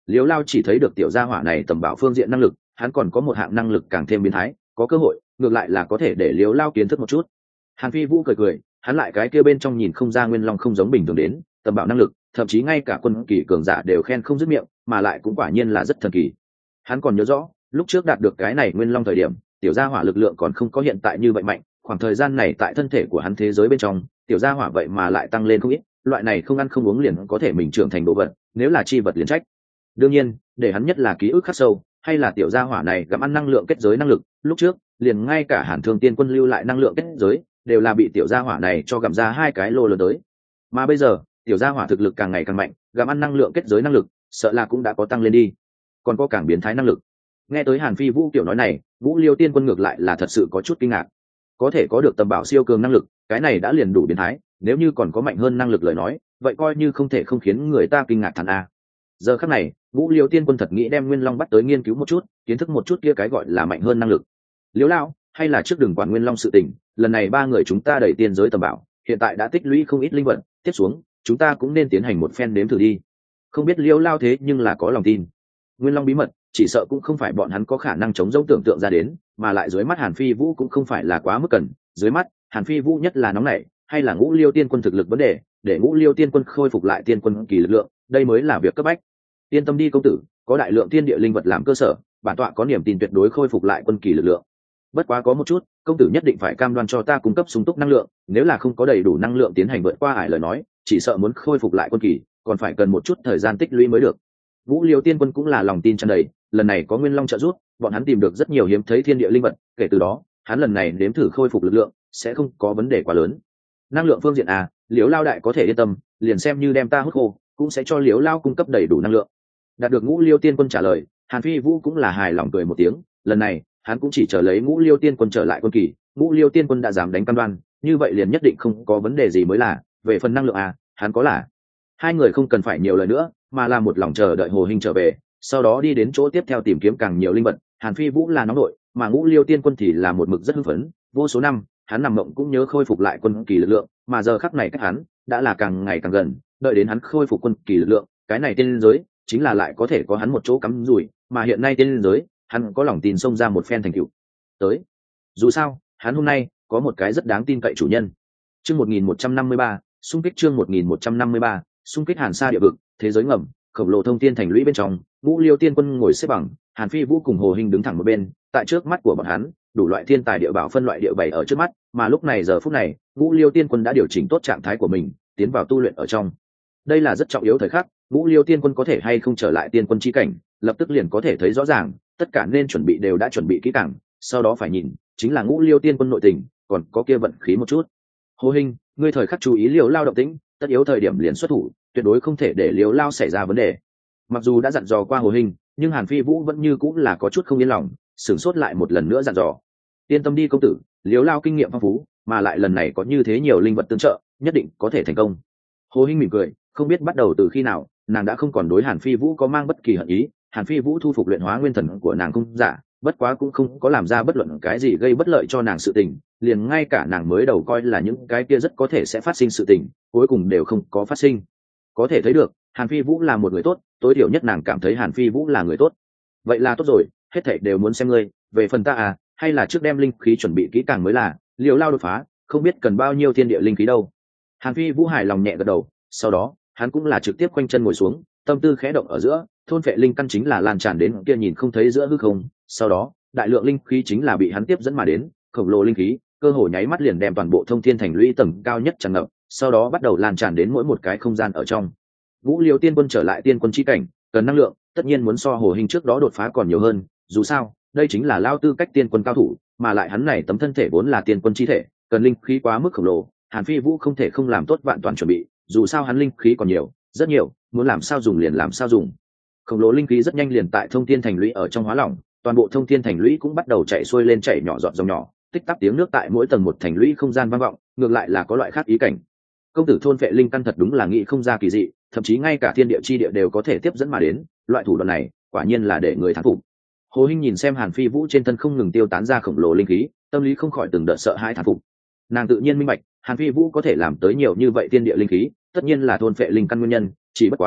Liễu Lao chỉ thấy được tiểu gia hỏa này tầm bảo phương diện năng lực, hắn còn có một hạng năng lực càng thêm biến thái, có cơ hội ngược lại là có thể để Liễu Lao kiến thức một chút. Hàn Phi Vũ cười cười, hắn lại cái kia bên trong nhìn không ra nguyên long không giống bình thường đến tầm bảo năng lực, thậm chí ngay cả quân kỳ cường giả đều khen không dứt miệng, mà lại cũng quả nhiên là rất thần kỳ. Hắn còn nhớ rõ lúc trước đạt được cái này nguyên long thời điểm, tiểu gia hỏa lực lượng còn không có hiện tại như vậy mạnh, khoảng thời gian này tại thân thể của hắn thế giới bên trong, tiểu gia hỏa vậy mà lại tăng lên không ít, loại này không ăn không uống liền có thể mình trưởng thành đồ vật, nếu là chi vật liền trách. Đương nhiên, để hắn nhất là ký ức khắc sâu, hay là tiểu gia hỏa này gặm ăn năng lượng kết giới năng lực, lúc trước, liền ngay cả Hàn Thương Tiên Quân lưu lại năng lượng kết giới, đều là bị tiểu gia hỏa này cho gặm ra hai cái lô lớn tới. Mà bây giờ, tiểu gia hỏa thực lực càng ngày càng mạnh, gặm ăn năng lượng kết giới năng lực, sợ là cũng đã có tăng lên đi. Còn có càng biến thái năng lực. Nghe tới Hàn Phi Vũ kiểu nói này, Vũ Liêu Tiên Quân ngược lại là thật sự có chút kinh ngạc. Có thể có được tầm bảo siêu cường năng lực, cái này đã liền đủ biến thái, nếu như còn có mạnh hơn năng lực lời nói, vậy coi như không thể không khiến người ta kinh ngạc thản a. Giờ khắc này, Vũ Liêu Tiên Quân thật nghĩ đem Nguyên Long bắt tới nghiên cứu một chút, kiến thức một chút kia cái gọi là mạnh hơn năng lực. Liễu Lão, hay là trước đừng quản Nguyên Long sự tình, lần này ba người chúng ta đẩy tiên giới tầm bảo, hiện tại đã tích lũy không ít linh vật, tiếp xuống, chúng ta cũng nên tiến hành một phen đếm thử đi. Không biết Liễu Lão thế nhưng là có lòng tin. Nguyên Long bí mật, chỉ sợ cũng không phải bọn hắn có khả năng chống giống tưởng tượng ra đến, mà lại dưới mắt Hàn Phi Vũ cũng không phải là quá mức cần, dưới mắt, Hàn Phi Vũ nhất là nóng nảy, hay là Ngũ Liêu Tiên Quân thực lực vấn đề, để Ngũ Liêu Tiên Quân khôi phục lại tiên quân kỳ lực lượng, đây mới là việc cấp bách. Yên tâm đi công tử, có đại lượng tiên địa linh vật làm cơ sở, bản tọa có niềm tin tuyệt đối khôi phục lại quân kỳ lực lượng. Bất quá có một chút, công tử nhất định phải cam đoan cho ta cung cấp sung túc năng lượng, nếu là không có đầy đủ năng lượng tiến hành vượt qua ải lời nói, chỉ sợ muốn khôi phục lại quân kỳ, còn phải cần một chút thời gian tích lũy mới được. Vũ Liêu Tiên Quân cũng là lòng tin tràn đầy, lần này có Nguyên Long trợ giúp, bọn hắn tìm được rất nhiều hiếm thấy thiên địa linh vật, kể từ đó, hắn lần này nếm thử khôi phục lực lượng, sẽ không có vấn đề quá lớn. Năng lượng phương diện Liễu Lao đại có thể yên tâm, liền xem như đem ta hút khô, cũng sẽ cho Liễu Lao cung cấp đầy đủ năng lượng. Đạt được Ngũ Liêu Tiên Quân trả lời, Hàn Phi Vũ cũng là hài lòng cười một tiếng, lần này, hắn cũng chỉ chờ lấy Ngũ Liêu Tiên Quân trở lại quân kỳ, Ngũ Liêu Tiên Quân đã dám đánh cam đoan, như vậy liền nhất định không có vấn đề gì mới là, về phần năng lượng hắn có là. Hai người không cần phải nhiều lời nữa, mà là một lòng chờ đợi Hồ Hinh trở về, sau đó đi đến chỗ tiếp theo tìm kiếm càng nhiều linh vật. Hàn Phi Vũ là nóng nội, mà Ngũ Liêu Tiên Quân thì là một mực rất hưng phấn, vô số năm, hắn nằm mộng cũng nhớ khôi phục lại quân kỳ lực lượng, mà giờ khắc này cách hắn đã là càng ngày càng gần, đợi đến hắn khôi phục quân kỳ lực lượng, cái này tiên giới chính là lại có thể có hắn một chỗ cắm rủi, mà hiện nay tiên giới, hắn có lòng tin xông ra một phen thành tựu. Tới, dù sao, hắn hôm nay có một cái rất đáng tin cậy chủ nhân. Chương 1153, xung kích chương 1153, xung kích Hàn Sa địa vực, thế giới ngầm, khổng lồ thông thiên thành lũy bên trong, Ngũ Liêu Tiên Quân ngồi xếp bằng, Hàn Phi Vũ cùng Hồ Hinh đứng thẳng một bên, tại trước mắt của bọn hắn, đủ loại thiên tài địa bảo phân loại địa bày ở trước mắt, mà lúc này giờ phút này, Ngũ Liêu Tiên Quân đã điều chỉnh tốt trạng thái của mình, tiến vào tu luyện ở trong. Đây là rất trọng yếu thời khắc, Ngũ Liêu Tiên Quân có thể hay không trở lại tiên quân chi cảnh, lập tức liền có thể thấy rõ ràng, tất cả nên chuẩn bị đều đã chuẩn bị kỹ càng, sau đó phải nhìn, chính là Ngũ Liêu Tiên Quân nội tình, còn có kia vận khí một chút. Hồ Hinh, ngươi thời khắc chú ý Liêu Lao động tĩnh, tất yếu thời điểm liền xuất thủ, tuyệt đối không thể để Liêu Lao xảy ra vấn đề. Mặc dù đã dặn dò qua Hồ Hinh, nhưng Hàn Phi Vũ vẫn như cũng là có chút không yên lòng, sửng sốt lại một lần nữa dặn dò. Yên tâm đi công tử, Liêu Lao kinh nghiệm phong phú, mà lại lần này có như thế nhiều linh vật tương trợ, nhất định có thể thành công. Hồ Hinh mỉm cười, không biết bắt đầu từ khi nào, nàng đã không còn đối Hàn Phi Vũ có mang bất kỳ hận ý. Hàn Phi Vũ thu phục luyện hóa nguyên thần của nàng không giả, bất quá cũng không có làm ra bất luận cái gì gây bất lợi cho nàng sự tình, liền ngay cả nàng mới đầu coi là những cái kia rất có thể sẽ phát sinh sự tình, cuối cùng đều không có phát sinh. Có thể thấy được, Hàn Phi Vũ là một người tốt, tối thiểu nhất nàng cảm thấy Hàn Phi Vũ là người tốt. Vậy là tốt rồi, hết thảy đều muốn xem ngươi, về phần ta hay là trước đem linh khí chuẩn bị kỹ càng mới là, Liều Lao đột phá, không biết cần bao nhiêu thiên địa linh khí đâu. Hàn Phi Vũ hài lòng nhẹ gật đầu, sau đó, hắn cũng là trực tiếp quanh chân ngồi xuống, tâm tư khẽ động ở giữa, thôn phệ linh căn chính là lan tràn đến kia nhìn không thấy giữa hư không, sau đó, đại lượng linh khí chính là bị hắn tiếp dẫn mà đến, khổng lồ linh khí, cơ hồ nháy mắt liền đem toàn bộ thông thiên thành lũy tầng cao nhất tràn ngập, sau đó bắt đầu lan tràn đến mỗi một cái không gian ở trong. Vũ Liêu Tiên Quân trở lại tiên quân chi cảnh, cần năng lượng, tất nhiên muốn so Hồ Hinh trước đó đột phá còn nhiều hơn, dù sao, đây chính là lao tư cách tiên quân cao thủ, mà lại hắn này tấm thân thể vốn là tiên quân chi thể, cần linh khí quá mức khổng lồ, Hàn Phi Vũ không thể không làm tốt vạn toàn chuẩn bị, dù sao hắn linh khí còn nhiều, rất nhiều, muốn làm sao dùng liền làm sao dùng. Khổng lồ linh khí rất nhanh liền tại thông thiên thành lũy ở trong hóa lỏng, toàn bộ thông thiên thành lũy cũng bắt đầu chảy xuôi lên chảy nhỏ giọt dòng nhỏ, tích tắc tiếng nước tại mỗi tầng một thành lũy không gian vang vọng, ngược lại là có loại khác ý cảnh. Công tử thôn phệ linh căn thật đúng là nghĩ không ra kỳ dị, thậm chí ngay cả thiên địa chi địa đều có thể tiếp dẫn mà đến, loại thủ đoạn này, quả nhiên là để người thán phục. Hồ Hinh nhìn xem Hàn Phi Vũ trên thân không ngừng tiêu tán ra khổng lồ linh khí, tâm lý không khỏi từng đợt sợ hãi thán phục. Nàng tự nhiên minh bạch, Hàn Phi Vũ có thể làm tới nhiều như vậy thiên địa linh khí, tất nhiên là thôn phệ linh căn nguyên nhân, chỉ bất quá,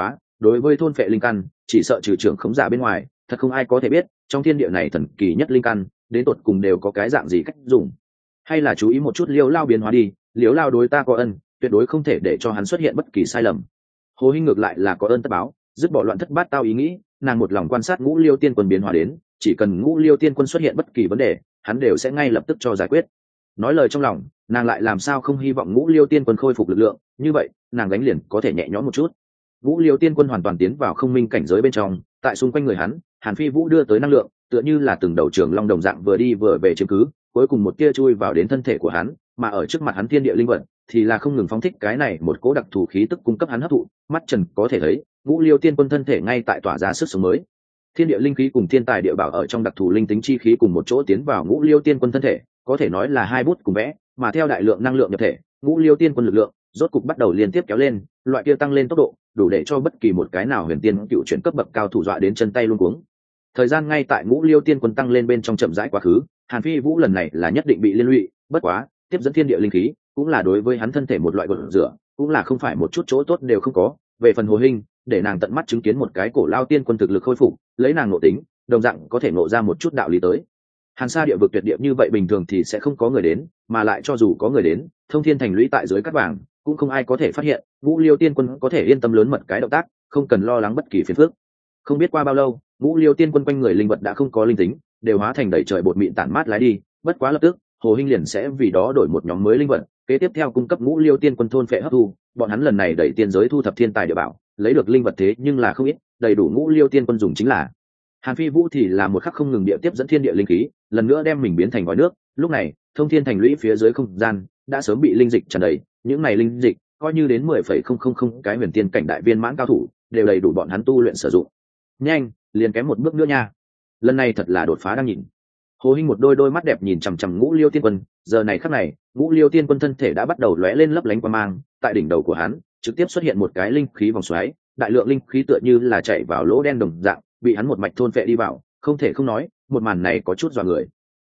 đối với thôn phệ linh căn chỉ sợ trừ trưởng khống giả bên ngoài thật không ai có thể biết trong thiên địa này thần kỳ nhất linh căn đến tột cùng đều có cái dạng gì cách dùng. Hay là chú ý một chút Liễu Lao biến hóa đi, Liễu Lao đối ta có ân, tuyệt đối không thể để cho hắn xuất hiện bất kỳ sai lầm. Hồ Hinh ngược lại là có ơn tất báo, dứt bỏ loạn thất bát tao ý nghĩ, nàng một lòng quan sát Ngũ Liêu Tiên Quân biến hóa đến, chỉ cần Ngũ Liêu Tiên Quân xuất hiện bất kỳ vấn đề, hắn đều sẽ ngay lập tức cho giải quyết. Nói lời trong lòng, nàng lại làm sao không hy vọng Ngũ Liêu Tiên Quân khôi phục lực lượng, như vậy, nàng gánh liền có thể nhẹ nhõm một chút. Ngũ Liêu Tiên Quân hoàn toàn tiến vào không minh cảnh giới bên trong, tại xung quanh người hắn, Hàn Phi Vũ đưa tới năng lượng, tựa như là từng đầu trường long đồng dạng vừa đi vừa về chiếm cứ, cuối cùng một tia chui vào đến thân thể của hắn, mà ở trước mặt hắn thiên địa linh vật thì là không ngừng phóng thích cái này một cố đặc thù khí tức cung cấp hắn hấp thụ. Mắt trần có thể thấy, Ngũ Liêu Tiên Quân thân thể ngay tại tỏa ra sức sống mới. Thiên địa linh khí cùng thiên tài địa bảo ở trong đặc thù linh tính chi khí cùng một chỗ tiến vào Ngũ Liêu Tiên Quân thân thể, có thể nói là hai bút cùng vẽ, mà theo đại lượng năng lượng nhập thể, Ngũ Liêu Tiên Quân lực lượng rốt cục bắt đầu liên tiếp kéo lên, loại kia tăng lên tốc độ, đủ để cho bất kỳ một cái nào huyền tiên cựu chuyển cấp bậc cao thủ dọa đến chân tay luống cuống. Thời gian ngay tại Ngũ Liêu Tiên Quân tăng lên bên trong chậm rãi quá khứ, Hàn Phi Vũ lần này là nhất định bị liên lụy, bất quá, tiếp dẫn thiên địa linh khí, cũng là đối với hắn thân thể một loại gột rửa, cũng là không phải một chút chỗ tốt đều không có. Về phần Hồ Hinh, để nàng tận mắt chứng kiến một cái cổ lao tiên quân thực lực khôi phục, lấy nàng nội tính, đồng dạng có thể ngộ ra một chút đạo lý tới. Hàn Sa địa vực tuyệt địa như vậy bình thường thì sẽ không có người đến, mà lại cho dù có người đến, Thông Thiên Thành lũy tại dưới cát vàng, cũng không ai có thể phát hiện. Ngũ Liêu Tiên Quân có thể yên tâm lớn mật cái động tác, không cần lo lắng bất kỳ phiền phức. Không biết qua bao lâu, Ngũ Liêu Tiên Quân quanh người linh vật đã không có linh tính, đều hóa thành đầy trời bột mịn tản mát lái đi. Bất quá lập tức, Hồ Hinh liền sẽ vì đó đổi một nhóm mới linh vật, kế tiếp theo cung cấp Ngũ Liêu Tiên Quân thôn phệ hấp thu. Bọn hắn lần này đẩy tiên giới thu thập thiên tài địa bảo, lấy được linh vật thế nhưng là không ít, đầy đủ Ngũ Liêu Tiên Quân dùng chính là. Hàn Phi Vũ thì là một khắc không ngừng địa tiếp dẫn thiên địa linh khí, lần nữa đem mình biến thành vòi nước. Lúc này, Thông Thiên Thành lũy phía dưới không gian đã sớm bị linh dịch tràn đầy, những này linh dịch coi như đến 10,000 cái huyền tiên cảnh đại viên mãn cao thủ, đều đầy đủ bọn hắn tu luyện sử dụng. Nhanh, liền kém một bước nữa nha. Lần này thật là đột phá đang nhìn. Hồ Hinh một đôi mắt đẹp nhìn chằm chằm Ngũ Liêu Tiên Quân, giờ này khắc này, Ngũ Liêu Tiên Quân thân thể đã bắt đầu lóe lên lấp lánh quang mang, tại đỉnh đầu của hắn, trực tiếp xuất hiện một cái linh khí vòng xoáy, đại lượng linh khí tựa như là chạy vào lỗ đen đồng dạng, bị hắn một mạch thôn phệ đi vào, không thể không nói, một màn này có chút dọa người.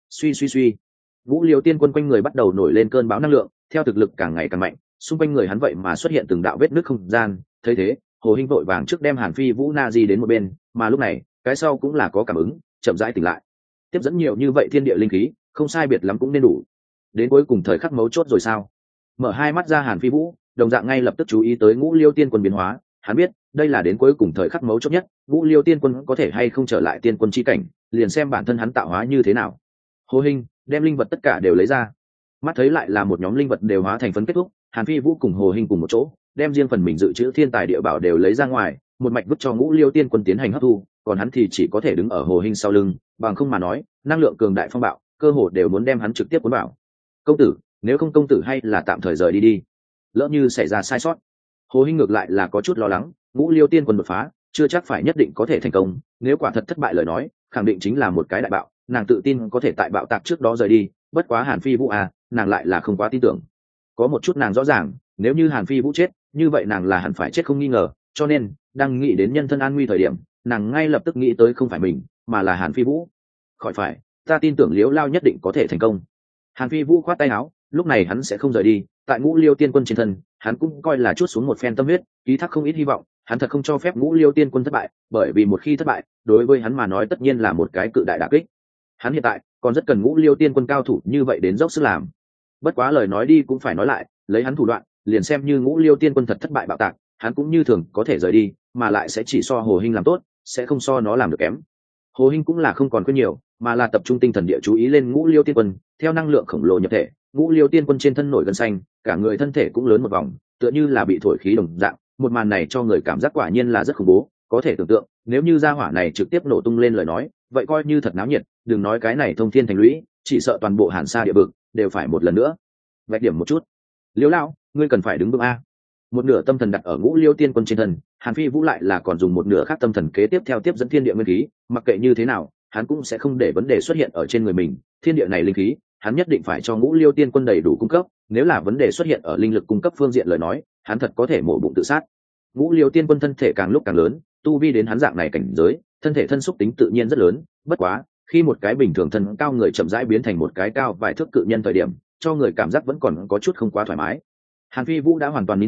Suy, Ngũ Liêu Tiên Quân quanh người bắt đầu nổi lên cơn bão năng lượng, theo thực lực càng ngày càng mạnh, xung quanh người hắn vậy mà xuất hiện từng đạo vết nứt không gian. Thấy thế, Hồ Hinh vội vàng trước đem Hàn Phi Vũ na di đến một bên, mà lúc này, cái sau cũng là có cảm ứng, chậm rãi tỉnh lại. Tiếp dẫn nhiều như vậy thiên địa linh khí, không sai biệt lắm cũng nên đủ. Đến cuối cùng thời khắc mấu chốt rồi sao? Mở hai mắt ra Hàn Phi Vũ, đồng dạng ngay lập tức chú ý tới Ngũ Liêu Tiên Quân biến hóa, hắn biết, đây là đến cuối cùng thời khắc mấu chốt nhất, Ngũ Liêu Tiên Quân có thể hay không trở lại tiên quân chi cảnh, liền xem bản thân hắn tạo hóa như thế nào. Hồ Hinh đem linh vật tất cả đều lấy ra, mắt thấy lại là một nhóm linh vật đều hóa thành phấn kết thúc. Hàn Phi Vũ cùng Hồ Hinh cùng một chỗ, đem riêng phần mình dự trữ thiên tài địa bảo đều lấy ra ngoài, một mạch vứt cho Ngũ Liêu Tiên Quân tiến hành hấp thu, còn hắn thì chỉ có thể đứng ở Hồ Hinh sau lưng, bằng không mà nói, năng lượng cường đại phong bạo, cơ hồ đều muốn đem hắn trực tiếp cuốn vào. Công tử, nếu không công tử hay là tạm thời rời đi, lỡ như xảy ra sai sót. Hồ Hinh ngược lại là có chút lo lắng, Ngũ Liêu Tiên Quân đột phá, chưa chắc phải nhất định có thể thành công, nếu quả thật thất bại lời nói, khẳng định chính là một cái đại bạo, nàng tự tin có thể tại bạo tạc trước đó rời đi. Bất quá Hàn Phi Vũ nàng lại là không quá tin tưởng. Có một chút nàng rõ ràng, nếu như Hàn Phi Vũ chết, như vậy nàng là hẳn phải chết không nghi ngờ, cho nên, đang nghĩ đến nhân thân an nguy thời điểm, nàng ngay lập tức nghĩ tới không phải mình, mà là Hàn Phi Vũ. Khỏi phải, ta tin tưởng Liễu Lao nhất định có thể thành công. Hàn Phi Vũ khoát tay áo, lúc này hắn sẽ không rời đi, tại Ngũ Liêu Tiên Quân trên thân, hắn cũng coi là chuốt xuống một phen tâm huyết, ký thác không ít hy vọng, hắn thật không cho phép Ngũ Liêu Tiên Quân thất bại, bởi vì một khi thất bại, đối với hắn mà nói tất nhiên là một cái cự đại đả kích. Hắn hiện tại còn rất cần Ngũ Liêu Tiên Quân cao thủ như vậy đến dốc sức làm. Bất quá lời nói đi cũng phải nói lại, lấy hắn thủ đoạn, liền xem như Ngũ Liêu Tiên Quân thật thất bại bạo tạc, hắn cũng như thường có thể rời đi, mà lại sẽ chỉ so Hồ Hinh làm tốt, sẽ không so nó làm được kém. Hồ Hinh cũng là không còn quên nhiều, mà là tập trung tinh thần địa chú ý lên Ngũ Liêu Tiên Quân, theo năng lượng khổng lồ nhập thể, Ngũ Liêu Tiên Quân trên thân nổi gân xanh, cả người thân thể cũng lớn một vòng, tựa như là bị thổi khí đồng dạng. Một màn này cho người cảm giác quả nhiên là rất khủng bố, có thể tưởng tượng, nếu như gia hỏa này trực tiếp nổ tung lên lời nói, vậy coi như thật náo nhiệt, đừng nói cái này Thông Thiên Thành lũy, chỉ sợ toàn bộ Hàn Sa địa vực đều phải một lần nữa vạch điểm một chút. Liễu lão, ngươi cần phải đứng vững a. Một nửa tâm thần đặt ở Ngũ Liêu Tiên Quân trên thân, Hàn Phi Vũ lại là còn dùng một nửa khác tâm thần kế tiếp theo tiếp dẫn thiên địa nguyên khí, mặc kệ như thế nào, hắn cũng sẽ không để vấn đề xuất hiện ở trên người mình. Thiên địa này linh khí, hắn nhất định phải cho Ngũ Liêu Tiên Quân đầy đủ cung cấp, nếu là vấn đề xuất hiện ở linh lực cung cấp phương diện lời nói, hắn thật có thể mổ bụng tự sát. Ngũ Liêu Tiên Quân thân thể càng lúc càng lớn, tu vi đến hắn dạng này cảnh giới, thân thể thân xúc tính tự nhiên rất lớn, bất quá, khi một cái bình thường thân cao người chậm rãi biến thành một cái cao vài thước cự nhân thời điểm, cho người cảm giác vẫn còn có chút không quá thoải mái. Hàn Phi Vũ đã hoàn toàn nín thở,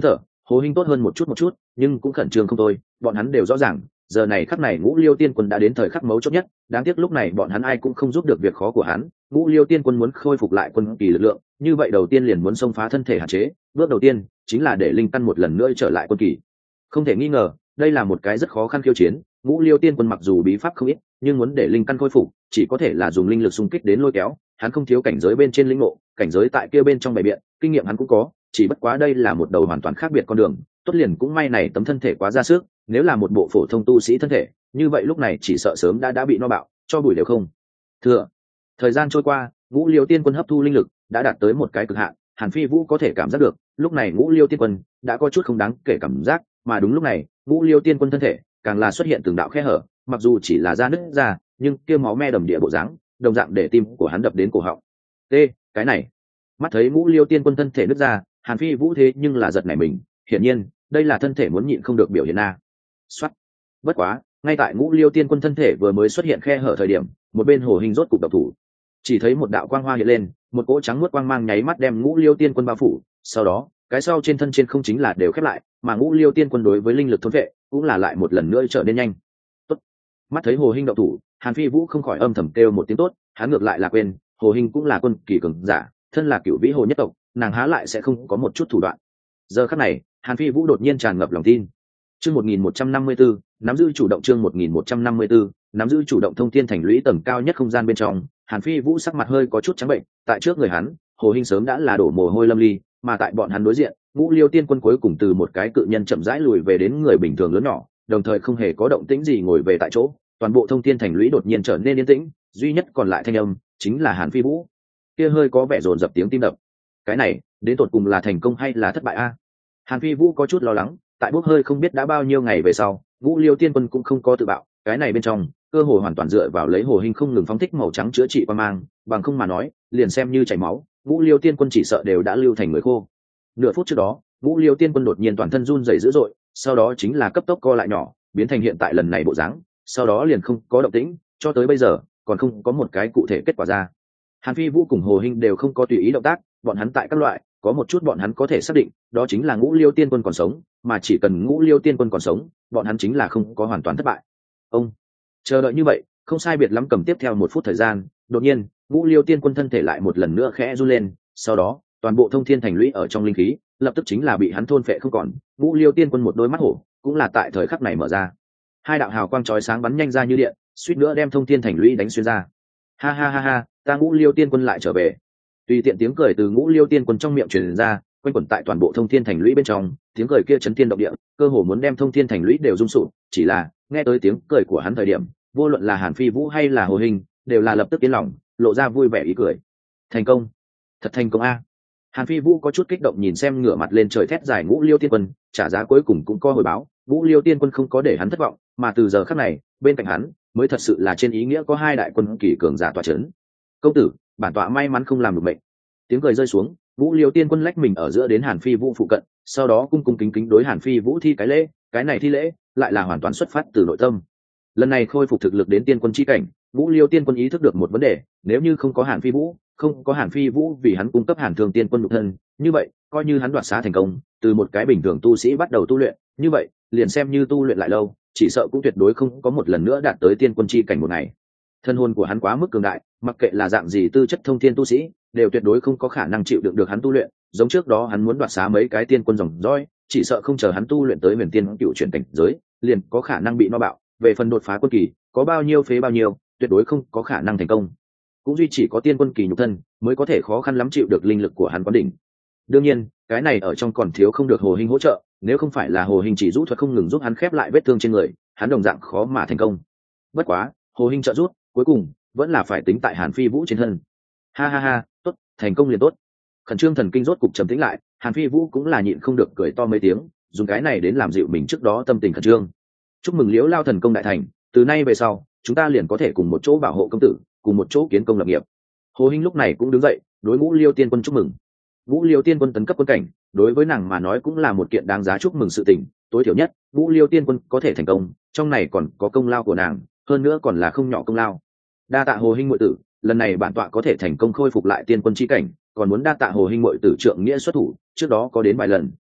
Hồ Hinh tốt hơn một chút nhưng cũng khẩn trương không thôi, bọn hắn đều rõ ràng giờ này khắc này Ngũ Liêu Tiên Quân đã đến thời khắc mấu chốt nhất, đáng tiếc lúc này bọn hắn ai cũng không giúp được việc khó của hắn. Ngũ Liêu Tiên Quân muốn khôi phục lại quân kỳ lực lượng, như vậy đầu tiên liền muốn xông phá thân thể hạn chế, bước đầu tiên chính là để linh căn một lần nữa trở lại quân kỳ. Không thể nghi ngờ, đây là một cái rất khó khăn khiêu chiến. Ngũ Liêu Tiên Quân mặc dù bí pháp không ít, nhưng muốn để linh căn khôi phục, chỉ có thể là dùng linh lực xung kích đến lôi kéo. Hắn không thiếu cảnh giới bên trên lĩnh ngộ, cảnh giới tại kia bên trong bày biện, kinh nghiệm hắn cũng có, chỉ bất quá đây là một đầu hoàn toàn khác biệt con đường. Tốt liền cũng may này tấm thân thể quá ra sức, nếu là một bộ phổ thông tu sĩ thân thể, như vậy lúc này chỉ sợ sớm đã bị no bạo, cho bụi đều không thừa. Thời gian trôi qua, Ngũ Liêu Tiên Quân hấp thu linh lực đã đạt tới một cái cực hạn, Hàn Phi Vũ có thể cảm giác được, lúc này Ngũ Liêu Tiên Quân đã có chút không đáng kể cảm giác, mà đúng lúc này, Ngũ Liêu Tiên Quân thân thể càng là xuất hiện từng đạo khe hở, mặc dù chỉ là da nứt ra, nhưng kia máu me đầm địa bộ dáng, đồng dạng để tim của hắn đập đến cổ họng. Cái này, mắt thấy Ngũ Liêu Tiên Quân thân thể nứt ra, Hàn Phi Vũ thế nhưng là giật nảy mình, hiển nhiên, đây là thân thể muốn nhịn không được biểu hiện a. Soát. Bất quá, ngay tại Ngũ Liêu Tiên Quân thân thể vừa mới xuất hiện khe hở thời điểm, một bên Hồ Hinh rốt cục độc thủ. Chỉ thấy một đạo quang hoa hiện lên, một cỗ trắng muốt quang mang nháy mắt đem Ngũ Liêu Tiên Quân bao phủ, sau đó, cái sau trên thân trên không chính là đều khép lại, mà Ngũ Liêu Tiên Quân đối với linh lực thôn vệ, cũng là lại một lần nữa trở nên nhanh. Tốt. Mắt thấy Hồ Hinh động thủ, Hàn Phi Vũ không khỏi âm thầm kêu một tiếng tốt, hắn ngược lại là quên, Hồ Hinh cũng là quân kỳ cường giả, thân là cửu vĩ hồ nhất tộc, nàng há lại sẽ không có một chút thủ đoạn. Giờ khắc này, Hàn Phi Vũ đột nhiên tràn ngập lòng tin. Chương 1154, nắm giữ chủ động chương 1154, nắm giữ chủ động thông thiên thành lũy tầng cao nhất không gian bên trong, Hàn Phi Vũ sắc mặt hơi có chút trắng bệnh, tại trước người hắn, Hồ Hinh sớm đã là đổ mồ hôi lâm ly, mà tại bọn hắn đối diện, Ngũ Liêu Tiên Quân cuối cùng từ một cái cự nhân chậm rãi lùi về đến người bình thường lớn nhỏ, đồng thời không hề có động tĩnh gì ngồi về tại chỗ, toàn bộ thông thiên thành lũy đột nhiên trở nên yên tĩnh, duy nhất còn lại thanh âm chính là Hàn Phi Vũ. Kia hơi có vẻ dồn dập tiếng tim đập. Cái này, đến tột cùng là thành công hay là thất bại a? Hàn Phi Vũ có chút lo lắng, tại bốc hơi không biết đã bao nhiêu ngày về sau, Ngũ Liêu Tiên Quân cũng không có tự bạo, cái này bên trong, cơ hồ hoàn toàn dựa vào lấy Hồ Hinh không ngừng phóng thích màu trắng chữa trị qua mang, bằng không mà nói, liền xem như chảy máu, Ngũ Liêu Tiên Quân chỉ sợ đều đã lưu thành người khô. Nửa phút trước đó, Ngũ Liêu Tiên Quân đột nhiên toàn thân run rẩy dữ dội, sau đó chính là cấp tốc co lại nhỏ, biến thành hiện tại lần này bộ dáng, sau đó liền không có động tĩnh, cho tới bây giờ, còn không có một cái cụ thể kết quả ra. Hàn Phi Vũ cùng Hồ Hinh đều không có tùy ý động tác, bọn hắn tại các loại, có một chút bọn hắn có thể xác định, đó chính là Ngũ Liêu Tiên Quân còn sống, mà chỉ cần Ngũ Liêu Tiên Quân còn sống, bọn hắn chính là không có hoàn toàn thất bại. Ông chờ đợi như vậy, không sai biệt lắm cầm tiếp theo một phút thời gian, đột nhiên, Ngũ Liêu Tiên Quân thân thể lại một lần nữa khẽ run lên, sau đó, toàn bộ thông thiên thành lũy ở trong linh khí, lập tức chính là bị hắn thôn phệ không còn. Ngũ Liêu Tiên Quân một đôi mắt hổ, cũng là tại thời khắc này mở ra. Hai đạo hào quang chói sáng bắn nhanh ra như điện, suýt nữa đem thông thiên thành lũy đánh xuyên ra. Ha ha ha ha, ta Ngũ Liêu Tiên Quân lại trở về. Tùy tiện tiếng cười từ Ngũ Liêu Tiên Quân trong miệng truyền ra, quanh quẩn tại toàn bộ thông thiên thành lũy bên trong, tiếng cười kia chấn thiên động địa, cơ hồ muốn đem thông thiên thành lũy đều rung sụp, chỉ là, nghe tới tiếng cười của hắn thời điểm, vô luận là Hàn Phi Vũ hay là Hồ Hinh, đều là lập tức yên lòng, lộ ra vui vẻ ý cười. Thành công, thật thành công a! Hàn Phi Vũ có chút kích động nhìn xem ngửa mặt lên trời thét dài Ngũ Liêu Tiên Quân, trả giá cuối cùng cũng có hồi báo, Ngũ Liêu Tiên Quân không có để hắn thất vọng, mà từ giờ khắc này, bên cạnh hắn mới thật sự là trên ý nghĩa có hai đại quân kỳ cường giả tọa chấn. Công tử, bản tọa may mắn không làm được mệnh. Tiếng cười rơi xuống, Ngũ Liêu Tiên Quân lách mình ở giữa đến Hàn Phi Vũ phụ cận, sau đó cung cung kính kính đối Hàn Phi Vũ thi cái lễ, cái này thi lễ lại là hoàn toàn xuất phát từ nội tâm. Lần này khôi phục thực lực đến tiên quân chi cảnh, Ngũ Liêu Tiên Quân ý thức được một vấn đề, nếu như không có Hàn Phi Vũ, không có Hàn Phi Vũ vì hắn cung cấp Hàn Thương Tiên Quân nhục thân, như vậy, coi như hắn đoạt xá thành công, từ một cái bình thường tu sĩ bắt đầu tu luyện, như vậy, liền xem như tu luyện lại lâu, chỉ sợ cũng tuyệt đối không có một lần nữa đạt tới tiên quân chi cảnh một ngày. Thân hồn của hắn quá mức cường đại, mặc kệ là dạng gì tư chất thông thiên tu sĩ, đều tuyệt đối không có khả năng chịu đựng được hắn tu luyện, giống trước đó hắn muốn đoạt xá mấy cái tiên quân dòng dõi, chỉ sợ không chờ hắn tu luyện tới huyền tiên cựu chuyển cảnh giới, liền có khả năng bị no bạo, về phần đột phá quân kỳ, có bao nhiêu phế bao nhiêu, tuyệt đối không có khả năng thành công. Cũng duy chỉ có tiên quân kỳ nhục thân mới có thể khó khăn lắm chịu được linh lực của hắn quán đỉnh. Đương nhiên, cái này ở trong còn thiếu không được Hồ Hinh hỗ trợ, nếu không phải là Hồ Hinh chỉ rũ thuật không ngừng giúp hắn khép lại vết thương trên người, hắn đồng dạng khó mà thành công. Bất quá, Hồ Hinh trợ giúp, cuối cùng vẫn là phải tính tại Hàn Phi Vũ trên thân. Ha ha ha, tốt, thành công liền tốt. Khẩn trương thần kinh rốt cục trầm tĩnh lại, Hàn Phi Vũ cũng là nhịn không được cười to mấy tiếng, dùng cái này đến làm dịu mình trước đó tâm tình khẩn trương. Chúc mừng Liễu Lao thần công đại thành, từ nay về sau, chúng ta liền có thể cùng một chỗ bảo hộ công tử, cùng một chỗ kiến công lập nghiệp. Hồ Hinh lúc này cũng đứng dậy, đối Ngũ Liêu Tiên Quân chúc mừng. Ngũ Liêu Tiên Quân tấn cấp quân cảnh, đối với nàng mà nói cũng là một kiện đáng giá chúc mừng sự tình, tối thiểu nhất, Ngũ Liêu Tiên Quân có thể thành công, trong này còn có công lao của nàng, hơn nữa còn là không nhỏ công lao. Đa tạ Hồ Hinh muội tử, lần này bản tọa có thể thành công khôi phục lại tiên quân chi cảnh, còn muốn đa tạ Hồ Hinh muội tử trượng nghĩa xuất thủ, trước đó có đến vài lần,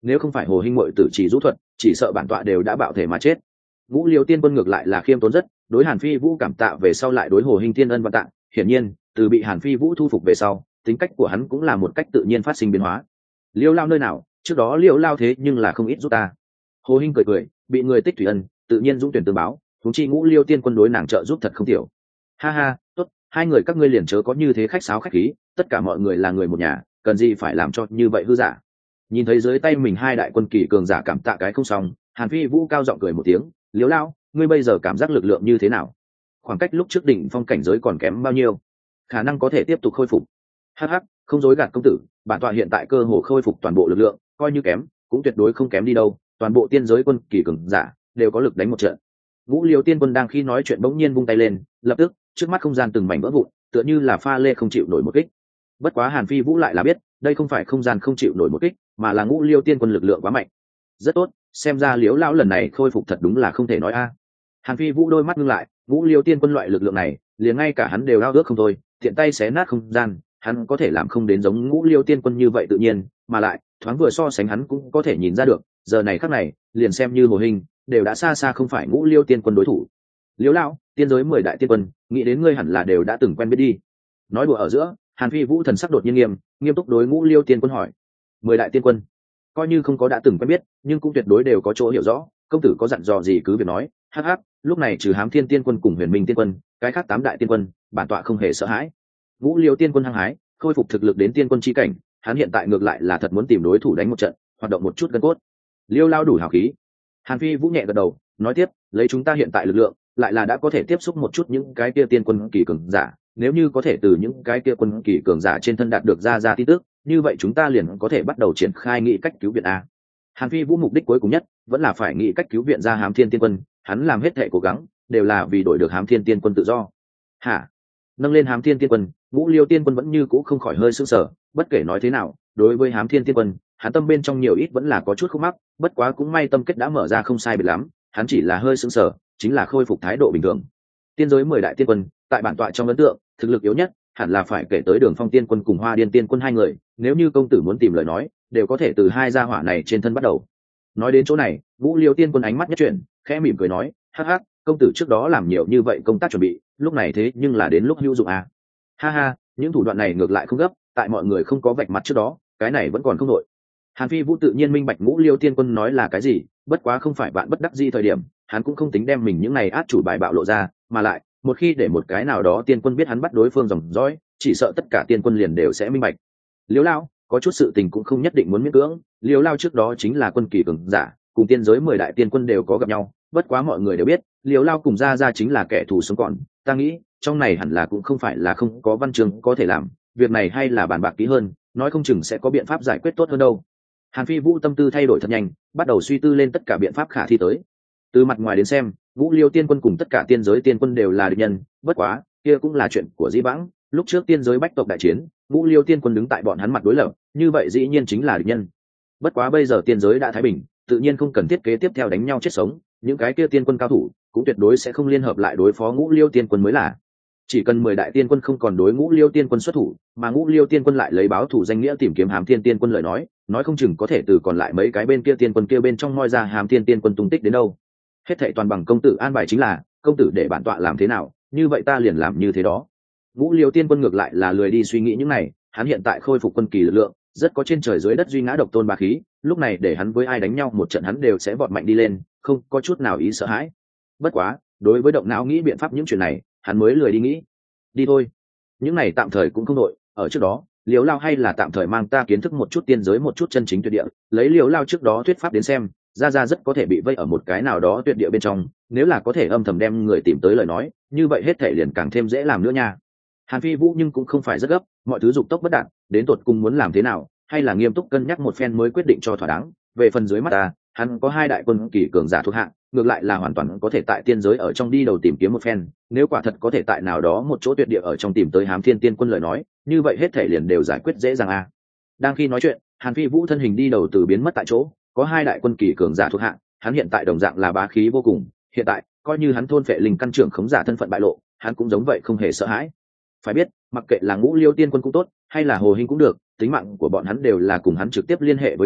nếu không phải hồ hinh muội tử chỉ rũ thuật, chỉ sợ bản tọa đều đã bạo thể mà chết. Ngũ Liêu Tiên Quân ngược lại là khiêm tốn rất, đối Hàn Phi Vũ cảm tạ về sau lại đối Hồ Hinh Tiên ân và tạ, hiển nhiên, từ bị Hàn Phi Vũ thu phục về sau, tính cách của hắn cũng là một cách tự nhiên phát sinh biến hóa. Liêu Lao nơi nào, trước đó Liêu Lao thế nhưng là không ít giúp ta. Hồ Hinh cười cười, bị người tích thủy ân, tự nhiên dũng tuyển tương báo, huống chi Ngũ Liêu Tiên Quân đối nàng trợ giúp thật không tiểu. Ha ha, tốt, hai người các ngươi liền chớ có như thế khách sáo khách khí, tất cả mọi người là người một nhà, cần gì phải làm cho như vậy hư giả. Nhìn thấy dưới tay mình hai đại quân kỳ cường giả cảm tạ cái không xong, Hàn Phi Vũ cao giọng cười một tiếng, Liêu Lao, ngươi bây giờ cảm giác lực lượng như thế nào? Khoảng cách lúc trước đỉnh phong cảnh giới còn kém bao nhiêu? Khả năng có thể tiếp tục khôi phục. Hắc hắc, không dối gạt công tử, bản tọa hiện tại cơ hồ khôi phục toàn bộ lực lượng, coi như kém, cũng tuyệt đối không kém đi đâu, toàn bộ tiên giới quân kỳ cường giả đều có lực đánh một trận. Ngũ Liêu Tiên Quân đang khi nói chuyện bỗng nhiên vung tay lên, lập tức, trước mắt không gian từng mảnh vỡ vụn, tựa như là pha lê không chịu nổi một kích. Bất quá Hàn Phi Vũ lại là biết, đây không phải không gian không chịu nổi một kích, mà là Ngũ Liêu Tiên Quân lực lượng quá mạnh. Rất tốt, xem ra Liễu lão lần này khôi phục thật đúng là không thể nói a. Hàn Phi Vũ đôi mắt ngưng lại, Ngũ Liêu Tiên Quân loại lực lượng này, liền ngay cả hắn đều ao ước không thôi, tiện tay xé nát không gian, hắn có thể làm không đến giống Ngũ Liêu Tiên Quân như vậy tự nhiên, mà lại, thoáng vừa so sánh hắn cũng có thể nhìn ra được, giờ này khắc này, liền xem như Hồ Hình, đều đã xa xa không phải Ngũ Liêu Tiên Quân đối thủ. Liễu lão, tiên giới 10 đại tiên quân, nghĩ đến ngươi hẳn là đều đã từng quen biết đi. Nói đùa ở giữa, Hàn Phi Vũ thần sắc đột nhiên nghiêm túc đối Ngũ Liêu Tiên Quân hỏi: 10 đại tiên quân, coi như không có đã từng quen biết, nhưng cũng tuyệt đối đều có chỗ hiểu rõ, công tử có dặn dò gì cứ việc nói. Hắc hắc, lúc này trừ Hám Thiên Tiên Quân cùng Huyền Minh Tiên Quân, cái khác 8 đại tiên quân, bản tọa không hề sợ hãi. Ngũ Liêu Tiên Quân hăng hái, khôi phục thực lực đến tiên quân chi cảnh, hắn hiện tại ngược lại là thật muốn tìm đối thủ đánh một trận, hoạt động một chút gân cốt. Liêu lao đủ hào khí. Hàn Phi Vũ nhẹ gật đầu, nói tiếp, lấy chúng ta hiện tại lực lượng, lại là đã có thể tiếp xúc một chút những cái kia tiên quân kỳ cường giả, nếu như có thể từ những cái kia quân kỳ cường giả trên thân đạt được ra tin tức, như vậy chúng ta liền có thể bắt đầu triển khai nghị cách cứu viện a. Hàn Phi Vũ mục đích cuối cùng nhất vẫn là phải nghĩ cách cứu viện ra Hám Thiên Tiên Quân, hắn làm hết thệ cố gắng đều là vì đổi được Hám Thiên Tiên Quân tự do. Hả? Nâng lên Hám Thiên Tiên Quân, Ngũ Liêu Tiên Quân vẫn như cũ không khỏi hơi sững sờ, bất kể nói thế nào, đối với Hám Thiên Tiên Quân, hắn tâm bên trong nhiều ít vẫn là có chút khúc mắc, bất quá cũng may tâm kết đã mở ra không sai biệt lắm, hắn chỉ là hơi sững sờ, chính là khôi phục thái độ bình thường. Tiên giới 10 đại tiên quân, tại bản tọa trong ấn tượng, thực lực yếu nhất hẳn là phải kể tới Đường Phong Tiên Quân cùng Hoa Điên Tiên Quân hai người, nếu như công tử muốn tìm lời nói, đều có thể từ hai gia hỏa này trên thân bắt đầu. Nói đến chỗ này, Ngũ Liêu Tiên Quân ánh mắt nhất chuyển, khẽ mỉm cười nói, hắc hắc, công tử trước đó làm nhiều như vậy công tác chuẩn bị, lúc này thế nhưng là đến lúc hữu dụng à. Ha ha, những thủ đoạn này ngược lại không gấp, tại mọi người không có vạch mặt trước đó, cái này vẫn còn không đội. Hàn Phi Vũ tự nhiên minh bạch Ngũ Liêu Tiên Quân nói là cái gì, bất quá không phải bạn bất đắc dĩ thời điểm, hắn cũng không tính đem mình những này át chủ bài bạo lộ ra, mà lại, một khi để một cái nào đó tiên quân biết hắn bắt đối phương dòng dõi, chỉ sợ tất cả tiên quân liền đều sẽ minh bạch. Liêu Lao, có chút sự tình cũng không nhất định muốn miễn cưỡng, Liêu Lao trước đó chính là quân kỳ cường giả, cùng tiên giới 10 đại tiên quân đều có gặp nhau, bất quá mọi người đều biết, Liêu Lao cùng ra chính là kẻ thù sống còn, ta nghĩ, trong này hẳn là cũng không phải là không có văn chương có thể làm, việc này hay là bàn bạc kỹ hơn, nói không chừng sẽ có biện pháp giải quyết tốt hơn đâu. Hàn Phi Vũ tâm tư thay đổi thật nhanh, bắt đầu suy tư lên tất cả biện pháp khả thi tới. Từ mặt ngoài đến xem, Ngũ Liêu Tiên Quân cùng tất cả tiên giới tiên quân đều là địch nhân, bất quá, kia cũng là chuyện của dĩ vãng, lúc trước tiên giới bách tộc đại chiến, Ngũ Liêu Tiên Quân đứng tại bọn hắn mặt đối lập, như vậy dĩ nhiên chính là địch nhân. Bất quá bây giờ tiên giới đã thái bình, tự nhiên không cần thiết kế tiếp theo đánh nhau chết sống, những cái kia tiên quân cao thủ cũng tuyệt đối sẽ không liên hợp lại đối phó Ngũ Liêu Tiên Quân mới là. Chỉ cần 10 đại tiên quân không còn đối Ngũ Liêu Tiên Quân xuất thủ, mà Ngũ Liêu Tiên Quân lại lấy báo thủ danh nghĩa tìm kiếm Hám Thiên Tiên Quân lời nói không chừng có thể từ còn lại mấy cái bên kia tiên quân kia bên trong moi ra Hám Thiên Tiên Quân tung tích đến đâu. Hết thảy toàn bằng công tử an bài chính là, công tử để bản tọa làm thế nào, như vậy ta liền làm như thế đó. Ngũ Liêu Tiên Quân ngược lại là lười đi suy nghĩ những này, hắn hiện tại khôi phục quân kỳ lực lượng, rất có trên trời dưới đất duy ngã độc tôn bá khí, lúc này để hắn với ai đánh nhau một trận hắn đều sẽ vọt mạnh đi lên, không có chút nào ý sợ hãi. Bất quá, đối với động não nghĩ biện pháp những chuyện này, hắn mới lười đi nghĩ. Đi thôi, những này tạm thời cũng không đội, ở trước đó, Liễu Lao hay là tạm thời mang ta kiến thức một chút tiên giới một chút chân chính tuyệt địa, lấy Liễu Lao trước đó thuyết pháp đến xem, ra rất có thể bị vây ở một cái nào đó tuyệt địa bên trong, nếu là có thể âm thầm đem người tìm tới lời nói, như vậy hết thể liền càng thêm dễ làm nữa nha. Hàn Phi Vũ nhưng cũng không phải rất gấp, mọi thứ dục tốc bất đạt, đến tột cùng muốn làm thế nào, hay là nghiêm túc cân nhắc một phen mới quyết định cho thỏa đáng. Về phần dưới mắt ta, hắn có 2 đại quân kỳ cường giả thuộc hạng, ngược lại là hoàn toàn có thể tại tiên giới ở trong đi đầu tìm kiếm một phen, nếu quả thật có thể tại nào đó một chỗ tuyệt địa ở trong tìm tới Hám Thiên Tiên Quân lời nói, như vậy hết thể liền đều giải quyết dễ dàng a. Đang khi nói chuyện, Hàn Phi Vũ thân hình đi đầu từ biến mất tại chỗ, có 2 đại quân kỳ cường giả thuộc hạng, hắn hiện tại đồng dạng là bá khí vô cùng, hiện tại coi như hắn thôn phệ linh căn trưởng khống giả thân phận bại lộ, hắn cũng giống vậy không hề sợ hãi. Phải biết, mặc kệ là Ngũ Liêu Tiên Quân cũng tốt, hay là Hồ Hinh cũng được, tính mạng của bọn hắn đều là cùng hắn trực tiếp liên hệ với nhau,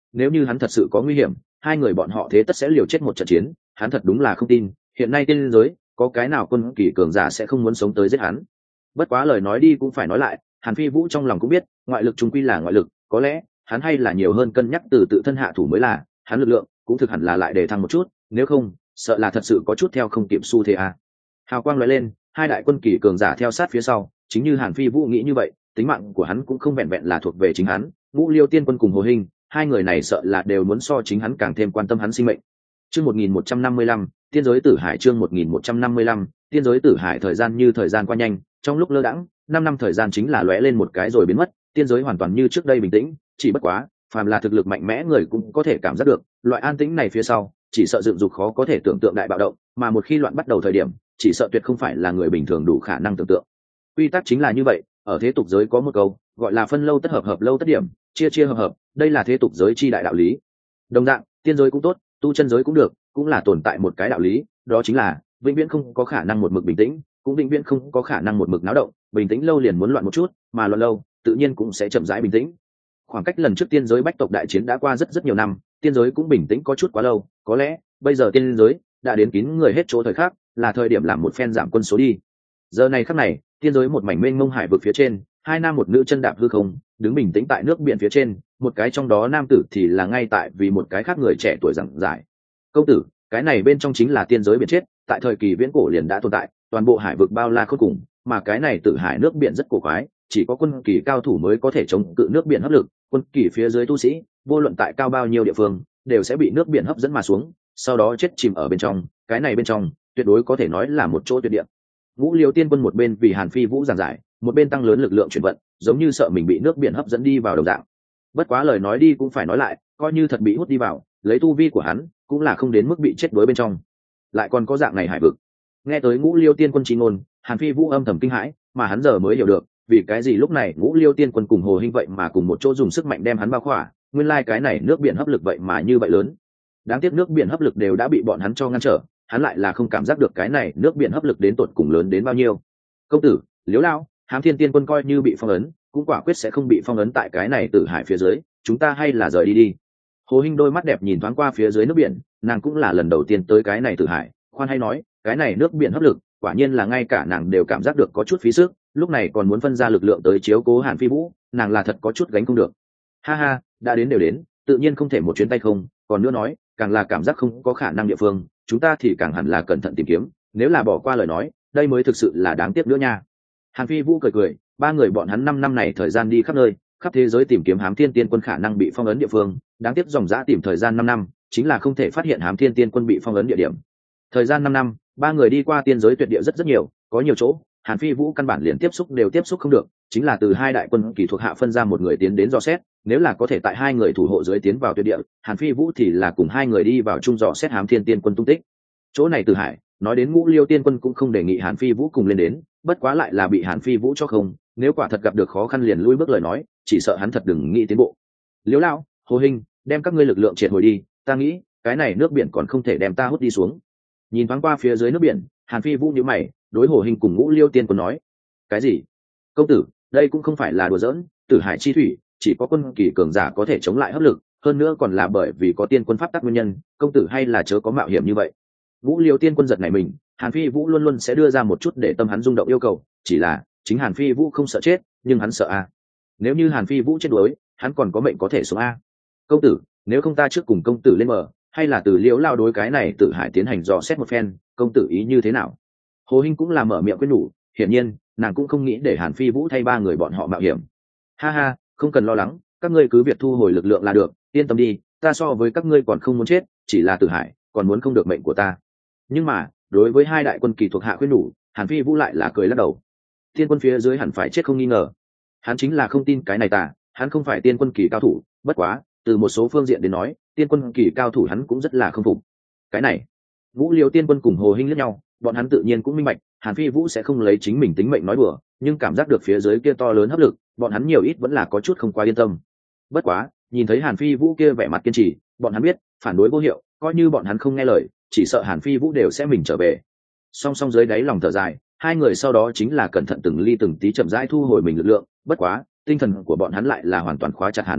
nếu như hắn thật sự có nguy hiểm, hai người bọn họ thế tất sẽ liều chết một trận chiến. Hắn thật đúng là không tin hiện nay tiên giới có cái nào quân kỳ cường giả sẽ không muốn sống tới giết hắn. Bất quá lời nói đi cũng phải nói lại, Hàn Phi Vũ trong lòng cũng biết ngoại lực trung quy là ngoại lực, có lẽ hắn hay là nhiều hơn cân nhắc từ tự thân hạ thủ mới là. Hắn lực lượng cũng thực hẳn là lại để thăng một chút, nếu không sợ là thật sự có chút theo không kịp xu thế à. Hào quang lóe lên, hai đại quân kỳ cường giả theo sát phía sau. Chính như Hàn Phi Vũ nghĩ như vậy, tính mạng của hắn cũng không vẹn vẹn là thuộc về chính hắn. Ngũ Liêu Tiên Quân cùng Hồ Hinh, hai người này sợ là đều muốn so chính hắn càng thêm quan tâm hắn sinh mệnh. Chương 1155, Tiên giới tử hải. Chương 1155, Tiên giới tử hải. Thời gian như thời gian qua nhanh, trong lúc lơ đãng, 5 năm thời gian chính là lóe lên một cái rồi biến mất. Tiên giới hoàn toàn như trước đây bình tĩnh, chỉ bất quá, phàm là thực lực mạnh mẽ người cũng có thể cảm giác được, loại an tĩnh này phía sau, chỉ sợ dựng dục khó có thể tưởng tượng đại bạo động, mà một khi loạn bắt đầu thời điểm, chỉ sợ tuyệt không phải là người bình thường đủ khả năng tưởng tượng. Quy tắc chính là như vậy, ở thế tục giới có một câu, gọi là phân lâu tất hợp, hợp lâu tất điểm, chia chia hợp hợp, đây là thế tục giới chi đại đạo lý. Đồng dạng, tiên giới cũng tốt, tu chân giới cũng được, cũng là tồn tại một cái đạo lý, đó chính là vĩnh viễn không có khả năng một mực bình tĩnh, cũng vĩnh viễn không có khả năng một mực náo động, bình tĩnh lâu liền muốn loạn một chút, mà loạn lâu, tự nhiên cũng sẽ chậm rãi bình tĩnh. Khoảng cách lần trước tiên giới bách tộc đại chiến đã qua rất nhiều năm, tiên giới cũng bình tĩnh có chút quá lâu, có lẽ bây giờ tiên giới đã đến kín người hết chỗ thời khắc, là thời điểm làm một phen giảm quân số đi. Giờ này khắc này, tiên giới một mảnh mênh mông hải vực phía trên, hai nam một nữ chân đạp hư không, đứng bình tĩnh tại nước biển phía trên, một cái trong đó nam tử thì là ngay tại vì một cái khác người trẻ tuổi giảng giải. Công tử, cái này bên trong chính là tiên giới biển chết, tại thời kỳ viễn cổ liền đã tồn tại, toàn bộ hải vực bao la khôn cùng, mà cái này tử hải nước biển rất cổ quái, chỉ có quân kỳ cao thủ mới có thể chống cự nước biển hấp lực, quân kỳ phía dưới tu sĩ, vô luận tại cao bao nhiêu địa phương, đều sẽ bị nước biển hấp dẫn mà xuống, sau đó chết chìm ở bên trong, cái này bên trong, tuyệt đối có thể nói là một chỗ tuyệt địa. Ngũ Liêu Tiên Quân một bên vì Hàn Phi Vũ giảng giải, một bên tăng lớn lực lượng chuyển vận, giống như sợ mình bị nước biển hấp dẫn đi vào đồng dạng. Bất quá lời nói đi cũng phải nói lại, coi như thật bị hút đi vào, lấy tu vi của hắn, cũng là không đến mức bị chết đuối bên trong. Lại còn có dạng này hải vực. Nghe tới Ngũ Liêu Tiên Quân chí ngôn, Hàn Phi Vũ âm thầm kinh hãi, mà hắn giờ mới hiểu được, vì cái gì lúc này Ngũ Liêu Tiên Quân cùng Hồ Hinh vậy mà cùng một chỗ dùng sức mạnh đem hắn bao khỏa, nguyên lai cái này nước biển hấp lực vậy mà như vậy lớn. Đáng tiếc nước biển hấp lực đều đã bị bọn hắn cho ngăn trở, hắn lại là không cảm giác được cái này nước biển hấp lực đến tột cùng lớn đến bao nhiêu. Công tử, Liễu Lao, Hám Thiên Tiên Quân coi như bị phong ấn, cũng quả quyết sẽ không bị phong ấn tại cái này tử hải phía dưới, chúng ta hay là rời đi đi. Hồ Hinh đôi mắt đẹp nhìn thoáng qua phía dưới nước biển, nàng cũng là lần đầu tiên tới cái này tử hải, khoan hay nói, cái này nước biển hấp lực, quả nhiên là ngay cả nàng đều cảm giác được có chút phí sức, lúc này còn muốn phân ra lực lượng tới chiếu cố Hàn Phi Vũ, nàng là thật có chút gánh không được. Ha ha, đã đến đều đến, tự nhiên không thể một chuyến tay không, còn nữa nói, càng là cảm giác không có khả năng địa phương, chúng ta thì càng hẳn là cẩn thận tìm kiếm, nếu là bỏ qua lời nói, đây mới thực sự là đáng tiếc nữa nha. Hàn Phi Vũ cười cười, ba người bọn hắn 5 năm này thời gian đi khắp nơi, khắp thế giới tìm kiếm Hám Thiên Tiên Quân khả năng bị phong ấn địa phương, đáng tiếc dòng dã tìm thời gian 5 năm, chính là không thể phát hiện Hám Thiên Tiên Quân bị phong ấn địa điểm. Thời gian 5 năm, ba người đi qua tiên giới tuyệt địa rất nhiều, có nhiều chỗ, Hàn Phi Vũ căn bản liền tiếp xúc đều tiếp xúc không được, chính là từ hai đại quân kỳ thuộc hạ phân ra một người tiến đến dò xét, nếu là có thể tại hai người thủ hộ dưới tiến vào tuyệt địa, Hàn Phi Vũ thì là cùng hai người đi vào chung dò xét Hám Thiên Tiên Quân tung tích. Chỗ này Tử Hải, nói đến Ngũ Liêu Tiên Quân cũng không đề nghị Hàn Phi Vũ cùng lên đến, bất quá lại là bị Hàn Phi Vũ cho không, nếu quả thật gặp được khó khăn liền lui bước lời nói, chỉ sợ hắn thật đừng nghĩ tiến bộ. Liễu Lão, Hồ Hinh, đem các ngươi lực lượng triệt hồi đi, ta nghĩ, cái này nước biển còn không thể đem ta hút đi xuống. Nhìn thoáng qua phía dưới nước biển, Hàn Phi Vũ nhíu mày, đối Hồ Hinh cùng Ngũ Liêu Tiên Quân nói: "Cái gì? Công tử, đây cũng không phải là đùa giỡn, Tử Hải chi thủy, chỉ có quân kỳ cường giả có thể chống lại hấp lực, hơn nữa còn là bởi vì có tiên quân pháp tắc nguyên nhân, công tử hay là chớ có mạo hiểm như vậy." Ngũ Liêu Tiên Quân giật này mình, Hàn Phi Vũ luôn luôn sẽ đưa ra một chút để tâm hắn rung động yêu cầu, chỉ là chính Hàn Phi Vũ không sợ chết, nhưng hắn sợ a. Nếu như Hàn Phi Vũ chết đuối, hắn còn có mệnh có thể sống a. Công tử, nếu không ta trước cùng công tử lên bờ, hay là từ Liễu Lao đối cái này Tử Hải tiến hành dò xét một phen, công tử ý như thế nào? Hồ Hinh cũng là mở miệng khuyên nhủ, hiển nhiên nàng cũng không nghĩ để Hàn Phi Vũ thay ba người bọn họ mạo hiểm. Ha ha, không cần lo lắng, các ngươi cứ việc thu hồi lực lượng là được, yên tâm đi, ta so với các ngươi còn không muốn chết, chỉ là Tử Hải, còn muốn không được mệnh của ta. Nhưng mà đối với hai đại quân kỳ thuộc hạ khuyên nhủ, Hàn Phi Vũ lại là cười lắc đầu. Tiên quân phía dưới hẳn phải chết không nghi ngờ, hắn chính là không tin cái này ta, hắn không phải tiên quân kỳ cao thủ, bất quá từ một số phương diện đến nói, tiên quân kỳ cao thủ hắn cũng rất là không phục. Cái này, Ngũ Liêu Tiên Quân cùng Hồ Hinh liếc nhau, bọn hắn tự nhiên cũng minh bạch, Hàn Phi Vũ sẽ không lấy chính mình tính mệnh nói đùa, nhưng cảm giác được phía dưới kia to lớn hấp lực, bọn hắn nhiều ít vẫn là có chút không quá yên tâm. Bất quá, nhìn thấy Hàn Phi Vũ kia vẻ mặt kiên trì, bọn hắn biết, phản đối vô hiệu, coi như bọn hắn không nghe lời, chỉ sợ Hàn Phi Vũ đều sẽ mình trở về. Song song dưới đáy lòng thở dài, hai người sau đó chính là cẩn thận từng ly từng tí chậm rãi thu hồi mình lực lượng, bất quá, tinh thần của bọn hắn lại là hoàn toàn khóa chặt Hàn Phi Vũ,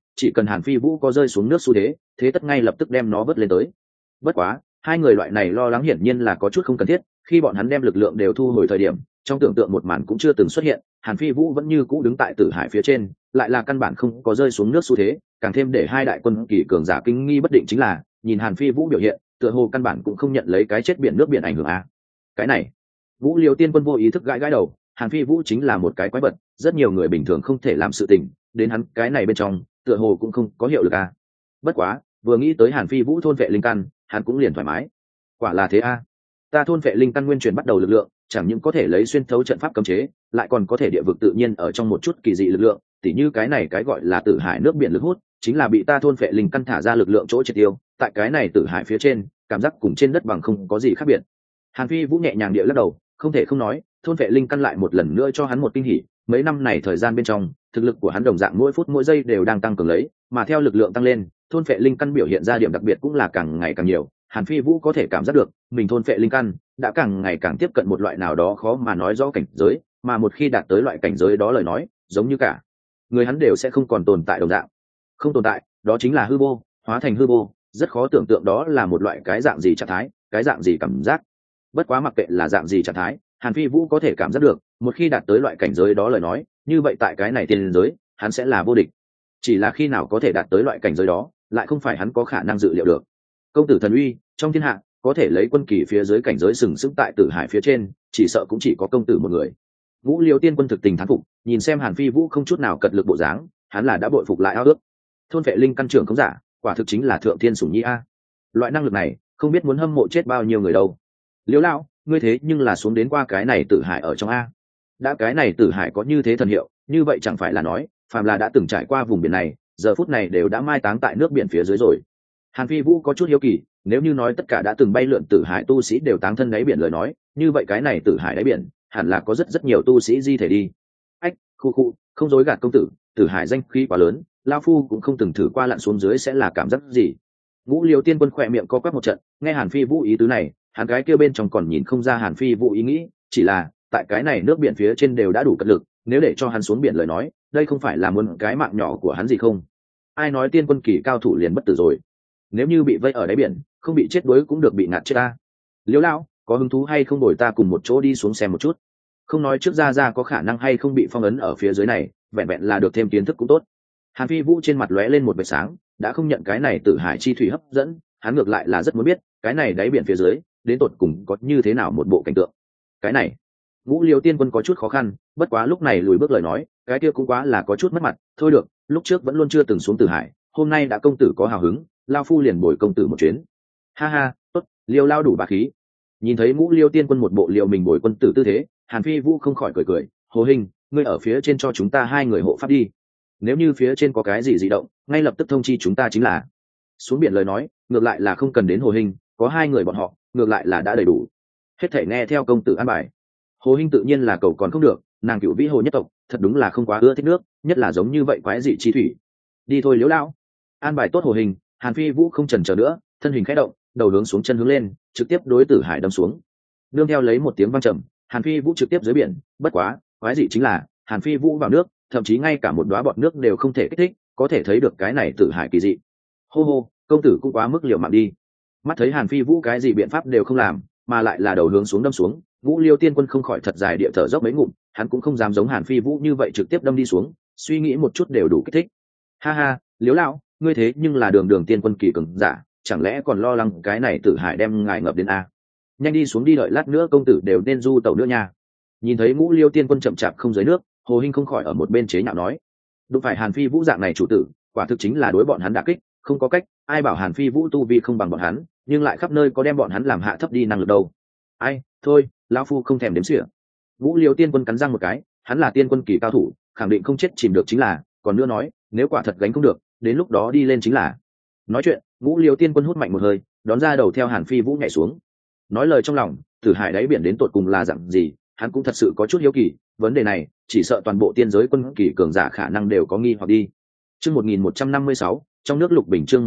chỉ cần Hàn Phi Vũ có rơi xuống nước xu thế, thế tất ngay lập tức đem nó vớt lên tới. Bất quá hai người loại này lo lắng hiển nhiên là có chút không cần thiết. Khi bọn hắn đem lực lượng đều thu hồi thời điểm, trong tưởng tượng một màn cũng chưa từng xuất hiện. Hàn Phi Vũ vẫn như cũ đứng tại Tử Hải phía trên, lại là căn bản không có rơi xuống nước xu thế. Càng thêm để hai đại quân kỳ cường giả kinh nghi bất định chính là nhìn Hàn Phi Vũ biểu hiện, tựa hồ căn bản cũng không nhận lấy cái chết biển nước biển ảnh hưởng a. Cái này, Vũ Liêu Tiên Quân vô ý thức gãi gãi đầu. Hàn Phi Vũ chính là một cái quái vật, rất nhiều người bình thường không thể làm sự tình, đến hắn cái này bên trong tựa hồ cũng không có hiệu lực a. Bất quá vừa nghĩ tới Hàn Phi Vũ thôn vệ linh căn, hắn cũng liền thoải mái. Quả là thế a. Ta thôn vệ linh căn nguyên truyền bắt đầu lực lượng, chẳng những có thể lấy xuyên thấu trận pháp cấm chế, lại còn có thể địa vực tự nhiên ở trong một chút kỳ dị lực lượng, tỉ như cái này cái gọi là Tử Hải nước biển lực hút, chính là bị ta thôn vệ linh căn thả ra lực lượng chỗ triệt tiêu. Tại cái này Tử Hải phía trên, cảm giác cùng trên đất bằng không có gì khác biệt. Hàn Phi Vũ nhẹ nhàng địa lắc đầu, không thể không nói, thôn vệ linh căn lại một lần nữa cho hắn một kinh hỉ. Mấy năm này thời gian bên trong, thực lực của hắn đồng dạng mỗi phút mỗi giây đều đang tăng cường lấy, mà theo lực lượng tăng lên, thôn vệ linh căn biểu hiện ra điểm đặc biệt cũng là càng ngày càng nhiều. Hàn Phi Vũ có thể cảm giác được, mình thôn vệ linh căn đã càng ngày càng tiếp cận một loại nào đó khó mà nói rõ cảnh giới, mà một khi đạt tới loại cảnh giới đó lời nói, giống như cả người hắn đều sẽ không còn tồn tại đồng dạng. Không tồn tại, đó chính là hư vô, hóa thành hư vô, rất khó tưởng tượng đó là một loại cái dạng gì trạng thái, cái dạng gì cảm giác. Bất quá mặc kệ là dạng gì trạng thái, Hàn Phi Vũ có thể cảm giác được, một khi đạt tới loại cảnh giới đó lời nói, như vậy tại cái này tiên giới, hắn sẽ là vô địch. Chỉ là khi nào có thể đạt tới loại cảnh giới đó, lại không phải hắn có khả năng dự liệu được. Công tử thần uy, trong thiên hạ, có thể lấy quân kỳ phía dưới cảnh giới sừng sững tại Tử Hải phía trên, chỉ sợ cũng chỉ có công tử một người. Vũ Liêu Tiên Quân thực tình thán phục, nhìn xem Hàn Phi Vũ không chút nào cật lực bộ dáng, hắn là đã bội phục lại ao ước. Thôn vệ linh căn trưởng không giả, quả thực chính là thượng thiên sủng nhi a. Loại năng lực này, không biết muốn hâm mộ chết bao nhiêu người đâu. Liễu lão, ngươi thế nhưng là xuống đến qua cái này Tử Hải ở trong a. Đã cái này Tử Hải có như thế thần hiệu, như vậy chẳng phải là nói, phàm là đã từng trải qua vùng biển này, giờ phút này đều đã mai táng tại nước biển phía dưới rồi. Hàn Phi Vũ có chút hiếu kỳ, nếu như nói tất cả đã từng bay lượn Tử Hải tu sĩ đều táng thân đáy biển lời nói, như vậy cái này Tử Hải đáy biển hẳn là có rất nhiều tu sĩ di thể đi. Ách, khu, không dối gạt công tử, Tử Hải danh khí quá lớn, lão phu cũng không từng thử qua lặn xuống dưới sẽ là cảm giác gì. Vũ Liêu Tiên Quân khỏe miệng co quắp một trận, nghe Hàn Phi Vũ ý tứ này, hắn gái kia bên trong còn nhìn không ra Hàn Phi Vũ ý nghĩ, chỉ là tại cái này nước biển phía trên đều đã đủ cật lực, nếu để cho hắn xuống biển lời nói, đây không phải là muốn cái mạng nhỏ của hắn gì không? Ai nói tiên quân kỳ cao thủ liền bất tử rồi? Nếu như bị vây ở đáy biển, không bị chết đuối cũng được bị ngạt chết ta. Liễu lão, có hứng thú hay không đổi ta cùng một chỗ đi xuống xem một chút? Không nói trước ra có khả năng hay không bị phong ấn ở phía dưới này, vẹn vẹn là được thêm kiến thức cũng tốt. Hàn Phi Vũ trên mặt lóe lên một vệt sáng, đã không nhận cái này Tử Hải chi thủy hấp dẫn, hắn ngược lại là rất muốn biết, cái này đáy biển phía dưới, đến tột cùng có như thế nào một bộ cảnh tượng. Cái này, Vũ Liêu Tiên Quân có chút khó khăn, bất quá lúc này lùi bước lời nói, cái kia cũng quá là có chút mất mặt, thôi được, lúc trước vẫn luôn chưa từng xuống Tử Hải, hôm nay đã công tử có hào hứng, lao phu liền bồi công tử một chuyến. Ha ha, tốt, Liêu lao đủ bá khí. Nhìn thấy Vũ Liêu Tiên Quân một bộ liều mình bồi quân tử tư thế, Hàn Phi Vũ không khỏi cười, Hồ Hình, ngươi ở phía trên cho chúng ta hai người hộ pháp đi. Nếu như phía trên có cái gì dị động, ngay lập tức thông chi chúng ta chính là. Xuống biển lời nói, ngược lại là không cần đến Hồ Hình, có hai người bọn họ, ngược lại là đã đầy đủ. Hết thể nghe theo công tử an bài. Hồ Hinh tự nhiên là cầu còn không được, nàng cựu vĩ hồ nhất tộc, thật đúng là không quá ưa thích nước, nhất là giống như vậy quái dị chi thủy. Đi thôi Liễu lão. An bài tốt Hồ Hinh, Hàn Phi Vũ không chần chờ nữa, thân hình khẽ động, đầu hướng xuống chân hướng lên, trực tiếp đối Tử Hải đâm xuống. Nương theo lấy một tiếng vang trầm, Hàn Phi Vũ trực tiếp dưới biển, bất quá, quái dị chính là, Hàn Phi Vũ vào nước, thậm chí ngay cả một đóa bọt nước đều không thể kích thích, có thể thấy được cái này Tử Hải kỳ dị. Hô hô, công tử cũng quá mức liều mạng đi. Mắt thấy Hàn Phi Vũ cái gì biện pháp đều không làm, mà lại là đầu hướng xuống đâm xuống, Vũ Liêu Tiên Quân không khỏi thật dài địa thở dốc mấy ngụm, hắn cũng không dám giống Hàn Phi Vũ như vậy trực tiếp đâm đi xuống, suy nghĩ một chút đều đủ kích thích. Ha ha, Liễu lão, ngươi thế nhưng là đường tiên quân kỳ cường giả, chẳng lẽ còn lo lắng cái này Tử Hải đem ngài ngập đến a? Nhanh đi xuống đi, đợi lát nữa công tử đều nên du tẩu nữa nha. Nhìn thấy Vũ Liêu Tiên Quân chậm chạp không dưới nước, Hồ Hinh không khỏi ở một bên chế nhạo nói, đúng phải Hàn Phi Vũ dạng này chủ tử, quả thực chính là đối bọn hắn đả kích, không có cách, ai bảo Hàn Phi Vũ tu vi không bằng bọn hắn, nhưng lại khắp nơi có đem bọn hắn làm hạ thấp đi năng lực đâu. Ai, thôi, lão phu không thèm đếm xỉa. Vũ Liêu Tiên Quân cắn răng một cái, hắn là tiên quân kỳ cao thủ, khẳng định không chết chìm được chính là, còn nữa nói, nếu quả thật gánh không được, đến lúc đó đi lên chính là. Nói chuyện, Vũ Liêu Tiên Quân hút mạnh một hơi, đón ra đầu theo Hàn Phi Vũ nhảy xuống. Nói lời trong lòng, Tử Hải đáy biển đến tột cùng là dạng gì, hắn cũng thật sự có chút hiếu kỳ, vấn đề này, chỉ sợ toàn bộ tiên giới quân kỳ cường giả khả năng đều có nghi hoặc đi. Chương 1156, trong nước lục bình chương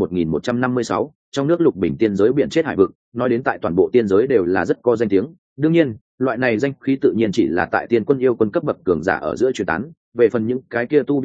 1156, trong nước lục bình tiên giới biển chết hải vực, nói đến tại toàn bộ tiên giới đều là rất có danh tiếng. Đương nhiên, loại này danh khí tự nhiên chỉ là tại tiên quân yêu quân cấp bậc cường giả ở giữa truyền tán, về phần những cái kia tu vi thấp,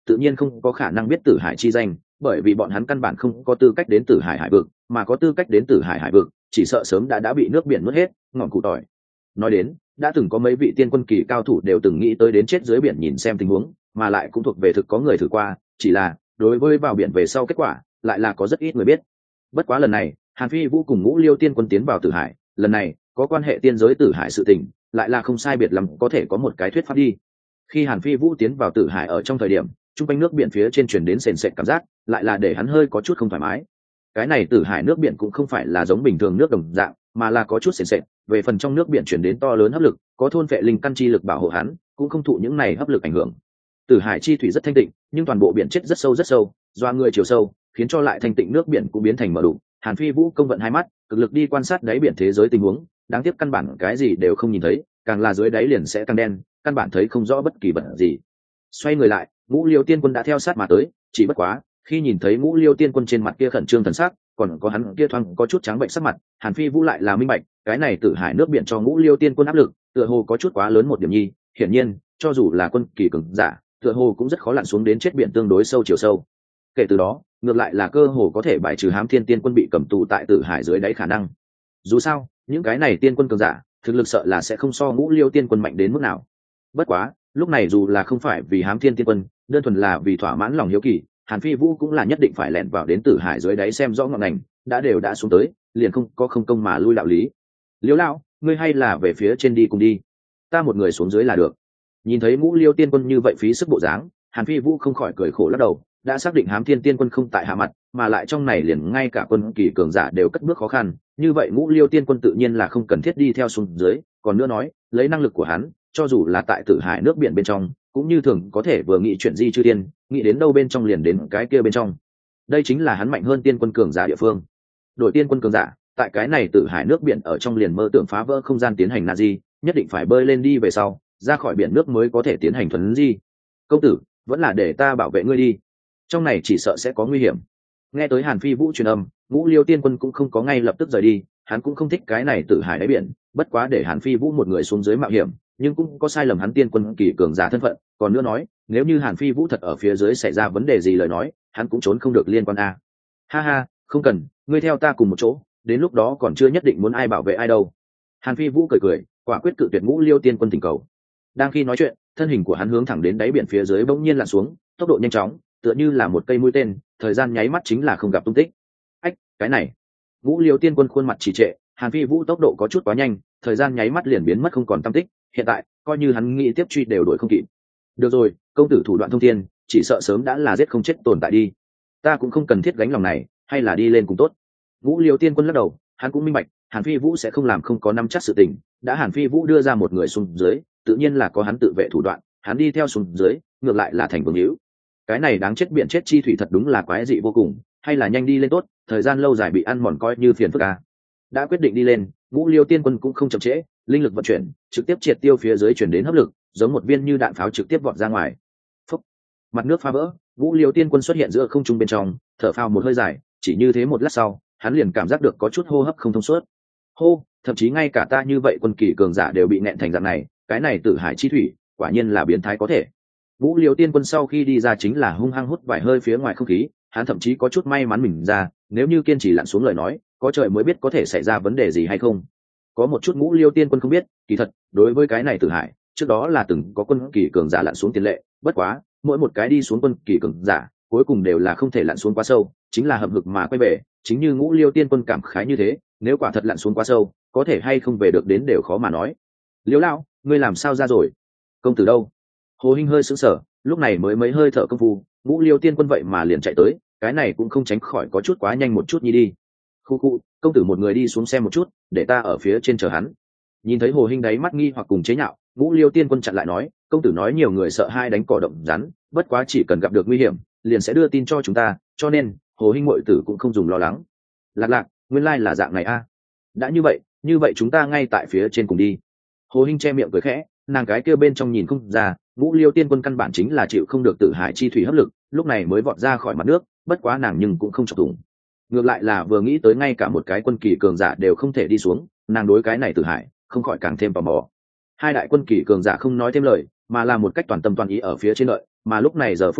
tự nhiên không có khả năng biết tử hải chi danh, bởi vì bọn hắn căn bản không có tư cách đến tử hải hải vực, mà có tư cách đến tử hải hải vực chỉ sợ sớm đã bị nước biển nuốt hết ngọn cụ tỏi. Nói đến, đã từng có mấy vị tiên quân kỳ cao thủ đều từng nghĩ tới đến chết dưới biển nhìn xem tình huống, mà lại cũng thuộc về thực có người thử qua, chỉ là đối với vào biển về sau kết quả lại là có rất ít người biết. Bất quá lần này Hàn Phi Vũ cùng Ngũ Liêu tiên quân tiến vào tử hải, lần này có quan hệ tiên giới tử hải sự tình, lại là không sai biệt lắm có thể có một cái thuyết pháp đi. Khi Hàn Phi Vũ tiến vào tử hải ở trong thời điểm, trung quanh nước biển phía trên truyền đến sền sệt cảm giác, lại là để hắn hơi có chút không thoải mái. Cái này tử hải nước biển cũng không phải là giống bình thường nước đồng dạng, mà là có chút sền sệt, về phần trong nước biển truyền đến to lớn hấp lực, có thôn vệ linh căn chi lực bảo hộ hắn, cũng không thụ những này hấp lực ảnh hưởng. Tử hải chi thủy rất thanh tịnh, nhưng toàn bộ biển chết rất sâu, doa người chiều sâu, khiến cho lại thanh tịnh nước biển cũng biến thành mờ đục. Hàn Phi Vũ công vận hai mắt, cực lực đi quan sát đáy biển thế giới tình huống, đáng tiếc căn bản cái gì đều không nhìn thấy, càng là dưới đáy liền sẽ càng đen, căn bản thấy không rõ bất kỳ vật gì. Xoay người lại, Ngũ Liêu tiên quân đã theo sát mà tới, chỉ bất quá khi nhìn thấy Ngũ Liêu tiên quân trên mặt kia khẩn trương thần sắc, còn có hắn kia thoáng có chút trắng bệnh sắc mặt, Hàn Phi Vũ lại là minh bạch, cái này tử hải nước biển cho Ngũ Liêu tiên quân áp lực, tựa hồ có chút quá lớn một điểm nhi. Hiển nhiên, cho dù là quân kỳ cường giả, tựa hồ cũng rất khó lặn xuống đến chết biển tương đối sâu chiều sâu. Kể từ đó, ngược lại là cơ hồ có thể bài trừ Hám Thiên tiên quân bị cầm tù tại tử hải dưới đáy khả năng. Dù sao, những cái này tiên quân cường giả, thực lực sợ là sẽ không so Ngũ Liêu tiên quân mạnh đến mức nào. Bất quá, lúc này dù là không phải vì Hám Thiên tiên quân, đơn thuần là vì thỏa mãn lòng hiếu kỳ, Hàn Phi Vũ cũng là nhất định phải lẻn vào đến tử hải dưới đáy xem rõ ngọn ngành, đã xuống tới, liền không có không công mà lui đạo lý. Liễu lão, ngươi hay là về phía trên đi cùng đi, ta một người xuống dưới là được. Nhìn thấy Ngũ Liêu tiên quân như vậy phí sức bộ dáng, Hàn Phi Vũ không khỏi cười khổ lắc đầu, đã xác định Hám Thiên tiên quân không tại hạ mặt, mà lại trong này liền ngay cả quân kỳ cường giả đều cất bước khó khăn, như vậy Ngũ Liêu tiên quân tự nhiên là không cần thiết đi theo xuống dưới, còn nữa nói, lấy năng lực của hắn, cho dù là tại tử hải nước biển bên trong, cũng như thường có thể vừa nghĩ chuyện di chư tiên, nghĩ đến đâu bên trong liền đến cái kia bên trong. Đây chính là hắn mạnh hơn tiên quân cường giả địa phương. Đội tiên quân cường giả, tại cái này tử hải nước biển ở trong liền mơ tưởng phá vỡ không gian tiến hành na di, nhất định phải bơi lên đi về sau, ra khỏi biển nước mới có thể tiến hành thuần di. Công tử, vẫn là để ta bảo vệ ngươi đi, trong này chỉ sợ sẽ có nguy hiểm. Nghe tới Hàn Phi Vũ truyền âm, Ngũ Liêu tiên quân cũng không có ngay lập tức rời đi, hắn cũng không thích cái này tử hải đáy biển, bất quá để Hàn Phi Vũ một người xuống dưới mạo hiểm, nhưng cũng có sai lầm hắn tiên quân kỳ cường giả thân phận, còn nữa nói, nếu như Hàn Phi Vũ thật ở phía dưới xảy ra vấn đề gì lời nói, hắn cũng trốn không được liên quan a. Ha ha, không cần, ngươi theo ta cùng một chỗ, đến lúc đó còn chưa nhất định muốn ai bảo vệ ai đâu. Hàn Phi Vũ cười cười, quả quyết cự tuyệt Ngũ Liêu tiên quân thỉnh cầu. Đang khi nói chuyện, thân hình của hắn hướng thẳng đến đáy biển phía dưới bỗng nhiên lặn xuống, tốc độ nhanh chóng, tựa như là một cây mũi tên, thời gian nháy mắt chính là không gặp tung tích. Ách, cái này! Ngũ Liêu tiên quân khuôn mặt trì trệ, Hàn Phi Vũ tốc độ có chút quá nhanh, thời gian nháy mắt liền biến mất không còn tăm tích, hiện tại coi như hắn nghĩ tiếp truy đều đuổi không kịp. Được rồi, công tử thủ đoạn thông thiên, chỉ sợ sớm đã là giết không chết tồn tại đi, ta cũng không cần thiết gánh lòng này, hay là đi lên cùng tốt. Ngũ Liêu tiên quân lắc đầu, hắn cũng minh bạch, Hàn Phi Vũ sẽ không làm không có nắm chắc sự tình, đã Hàn Phi Vũ đưa ra một người xuống dưới, tự nhiên là có hắn tự vệ thủ đoạn, hắn đi theo xuống dưới, ngược lại là thành vương hữu. Cái này đáng chết biển chết chi thủy thật đúng là quái dị vô cùng, hay là nhanh đi lên tốt, thời gian lâu dài bị ăn mòn coi như phiền phức à. Đã quyết định đi lên, Ngũ Liêu tiên quân cũng không chậm trễ, linh lực vận chuyển, trực tiếp triệt tiêu phía dưới chuyển đến hấp lực, giống một viên như đạn pháo trực tiếp vọt ra ngoài. Phúc! Mặt nước phá vỡ, Ngũ Liêu tiên quân xuất hiện giữa không trung bên trong, thở phào một hơi dài, chỉ như thế một lát sau, hắn liền cảm giác được có chút hô hấp không thông suốt. Hô, thậm chí ngay cả ta như vậy quân kỳ cường giả đều bị nẹn thành dạng này, cái này tử hải chi thủy, quả nhiên là biến thái có thể. Ngũ Liêu tiên quân sau khi đi ra chính là hung hăng hút vài hơi phía ngoài không khí, hắn thậm chí có chút may mắn mình ra, nếu như kiên trì lặn xuống lời nói, có trời mới biết có thể xảy ra vấn đề gì hay không. Có một chút Ngũ Liêu tiên quân không biết, kỳ thật, đối với cái này tử hải, trước đó là từng có quân kỳ cường giả lặn xuống tiền lệ, bất quá, mỗi một cái đi xuống quân kỳ cường giả, cuối cùng đều là không thể lặn xuống quá sâu, chính là hậm hực mà quay về, chính như Ngũ Liêu tiên quân cảm khái như thế, nếu quả thật lặn xuống quá sâu, có thể hay không về được đến đều khó mà nói. Liễu lão, ngươi làm sao ra rồi? Công tử đâu? Hồ Hinh hơi sững sờ, lúc này mới mấy hơi thở công phu, Ngũ Liêu tiên quân vậy mà liền chạy tới, cái này cũng không tránh khỏi có chút quá nhanh một chút nhi đi. Khu khu, công tử một người đi xuống xem một chút, để ta ở phía trên chờ hắn. Nhìn thấy Hồ Hinh đáy mắt nghi hoặc cùng chế nhạo, Ngũ Liêu tiên quân chặn lại nói, công tử nói nhiều người sợ hai đánh cỏ động rắn, bất quá chỉ cần gặp được nguy hiểm, liền sẽ đưa tin cho chúng ta, cho nên Hồ Hinh muội tử cũng không dùng lo lắng. Lạc lạc, nguyên lai là dạng này a. Đã như vậy chúng ta ngay tại phía trên cùng đi. Hồ Hinh che miệng cười khẽ, nàng cái kia bên trong nhìn không ra, Ngũ Liêu tiên quân căn bản chính là chịu không được tử hải chi thủy hấp lực, lúc này mới vọt ra khỏi mặt nước, bất quá nàng nhưng cũng không chọc thủng. Ngược lại là vừa nghĩ tới ngay cả một cái quân kỳ cường giả đều không thể đi xuống, nàng đối cái này tử hải không khỏi càng thêm tò mò. Hai đại quân kỳ cường giả không nói thêm lời, mà là một cách toàn tâm toàn ý ở phía trên lợi, mà lúc này giờ phút này,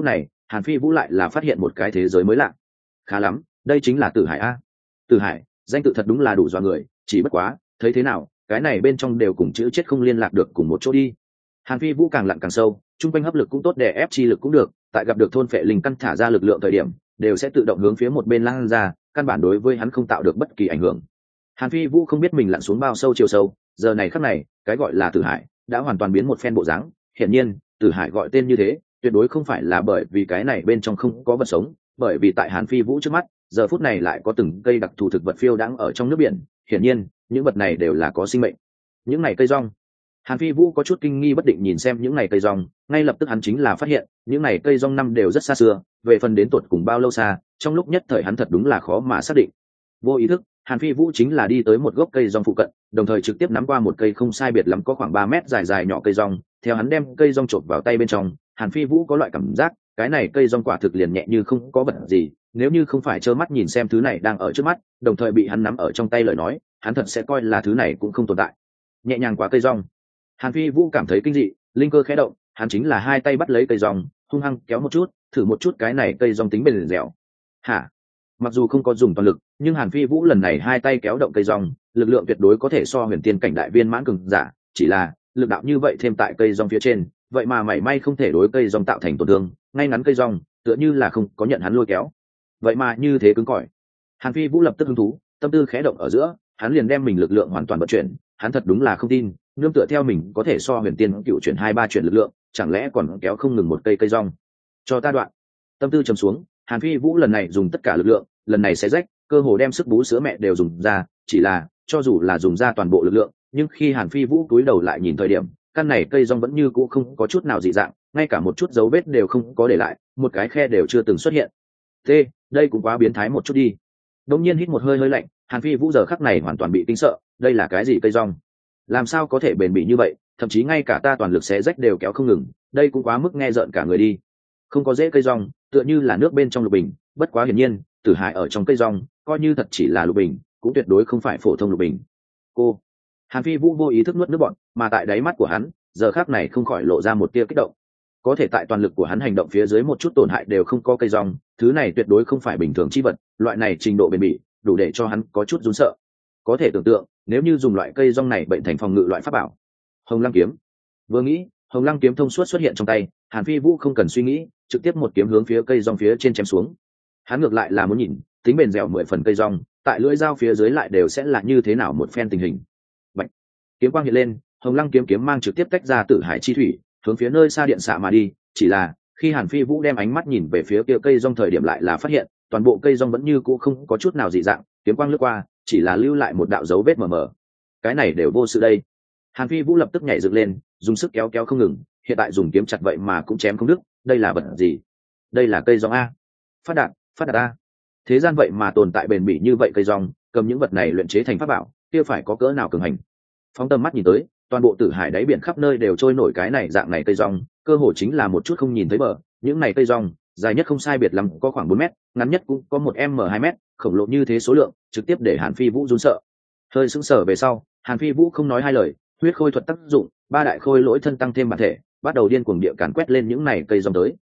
Hàn Phi Vũ lại là phát hiện một cái thế giới mới lạ. Khá lắm, đây chính là Tử Hải a. Tử Hải, danh tự thật đúng là đủ dọa người, chỉ bất quá, thấy thế nào, cái này bên trong đều cùng chữ chết không liên lạc được cùng một chỗ đi. Hàn Phi Vũ càng lặn càng sâu, trung quanh hấp lực cũng tốt, đè ép chi lực cũng được, tại gặp được thôn phệ linh căn thả ra lực lượng thời điểm, đều sẽ tự động hướng phía một bên lan ra, căn bản đối với hắn không tạo được bất kỳ ảnh hưởng. Hàn Phi Vũ không biết mình lặn xuống bao sâu chiều sâu, giờ này khắc này, cái gọi là Tử Hải đã hoàn toàn biến một phen bộ dáng. Hiển nhiên, Tử Hải gọi tên như thế, tuyệt đối không phải là bởi vì cái này bên trong không có vật sống, bởi vì tại Hàn Phi Vũ trước mắt, giờ phút này lại có từng cây đặc thù thực vật phiêu đãng ở trong nước biển. Hiển nhiên, những vật này đều là có sinh mệnh. Những này cây rong. Hàn Phi Vũ có chút kinh nghi bất định nhìn xem những này cây rong, ngay lập tức hắn chính là phát hiện, những này cây rong năm đều rất xa xưa, về phần đến tột cùng bao lâu xa, trong lúc nhất thời hắn thật đúng là khó mà xác định. Vô ý thức, Hàn Phi Vũ chính là đi tới một gốc cây rong phụ cận, đồng thời trực tiếp nắm qua một cây không sai biệt lắm có khoảng 3 mét dài dài nhỏ cây rong, theo hắn đem cây rong chộp vào tay bên trong, Hàn Phi Vũ có loại cảm giác, cái này cây rong quả thực liền nhẹ như không có vật gì, nếu như không phải trơ mắt nhìn xem thứ này đang ở trước mắt, đồng thời bị hắn nắm ở trong tay lời nói, hắn thật sẽ coi là thứ này cũng không tồn tại. Nhẹ nhàng quá cây rong. Hàn Phi Vũ cảm thấy kinh dị, linh cơ khẽ động, hắn chính là hai tay bắt lấy cây rong, hung hăng kéo một chút, thử một chút cái này cây rong tính bền dẻo. Hả? Mặc dù không có dùng toàn lực, nhưng Hàn Phi Vũ lần này hai tay kéo động cây rong, lực lượng tuyệt đối có thể so huyền tiên cảnh đại viên mãn cường giả, chỉ là lực đạo như vậy thêm tại cây rong phía trên, vậy mà mảy may không thể đối cây rong tạo thành tổn thương, ngay ngắn cây rong, tựa như là không có nhận hắn lôi kéo. Vậy mà như thế cứng cỏi. Hàn Phi Vũ lập tức hứng thú, tâm tư khẽ động ở giữa, hắn liền đem mình lực lượng hoàn toàn vận chuyển, hắn thật đúng là không tin, nương tựa theo mình có thể so huyền tiên cựu chuyển 2-3 chuyển lực lượng, chẳng lẽ còn kéo không ngừng một cây rong. Cho ta đoạn. Tâm tư trầm xuống, Hàn Phi Vũ lần này dùng tất cả lực lượng, lần này sẽ rách, cơ hồ đem sức bú sữa mẹ đều dùng ra, chỉ là cho dù là dùng ra toàn bộ lực lượng, nhưng khi Hàn Phi Vũ cúi đầu lại nhìn thời điểm, căn này cây rong vẫn như cũ không có chút nào dị dạng, ngay cả một chút dấu vết đều không có để lại, một cái khe đều chưa từng xuất hiện. Đây cũng quá biến thái một chút đi. Đột nhiên hít một hơi hơi lạnh, Hàn Phi Vũ giờ khắc này hoàn toàn bị kinh sợ, đây là cái gì cây rong? Làm sao có thể bền bỉ như vậy, thậm chí ngay cả ta toàn lực xé rách đều kéo không ngừng, đây cũng quá mức nghe rợn cả người đi. Không có dễ cây rong, tựa như là nước bên trong lục bình, bất quá hiển nhiên, Tử Hải ở trong cây rong, coi như thật chỉ là lục bình, cũng tuyệt đối không phải phổ thông lục bình. Cô, Hàn Phi Vũ vô ý thức nuốt nước bọt, mà tại đáy mắt của hắn, giờ khắc này không khỏi lộ ra một tia kích động. Có thể tại toàn lực của hắn hành động phía dưới một chút tổn hại đều không có cây rong, thứ này tuyệt đối không phải bình thường chi vật, loại này trình độ bền bỉ, đủ để cho hắn có chút run sợ. Có thể tưởng tượng, nếu như dùng loại cây rong này bệnh thành phòng ngự loại pháp bảo. Hồng Lăng kiếm. Vừa nghĩ, Hồng Lăng kiếm thông suốt xuất hiện trong tay, Hàn Phi Vũ không cần suy nghĩ, trực tiếp một kiếm hướng phía cây rong phía trên chém xuống. Hắn ngược lại là muốn nhìn, tính bền dẻo 10 phần cây rong, tại lưỡi dao phía dưới lại đều sẽ là như thế nào một phen tình hình. Bạch. Kiếm quang hiện lên, Hồng Lăng kiếm mang trực tiếp tách ra Tử Hải chi thủy, hướng phía nơi xa điện xạ mà đi, chỉ là khi Hàn Phi Vũ đem ánh mắt nhìn về phía kia cây rong thời điểm lại là phát hiện, toàn bộ cây rong vẫn như cũ không có chút nào dị dạng, kiếm quang lướt qua, chỉ là lưu lại một đạo dấu vết mờ mờ. Cái này đều vô sự đây. Hàn Phi Vũ lập tức nhảy dựng lên, dùng sức kéo không ngừng, hiện tại dùng kiếm chặt vậy mà cũng chém không đứt, đây là vật gì? Đây là cây rong a. Phát đạt a. Thế gian vậy mà tồn tại bền bỉ như vậy cây rong, cầm những vật này luyện chế thành pháp bảo, kia phải có cỡ nào cường hành. Phóng tầm mắt nhìn tới, toàn bộ Tử Hải đáy biển khắp nơi đều trôi nổi cái này dạng này cây rong, cơ hồ chính là một chút không nhìn thấy bờ. Những này cây rong, dài nhất không sai biệt lắm có khoảng 4 mét, ngắn nhất cũng có 1m 2 mét, khổng lồ như thế số lượng, trực tiếp để Hàn Phi Vũ run sợ. Hơi sững sờ về sau, Hàn Phi Vũ không nói hai lời, huyết khôi thuật tác dụng, 3 đại khôi lỗi thân tăng thêm bản thể, bắt đầu điên cuồng địa càn quét lên những này cây rong tới.